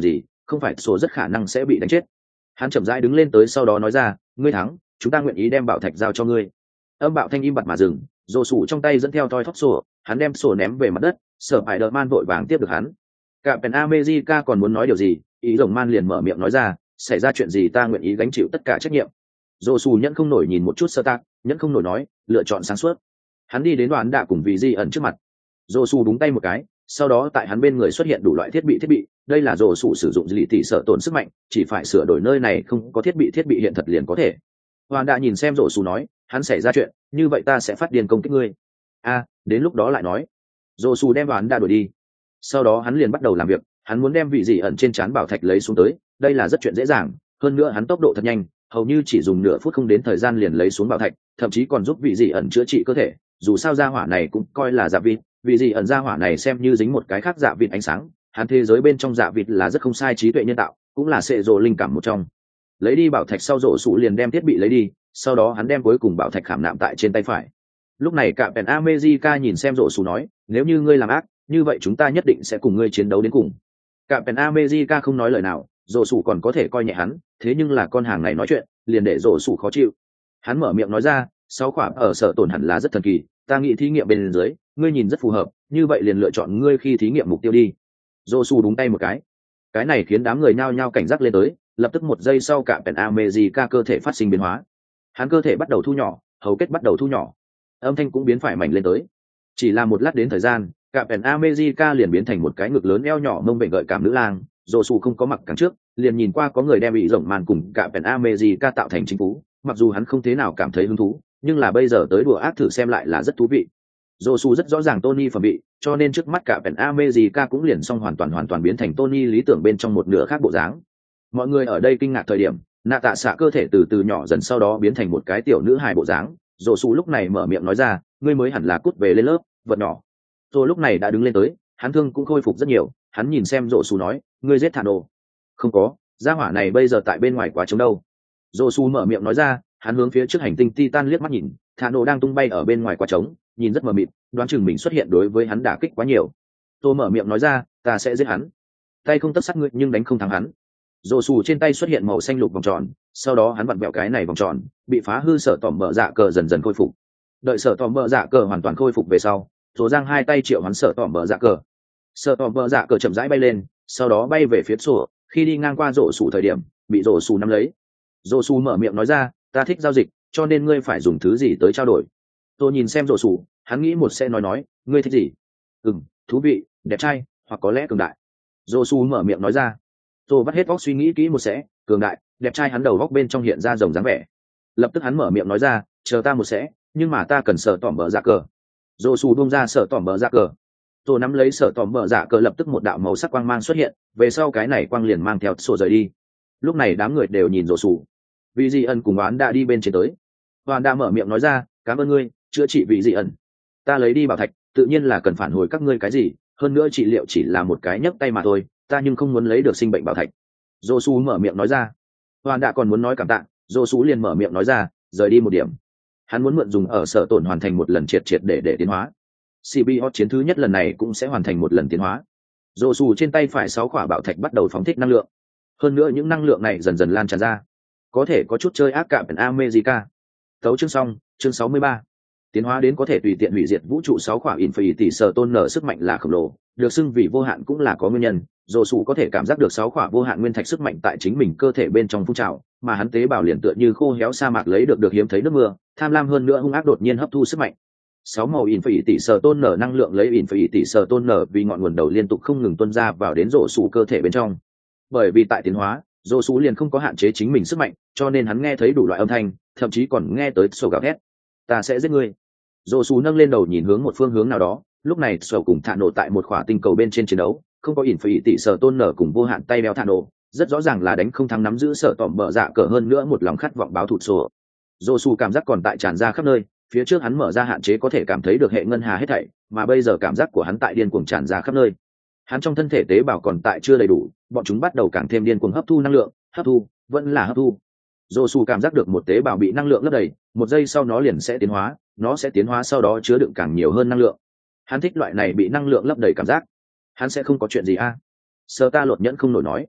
không phải sổ rất khả năng sẽ bị đánh chết. Hắn chậm rãi đứng lên tới, sau đó nói ra, ngươi thắng, chúng ta nguyện ý đem bảo thạch giao cho ngươi. Âm bạo thanh im bặt mà dừng, rồ sủ trong tay dẫn theo toi thóp sổ, hắn đem sổ ném về mặt đất. Sở Hải Đợt Man vội vàng tiếp được hắn. Captain America còn muốn nói điều gì, ý rồng man liền mở miệng nói ra, xảy ra chuyện gì ta nguyện ý gánh chịu tất cả trách nhiệm. Rồ sủ nhẫn không nổi nhìn một chút Sơ Tạc, nhẫn không nổi nói, lựa chọn sáng suốt. Hắn đi đến đoàn đạ cùng vị di ẩn trước mặt. Rồ sủ đúng tay một cái, sau đó tại hắn bên người xuất hiện đủ loại thiết bị thiết bị. Đây là rồ sủ sử dụng dị tỷ sợ tổn sức mạnh, chỉ phải sửa đổi nơi này không có thiết bị thiết bị hiện thật liền có thể. Hoàn đạ nhìn xem rồ sủ nói, hắn xảy ra chuyện, như vậy ta sẽ phát điên công kích ngươi. A, đến lúc đó lại nói. Rồ sủ đem Hoàn đạ đuổi đi. Sau đó hắn liền bắt đầu làm việc, hắn muốn đem vị dị ẩn trên trán bảo thạch lấy xuống tới, đây là rất chuyện dễ dàng, hơn nữa hắn tốc độ thật nhanh, hầu như chỉ dùng nửa phút không đến thời gian liền lấy xuống bảo thạch, thậm chí còn giúp vị dị ẩn chữa trị cơ thể. Dù sao gia hỏa này cũng coi là dạ vịt, vị dị ẩn gia hỏa này xem như dính một cái khác dạ vịt ánh sáng, hắn thế giới bên trong dạ vịt là rất không sai trí tuệ nhân tạo, cũng là sệ rồ linh cảm một trong. Lấy đi bảo thạch sau, rồ sủ liền đem thiết bị lấy đi, sau đó hắn đem cuối cùng bảo thạch khảm nạm tại trên tay phải. Lúc này cả Pen America nhìn xem rồ sủ nói, nếu như ngươi làm ác, như vậy chúng ta nhất định sẽ cùng ngươi chiến đấu đến cùng. Cả Pen America không nói lời nào, rồ sủ còn có thể coi nhẹ hắn, thế nhưng là con hàng này nói chuyện liền để rồ sủ khó chịu. Hắn mở miệng nói ra, sáu quả ở sở tổn hẳn là rất thần kỳ, ta nghĩ thí nghiệm bên dưới ngươi nhìn rất phù hợp, như vậy liền lựa chọn ngươi khi thí nghiệm mục tiêu đi. Rồ sủ đúng tay một cái, cái này khiến đám người nhao nhao cảnh giác lên tới, lập tức một giây sau cả Pen America cơ thể phát sinh biến hóa, hắn cơ thể bắt đầu thu nhỏ, hầu kết bắt đầu thu nhỏ, âm thanh cũng biến phải mảnh lên tới. Chỉ là một lát đến thời gian, cả Pen America liền biến thành một cái ngực lớn eo nhỏ mông bệnh gợi cảm nữ lang. Rồ sủ không có mặc càng trước, liền nhìn qua có người đem bị rộng màn cùng cả Pen America tạo thành chính phú, mặc dù hắn không thế nào cảm thấy hứng thú, nhưng là bây giờ tới đùa ác thử xem lại là rất thú vị. Rồ sủ rất rõ ràng Tony phẩm vị, cho nên trước mắt cả Pen America cũng liền xong hoàn toàn hoàn toàn biến thành Tony lý tưởng bên trong một nửa khác bộ dáng. Mọi người ở đây kinh ngạc thời điểm, nạ tạ xạ cơ thể từ từ nhỏ dần, sau đó biến thành một cái tiểu nữ hài bộ dáng. Rồ sủ lúc này mở miệng nói ra, ngươi mới hẳn là cút về lên lớp, vật nhỏ. Rồi lúc này đã đứng lên tới, hắn thương cũng khôi phục rất nhiều, hắn nhìn xem Rồ sủ nói, ngươi giết Thano. Không có, gia hỏa này bây giờ tại bên ngoài quá trống đâu. Rồ sủ mở miệng nói ra, hắn hướng phía trước hành tinh Titan liếc mắt nhìn, Thano đang tung bay ở bên ngoài quá trống, nhìn rất mờ mịt, đoán chừng mình xuất hiện đối với hắn đả kích quá nhiều. Tôi mở miệng nói ra, ta sẽ giết hắn. Tay không tất sát ngươi nhưng đánh không thắng hắn. Rồ sủ trên tay xuất hiện màu xanh lục vòng tròn, sau đó hắn vặn vẹo cái này vòng tròn, bị phá hư sở tỏm bờ dạ cờ dần dần khôi phục. Đợi sở tỏm bờ dạ cờ hoàn toàn khôi phục về sau, Rồ giang hai tay triệu hắn sở tỏm bờ dạ cờ. Sở tỏm bờ dạ cờ chậm rãi bay lên, sau đó bay về phía sổ, khi đi ngang qua rổ sủ thời điểm, bị rổ sủ nắm lấy. Rổ sủ mở miệng nói ra, ta thích giao dịch, cho nên ngươi phải dùng thứ gì tới trao đổi. Tôi nhìn xem rổ sủ, hắn nghĩ một sẽ nói nói, ngươi thích gì? Ừm, thú vị, đẹp trai, hoặc có lẽ cường đại. Rổ sủ mở miệng nói ra. Tôi vắt hết óc suy nghĩ kỹ một sẽ, cường đại, đẹp trai, hắn đầu góc bên trong hiện ra rồng dáng vẻ. Lập tức hắn mở miệng nói ra, chờ ta một sẽ, nhưng mà ta cần sở tỏm bờ dạ cờ. Rổ sủ buông ra sở tỏm bờ dạ cờ. Tôi nắm lấy sở tỏm bờ dạ cờ, lập tức một đạo màu sắc quang mang xuất hiện, về sau cái này quang liền mang theo sổ rời đi. Lúc này đám người đều nhìn rổ sủ. Vị dị ẩn cùng oán đã đi bên trên tới. Oán đã mở miệng nói ra, cảm ơn ngươi, chữa trị vị dị ẩn. Ta lấy đi bảo thạch, tự nhiên là cần phản hồi các ngươi cái gì, hơn nữa trị liệu chỉ là một cái nhấc tay mà thôi, ta nhưng không muốn lấy được sinh bệnh bảo thạch. Rổ sủ mở miệng nói ra. Oán đã còn muốn nói cảm tạ, rổ sủ liền mở miệng nói ra, rời đi một điểm. Hắn muốn mượn dùng ở sở tổn hoàn thành một lần triệt triệt để để tiến hóa. xê bê hot chiến thứ nhất lần này cũng sẽ hoàn thành một lần tiến hóa. Rồ sủ trên tay phải sáu quả bảo thạch bắt đầu phóng thích năng lượng, hơn nữa những năng lượng này dần dần lan tràn ra, có thể có chút chơi ác cảm ẩn America. Tấu chương xong, chương sáu mươi ba. Tiến hóa đến có thể tùy tiện hủy diệt vũ trụ sáu quả Infinity sở tôn nở sức mạnh là khổng lồ, được xưng vì vô hạn cũng là có nguyên nhân. Rồ sủ có thể cảm giác được sáu quả vô hạn nguyên thạch sức mạnh tại chính mình cơ thể bên trong phun trào, mà hắn tế bào liền tựa như khô héo sa mạc lấy được được hiếm thấy nước mưa, tham lam hơn nữa hung ác đột nhiên hấp thu sức mạnh. Sáu màu in phải tỷ sở tôn nở năng lượng lấy in phải tỷ sở tôn nở vì ngọn nguồn đầu liên tục không ngừng tuôn ra vào đến rổ sủ cơ thể bên trong. Bởi vì tại tiến hóa, rổ sủ liền không có hạn chế chính mình sức mạnh, cho nên hắn nghe thấy đủ loại âm thanh, thậm chí còn nghe tới sổ gào thét. Ta sẽ giết ngươi. Rổ sủ nâng lên đầu nhìn hướng một phương hướng nào đó, lúc này sổ cùng thả nổ tại một khỏa tinh cầu bên trên chiến đấu, không có in phải tỷ sở tôn nở cùng vô hạn tay đeo thả nổ, rất rõ ràng là đánh không thắng, nắm giữ sở tỏm bờ dạ cờ hơn nữa một lòng khát vọng báo thù sổ. Rổ sủ cảm giác còn tại tràn ra khắp nơi. Phía trước hắn mở ra hạn chế có thể cảm thấy được hệ ngân hà hết thảy, mà bây giờ cảm giác của hắn tại điên cuồng tràn ra khắp nơi. Hắn trong thân thể tế bào còn tại chưa đầy đủ, bọn chúng bắt đầu càng thêm điên cuồng hấp thu năng lượng, hấp thu, vẫn là hấp thu. Dô Su cảm giác được một tế bào bị năng lượng lấp đầy, một giây sau nó liền sẽ tiến hóa, nó sẽ tiến hóa sau đó chứa đựng càng nhiều hơn năng lượng. Hắn thích loại này bị năng lượng lấp đầy cảm giác. Hắn sẽ không có chuyện gì a? À? Sơ ta lột nhẫn không nổi nói.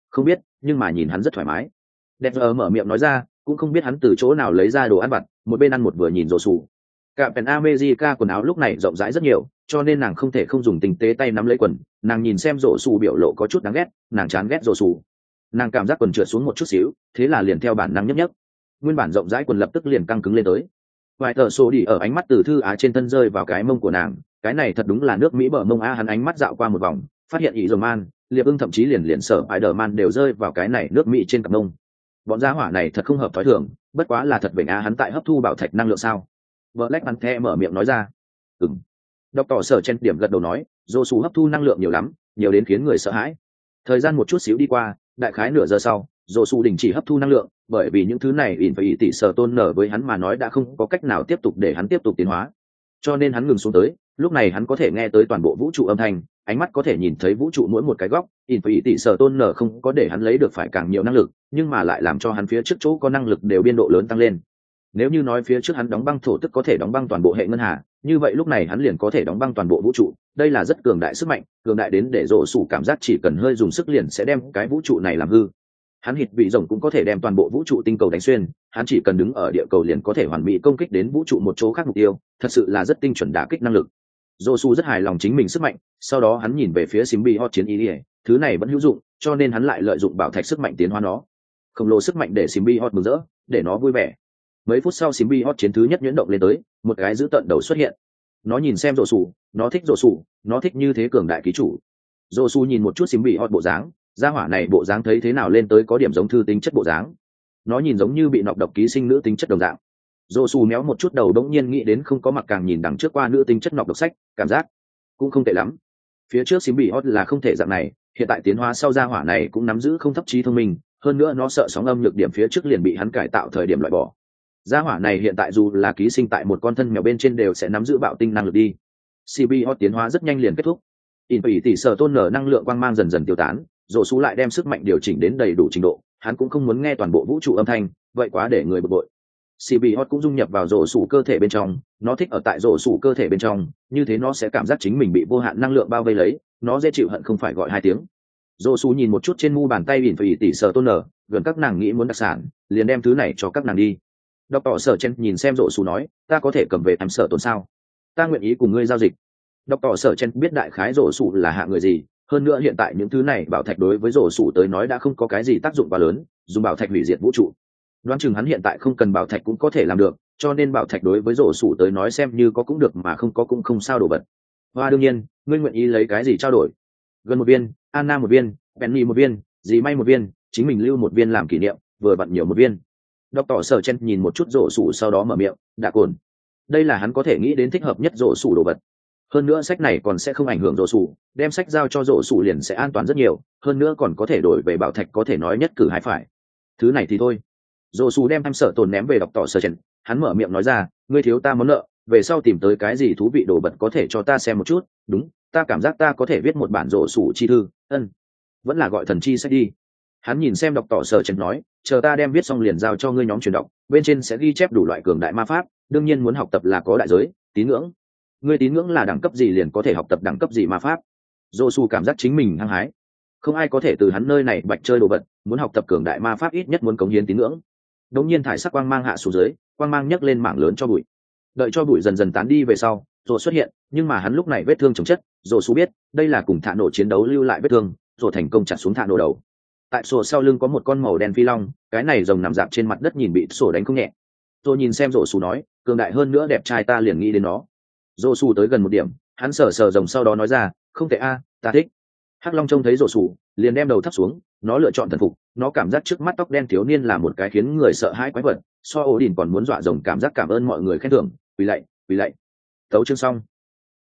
Không biết, nhưng mà nhìn hắn rất thoải mái. Đẹp giờ mở miệng nói ra, cũng không biết hắn từ chỗ nào lấy ra đồ ăn vặt, một bên ăn một vừa nhìn rổ sủ. Cả Pen America quần áo lúc này rộng rãi rất nhiều, cho nên nàng không thể không dùng tinh tế tay nắm lấy quần. Nàng nhìn xem rổ sủ biểu lộ có chút đáng ghét, nàng chán ghét rổ sủ. Nàng cảm giác quần trượt xuống một chút xíu, thế là liền theo bản năng nhấp nhấp. Nguyên bản rộng rãi quần lập tức liền căng cứng lên tới. Vài tờ sổ đi ở ánh mắt từ thư á trên thân rơi vào cái mông của nàng, cái này thật đúng là nước Mỹ bờ mông á. Hắn ánh mắt dạo qua một vòng, phát hiện ý rồi man, liệp ưng thậm chí liền liền sở Spider-Man đều rơi vào cái này nước Mỹ trên cặp mông. Bọn gia hỏa này thật không hợp thói thường, bất quá là thật bệnh á. Hắn tại hấp thu bảo thạch năng lượng sao? Black Panther mở miệng nói ra. Ừm. Đọc tỏ sở trên điểm gật đầu nói, dô su hấp thu năng lượng nhiều lắm, nhiều đến khiến người sợ hãi. Thời gian một chút xíu đi qua, đại khái nửa giờ sau, dô su đình chỉ hấp thu năng lượng, bởi vì những thứ này in phải ý tỷ sở tôn nở với hắn mà nói đã không có cách nào tiếp tục để hắn tiếp tục tiến hóa, cho nên hắn ngừng xuống tới. Lúc này hắn có thể nghe tới toàn bộ vũ trụ âm thanh, ánh mắt có thể nhìn thấy vũ trụ mỗi một cái góc. In phải ý tỷ sở tôn nở không có để hắn lấy được phải càng nhiều năng lực, nhưng mà lại làm cho hắn phía trước chỗ có năng lực đều biên độ lớn tăng lên. Nếu như nói phía trước hắn đóng băng thổ tức có thể đóng băng toàn bộ hệ ngân hà, như vậy lúc này hắn liền có thể đóng băng toàn bộ vũ trụ. Đây là rất cường đại sức mạnh, cường đại đến để rộ sủ cảm giác chỉ cần hơi dùng sức liền sẽ đem cái vũ trụ này làm hư. Hắn hít vị rồng cũng có thể đem toàn bộ vũ trụ tinh cầu đánh xuyên, hắn chỉ cần đứng ở địa cầu liền có thể hoàn mỹ công kích đến vũ trụ một chỗ khác mục tiêu, thật sự là rất tinh chuẩn đả kích năng lực. Rộ sủ rất hài lòng chính mình sức mạnh, sau đó hắn nhìn về phía Symbiote chiến ý, thứ này vẫn hữu dụng, cho nên hắn lại lợi dụng bảo thạch sức mạnh tiến hóa nó. Khổng lồ sức mạnh để Symbiote mừng rỡ, để nó vui vẻ. Mấy phút sau Symbiote chiến thứ nhất nhuyễn động lên tới, một cái dữ tợn đầu xuất hiện. Nó nhìn xem rổ sủ, nó thích rổ sủ, nó thích như thế cường đại ký chủ. Rổ sủ nhìn một chút Symbiote bộ dáng, gia hỏa này bộ dáng thấy thế nào lên tới có điểm giống thư tính chất bộ dáng. Nó nhìn giống như bị nọc độc ký sinh nữ tính chất đồng dạng. Rổ sủ méo một chút đầu đống nhiên nghĩ đến không có mặc càng nhìn đằng trước qua nữ tính chất nọc độc sách, cảm giác cũng không tệ lắm. Phía trước Symbiote là không thể dạng này, hiện tại tiến hóa sau gia hỏa này cũng nắm giữ không thấp trí thông minh, hơn nữa nó sợ sóng âm nhược điểm phía trước liền bị hắn cải tạo thời điểm loại bỏ. Gia hỏa này hiện tại dù là ký sinh tại một con thân mèo bên trên đều sẽ nắm giữ bạo tinh năng lực đi. Symbiote tiến hóa rất nhanh liền kết thúc. In tỷ tỷ sở tôn nở năng lượng quang mang dần dần tiêu tán, rổ sủ lại đem sức mạnh điều chỉnh đến đầy đủ trình độ, hắn cũng không muốn nghe toàn bộ vũ trụ âm thanh, vậy quá để người bực bội. Symbiote cũng dung nhập vào rổ sủ cơ thể bên trong, nó thích ở tại rổ sủ cơ thể bên trong, như thế nó sẽ cảm giác chính mình bị vô hạn năng lượng bao vây lấy, nó dễ chịu hận không phải gọi hai tiếng. Rổ sủ nhìn một chút trên mu bàn tay In tỷ sở tôn nở, gần các nàng nghĩ muốn đặc sản, liền đem thứ này cho các nàng đi. Đọc tỏ sở chen nhìn xem rổ sủ nói, ta có thể cầm về em sở tồn sao? Ta nguyện ý cùng ngươi giao dịch. Đọc tỏ sở chen biết đại khái rổ sủ là hạ người gì, hơn nữa hiện tại những thứ này bảo thạch đối với rổ sủ tới nói đã không có cái gì tác dụng quá lớn, dùng bảo thạch hủy diệt vũ trụ. Đoán chừng hắn hiện tại không cần bảo thạch cũng có thể làm được, cho nên bảo thạch đối với rổ sủ tới nói xem như có cũng được mà không có cũng không sao đổ vật. Và đương nhiên, ngươi nguyện ý lấy cái gì trao đổi? Gần một viên, Anna một viên, Penny một viên, dì may một viên, chính mình lưu một viên làm kỷ niệm, vừa vặn nhiều một viên. Đọc tỏ sở chen nhìn một chút rổ sủ sau đó mở miệng, đã cồn. Đây là hắn có thể nghĩ đến thích hợp nhất rổ sủ đồ vật. Hơn nữa sách này còn sẽ không ảnh hưởng rổ sủ, đem sách giao cho rổ sủ liền sẽ an toàn rất nhiều, hơn nữa còn có thể đổi về bảo thạch có thể nói nhất cử hai phải. Thứ này thì thôi. Rổ sủ đem em sở tồn ném về đọc tỏ sở chen, hắn mở miệng nói ra, ngươi thiếu ta món nợ, về sau tìm tới cái gì thú vị đồ vật có thể cho ta xem một chút, đúng, ta cảm giác ta có thể viết một bản rổ sủ chi thư, ân, vẫn là gọi thần chi sách đi. Hắn nhìn xem đọc tỏ sở chen nói, chờ ta đem viết xong liền giao cho ngươi nhóm truyền đọc, bên trên sẽ ghi chép đủ loại cường đại ma pháp, đương nhiên muốn học tập là có đại giới, tín ngưỡng. Ngươi tín ngưỡng là đẳng cấp gì liền có thể học tập đẳng cấp gì ma pháp. Josu cảm giác chính mình hăng hái, không ai có thể từ hắn nơi này bạch chơi đồ vật, muốn học tập cường đại ma pháp ít nhất muốn cống hiến tín ngưỡng. Đống nhiên thải sắc quang mang hạ xuống dưới, quang mang nhấc lên mảng lớn cho bụi. Đợi cho bụi dần dần tán đi về sau, rồi xuất hiện, nhưng mà hắn lúc này vết thương chồng chất, Josu biết, đây là cùng thả nổ chiến đấu lưu lại vết thương, rồi thành công chặt xuống thả nổ đầu. Tại sổ sau lưng có một con màu đen phi long, cái này rồng nằm dạp trên mặt đất nhìn bị sổ đánh không nhẹ. Tôi nhìn xem rổ sủ nói, cường đại hơn nữa đẹp trai ta liền nghĩ đến nó. Rổ sủ tới gần một điểm, hắn sờ sờ rồng sau đó nói ra, không tệ a, ta thích. Hắc long trông thấy rổ sủ, liền đem đầu thấp xuống, nó lựa chọn thần phục, nó cảm giác trước mắt tóc đen thiếu niên là một cái khiến người sợ hãi quái vật, so ổ đỉnh còn muốn dọa rồng cảm giác cảm ơn mọi người khen thưởng, quỳ lạy, quỳ lạy. Tấu chương xong.